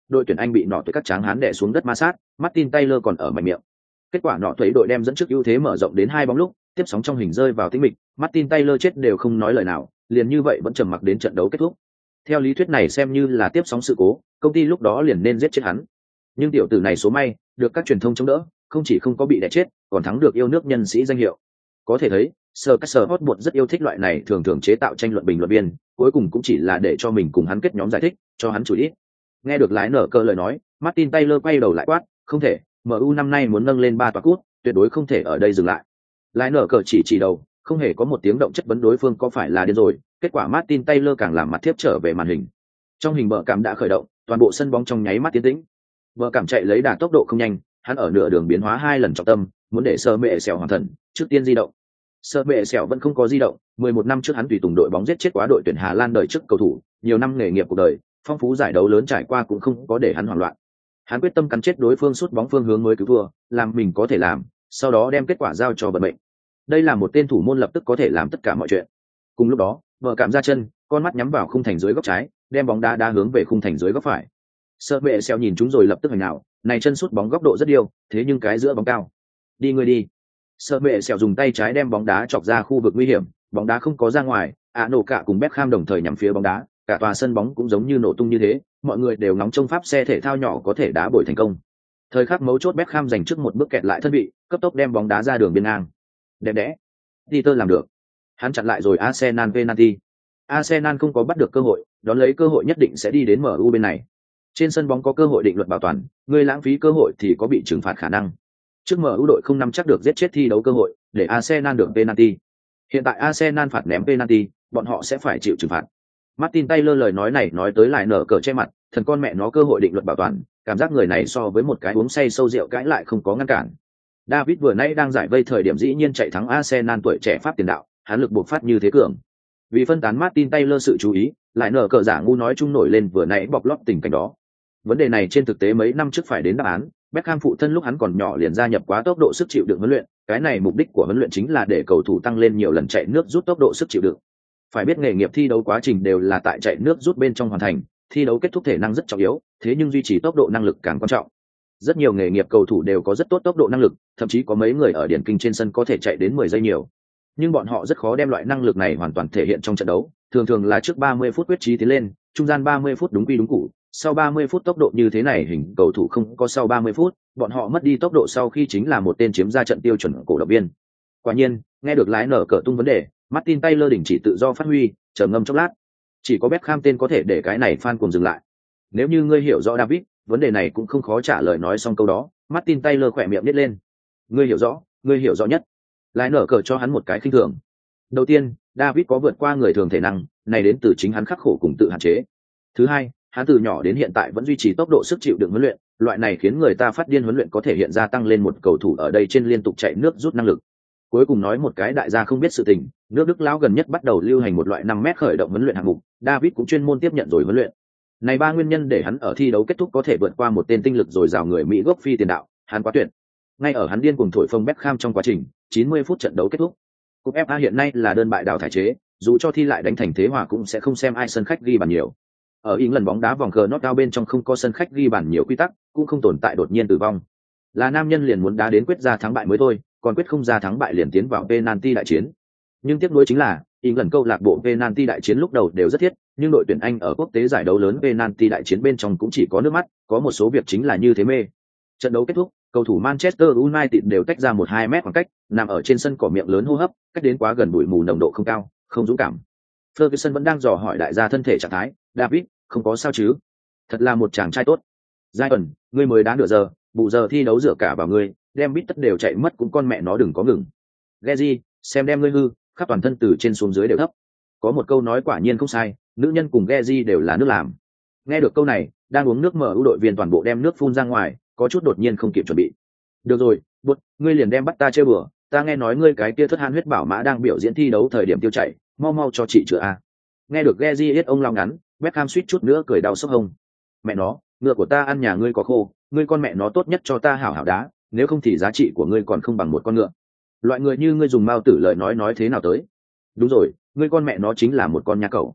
S1: đội tuyển Anh bị nọ tuổi các tráng hán đè xuống đất ma sát, Martin Taylor còn ở mạnh miệng. Kết quả nọ tuổi đội đem dẫn trước ưu thế mở rộng đến 2 bóng lúc, tiếp sóng trong hình rơi vào tĩnh mịch, Martin Taylor chết đều không nói lời nào, liền như vậy vẫn trầm mặc đến trận đấu kết thúc. Theo lý thuyết này xem như là tiếp sóng sự cố, công ty lúc đó liền nên giết chết hắn. Nhưng tiểu tử này số may, được các truyền thông chống đỡ, không chỉ không có bị đè chết, còn thắng được yêu nước nhân sĩ danh hiệu. Có thể thấy, Sir Hotwood rất yêu thích loại này thường thường chế tạo tranh luận bình luận viên, cuối cùng cũng chỉ là để cho mình cùng hắn kết nhóm giải thích, cho hắn chủ ý. Nghe được lái nở cơ lời nói, Martin Taylor quay đầu lại quát, không thể, MU năm nay muốn nâng lên 3 tòa cúp, tuyệt đối không thể ở đây dừng lại. Lái nở cờ chỉ đầu, không hề có một tiếng động chất vấn đối phương có phải là điên rồi, kết quả Martin Taylor càng làm mặt tiếp trở về màn hình. Trong hình bờ cảm đã khởi động, toàn bộ sân bóng trong nháy mắt tiến tĩnh. Bờ cảm chạy lấy đà tốc độ không nhanh, hắn ở nửa đường biến hóa 2 lần trọng tâm, muốn để sơ mẹ xẻo hoàn thần, trước tiên di động. Sơ mẹ xẻo vẫn không có di động, 11 năm trước hắn tùy tùng đội bóng giết chết quá đội tuyển Hà Lan đời trước cầu thủ, nhiều năm nghề nghiệp cuộc đời, phong phú giải đấu lớn trải qua cũng không có để hắn hoảng loạn. Hắn quyết tâm cắn chết đối phương sút bóng phương hướng mới cứu thua, làm mình có thể làm, sau đó đem kết quả giao cho vận mệnh. Đây là một tên thủ môn lập tức có thể làm tất cả mọi chuyện. Cùng lúc đó, vợ cảm ra chân, con mắt nhắm vào khung thành dưới góc trái, đem bóng đá hướng về khung thành dưới góc phải. Sợ bệ xeo nhìn chúng rồi lập tức hành nào, này chân sút bóng góc độ rất điêu, thế nhưng cái giữa bóng cao. Đi người đi. Sợ bệ xeo dùng tay trái đem bóng đá chọc ra khu vực nguy hiểm, bóng đá không có ra ngoài, nổ cả cùng Beckham đồng thời nhắm phía bóng đá, cả tòa sân bóng cũng giống như nổ tung như thế, mọi người đều ngóng trông pháp xe thể thao nhỏ có thể đá bồi thành công. Thời khắc mấu chốt Beckham giành trước một bước kẹt lại thân vị, cấp tốc đem bóng đá ra đường biên ngang. Đẹp đẽ. Peter làm được. Hắn chặn lại rồi Arsenal penalty. Arsenal không có bắt được cơ hội, đón lấy cơ hội nhất định sẽ đi đến MU bên này. Trên sân bóng có cơ hội định luật bảo toàn, người lãng phí cơ hội thì có bị trừng phạt khả năng. Trước MU đội không nắm chắc được giết chết thi đấu cơ hội, để Arsenal được penalty. Hiện tại Arsenal phạt ném penalty, bọn họ sẽ phải chịu trừng phạt. Martin Taylor lời nói này nói tới lại nở cờ che mặt, thần con mẹ nó cơ hội định luật bảo toàn, cảm giác người này so với một cái uống say sâu rượu cãi lại không có ngăn cản. David vừa nãy đang giải vây thời điểm dĩ nhiên chạy thắng Arsenal tuổi trẻ Pháp tiền đạo, hắn lực buộc phát như thế cường. Vì phân tán Martin Taylor sự chú ý, lại nở cờ giả ngu nói chung nổi lên vừa nãy bọc lót tình cảnh đó. Vấn đề này trên thực tế mấy năm trước phải đến đáp án, Beckham phụ thân lúc hắn còn nhỏ liền gia nhập quá tốc độ sức chịu đựng huấn luyện, cái này mục đích của huấn luyện chính là để cầu thủ tăng lên nhiều lần chạy nước rút tốc độ sức chịu đựng. Phải biết nghề nghiệp thi đấu quá trình đều là tại chạy nước rút bên trong hoàn thành, thi đấu kết thúc thể năng rất trọng yếu, thế nhưng duy trì tốc độ năng lực càng quan trọng. Rất nhiều nghề nghiệp cầu thủ đều có rất tốt tốc độ năng lực, thậm chí có mấy người ở điển kinh trên sân có thể chạy đến 10 giây nhiều. Nhưng bọn họ rất khó đem loại năng lực này hoàn toàn thể hiện trong trận đấu, thường là trước 30 phút quyết trí tiến lên, trung gian 30 phút đúng quy đúng củ, sau 30 phút tốc độ như thế này hình cầu thủ không có sau 30 phút, bọn họ mất đi tốc độ sau khi chính là một tên chiếm ra trận tiêu chuẩn cổ động viên. Quả nhiên, nghe được lái nở cờ tung vấn đề, Martin Taylor đình chỉ tự do phát huy, trầm ngâm chốc lát. Chỉ có Beckham tên có thể để cái này fan cùng dừng lại. Nếu như ngươi hiểu rõ David, vấn đề này cũng không khó trả lời. Nói xong câu đó, Martin Taylor khỏe miệng nhếch lên. Ngươi hiểu rõ nhất. Lái nở cờ cho hắn một cái khinh thường. Đầu tiên, David có vượt qua người thường thể năng, này đến từ chính hắn khắc khổ cùng tự hạn chế. Thứ hai, hắn từ nhỏ đến hiện tại vẫn duy trì tốc độ sức chịu đựng huấn luyện, loại này khiến người ta phát điên huấn luyện có thể hiện ra tăng lên một cầu thủ ở đây trên liên tục chạy nước rút năng lực. Cuối cùng nói một cái đại gia không biết sự tình, nước Đức lão gần nhất bắt đầu lưu hành một loại 5 mét khởi động huấn luyện hạng mục, David cũng chuyên môn tiếp nhận rồi huấn luyện. Này 3 nguyên nhân để hắn ở thi đấu kết thúc có thể vượt qua một tên tinh lực dồi dào người Mỹ gốc Phi tiền đạo, hắn quá tuyệt. Ngay ở hắn điên cuồng thổi phồng Beckham trong quá trình, 90 phút trận đấu kết thúc. Cúp FA hiện nay là đơn bại đào thải chế, dù cho thi lại đánh thành thế hòa cũng sẽ không xem ai sân khách ghi bàn nhiều. Ở England bóng đá vòng cờ knockout bên trong không có sân khách ghi bàn nhiều quy tắc, cũng không tồn tại đột nhiên tử vong. Là nam nhân liền muốn đá đến quyết ra thắng bại mới thôi, còn quyết không ra thắng bại liền tiến vào penalty đại chiến. Nhưng tiếc nuối chính là, England câu lạc bộ penalty đại chiến lúc đầu đều rất thiết, nhưng đội tuyển Anh ở quốc tế giải đấu lớn penalty đại chiến bên trong cũng chỉ có nước mắt, có một số việc chính là như thế mê. Trận đấu kết thúc, cầu thủ Manchester United đều tách ra 1-2 mét khoảng cách, nằm ở trên sân cỏ miệng lớn hô hấp, cách đến quá gần bụi mù nồng độ không cao, không dũng cảm. Ferguson vẫn đang dò hỏi đại gia thân thể trạng thái, David, không có sao chứ? Thật là một chàng trai tốt. Giai ngươi mới đá nửa giờ, bù giờ thi đấu rửa cả vào ngươi, đem bít tất đều chạy mất cũng con mẹ nó đừng có ngừng. Geji, xem đem ngươi hư, khắp toàn thân từ trên xuống dưới đều thấp. Có một câu nói quả nhiên không sai, nữ nhân cùng Geji đều là nước làm. Nghe được câu này, đang uống nước MU đội viên toàn bộ đem nước phun ra ngoài, có chút đột nhiên không kịp chuẩn bị. Được rồi, bút, ngươi liền đem bắt ta chơi bừa, ta nghe nói ngươi cái kia thất han huyết bảo mã đang biểu diễn thi đấu thời điểm tiêu chảy, mau cho chị chữa a. Nghe được Geji yết ông lao ngắn, Beckham suýt chút nữa cười đau sốc hông. Mẹ nó, ngựa của ta ăn nhà ngươi có khô, ngươi con mẹ nó tốt nhất cho ta hảo hảo đá, nếu không thì giá trị của ngươi còn không bằng một con ngựa. Loại người như ngươi dùng mao tử lời nói thế nào tới? Đúng rồi, ngươi con mẹ nó chính là một con nha cẩu.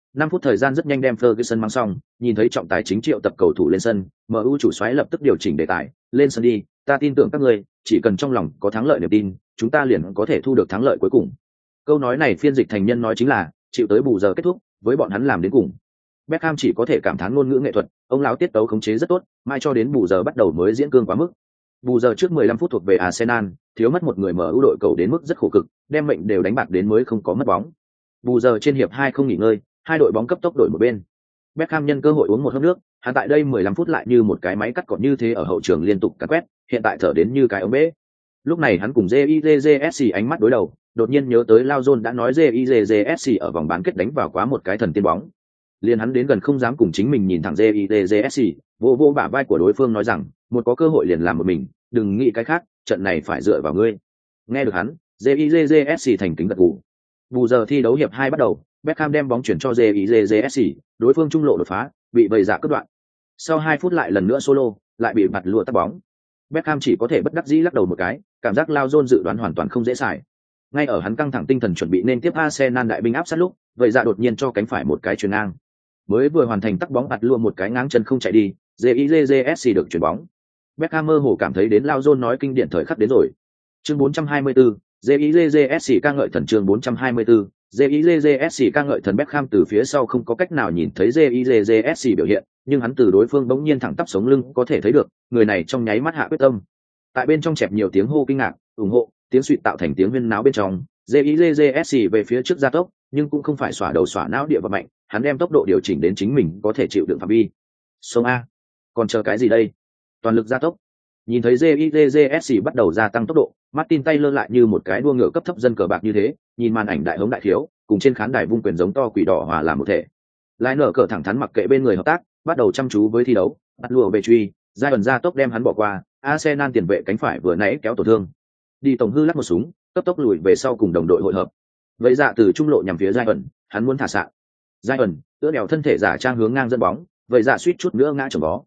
S1: 5 phút thời gian rất nhanh đem Ferguson mang xong, nhìn thấy trọng tài chính triệu tập cầu thủ lên sân, MU chủ soái lập tức điều chỉnh đề tài, lên sân đi, ta tin tưởng các ngươi, chỉ cần trong lòng có thắng lợi niềm tin, chúng ta liền có thể thu được thắng lợi cuối cùng. Câu nói này phiên dịch thành nhân nói chính là, chịu tới bù giờ kết thúc, với bọn hắn làm đến cùng. Beckham chỉ có thể cảm thán ngôn ngữ nghệ thuật, ông lão tiết tấu khống chế rất tốt, mai cho đến bù giờ bắt đầu mới diễn cương quá mức. Bù giờ trước 15 phút thuộc về Arsenal, thiếu mất một người MU đội cầu đến mức rất khổ cực, đem mệnh đều đánh bạc đến mới không có mất bóng. Bù giờ trên hiệp 2 không nghỉ ngơi, hai đội bóng cấp tốc đổi một bên. Beckham nhân cơ hội uống một hớp nước, hắn tại đây 15 phút lại như một cái máy cắt cỏ như thế ở hậu trường liên tục cắt quét, hiện tại thở đến như cái ống bể. Lúc này hắn cùng JIJJSC ánh mắt đối đầu, đột nhiên nhớ tới Lao John đã nói JIJJSC ở vòng bán kết đánh vào quá một cái thần tiên bóng. Liền hắn đến gần không dám cùng chính mình nhìn thẳng JIJJSC, vô bả vai của đối phương nói rằng, một có cơ hội liền làm một mình, đừng nghĩ cái khác, trận này phải dựa vào ngươi. Nghe được hắn, JIJJSC thành kính gật gù. Bù giờ thi đấu hiệp 2 bắt đầu, Beckham đem bóng chuyển cho JIJJSC, đối phương trung lộ đột phá, bị bầy dạ cắt đoạn. Sau 2 phút lại lần nữa solo, lại bị mặt lùa tắt bóng. Beckham chỉ có thể bất đắc dĩ lắc đầu một cái, cảm giác Lao John dự đoán hoàn toàn không dễ xài. Ngay ở hắn căng thẳng tinh thần chuẩn bị nên tiếp Arsenal đại binh áp sát lúc, vậy dạ đột nhiên cho cánh phải một cái chuyền ngang. Mới vừa hoàn thành tắc bóng mặt lùa một cái ngang chân không chạy đi, JIJJSC được chuyển bóng. Beckham mơ hồ cảm thấy đến Lao John nói kinh điển thời khắc đến rồi. Chương 424, JIJJSC ca ngợi thần chương 424, JIJJSC ca ngợi thần. Beckham từ phía sau không có cách nào nhìn thấy JIJJSC biểu hiện, nhưng hắn từ đối phương bỗng nhiên thẳng tắp sống lưng có thể thấy được, người này trong nháy mắt hạ quyết tâm. Tại bên trong chẹp nhiều tiếng hô kinh ngạc, ủng hộ, tiếng suýt tạo thành tiếng huyên náo bên trong. JIJJSC về phía trước gia tốc, nhưng cũng không phải xỏa đầu xỏa não địa và mạnh, hắn đem tốc độ điều chỉnh đến chính mình có thể chịu đựng phạm vi. Sông A, còn chờ cái gì đây? Toàn lực gia tốc. Nhìn thấy JIJJSC bắt đầu gia tăng tốc độ, Martin Taylor lại như một cái đua ngựa cấp thấp dân cờ bạc như thế, nhìn màn ảnh đại hống đại thiếu, cùng trên khán đài vung quyền giống to quỷ đỏ hòa làm một thể. Lại nở cờ thẳng thắn mặc kệ bên người hợp tác, bắt đầu chăm chú với thi đấu, bắt lùa về truy, giai ẩn gia tốc đem hắn bỏ qua, Arsenal tiền vệ cánh phải vừa nãy kéo tổn thương. Đi tổng hư lắc một súng, cấp tốc lùi về sau cùng đồng đội hội hợp. Vậy dạ từ trung lộ nhằm phía giai ẩn, hắn muốn thả xạ. Giai ẩn, tựa đèo thân thể giả trang hướng ngang dẫn bóng, vậy dạ suýt chút nữa ngã chồng bó.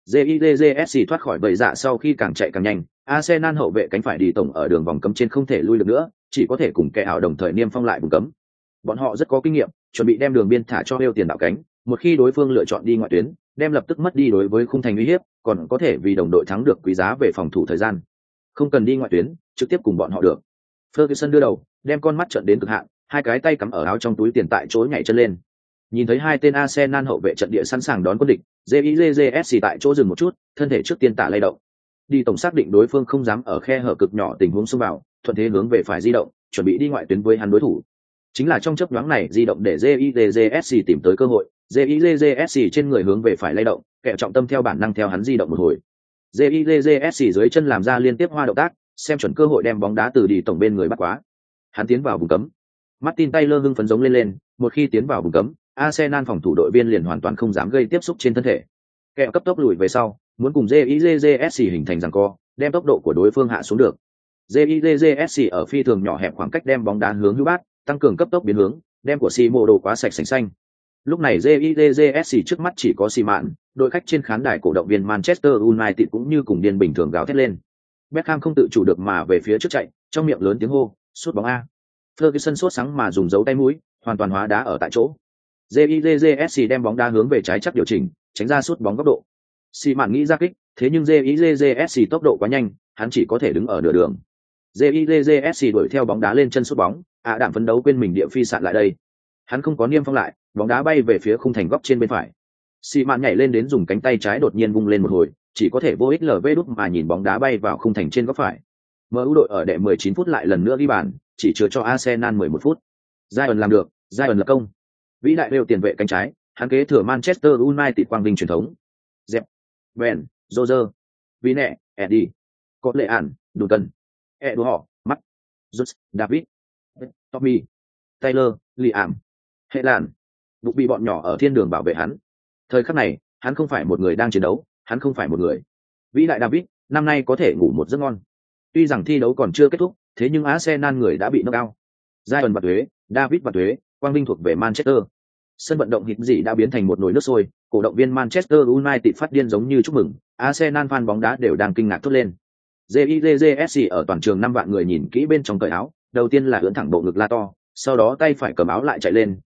S1: JIJJSC thoát khỏi bầy dạ sau khi càng chạy càng nhanh, Arsenal hậu vệ cánh phải đi tổng ở đường vòng cấm trên không thể lui được nữa, chỉ có thể cùng kẻ ảo đồng thời niêm phong lại vùng cấm. Bọn họ rất có kinh nghiệm, chuẩn bị đem đường biên thả cho Bale tiền đạo cánh, một khi đối phương lựa chọn đi ngoại tuyến, đem lập tức mất đi đối với khung thành uy hiếp, còn có thể vì đồng đội thắng được quý giá về phòng thủ thời gian. Không cần đi ngoại tuyến, trực tiếp cùng bọn họ được. Ferguson đưa đầu, đem con mắt trợn đến cực hạn, hai cái tay cắm ở áo trong túi tiền tại chỗ nhảy chân lên. Nhìn thấy hai tên Arsenal hậu vệ trận địa sẵn sàng đón quân địch, JIJJSC tại chỗ dừng một chút, thân thể trước tiên tả lay động. Đi tổng xác định đối phương không dám ở khe hở cực nhỏ tình huống xông vào, thuận thế hướng về phải di động, chuẩn bị đi ngoại tuyến với hắn đối thủ. Chính là trong chớp nhoáng này di động để JIJJSC tìm tới cơ hội, JIJJSC trên người hướng về phải lay động, kẻ trọng tâm theo bản năng theo hắn di động một hồi. JIJJSC dưới chân làm ra liên tiếp hoa động tác, xem chuẩn cơ hội đem bóng đá từ đi tổng bên người bắt quá. Hắn tiến vào vùng cấm. Martin Taylor hưng phấn giống lên, một khi tiến vào vùng cấm, Arsenal phòng thủ đội viên liền hoàn toàn không dám gây tiếp xúc trên thân thể. Kẹo cấp tốc lùi về sau, muốn cùng JIJJSC hình thành giằng co, đem tốc độ của đối phương hạ xuống được. JIJJSC ở phi thường nhỏ hẹp khoảng cách đem bóng đá hướng hữu bát, tăng cường cấp tốc biến hướng, đem của Simo đồ quá sạch sành xanh. Lúc này JIJJSC trước mắt chỉ có xì mạn, đội khách trên khán đài cổ động viên Manchester United cũng như cùng điên bình thường gào thét lên. Beckham không tự chủ được mà về phía trước chạy, trong miệng lớn tiếng hô, sút bóng A. Ferguson sốt sắng mà dùng dấu tay mũi, hoàn toàn hóa đá ở tại chỗ. JIJJSC đem bóng đá hướng về trái chắc điều chỉnh, tránh ra sút bóng góc độ. Xi mạn nghĩ ra kích, thế nhưng JIJJSC tốc độ quá nhanh, hắn chỉ có thể đứng ở nửa đường. JIJJSC đuổi theo bóng đá lên chân sút bóng, đạm phấn đấu quên mình địa phi sạn lại đây. Hắn không có niêm phong lại, bóng đá bay về phía khung thành góc trên bên phải. Xi mạn nhảy lên đến dùng cánh tay trái đột nhiên vung lên một hồi, chỉ có thể vô ích lv đút mà nhìn bóng đá bay vào khung thành trên góc phải. MU đội ở đệ 19 phút lại lần nữa ghi bàn, chỉ chừa cho Arsenal 11 phút. Zion làm được, Zion lập công. Vĩ đại đều tiền vệ cánh trái, hắn kế thừa Manchester United quang vinh truyền thống. Dẹp, Ben, Roger, Vine, Eddie, có lệ ản, đủ cần, Edu họ, mắt, Jus, David, Tommy, Taylor, Liam, hệ làn, bụng bị bọn nhỏ ở thiên đường bảo vệ hắn. Thời khắc này, hắn không phải một người đang chiến đấu, hắn không phải một người. Vĩ đại David, năm nay có thể ngủ một giấc ngon. Tuy rằng thi đấu còn chưa kết thúc, thế nhưng Arsenal người đã bị knock out. Zion và thuế, David và thuế, quang vinh thuộc về Manchester. Sân vận động hít gì đã biến thành một nồi nước sôi, cổ động viên Manchester United phát điên giống như chúc mừng, Arsenal fan bóng đá đều đang kinh ngạc thốt lên. JIJJSC ở toàn trường 5 vạn người nhìn kỹ bên trong cởi áo, đầu tiên là ưỡn thẳng bộ ngực la to, sau đó tay phải cầm áo lại chạy lên,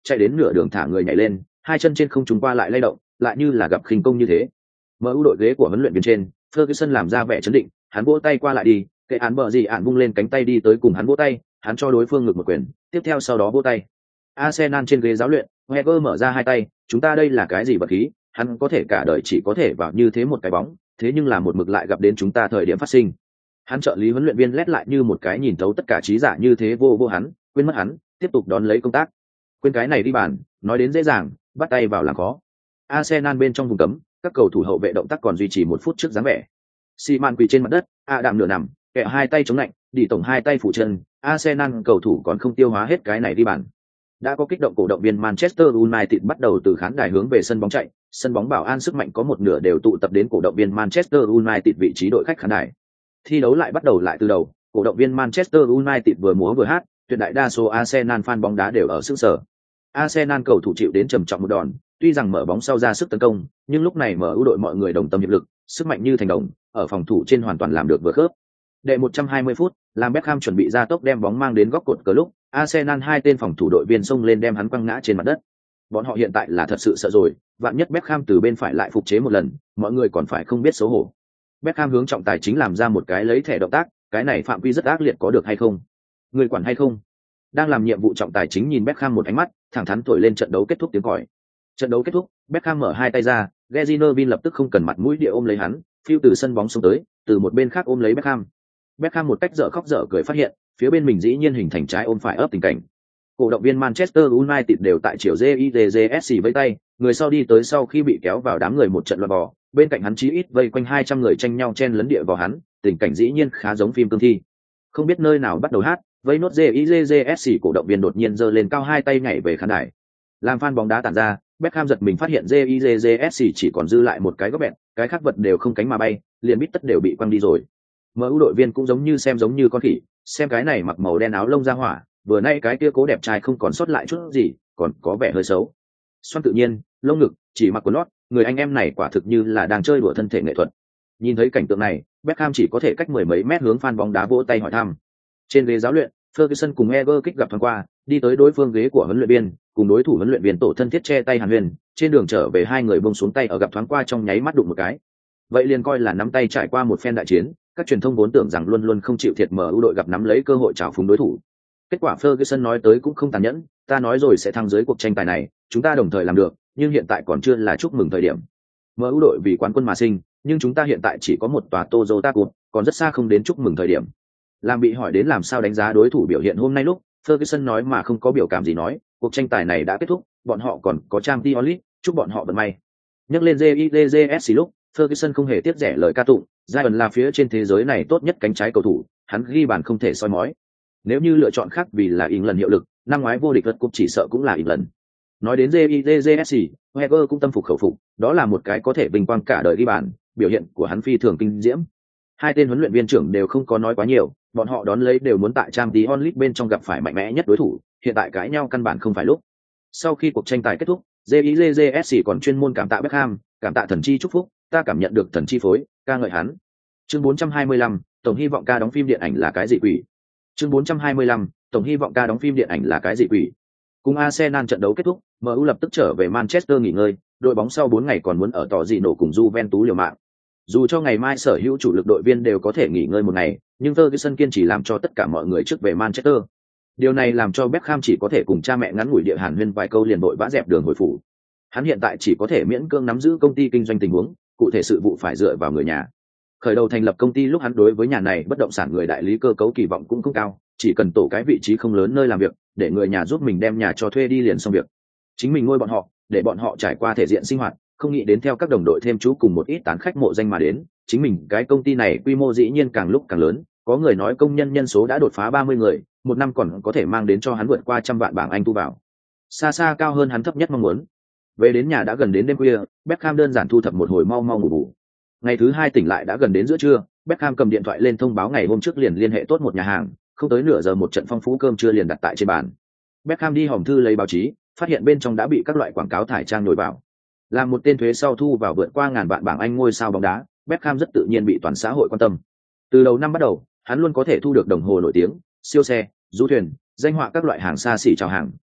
S1: chạy đến nửa đường thả người nhảy lên, hai chân trên không trung qua lại lay động, lại như là gặp khinh công như thế. MU đội ghế của huấn luyện viên trên, Ferguson làm ra vẻ trấn định, hắn vỗ tay qua lại đi, kệ án bờ gì ạn vung lên cánh tay đi tới cùng hắn vỗ tay, hắn cho đối phương ngực một quyền, tiếp theo sau đó vỗ tay. Arsenal trên ghế giáo luyện, Wenger mở ra hai tay, chúng ta đây là cái gì vật khí, hắn có thể cả đời chỉ có thể vào như thế một cái bóng, thế nhưng là một mực lại gặp đến chúng ta thời điểm phát sinh. Hắn trợ lý huấn luyện viên lét lại như một cái nhìn thấu tất cả trí giả như thế vô hắn, quên mất hắn, tiếp tục đón lấy công tác. Quên cái này đi bàn, nói đến dễ dàng, bắt tay vào làm khó. Arsenal bên trong vùng cấm, các cầu thủ hậu vệ động tác còn duy trì 1 phút trước dáng vẻ. Seaman quỳ trên mặt đất, Đạm nửa nằm, kẹ hai tay chống lạnh, đi tổng hai tay phủ chân. Arsenal cầu thủ còn không tiêu hóa hết cái này đi bàn. Đã có kích động cổ động viên Manchester United bắt đầu từ khán đài hướng về sân bóng chạy, sân bóng bảo an sức mạnh có một nửa đều tụ tập đến cổ động viên Manchester United vị trí đội khách khán đài. Thi đấu lại bắt đầu lại từ đầu, cổ động viên Manchester United vừa múa vừa hát, tuyệt đại đa số Arsenal fan bóng đá đều ở sững sờ. Arsenal cầu thủ chịu đến trầm trọng một đòn, tuy rằng mở bóng sau ra sức tấn công, nhưng lúc này MU đội mọi người đồng tâm hiệp lực, sức mạnh như thành đồng, ở phòng thủ trên hoàn toàn làm được vừa khớp. Đệ 120 phút, làm Beckham chuẩn bị ra tốc đem bóng mang đến góc cột cờ lúc, Arsenal hai tên phòng thủ đội viên xông lên đem hắn quăng ngã trên mặt đất. Bọn họ hiện tại là thật sự sợ rồi, vạn nhất Beckham từ bên phải lại phục chế một lần, mọi người còn phải không biết xấu hổ. Beckham hướng trọng tài chính làm ra một cái lấy thẻ động tác, cái này phạm vi rất ác liệt có được hay không? Người quản hay không? Đang làm nhiệm vụ trọng tài chính nhìn Beckham một ánh mắt, thẳng thắn thổi lên trận đấu kết thúc tiếng còi. Trận đấu kết thúc, Beckham mở hai tay ra, Gary Neville lập tức không cần mặt mũi địa ôm lấy hắn, phiêu từ sân bóng xuống tới, từ một bên khác ôm lấy Beckham. Beckham một cách dở khóc dở cười phát hiện, phía bên mình dĩ nhiên hình thành trái ôm phải ấp tình cảnh. Cổ động viên Manchester United đều tại chiều JIDJSC với tay, người sau đi tới sau khi bị kéo vào đám người một trận loạt bò, bên cạnh hắn chí ít vây quanh 200 người tranh nhau chen lấn địa vào hắn, tình cảnh dĩ nhiên khá giống phim cương thi. Không biết nơi nào bắt đầu hát, vây nốt JIDJSC cổ động viên đột nhiên giơ lên cao hai tay nhảy về khán đài. Làm fan bóng đá tản ra, Beckham giật mình phát hiện JIDJSC chỉ còn dư lại một cái góc bẹt, cái khác vật đều không cánh mà bay, liền bít tất đều bị quăng đi rồi. MU đội viên cũng giống như con khỉ, xem cái này mặc màu đen áo lông ra hỏa, vừa nay cái kia cố đẹp trai không còn sót lại chút gì, còn có vẻ hơi xấu. Xoăn tự nhiên, lông ngực, chỉ mặc quần lót, người anh em này quả thực như là đang chơi đùa thân thể nghệ thuật. Nhìn thấy cảnh tượng này, Beckham chỉ có thể cách mười mấy mét hướng fan bóng đá vỗ tay hỏi thăm. Trên ghế giáo luyện, Ferguson cùng Eger kích gặp thoáng qua, đi tới đối phương ghế của huấn luyện viên, cùng đối thủ huấn luyện viên tổ thân thiết che tay hàn huyền, trên đường trở về hai người buông xuống tay ở gặp thoáng qua trong nháy mắt đụng một cái. Vậy liền coi là nắm tay trải qua một phen đại chiến, các truyền thông vốn tưởng rằng luôn luôn không chịu thiệt MU đội gặp nắm lấy cơ hội trào phúng đối thủ. Kết quả Ferguson nói tới cũng không tàn nhẫn, ta nói rồi sẽ thắng dưới cuộc tranh tài này, chúng ta đồng thời làm được, nhưng hiện tại còn chưa là chúc mừng thời điểm. MU đội vì quán quân mà sinh, nhưng chúng ta hiện tại chỉ có một tòa Toyota Cup, còn rất xa không đến chúc mừng thời điểm. Làm bị hỏi đến làm sao đánh giá đối thủ biểu hiện hôm nay lúc, Ferguson nói mà không có biểu cảm gì nói, cuộc tranh tài này đã kết thúc, bọn họ còn có Champions League, chúc bọn họ vận may. Nhắc lên JIDJSC lúc, Ferguson không hề tiếc rẻ lời ca tụng, Giants là phía trên thế giới này tốt nhất cánh trái cầu thủ, hắn ghi bàn không thể soi mói. Nếu như lựa chọn khác vì là England hiệu lực, năm ngoái vô địch vật cúp chỉ sợ cũng là England. Nói đến JIDJSC, Wenger cũng tâm phục khẩu phục, đó là một cái có thể vinh quang cả đời ghi bàn, biểu hiện của hắn phi thường kinh diễm. Hai tên huấn luyện viên trưởng đều không có nói quá nhiều, bọn họ đón lấy đều muốn tại Champions League bên trong gặp phải mạnh mẽ nhất đối thủ, hiện tại cãi nhau căn bản không phải lúc. Sau khi cuộc tranh tài kết thúc, JIDJSC còn chuyên môn cảm tạ Beckham, cảm tạ thần chi chúc phúc, ta cảm nhận được thần chi phối, ca ngợi hắn. Chương 425, tổng hy vọng ca đóng phim điện ảnh là cái gì quỷ? Chương 425, tổng hy vọng ca đóng phim điện ảnh là cái gì quỷ? Cùng Arsenal trận đấu kết thúc, MU lập tức trở về Manchester nghỉ ngơi, đội bóng sau 4 ngày còn muốn ở tỏ dị nổ cùng Juventus liều mạng. Dù cho ngày mai sở hữu chủ lực đội viên đều có thể nghỉ ngơi một ngày, nhưng Ferguson kiên trì làm cho tất cả mọi người trước về Manchester. Điều này làm cho Beckham chỉ có thể cùng cha mẹ ngắn ngủi địa hàn huyên vài câu liền vội vã dẹp đường hồi phủ. Hắn hiện tại chỉ có thể miễn cưỡng nắm giữ công ty kinh doanh tình huống, cụ thể sự vụ phải dựa vào người nhà. Khởi đầu thành lập công ty lúc hắn đối với nhà này bất động sản người đại lý cơ cấu kỳ vọng cũng không cao, chỉ cần tổ cái vị trí không lớn nơi làm việc, để người nhà giúp mình đem nhà cho thuê đi liền xong việc. Chính mình nuôi bọn họ, để bọn họ trải qua thể diện sinh hoạt, không nghĩ đến theo các đồng đội thêm chú cùng một ít tán khách mộ danh mà đến. Chính mình cái công ty này quy mô dĩ nhiên càng lúc càng lớn, có người nói công nhân nhân số đã đột phá 30 người, một năm còn có thể mang đến cho hắn vượt qua 100 vạn bảng Anh thu vào, xa xa cao hơn hắn thấp nhất mong muốn. Về đến nhà đã gần đến đêm khuya, Beckham đơn giản thu thập một hồi mau ngủ bù. Ngày thứ hai tỉnh lại đã gần đến giữa trưa, Beckham cầm điện thoại lên thông báo ngày hôm trước liền liên hệ tốt một nhà hàng, không tới nửa giờ một trận phong phú cơm trưa liền đặt tại trên bàn. Beckham đi hòm thư lấy báo chí, phát hiện bên trong đã bị các loại quảng cáo thải trang nhồi vào. Làm một tên thuế sau thu vào vượt qua 1000 vạn bảng Anh ngôi sao bóng đá, Beckham rất tự nhiên bị toàn xã hội quan tâm. Từ đầu năm bắt đầu, hắn luôn có thể thu được đồng hồ nổi tiếng, siêu xe, du thuyền, danh họa các loại hàng xa xỉ chào hàng,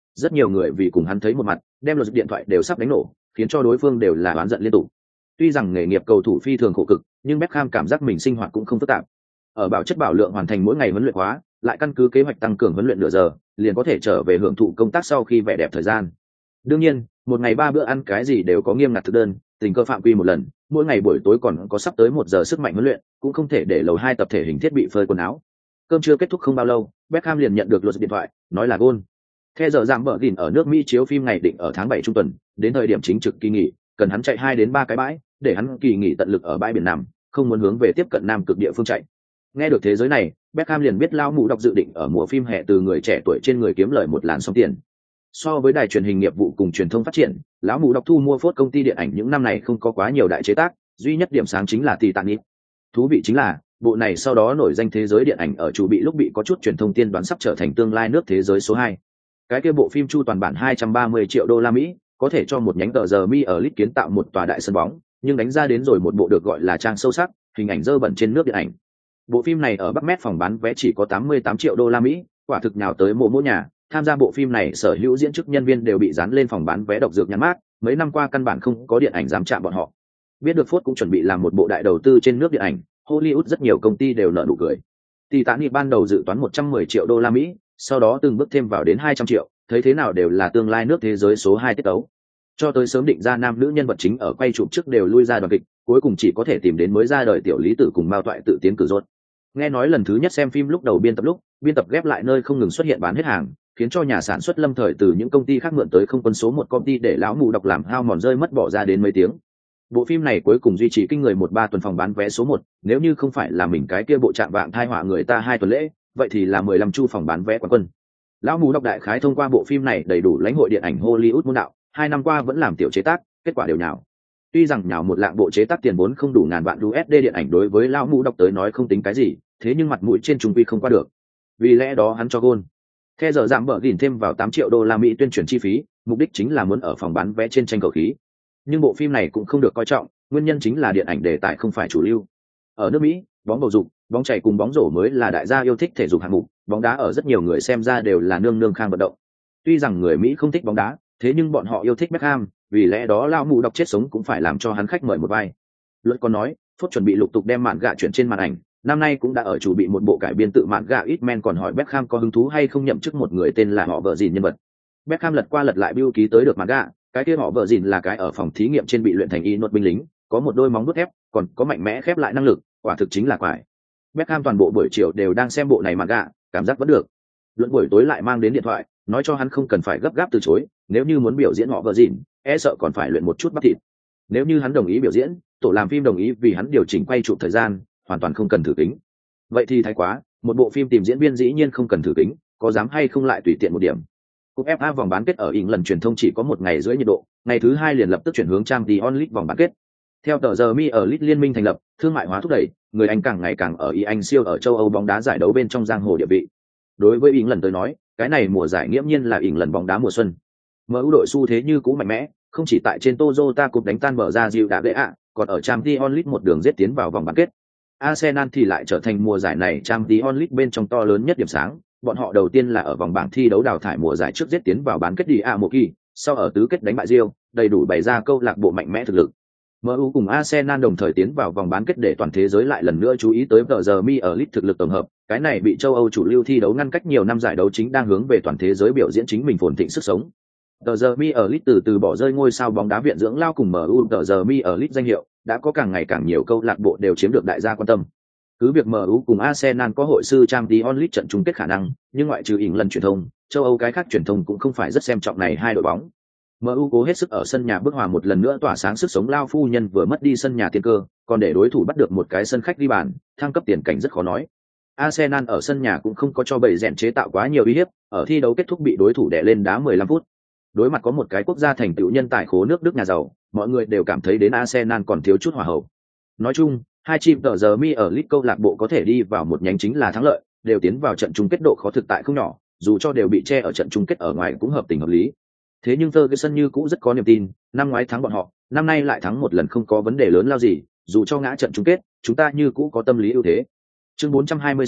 S1: rất nhiều người vì cùng hắn thấy một mặt, đem luật điện thoại đều sắp đánh nổ, khiến cho đối phương đều là oán giận liên tục. Tuy rằng nghề nghiệp cầu thủ phi thường khổ cực, nhưng Beckham cảm giác mình sinh hoạt cũng không phức tạp. Ở bảo chất bảo lượng hoàn thành mỗi ngày huấn luyện khóa, lại căn cứ kế hoạch tăng cường huấn luyện nửa giờ, liền có thể trở về hưởng thụ công tác sau khi vẻ đẹp thời gian. Đương nhiên, một ngày 3 bữa ăn cái gì đều có nghiêm ngặt thực đơn, tình cơ phạm quy một lần, mỗi ngày buổi tối còn có sắp tới 1 giờ sức mạnh huấn luyện, cũng không thể để lầu 2 tập thể hình thiết bị phơi quần áo. Cơm chưa kết thúc không bao lâu, Beckham liền nhận được luật điện thoại, nói là gôn. Theo giờ giảm bờ gìn ở nước Mỹ chiếu phim ngày định ở tháng 7 trung tuần, đến thời điểm chính trực kỳ nghỉ, cần hắn chạy 2 đến 3 cái bãi, để hắn kỳ nghỉ tận lực ở bãi biển nằm, không muốn hướng về tiếp cận nam cực địa phương chạy. Nghe được thế giới này, Beckham liền biết lao mụ đọc dự định ở mùa phim hè từ người trẻ tuổi trên người kiếm lời một làn sóng tiền. So với đài truyền hình nghiệp vụ cùng truyền thông phát triển, lão mụ đọc thu mua phốt công ty điện ảnh những năm này không có quá nhiều đại chế tác, duy nhất điểm sáng chính là Titanic. Thú vị chính là, bộ này sau đó nổi danh thế giới điện ảnh ở chủ bị lúc bị có chút truyền thông tiên đoán sắp trở thành tương lai nước thế giới số 2. Cái kia bộ phim chu toàn bản 230 triệu đô la Mỹ, có thể cho một nhánh tờ giờ mi ở lit kiến tạo một tòa đại sân bóng, nhưng đánh ra đến rồi một bộ được gọi là trang sâu sắc, hình ảnh dơ bẩn trên nước điện ảnh. Bộ phim này ở Bắc Met phòng bán vé chỉ có 88 triệu đô la Mỹ, quả thực nhào tới mỗi nhà, tham gia bộ phim này sở hữu diễn chức nhân viên đều bị dán lên phòng bán vé độc dược nhãn mác, mấy năm qua căn bản không có điện ảnh dám chạm bọn họ. Biết được Ford cũng chuẩn bị làm một bộ đại đầu tư trên nước điện ảnh, Hollywood rất nhiều công ty đều nở nụ cười. Titanic ban đầu dự toán 110 triệu đô la Mỹ, sau đó từng bước thêm vào đến 200 triệu, thấy thế nào đều là tương lai nước thế giới số 2 tiết tấu. Cho tới sớm định ra nam nữ nhân vật chính ở quay chụp trước đều lui ra đoàn kịch, cuối cùng chỉ có thể tìm đến mới ra đời tiểu lý tử cùng Mao Toại tự tiến cử rốt. Nghe nói lần thứ nhất xem phim lúc đầu biên tập ghép lại nơi không ngừng xuất hiện bán hết hàng, khiến cho nhà sản xuất lâm thời từ những công ty khác mượn tới không quân số một công ty để lão mù đọc làm hao mòn rơi mất bỏ ra đến mấy tiếng. Bộ phim này cuối cùng duy trì kinh người 1-3 tuần phòng bán vé số 1, nếu như không phải là mình cái kia bộ trạng vạng thai họa người ta 2 tuần lễ, vậy thì là 15 chu phòng bán vé quán quân. Lão mù đọc đại khái thông qua bộ phim này đầy đủ lãnh hội điện ảnh Hollywood môn đạo, 2 năm qua vẫn làm tiểu chế tác, kết quả đều nhào. Tuy rằng nhào một lạng bộ chế tác tiền vốn không đủ ngàn vạn USD điện ảnh đối với lão mù đọc tới nói không tính cái gì, thế nhưng mặt mũi trên trung quy không qua được. Vì lẽ đó hắn cho gôn. Theo giờ giảm bờ gìn thêm vào 8 triệu đô la Mỹ tuyên truyền chi phí, mục đích chính là muốn ở phòng bán vé trên tranh cầu khí. Nhưng bộ phim này cũng không được coi trọng, nguyên nhân chính là điện ảnh đề tài không phải chủ lưu. Ở nước Mỹ, bóng bầu dục, bóng chày cùng bóng rổ mới là đại gia yêu thích thể dục hạng mục, bóng đá ở rất nhiều người xem ra đều là nương nương khang vận động. Tuy rằng người Mỹ không thích bóng đá, thế nhưng bọn họ yêu thích Beckham, vì lẽ đó lão mù đọc chết sống cũng phải làm cho hắn khách mời một vai. Luật còn nói, Phốt chuẩn bị lục tục đem mạn gạ chuyển trên màn ảnh, năm nay cũng đã ở chủ bị một bộ cải biên tự mạn gạ Hitman, còn hỏi Beckham có hứng thú hay không nhậm chức một người tên là họ vợ gìn nhân vật. Beckham lật qua lật lại bưu ký tới được mạn gạ, cái kia họ vợ gìn là cái ở phòng thí nghiệm trên bị luyện thành y nốt binh lính, có một đôi móng đốt thép, còn có mạnh mẽ khép lại năng lực, quả thực chính là quải. Beckham toàn bộ buổi chiều đều đang xem bộ này mạn gạ, cảm giác vẫn được. Luận buổi tối lại mang đến điện thoại, nói cho hắn không cần phải gấp gáp từ chối, nếu như muốn biểu diễn họ vợ gìn, e sợ còn phải luyện một chút bắp thịt. Nếu như hắn đồng ý biểu diễn, tổ làm phim đồng ý vì hắn điều chỉnh quay chụp thời gian, hoàn toàn không cần thử kính. Vậy thì thái quá, một bộ phim tìm diễn viên dĩ nhiên không cần thử kính, có dám hay không lại tùy tiện một điểm. Cúp FA vòng bán kết ở Ỉng lần truyền thông chỉ có 1 ngày rưỡi nhiệt độ, ngày thứ 2 liền lập tức chuyển hướng Champions League vòng bán kết. Theo tờ giờ Mi ở League liên minh thành lập, thương mại hóa thúc đẩy, người Anh càng ngày càng ở Anh siêu ở châu Âu bóng đá giải đấu bên trong giang hồ địa vị. Đối với Ỉng lần tới nói, cái này mùa giải nghiễm nhiên là Ỉng lần bóng đá mùa xuân. MU đội xu thế như cũ mạnh mẽ, không chỉ tại trên Toyota Cup đánh tan bờ ra dịu đã vệ ạ, còn ở Champions League một đường giết tiến vào vòng bán kết. Arsenal thì lại trở thành mùa giải này Champions League bên trong to lớn nhất điểm sáng, bọn họ đầu tiên là ở vòng bảng thi đấu đào thải mùa giải trước giết tiến vào bán kết đi một kỳ, sau ở tứ kết đánh bại Real, đầy đủ bày ra câu lạc bộ mạnh mẽ thực lực. MU cùng Arsenal đồng thời tiến vào vòng bán kết để toàn thế giới lại lần nữa chú ý tới tờ giờ Mi ở League thực lực tổng hợp, cái này bị châu Âu chủ lưu thi đấu ngăn cách nhiều năm giải đấu chính đang hướng về toàn thế giới biểu diễn chính mình phồn thịnh sức sống. Tờ giờ Mi ở League từ bỏ rơi ngôi sao bóng đá viện dưỡng lao cùng MU tờ giờ Mi ở League danh hiệu, đã có càng ngày càng nhiều câu lạc bộ đều chiếm được đại gia quan tâm. Cứ việc MU cùng Arsenal có hội sư Champions League trận chung kết khả năng, nhưng ngoại trừ ỉng lần truyền thông, châu Âu cái khác truyền thông cũng không phải rất xem trọng này hai đội bóng. MU cố hết sức ở sân nhà bước hòa một lần nữa tỏa sáng sức sống lao phu nhân vừa mất đi sân nhà tiên cơ, còn để đối thủ bắt được một cái sân khách ghi bàn, thăng cấp tiền cảnh rất khó nói. Arsenal ở sân nhà cũng không có cho bầy rèn chế tạo quá nhiều uy hiếp, ở thi đấu kết thúc bị đối thủ đè lên đá 15 phút. Đối mặt có một cái quốc gia thành tựu nhân tài khố nước Đức nhà giàu, mọi người đều cảm thấy đến Arsenal còn thiếu chút hòa hậu. Nói chung, hai chim tờ giờ Mi ở League câu lạc bộ có thể đi vào một nhánh chính là thắng lợi, đều tiến vào trận chung kết độ khó thực tại không nhỏ, dù cho đều bị che ở trận chung kết ở ngoài cũng hợp tình hợp lý. Thế nhưng Ferguson như cũ rất có niềm tin, năm ngoái thắng bọn họ, năm nay lại thắng một lần không có vấn đề lớn lao gì, dù cho ngã trận chung kết, chúng ta như cũ có tâm lý ưu thế. Chương 426,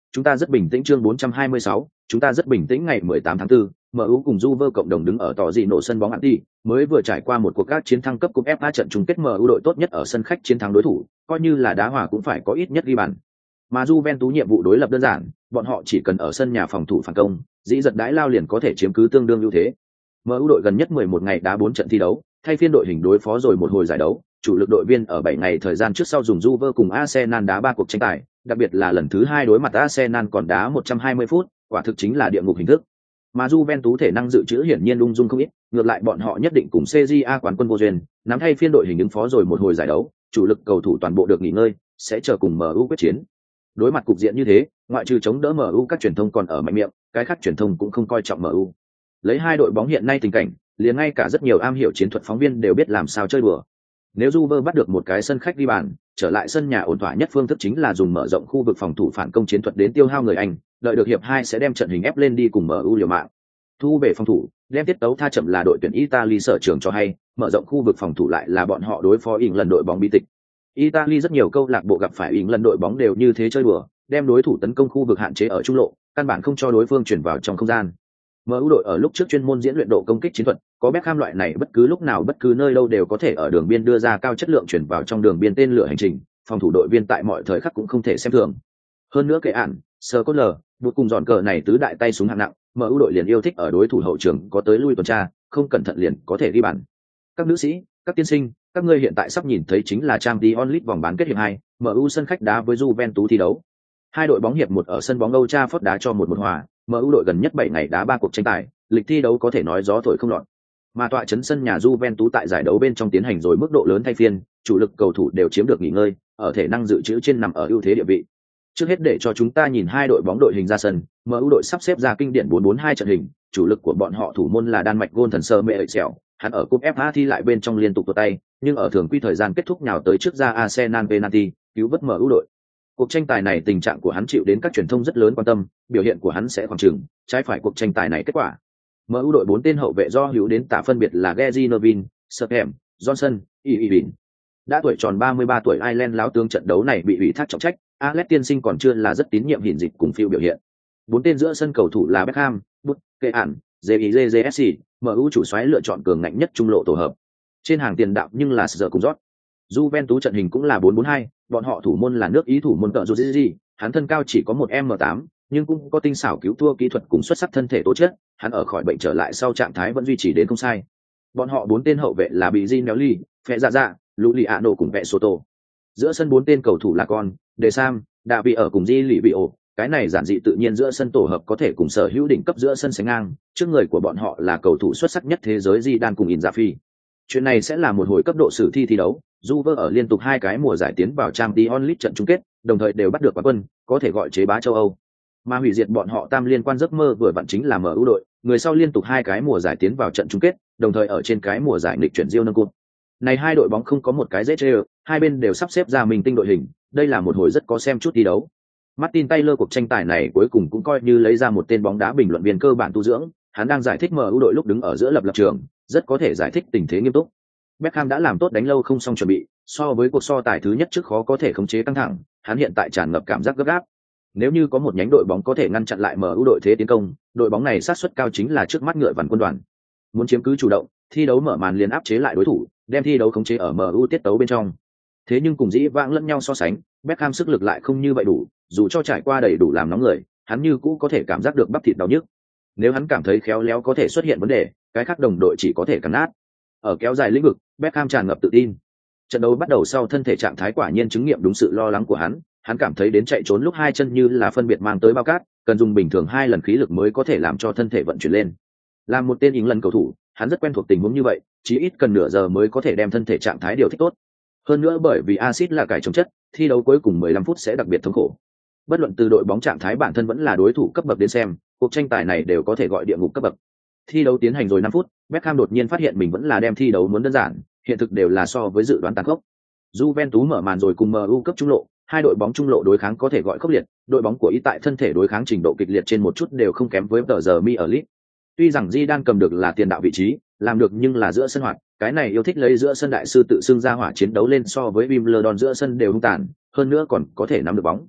S1: chúng ta rất bình tĩnh. Chương 426, chúng ta rất bình tĩnh. Ngày 18 tháng 4, MU cùng Juve cộng đồng đứng ở tỏ dị nổ sân bóng Anti, mới vừa trải qua một cuộc các chiến thắng cấp cúp FA trận chung kết, MU đội tốt nhất ở sân khách chiến thắng đối thủ, coi như là đá hòa cũng phải có ít nhất ghi bàn. Mà Juventus nhiệm vụ đối lập đơn giản, bọn họ chỉ cần ở sân nhà phòng thủ phản công, dĩ giật đãi lao liền có thể chiếm cứ tương đương ưu thế. MU đội gần nhất 11 ngày đá 4 trận thi đấu, thay phiên đội hình đối phó rồi một hồi giải đấu, chủ lực đội viên ở 7 ngày thời gian trước sau dùng Juve cùng Arsenal đá 3 cuộc tranh tài, đặc biệt là lần thứ 2 đối mặt Arsenal còn đá 120 phút, quả thực chính là địa ngục hình thức. Mà Juventus thể năng dự trữ hiển nhiên ung dung không ít, ngược lại bọn họ nhất định cùng CJA quán quân vô duyên, nắm thay phiên đội hình ứng phó rồi một hồi giải đấu, chủ lực cầu thủ toàn bộ được nghỉ ngơi, sẽ chờ cùng MU quyết chiến. Đối mặt cục diện như thế, ngoại trừ chống đỡ MU, các truyền thông còn ở mạnh miệng, cái khác truyền thông cũng không coi trọng MU. Lấy hai đội bóng hiện nay tình cảnh, liền ngay cả rất nhiều am hiểu chiến thuật phóng viên đều biết làm sao chơi đùa. Nếu Juve bắt được một cái sân khách đi bàn, trở lại sân nhà ổn thỏa nhất phương thức chính là dùng mở rộng khu vực phòng thủ phản công chiến thuật đến tiêu hao người Anh, đợi được hiệp 2 sẽ đem trận hình ép lên đi cùng MU liều mạng. Thu về phòng thủ, đem tiết tấu tha chậm là đội tuyển Italy sở trường cho hay, mở rộng khu vực phòng thủ lại là bọn họ đối phó lần đội bóng bi tịch. Italy rất nhiều câu lạc bộ gặp phải lần đội bóng đều như thế chơi đùa, đem đối thủ tấn công khu vực hạn chế ở trung lộ, căn bản không cho đối phương chuyển vào trong không gian. MU đội ở lúc trước chuyên môn diễn luyện độ công kích chiến thuật, có Beckham loại này bất cứ lúc nào bất cứ nơi đâu đều có thể ở đường biên đưa ra cao chất lượng chuyển vào trong đường biên tên lửa hành trình, phòng thủ đội viên tại mọi thời khắc cũng không thể xem thường. Hơn nữa kệ ản, Scottler, một cùng dọn cờ này tứ đại tay súng hạng nặng, MU đội liền yêu thích ở đối thủ hậu trường có tới lui tuần tra, không cẩn thận liền có thể ghi bàn. Các nữ sĩ, các tiên sinh, các ngươi hiện tại sắp nhìn thấy chính là Champions League vòng bán kết hiệp 2, MU sân khách đá với Juventus thi đấu. Hai đội bóng hiệp 1 ở sân bóng Old Trafford đá cho 1-1 hòa, MU đội gần nhất 7 ngày đá 3 cuộc tranh tài, lịch thi đấu có thể nói gió thổi không lọt. Mà tọa trấn sân nhà Juventus tại giải đấu bên trong tiến hành rồi mức độ lớn thay phiên, chủ lực cầu thủ đều chiếm được nghỉ ngơi, ở thể năng dự trữ trên nằm ở ưu thế địa vị. Trước hết để cho chúng ta nhìn hai đội bóng đội hình ra sân, MU đội sắp xếp ra kinh điển 4-4-2 trận hình, chủ lực của bọn họ thủ môn là Đan Mạch gôn thần sơ mẹ ợi xẻo, hắn ở cúp FA thi lại bên trong liên tục tuột tay, nhưng ở thường quy thời gian kết thúc nhào tới trước ra Arsenal penalty, cứu vớt MU đội. Cuộc tranh tài này tình trạng của hắn chịu đến các truyền thông rất lớn quan tâm, biểu hiện của hắn sẽ khoảng chừng, trái phải cuộc tranh tài này kết quả. MU đội 4 tên hậu vệ do hữu đến tả phân biệt là Gary Neville, Sterling, Johnson, Iwin. Đã tuổi tròn 33 tuổi Ireland láo tướng trận đấu này bị ủy thác trọng trách, Alex tiên sinh còn chưa là rất tín nhiệm hiển dịch cùng phiêu biểu hiện. 4 tên giữa sân cầu thủ là Beckham, Bút, Kean, JIJJSC, MU chủ soái lựa chọn cường ngạnh nhất trung lộ tổ hợp. Trên hàng tiền đạo nhưng là giờ cùng rót. Juventus trận hình cũng là 4-4-2, bọn họ thủ môn là nước Ý thủ môn cỡ Rodriguez, hắn thân cao chỉ có 1m8, nhưng cũng có tinh xảo cứu thua kỹ thuật cùng xuất sắc thân thể tố chất, hắn ở khỏi bệnh trở lại sau trạng thái vẫn duy trì đến không sai. Bọn họ 4 tên hậu vệ là Biginelli, Phe Dạ Dạ, Luliano cùng Vẹ Soto. Giữa sân 4 tên cầu thủ là Con, De Sam, Davi ở cùng Di Lì Vị Ổ, cái này giản dị tự nhiên giữa sân tổ hợp có thể cùng sở hữu đỉnh cấp giữa sân sánh ngang, trước người của bọn họ là cầu thủ xuất sắc nhất thế giới Zidane cùng Inzaghi. Chuyện này sẽ là một hồi cấp độ sử thi đấu, Juve ở liên tục 2 cái mùa giải tiến vào Champions League trận chung kết, đồng thời đều bắt được quán quân, có thể gọi chế bá châu Âu. Mà hủy diệt bọn họ tam liên quan giấc mơ vừa vặn chính là MU đội, người sau liên tục 2 cái mùa giải tiến vào trận chung kết, đồng thời ở trên cái mùa giải nghịch chuyển Rio nâng cúp. Này hai đội bóng không có một cái dễ chơi, hai bên đều sắp xếp ra mình tinh đội hình, đây là một hồi rất có xem chút thi đấu. Martin Taylor cuộc tranh tài này cuối cùng cũng coi như lấy ra một tên bóng đá bình luận viên cơ bản tu dưỡng, hắn đang giải thích MU đội lúc đứng ở giữa lập trường, rất có thể giải thích tình thế nghiêm túc. Beckham đã làm tốt đánh lâu không xong chuẩn bị, so với cuộc so tài thứ nhất trước khó có thể khống chế căng thẳng, hắn hiện tại tràn ngập cảm giác gấp gáp. Nếu như có một nhánh đội bóng có thể ngăn chặn lại MU đội thế tiến công, đội bóng này sát suất cao chính là trước mắt ngựa vằn quân đoàn. Muốn chiếm cứ chủ động, thi đấu mở màn liền áp chế lại đối thủ, đem thi đấu khống chế ở MU tiết tấu bên trong. Thế nhưng cùng dĩ vãng lẫn nhau so sánh, Beckham sức lực lại không như vậy đủ, dù cho trải qua đầy đủ làm nóng người, hắn như cũ có thể cảm giác được bắp thịt đau nhức. Nếu hắn cảm thấy khéo léo có thể xuất hiện vấn đề, cái khác đồng đội chỉ có thể cắn nát. Ở kéo dài lĩnh vực, Beckham tràn ngập tự tin. Trận đấu bắt đầu sau thân thể trạng thái quả nhiên chứng nghiệm đúng sự lo lắng của hắn cảm thấy đến chạy trốn lúc hai chân như là phân biệt mang tới bao cát, cần dùng bình thường 2 lần khí lực mới có thể làm cho thân thể vận chuyển lên. Làm một tên England cầu thủ, hắn rất quen thuộc tình huống như vậy, chỉ ít cần nửa giờ mới có thể đem thân thể trạng thái điều thích tốt. Hơn nữa bởi vì axit là cải chống chất, thi đấu cuối cùng 15 phút sẽ đặc biệt thống khổ. Bất luận từ đội bóng trạng thái bản thân vẫn là đối thủ cấp bậc đến xem, cuộc tranh tài này đều có thể gọi địa ngục cấp bậc. Thi đấu tiến hành rồi 5 phút, Beckham đột nhiên phát hiện mình vẫn là đem thi đấu muốn đơn giản, hiện thực đều là so với dự đoán tàn khốc. Juventus mở màn rồi cùng MU cấp trung lộ, hai đội bóng trung lộ đối kháng có thể gọi khốc liệt, đội bóng của Ý tại thân thể đối kháng trình độ kịch liệt trên một chút đều không kém với tờ giờ mi ở League. Tuy rằng Zidane cầm được là tiền đạo vị trí, làm được nhưng là giữa sân hoạt, cái này yêu thích lấy giữa sân đại sư tự xưng ra hỏa chiến đấu lên so với Wimbledon giữa sân đều hung tàn, hơn nữa còn có thể nắm được bóng.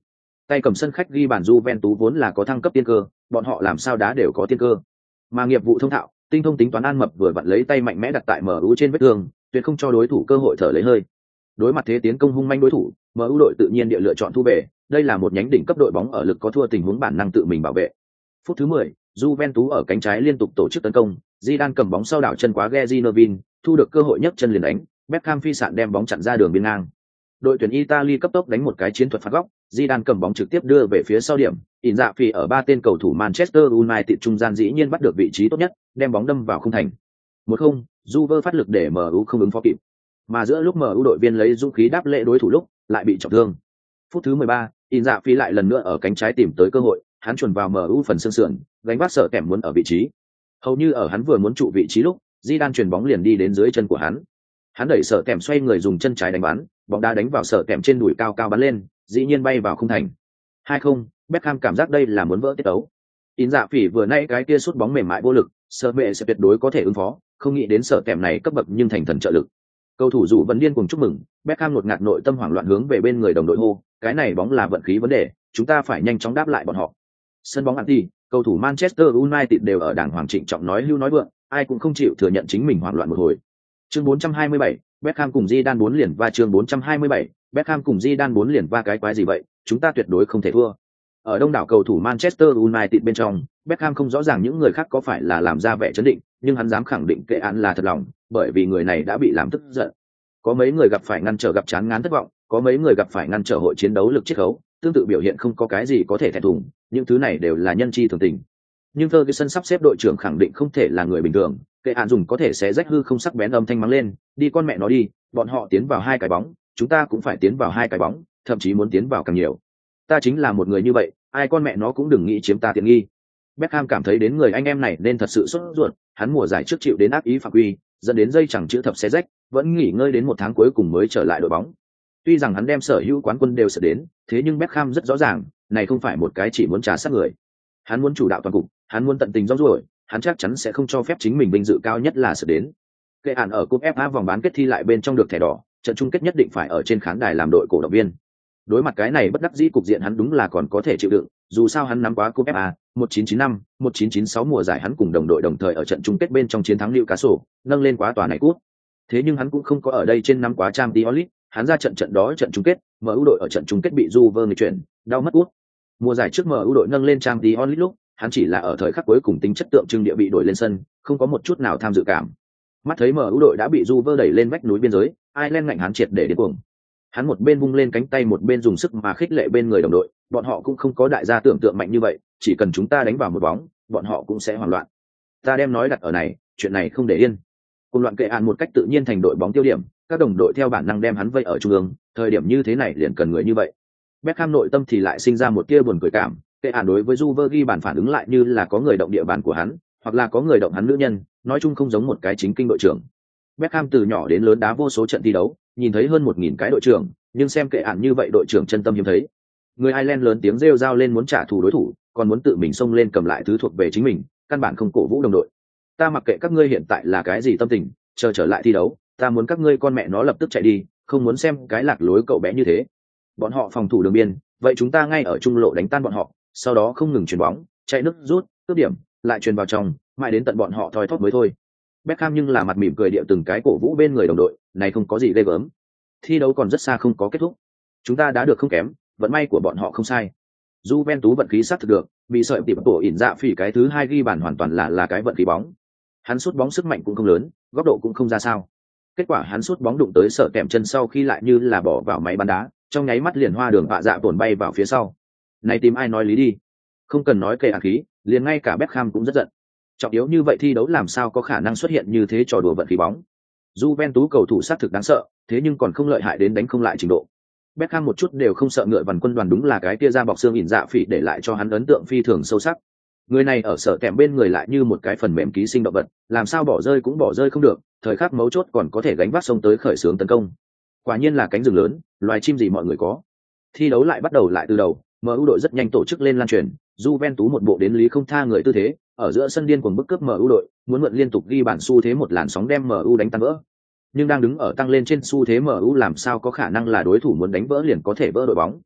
S1: Tay cầm sân khách ghi bàn Juventus vốn là có thăng cấp tiên cơ, bọn họ làm sao đá đều có tiên cơ. Mà nghiệp vụ thông thạo, tinh thông tính toán An Mập vừa vặn lấy tay mạnh mẽ đặt tại MU trên vết thương, tuyệt không cho đối thủ cơ hội thở lấy hơi. Đối mặt thế tiến công hung manh đối thủ, MU đội tự nhiên địa lựa chọn thu về, đây là một nhánh đỉnh cấp đội bóng ở lực có thua tình huống bản năng tự mình bảo vệ. Phút thứ 10, Juventus ở cánh trái liên tục tổ chức tấn công, Zidane cầm bóng sau đảo chân quá Gezi Nervin, thu được cơ hội nhấc chân liền đánh, Beckham phi sạn đem bóng chặn ra đường biên ngang. Đội tuyển Italy cấp tốc đánh một cái chiến thuật phạt góc, Zidane cầm bóng trực tiếp đưa về phía sau điểm, Inzaghi ở ba tên cầu thủ Manchester United trung gian dĩ nhiên bắt được vị trí tốt nhất, đem bóng đâm vào khung thành. 1-0, Juve phát lực để MU không ứng phó kịp. Mà giữa lúc MU đội viên lấy dũng khí đáp lễ đối thủ lúc, lại bị trọng thương. Phút thứ 13, Inzaghi lại lần nữa ở cánh trái tìm tới cơ hội, hắn chuẩn vào MU phần xương sườn, gánh vác sợ kèm muốn ở vị trí. Hầu như ở hắn vừa muốn trụ vị trí lúc, Zidane chuyền bóng liền đi đến dưới chân của hắn. Hắn đẩy sợ kèm xoay người dùng chân trái đánh bắn, bóng đá đánh vào sợ kèm trên đùi cao cao bắn lên, dĩ nhiên bay vào khung thành. 2-0, Beckham cảm giác đây là muốn vỡ tiết tấu. Inzaghi vừa nãy cái kia sút bóng mềm mại vô lực, sợ bệ sẽ tuyệt đối có thể ứng phó, không nghĩ đến sợ kèm này cấp bậc nhưng thành thần trợ lực. Cầu thủ rủ vẫn điên cuồng chúc mừng, Beckham ngột ngạt nội tâm hoảng loạn hướng về bên người đồng đội hô, cái này bóng là vận khí vấn đề, chúng ta phải nhanh chóng đáp lại bọn họ. Sân bóng anti, cầu thủ Manchester United đều ở đàng hoàng trịnh trọng nói hưu nói vượng, ai cũng không chịu thừa nhận chính mình hoảng loạn một hồi. Chương 427, Beckham cùng Zidane 4 liền va chương 427, Beckham cùng Zidane 4 liền va cái quái gì vậy, chúng ta tuyệt đối không thể thua. Ở đông đảo cầu thủ Manchester United bên trong, Beckham không rõ ràng những người khác có phải là làm ra vẻ chấn định, nhưng hắn dám khẳng định kệ án là thật lòng, bởi vì người này đã bị làm tức giận. Có mấy người gặp phải ngăn trở gặp chán ngán thất vọng, có mấy người gặp phải ngăn trở hội chiến đấu lực chiết khấu, tương tự biểu hiện không có cái gì có thể thẹn thùng, những thứ này đều là nhân chi thường tình. Nhưng Ferguson sắp xếp đội trưởng khẳng định không thể là người bình thường, kệ án dùng có thể xé rách hư không sắc bén âm thanh mắng lên, đi con mẹ nó đi, bọn họ tiến vào 2 cái bóng, chúng ta cũng phải tiến vào 2 cái bóng, thậm chí muốn tiến vào càng nhiều. Ta chính là một người như vậy, ai con mẹ nó cũng đừng nghĩ chiếm ta tiện nghi. Beckham cảm thấy đến người anh em này nên thật sự sốt ruột, hắn mùa giải trước chịu đến ác ý phạm quy, dẫn đến dây chẳng chữ thập xé rách, vẫn nghỉ ngơi đến 1 tháng cuối cùng mới trở lại đội bóng. Tuy rằng hắn đem sở hữu quán quân đều sợ đến, thế nhưng Beckham rất rõ ràng, này không phải một cái chỉ muốn trả sát người. Hắn muốn chủ đạo toàn cục, hắn muốn tận tình rong ruổi, hắn chắc chắn sẽ không cho phép chính mình vinh dự cao nhất là sợ đến. Kệ án ở cúp FA vòng bán kết thi lại bên trong được thẻ đỏ, trận chung kết nhất định phải ở trên khán đài làm đội cổ động viên. Đối mặt cái này bất đắc dĩ cục diện hắn đúng là còn có thể chịu đựng, dù sao hắn nắm quá cúp FA 1995, 1996 mùa giải hắn cùng đồng đội đồng thời ở trận chung kết bên trong chiến thắng Newcastle, nâng lên quá tòa này cúp. Thế nhưng hắn cũng không có ở đây trên năm quá Champions League, hắn ra trận đó trận chung kết, MU đội ở trận chung kết bị Juve nghịch chuyển, đau mất cúp. Mùa giải trước MU đội nâng lên Champions League lúc, hắn chỉ là ở thời khắc cuối cùng tính chất tượng trưng địa bị đổi lên sân, không có một chút nào tham dự cảm. Mắt thấy MU đội đã bị Juve đẩy lên vách núi biên giới, Ireland ngạnh hắn triệt để điên cuồng. Hắn một bên vung lên cánh tay một bên dùng sức mà khích lệ bên người đồng đội, bọn họ cũng không có đại gia tưởng tượng mạnh như vậy, chỉ cần chúng ta đánh vào một bóng, bọn họ cũng sẽ hoảng loạn. Ta đem nói đặt ở này, chuyện này không để yên. Cùng loạn kệ án một cách tự nhiên thành đội bóng tiêu điểm, các đồng đội theo bản năng đem hắn vây ở trung ương, thời điểm như thế này liền cần người như vậy. Beckham nội tâm thì lại sinh ra một tia buồn cười cảm, kệ án đối với Juve ghi bàn phản ứng lại như là có người động địa bàn của hắn, hoặc là có người động hắn nữ nhân, nói chung không giống một cái chính kinh đội trưởng. Beckham từ nhỏ đến lớn đá vô số trận thi đấu, nhìn thấy hơn 1000 cái đội trưởng, nhưng xem kệ án như vậy đội trưởng chân tâm hiếm thấy. Người Ireland lớn tiếng rêu rao lên muốn trả thù đối thủ, còn muốn tự mình xông lên cầm lại thứ thuộc về chính mình, căn bản không cổ vũ đồng đội. Ta mặc kệ các ngươi hiện tại là cái gì tâm tình, chờ trở lại thi đấu, ta muốn các ngươi con mẹ nó lập tức chạy đi, không muốn xem cái lạc lối cậu bé như thế. Bọn họ phòng thủ đường biên, vậy chúng ta ngay ở trung lộ đánh tan bọn họ, sau đó không ngừng chuyền bóng, chạy nước rút, cướp điểm, lại chuyền vào trong, mãi đến tận bọn họ thoi thóp mới thôi. Beckham nhưng là mặt mỉm cười điệu từng cái cổ vũ bên người đồng đội, này không có gì ghê gớm. Thi đấu còn rất xa không có kết thúc. Chúng ta đã được không kém, vận may của bọn họ không sai. Juventus vận khí sát thực được, vì sợi tịp tổ ỉn dạ phỉ cái thứ 2 ghi bàn hoàn toàn là cái vận khí bóng. Hắn sút bóng sức mạnh cũng không lớn, góc độ cũng không ra sao. Kết quả hắn sút bóng đụng tới sợ kèm chân sau khi lại như là bỏ vào máy bắn đá, trong nháy mắt liền hoa đường vạ dạ tổn bay vào phía sau. Này tìm ai nói lý đi? Không cần nói kệ khí, liền ngay cả Beckham cũng rất giận. Trọng yếu như vậy thi đấu làm sao có khả năng xuất hiện như thế trò đùa vận khí bóng. Juventus cầu thủ sát thực đáng sợ, thế nhưng còn không lợi hại đến đánh không lại trình độ. Beckham một chút đều không sợ ngựa vằn quân đoàn đúng là cái kia ra bọc xương ỉn dạ phỉ để lại cho hắn ấn tượng phi thường sâu sắc. Người này ở sở kèm bên người lại như một cái phần mềm ký sinh động vật, làm sao bỏ rơi cũng bỏ rơi không được, thời khắc mấu chốt còn có thể gánh vác sông tới khởi xướng tấn công. Quả nhiên là cánh rừng lớn, loài chim gì mọi người có. Thi đấu lại bắt đầu lại từ đầu, MU đội rất nhanh tổ chức lên lan truyền, Juventus một bộ đến lý không tha người tư thế, ở giữa sân điên cuồng bức cướp MU đội, muốn mượn liên tục ghi bàn xu thế một làn sóng đem MU đánh tan vỡ. Nhưng đang đứng ở tăng lên trên xu thế MU làm sao có khả năng là đối thủ muốn đánh vỡ liền có thể vỡ đội bóng.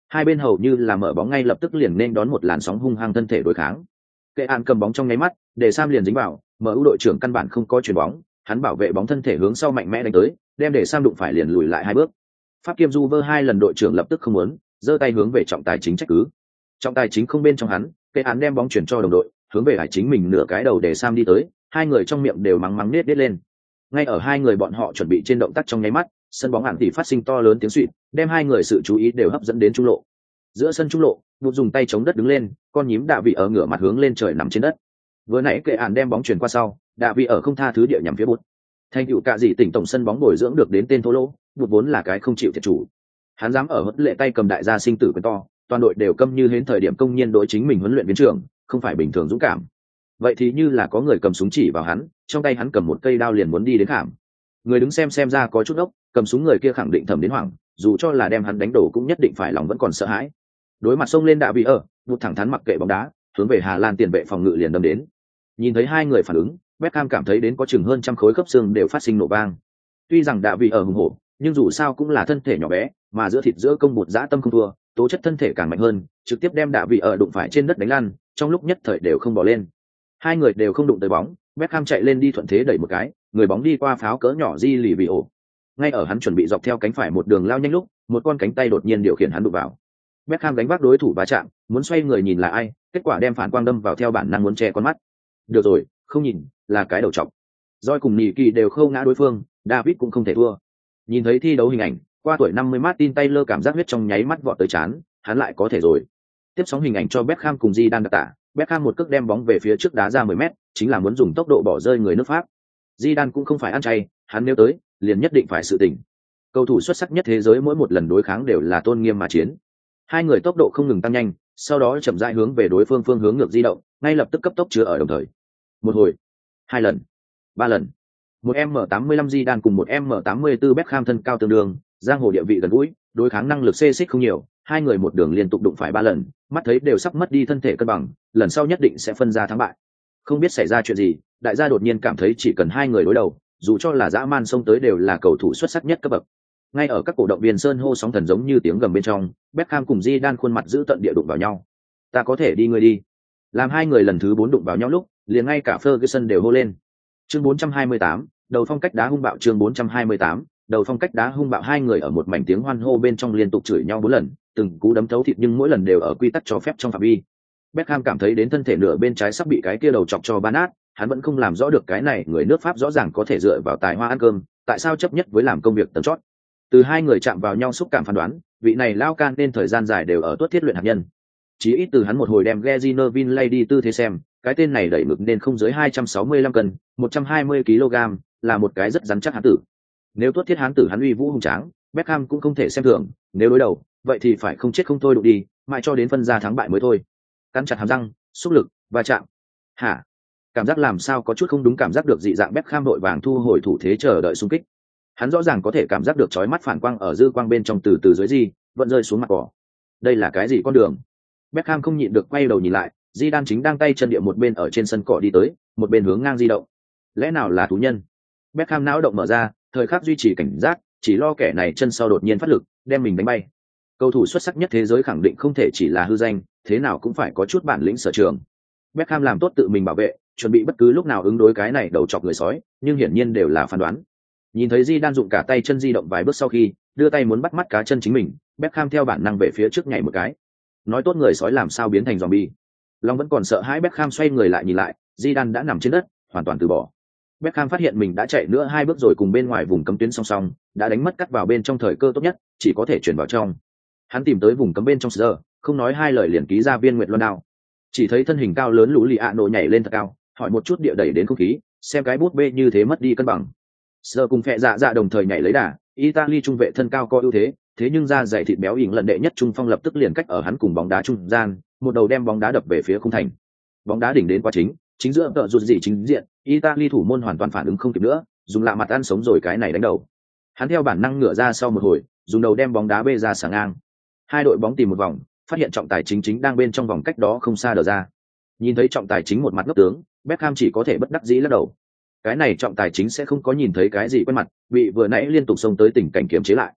S1: Hai bên hầu như là mở bóng ngay lập tức liền nên đón một làn sóng hung hăng thân thể đối kháng. Kệ án cầm bóng trong nháy mắt, để Sam liền dính vào, MU đội trưởng căn bản không có chuyền bóng, hắn bảo vệ bóng thân thể hướng sau mạnh mẽ đánh tới, đem để Sam đụng phải liền lùi lại 2 bước. Pháp Kiêm Du vơ 2 lần đội trưởng lập tức không muốn, giơ tay hướng về trọng tài chính trách cứ. Trọng tài chính không bên trong hắn, Kệ án đem bóng chuyển cho đồng đội, hướng về hải chính mình nửa cái đầu để Sam đi tới, hai người trong miệng đều mắng mắng nết nết lên. Ngay ở hai người bọn họ chuẩn bị trên động tác trong nháy mắt, sân bóng ản tỷ phát sinh to lớn tiếng xuýt, đem hai người sự chú ý đều hấp dẫn đến trung lộ. Giữa sân trung lộ, Vụt dùng tay chống đất đứng lên, con nhím Đạ Vị ở ngửa mặt hướng lên trời nằm trên đất. Vừa nãy Kệ án đem bóng chuyển qua sau, Đạ Vị ở không tha thứ địa nhằm phía Vụt. Thành tựu cả gì tỉnh tổng sân bóng bồi dưỡng được đến tên thô lỗ, Vụt vốn là cái không chịu thiệt chủ. Hắn dám ở huấn lệ tay cầm đại gia sinh tử quyền to, toàn đội đều câm như hến thời điểm công nhiên đối chính mình huấn luyện viên trưởng, không phải bình thường dũng cảm. Vậy thì như là có người cầm súng chỉ vào hắn, trong tay hắn cầm một cây đao liền muốn đi đến khảm. Người đứng xem ra có chút ốc, cầm súng người kia khẳng định thầm đến hoảng, dù cho là đem hắn đánh đổ cũng nhất định phải lòng vẫn còn sợ hãi. Đối mặt xông lên Đạ Vị ở, Vụt thẳng thắn mặc kệ bóng đá, hướng về Hà Lan tiền vệ phòng ngự liền đâm đến. Nhìn thấy hai người phản ứng, Beckham cảm thấy đến có chừng hơn trăm khối khớp xương đều phát sinh nổ vang. Tuy rằng Đạ Vị ở hùng hổ, nhưng dù sao cũng là thân thể nhỏ bé, mà giữa thịt giữa công bột dã tâm không thua, tố chất thân thể càng mạnh hơn, trực tiếp đem Đạ Vị ở đụng phải trên đất đánh lăn, trong lúc nhất thời đều không bỏ lên. Hai người đều không đụng tới bóng, Beckham chạy lên đi thuận thế đẩy một cái, người bóng đi qua pháo cỡ nhỏ Di lì vị ổ. Ngay ở hắn chuẩn bị dọc theo cánh phải một đường lao nhanh lúc, một con cánh tay đột nhiên điều khiển hắn đụng vào. Beckham đánh vác đối thủ va chạm, muốn xoay người nhìn là ai, kết quả đem phản quang đâm vào theo bản năng muốn che con mắt. Được rồi, không nhìn, là cái đầu trọc. Doi cùng Nỉ Kỳ đều khâu ngã đối phương, David cũng không thể thua. Nhìn thấy thi đấu hình ảnh, qua tuổi 50 Martin Taylor cảm giác huyết trong nháy mắt vọt tới trán, hắn lại có thể rồi. Tiếp sóng hình ảnh cho Beckham cùng Zidane đặc tả, Beckham một cước đem bóng về phía trước đá ra 10 mét, chính là muốn dùng tốc độ bỏ rơi người nước Pháp. Zidane cũng không phải ăn chay, hắn nếu tới, liền nhất định phải sự tỉnh. Cầu thủ xuất sắc nhất thế giới mỗi một lần đối kháng đều là tôn nghiêm mà chiến. Hai người tốc độ không ngừng tăng nhanh, sau đó chậm rãi hướng về đối phương phương hướng ngược di động, ngay lập tức cấp tốc chứa ở đồng thời. Một hồi, 2 lần, 3 lần. Một M85 Zidane cùng một M84 Beckham thân cao tương đương, giang hồ địa vị gần gũi, đối kháng năng lực xê xích không nhiều, hai người một đường liên tục đụng phải 3 lần, mắt thấy đều sắp mất đi thân thể cân bằng, lần sau nhất định sẽ phân ra thắng bại. Không biết xảy ra chuyện gì, đại gia đột nhiên cảm thấy chỉ cần hai người đối đầu, dù cho là dã man xông tới đều là cầu thủ xuất sắc nhất cấp bậc. Ngay ở các cổ động viên sơn hô sóng thần giống như tiếng gầm bên trong, Beckham cùng Zidane khuôn mặt giữ tận địa đụng vào nhau. Ta có thể đi ngươi đi. Làm hai người lần thứ 4 đụng vào nhau lúc, liền ngay cả Ferguson đều hô lên. Chương 428, đầu phong cách đá hung bạo. Chương 428, đầu phong cách đá hung bạo. Hai người ở một mảnh tiếng hoan hô bên trong liên tục chửi nhau 4 lần, từng cú đấm thấu thịt nhưng mỗi lần đều ở quy tắc cho phép trong phạm vi. Beckham cảm thấy đến thân thể nửa bên trái sắp bị cái kia đầu chọc cho ban nát, hắn vẫn không làm rõ được cái này người nước Pháp rõ ràng có thể dựa vào tài hoa ăn cơm, tại sao chấp nhất với làm công việc tầng chót. Từ hai người chạm vào nhau xúc cảm phán đoán, vị này lao can nên thời gian dài đều ở tuất thiết luyện hạt nhân. Chỉ ít từ hắn một hồi đem Geziner Vinlay đi tư thế xem, cái tên này đẩy ngực nên không dưới 265 cân, 120 kg, là một cái rất rắn chắc hán tử. Nếu tuất thiết hán tử hắn uy vũ hùng tráng, Beckham cũng không thể xem thường, nếu đối đầu, vậy thì phải không chết không thôi đụng đi, mãi cho đến phân ra thắng bại mới thôi. Cắn chặt hàm răng, xúc lực, va chạm. Hả? Cảm giác làm sao có chút không đúng, cảm giác được dị dạng Beckham đội vàng thu hồi thủ thế chờ đợi xung kích. Hắn rõ ràng có thể cảm giác được chói mắt phản quang ở dư quang bên trong từ dưới gì, vẫn rơi xuống mặt cỏ. Đây là cái gì con đường? Beckham không nhịn được quay đầu nhìn lại, Zidane chính đang tay chân địa một bên ở trên sân cỏ đi tới, một bên hướng ngang di động. Lẽ nào là thú nhân? Beckham não động mở ra, thời khắc duy trì cảnh giác, chỉ lo kẻ này chân sau đột nhiên phát lực, đem mình đánh bay. Cầu thủ xuất sắc nhất thế giới khẳng định không thể chỉ là hư danh, thế nào cũng phải có chút bản lĩnh sở trường. Beckham làm tốt tự mình bảo vệ, chuẩn bị bất cứ lúc nào ứng đối cái này đầu chọc người sói, nhưng hiển nhiên đều là phán đoán. Nhìn thấy Zidane dụng cả tay chân di động vài bước sau khi đưa tay muốn bắt mắt cá chân chính mình, Beckham theo bản năng về phía trước nhảy một cái. Nói tốt người sói làm sao biến thành zombie. Long vẫn còn sợ hãi, Beckham xoay người lại nhìn lại, Zidane đã nằm trên đất, hoàn toàn từ bỏ. Beckham phát hiện mình đã chạy nữa 2 bước rồi, cùng bên ngoài vùng cấm tuyến song song, đã đánh mất cắt vào bên trong thời cơ tốt nhất, chỉ có thể chuyển vào trong. Hắn tìm tới vùng cấm bên trong giờ, không nói hai lời liền ký ra viên nguyện luân đao. Chỉ thấy thân hình cao lớn lũ lì ạ nổ nhảy lên thật cao, hỏi một chút địa đẩy đến không khí, xem cái bút bê như thế mất đi cân bằng. Giờ cùng phệ dạ đồng thời nhảy lấy đà, Italy trung vệ thân cao có ưu thế, thế nhưng da dày thịt béo ỉn lần đệ nhất trung phong lập tức liền cách ở hắn cùng bóng đá trung gian, một đầu đem bóng đá đập về phía khung thành. Bóng đá đỉnh đến quá chính giữa tợ rụt gì chính diện, Italy thủ môn hoàn toàn phản ứng không kịp nữa, dùng lạ mặt ăn sống rồi cái này đánh đầu. Hắn theo bản năng ngửa ra sau một hồi, dùng đầu đem bóng đá bê ra sàng ngang. Hai đội bóng tìm một vòng, phát hiện trọng tài chính đang bên trong vòng cách đó không xa đờ ra. Nhìn thấy trọng tài chính một mặt ngốc tướng, Beckham chỉ có thể bất đắc dĩ lắc đầu. Cái này trọng tài chính sẽ không có nhìn thấy cái gì quen mặt, bị vừa nãy liên tục xông tới tình cảnh kiềm chế lại.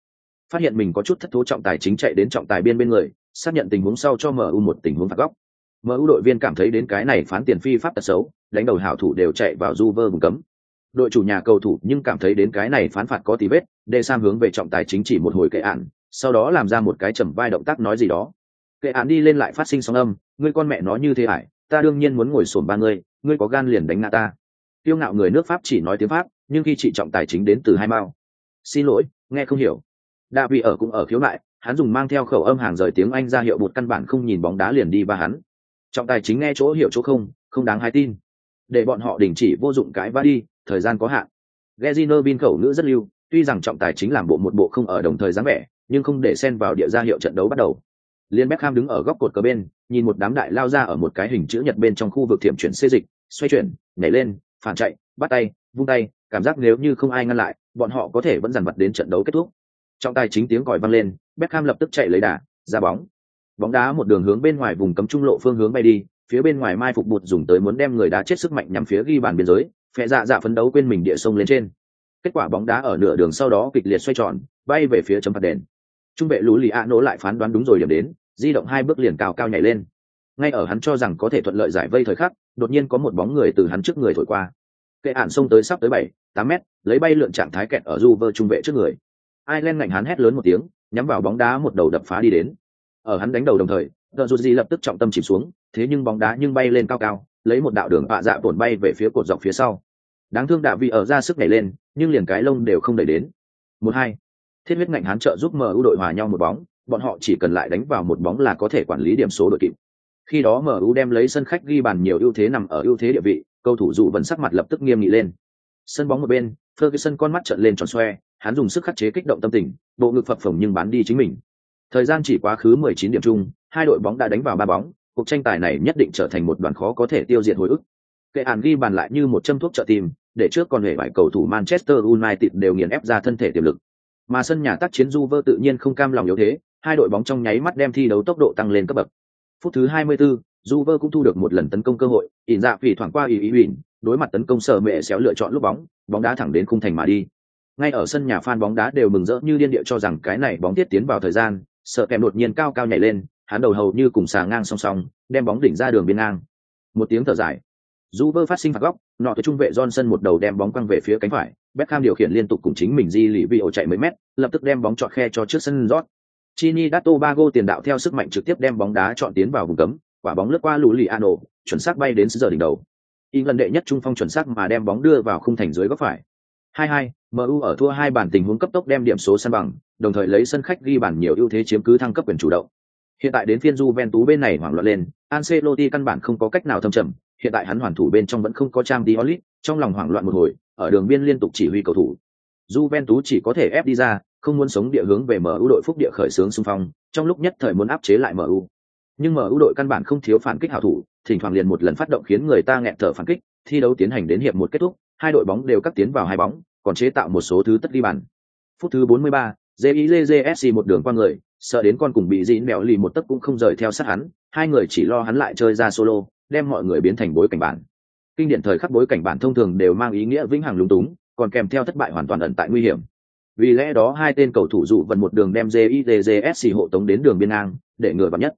S1: phát hiện mình có chút thất thố trọng tài chính chạy đến trọng tài bên người, xác nhận tình huống sau cho MU một tình huống phạt góc. MU đội viên cảm thấy đến cái này phán tiền phi pháp tật xấu, đánh đầu hảo thủ đều chạy vào Juve vùng cấm. Đội chủ nhà cầu thủ nhưng cảm thấy đến cái này phán phạt có tí vết, để Sam hướng về trọng tài chính chỉ một hồi kệ án, sau đó làm ra một cái chầm vai động tác nói gì đó. Kệ án đi lên lại phát sinh sóng âm, ngươi con mẹ nó như thế hải, ta đương nhiên muốn ngồi xổm ba ngươi có gan liền đánh ngã ta. Tiêu ngạo người nước Pháp chỉ nói tiếng Pháp, nhưng khi trị trọng tài chính đến từ hai mao. Xin lỗi, nghe không hiểu. Đạ vị ở cũng ở khiếu nại, hắn dùng mang theo khẩu âm hàng rời tiếng Anh ra hiệu bột căn bản không nhìn bóng đá liền đi ba hắn. Trọng tài chính nghe chỗ hiểu chỗ không đáng hay tin. Để bọn họ đình chỉ vô dụng cái va đi, thời gian có hạn. Geziner bin khẩu ngữ rất lưu, tuy rằng trọng tài chính làm một bộ không ở đồng thời dáng vẻ, nhưng không để xen vào địa ra hiệu trận đấu bắt đầu. Liên Beckham đứng ở góc cột cờ bên, nhìn một đám đại lao ra ở một cái hình chữ nhật bên trong khu vực thiểm chuyển xê dịch, xoay chuyển, nhảy lên, phản chạy, bắt tay, vung tay, cảm giác nếu như không ai ngăn lại, bọn họ có thể vẫn dằn vặt đến trận đấu kết thúc. Trọng tài chính tiếng còi vang lên, Beckham lập tức chạy lấy đà, ra bóng. Bóng đá một đường hướng bên ngoài vùng cấm trung lộ phương hướng bay đi, phía bên ngoài mai phục bụt dùng tới muốn đem người đá chết sức mạnh nhắm phía ghi bàn biên giới, phệ dạ phấn đấu quên mình địa sông lên trên. Kết quả bóng đá ở nửa đường sau đó kịch liệt xoay tròn, bay về phía chấm phạt đền. Trung vệ Lú Lì A nỗ lại phán đoán đúng rồi điểm đến, di động 2 bước liền cao cao nhảy lên. Ngay ở hắn cho rằng có thể thuận lợi giải vây thời khắc, đột nhiên có một bóng người từ hắn trước người thổi qua. Kệ ản xông tới sắp tới 7-8 mét, lấy bay lượn trạng thái kẹt ở Juve trung vệ trước người. Ireland ngạnh hắn hét lớn một tiếng, nhắm vào bóng đá một đầu đập phá đi đến. Ở hắn đánh đầu đồng thời, Rodri lập tức trọng tâm chìm xuống, thế nhưng bóng đá bay lên cao cao, lấy một đạo đường bạ dạ bổn bay về phía cột dọc phía sau. Đáng thương Đạ vị ở ra sức nhảy lên, nhưng liền cái lông đều không đẩy đến. 1-2. Thiết huyết ngạnh hắn trợ giúp MU đội hòa nhau một bóng, bọn họ chỉ cần lại đánh vào một bóng là có thể quản lý điểm số đội kịp. Khi đó MU đem lấy sân khách ghi bàn nhiều ưu thế nằm ở ưu thế địa vị, cầu thủ dụ vẫn sắc mặt lập tức nghiêm nghị lên. Sân bóng một bên, Ferguson con mắt trợn lên tròn xoe, hắn dùng sức khắc chế kích động tâm tình, bộ ngực phập phồng nhưng bán đi chính mình. Thời gian chỉ quá khứ 19 điểm chung, hai đội bóng đã đánh vào 3 bóng, cuộc tranh tài này nhất định trở thành một đoàn khó có thể tiêu diệt hồi ức. Kệ án ghi bàn lại như một châm thuốc trợ tim, để trước còn hề vài cầu thủ Manchester United đều nghiền ép ra thân thể tiềm lực. Mà sân nhà tác chiến Juve tự nhiên không cam lòng yếu thế, hai đội bóng trong nháy mắt đem thi đấu tốc độ tăng lên cấp bậc. Phút thứ 24, Juve cũng thu được một lần tấn công cơ hội, ỉn dạ phỉ thoảng qua ý huỳnh, đối mặt tấn công sở mẹ xéo lựa chọn lúc bóng đá thẳng đến khung thành mà đi. Ngay ở sân nhà fan bóng đá đều mừng rỡ như điên điệu cho rằng cái này bóng tiết tiến vào thời gian, sợ kèm đột nhiên cao cao nhảy lên, hắn đầu hầu như cùng xà ngang song song, đem bóng đỉnh ra đường biên ngang. Một tiếng thở dài. Juve phát sinh phạt góc, nọ tới trung vệ Johnson một đầu đem bóng quăng về phía cánh phải, Beckham điều khiển liên tục cùng chính mình di lì vị ổ chạy mấy mét, lập tức đem bóng chọn khe cho trước sân rót. Trinidad Tobago tiền đạo theo sức mạnh trực tiếp đem bóng đá chọn tiến vào vùng cấm, quả bóng lướt qua Luliano, chuẩn xác bay đến giờ đỉnh đầu. England đệ nhất trung phong chuẩn xác mà đem bóng đưa vào khung thành dưới góc phải. 2-2, MU ở thua 2 bàn tình huống cấp tốc đem điểm số san bằng, đồng thời lấy sân khách ghi bàn nhiều ưu thế chiếm cứ thăng cấp quyền chủ động. Hiện tại đến phiên Juventus bên này hoảng loạn lên, Ancelotti căn bản không có cách nào thâm trầm, hiện tại hắn hoàn thủ bên trong vẫn không có trang Diolit, trong lòng hoảng loạn một hồi, ở đường biên liên tục chỉ huy cầu thủ. Juventus chỉ có thể ép đi ra, không muốn sống địa hướng về MU đội phúc địa khởi xướng xung phong, trong lúc nhất thời muốn áp chế lại MU. Nhưng MU đội căn bản không thiếu phản kích hảo thủ, thỉnh thoảng liền một lần phát động khiến người ta nghẹt thở phản kích, thi đấu tiến hành đến hiệp một kết thúc, hai đội bóng đều cắt tiến vào 2 bóng, còn chế tạo một số thứ tất ghi bàn. Phút thứ 43, JIJSC một đường qua người, sợ đến con cùng bị dịn mèo lì một tấc cũng không rời theo sát hắn, hai người chỉ lo hắn lại chơi ra solo, đem mọi người biến thành bối cảnh bản. Kinh điển thời khắc bối cảnh bản thông thường đều mang ý nghĩa vĩnh hằng lúng túng, còn kèm theo thất bại hoàn toàn ẩn tại nguy hiểm. Vì lẽ đó hai tên cầu thủ dụ vận một đường đem JIJSC hộ tống đến đường biên ngang, để ngừa vặn nhất.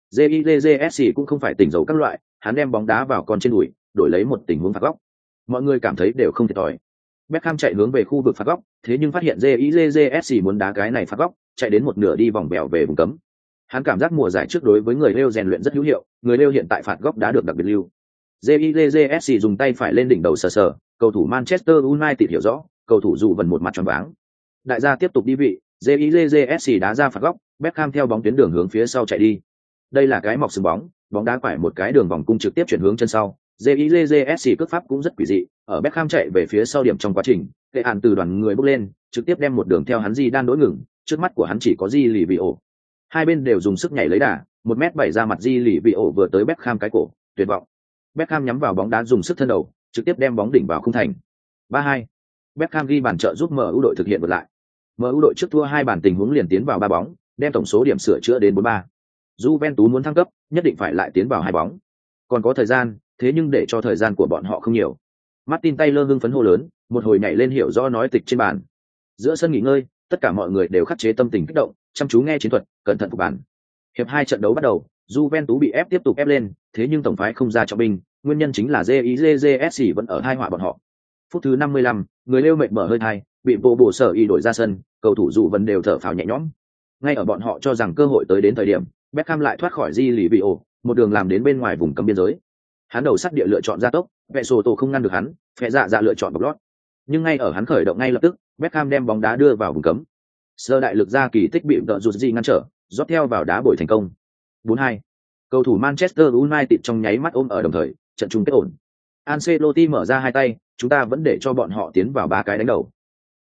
S1: JIJSC cũng không phải tỉnh dấu các loại, hắn đem bóng đá vào con trên đùi, đổi lấy một tình huống phạt góc. Mọi người cảm thấy đều không thiệt thòi. Beckham chạy hướng về khu vực phạt góc, thế nhưng phát hiện JIJSC muốn đá cái này phạt góc, chạy đến một nửa đi vòng bèo về vùng cấm. Hắn cảm giác mùa giải trước đối với người Leo rèn luyện rất hữu hiệu, người Leo hiện tại phạt góc đã được đặc biệt lưu. JIJSC dùng tay phải lên đỉnh đầu sờ sờ, cầu thủ Manchester United hiểu rõ, cầu thủ dụ vần một mặt tròn váng. Đại gia tiếp tục đi vị, JIJSC đá ra phạt góc, Beckham theo bóng tuyến đường hướng phía sau chạy đi. Đây là cái mọc sừng bóng đá quải một cái đường vòng cung trực tiếp chuyển hướng chân sau. JIJSC cước pháp cũng rất quỷ dị, ở Beckham chạy về phía sau điểm trong quá trình, Kệ án từ đoàn người bước lên, trực tiếp đem một đường theo hắn Di Đan đối ngừng, trước mắt của hắn chỉ có Di lì vị ổ. Hai bên đều dùng sức nhảy lấy đà, 1m7 ra mặt Di lì vị ổ vừa tới Beckham cái cổ, tuyệt vọng. Beckham nhắm vào bóng đá dùng sức thân đầu, trực tiếp đem bóng đỉnh vào khung thành. 3-2. Beckham ghi bàn trợ giúp MU đội thực hiện vượt lại. MU đội trước thua 2 bàn tình huống liền tiến vào 3 bóng, đem tổng số điểm sửa chữa đến 43. Juventus muốn thăng cấp, nhất định phải lại tiến vào 2 bóng. Còn có thời gian, thế nhưng để cho thời gian của bọn họ không nhiều. Martin Taylor hưng phấn hô lớn, một hồi nhảy lên hiểu rõ nói tịch trên bàn. Giữa sân nghỉ ngơi, Tất cả mọi người đều khắc chế tâm tình kích động, chăm chú nghe chiến thuật, cẩn thận phục bản. Hiệp 2 trận đấu bắt đầu, Juventus bị ép tiếp tục ép lên, thế nhưng tổng phái không ra trọng binh, nguyên nhân chính là JIJJSC vẫn ở hai họa bọn họ. Phút thứ 55, người Lêu mệt mở hơi thai, bị bộ sở y đổi ra sân, cầu thủ dụ vẫn đều thở phào nhẹ nhõm. Ngay ở bọn họ cho rằng cơ hội tới đến thời điểm, Beckham lại thoát khỏi Di lì bị ổ, một đường làm đến bên ngoài vùng cấm biên giới. Hắn đầu sắt địa lựa chọn gia tốc, Vệ Sổ Tổ không ngăn được hắn, Phệ Dạ lựa chọn bọc lót. Nhưng ngay ở hắn khởi động ngay lập tức, Beckham đem bóng đá đưa vào vùng cấm. Sơ đại lực ra kỳ tích bị đỡ rụt gì ngăn trở, rót theo vào đá bồi thành công. 4-2. Cầu thủ Manchester United trong nháy mắt ôm ở đồng thời, trận chung kết ổn. Ancelotti mở ra hai tay, chúng ta vẫn để cho bọn họ tiến vào ba cái đánh đầu.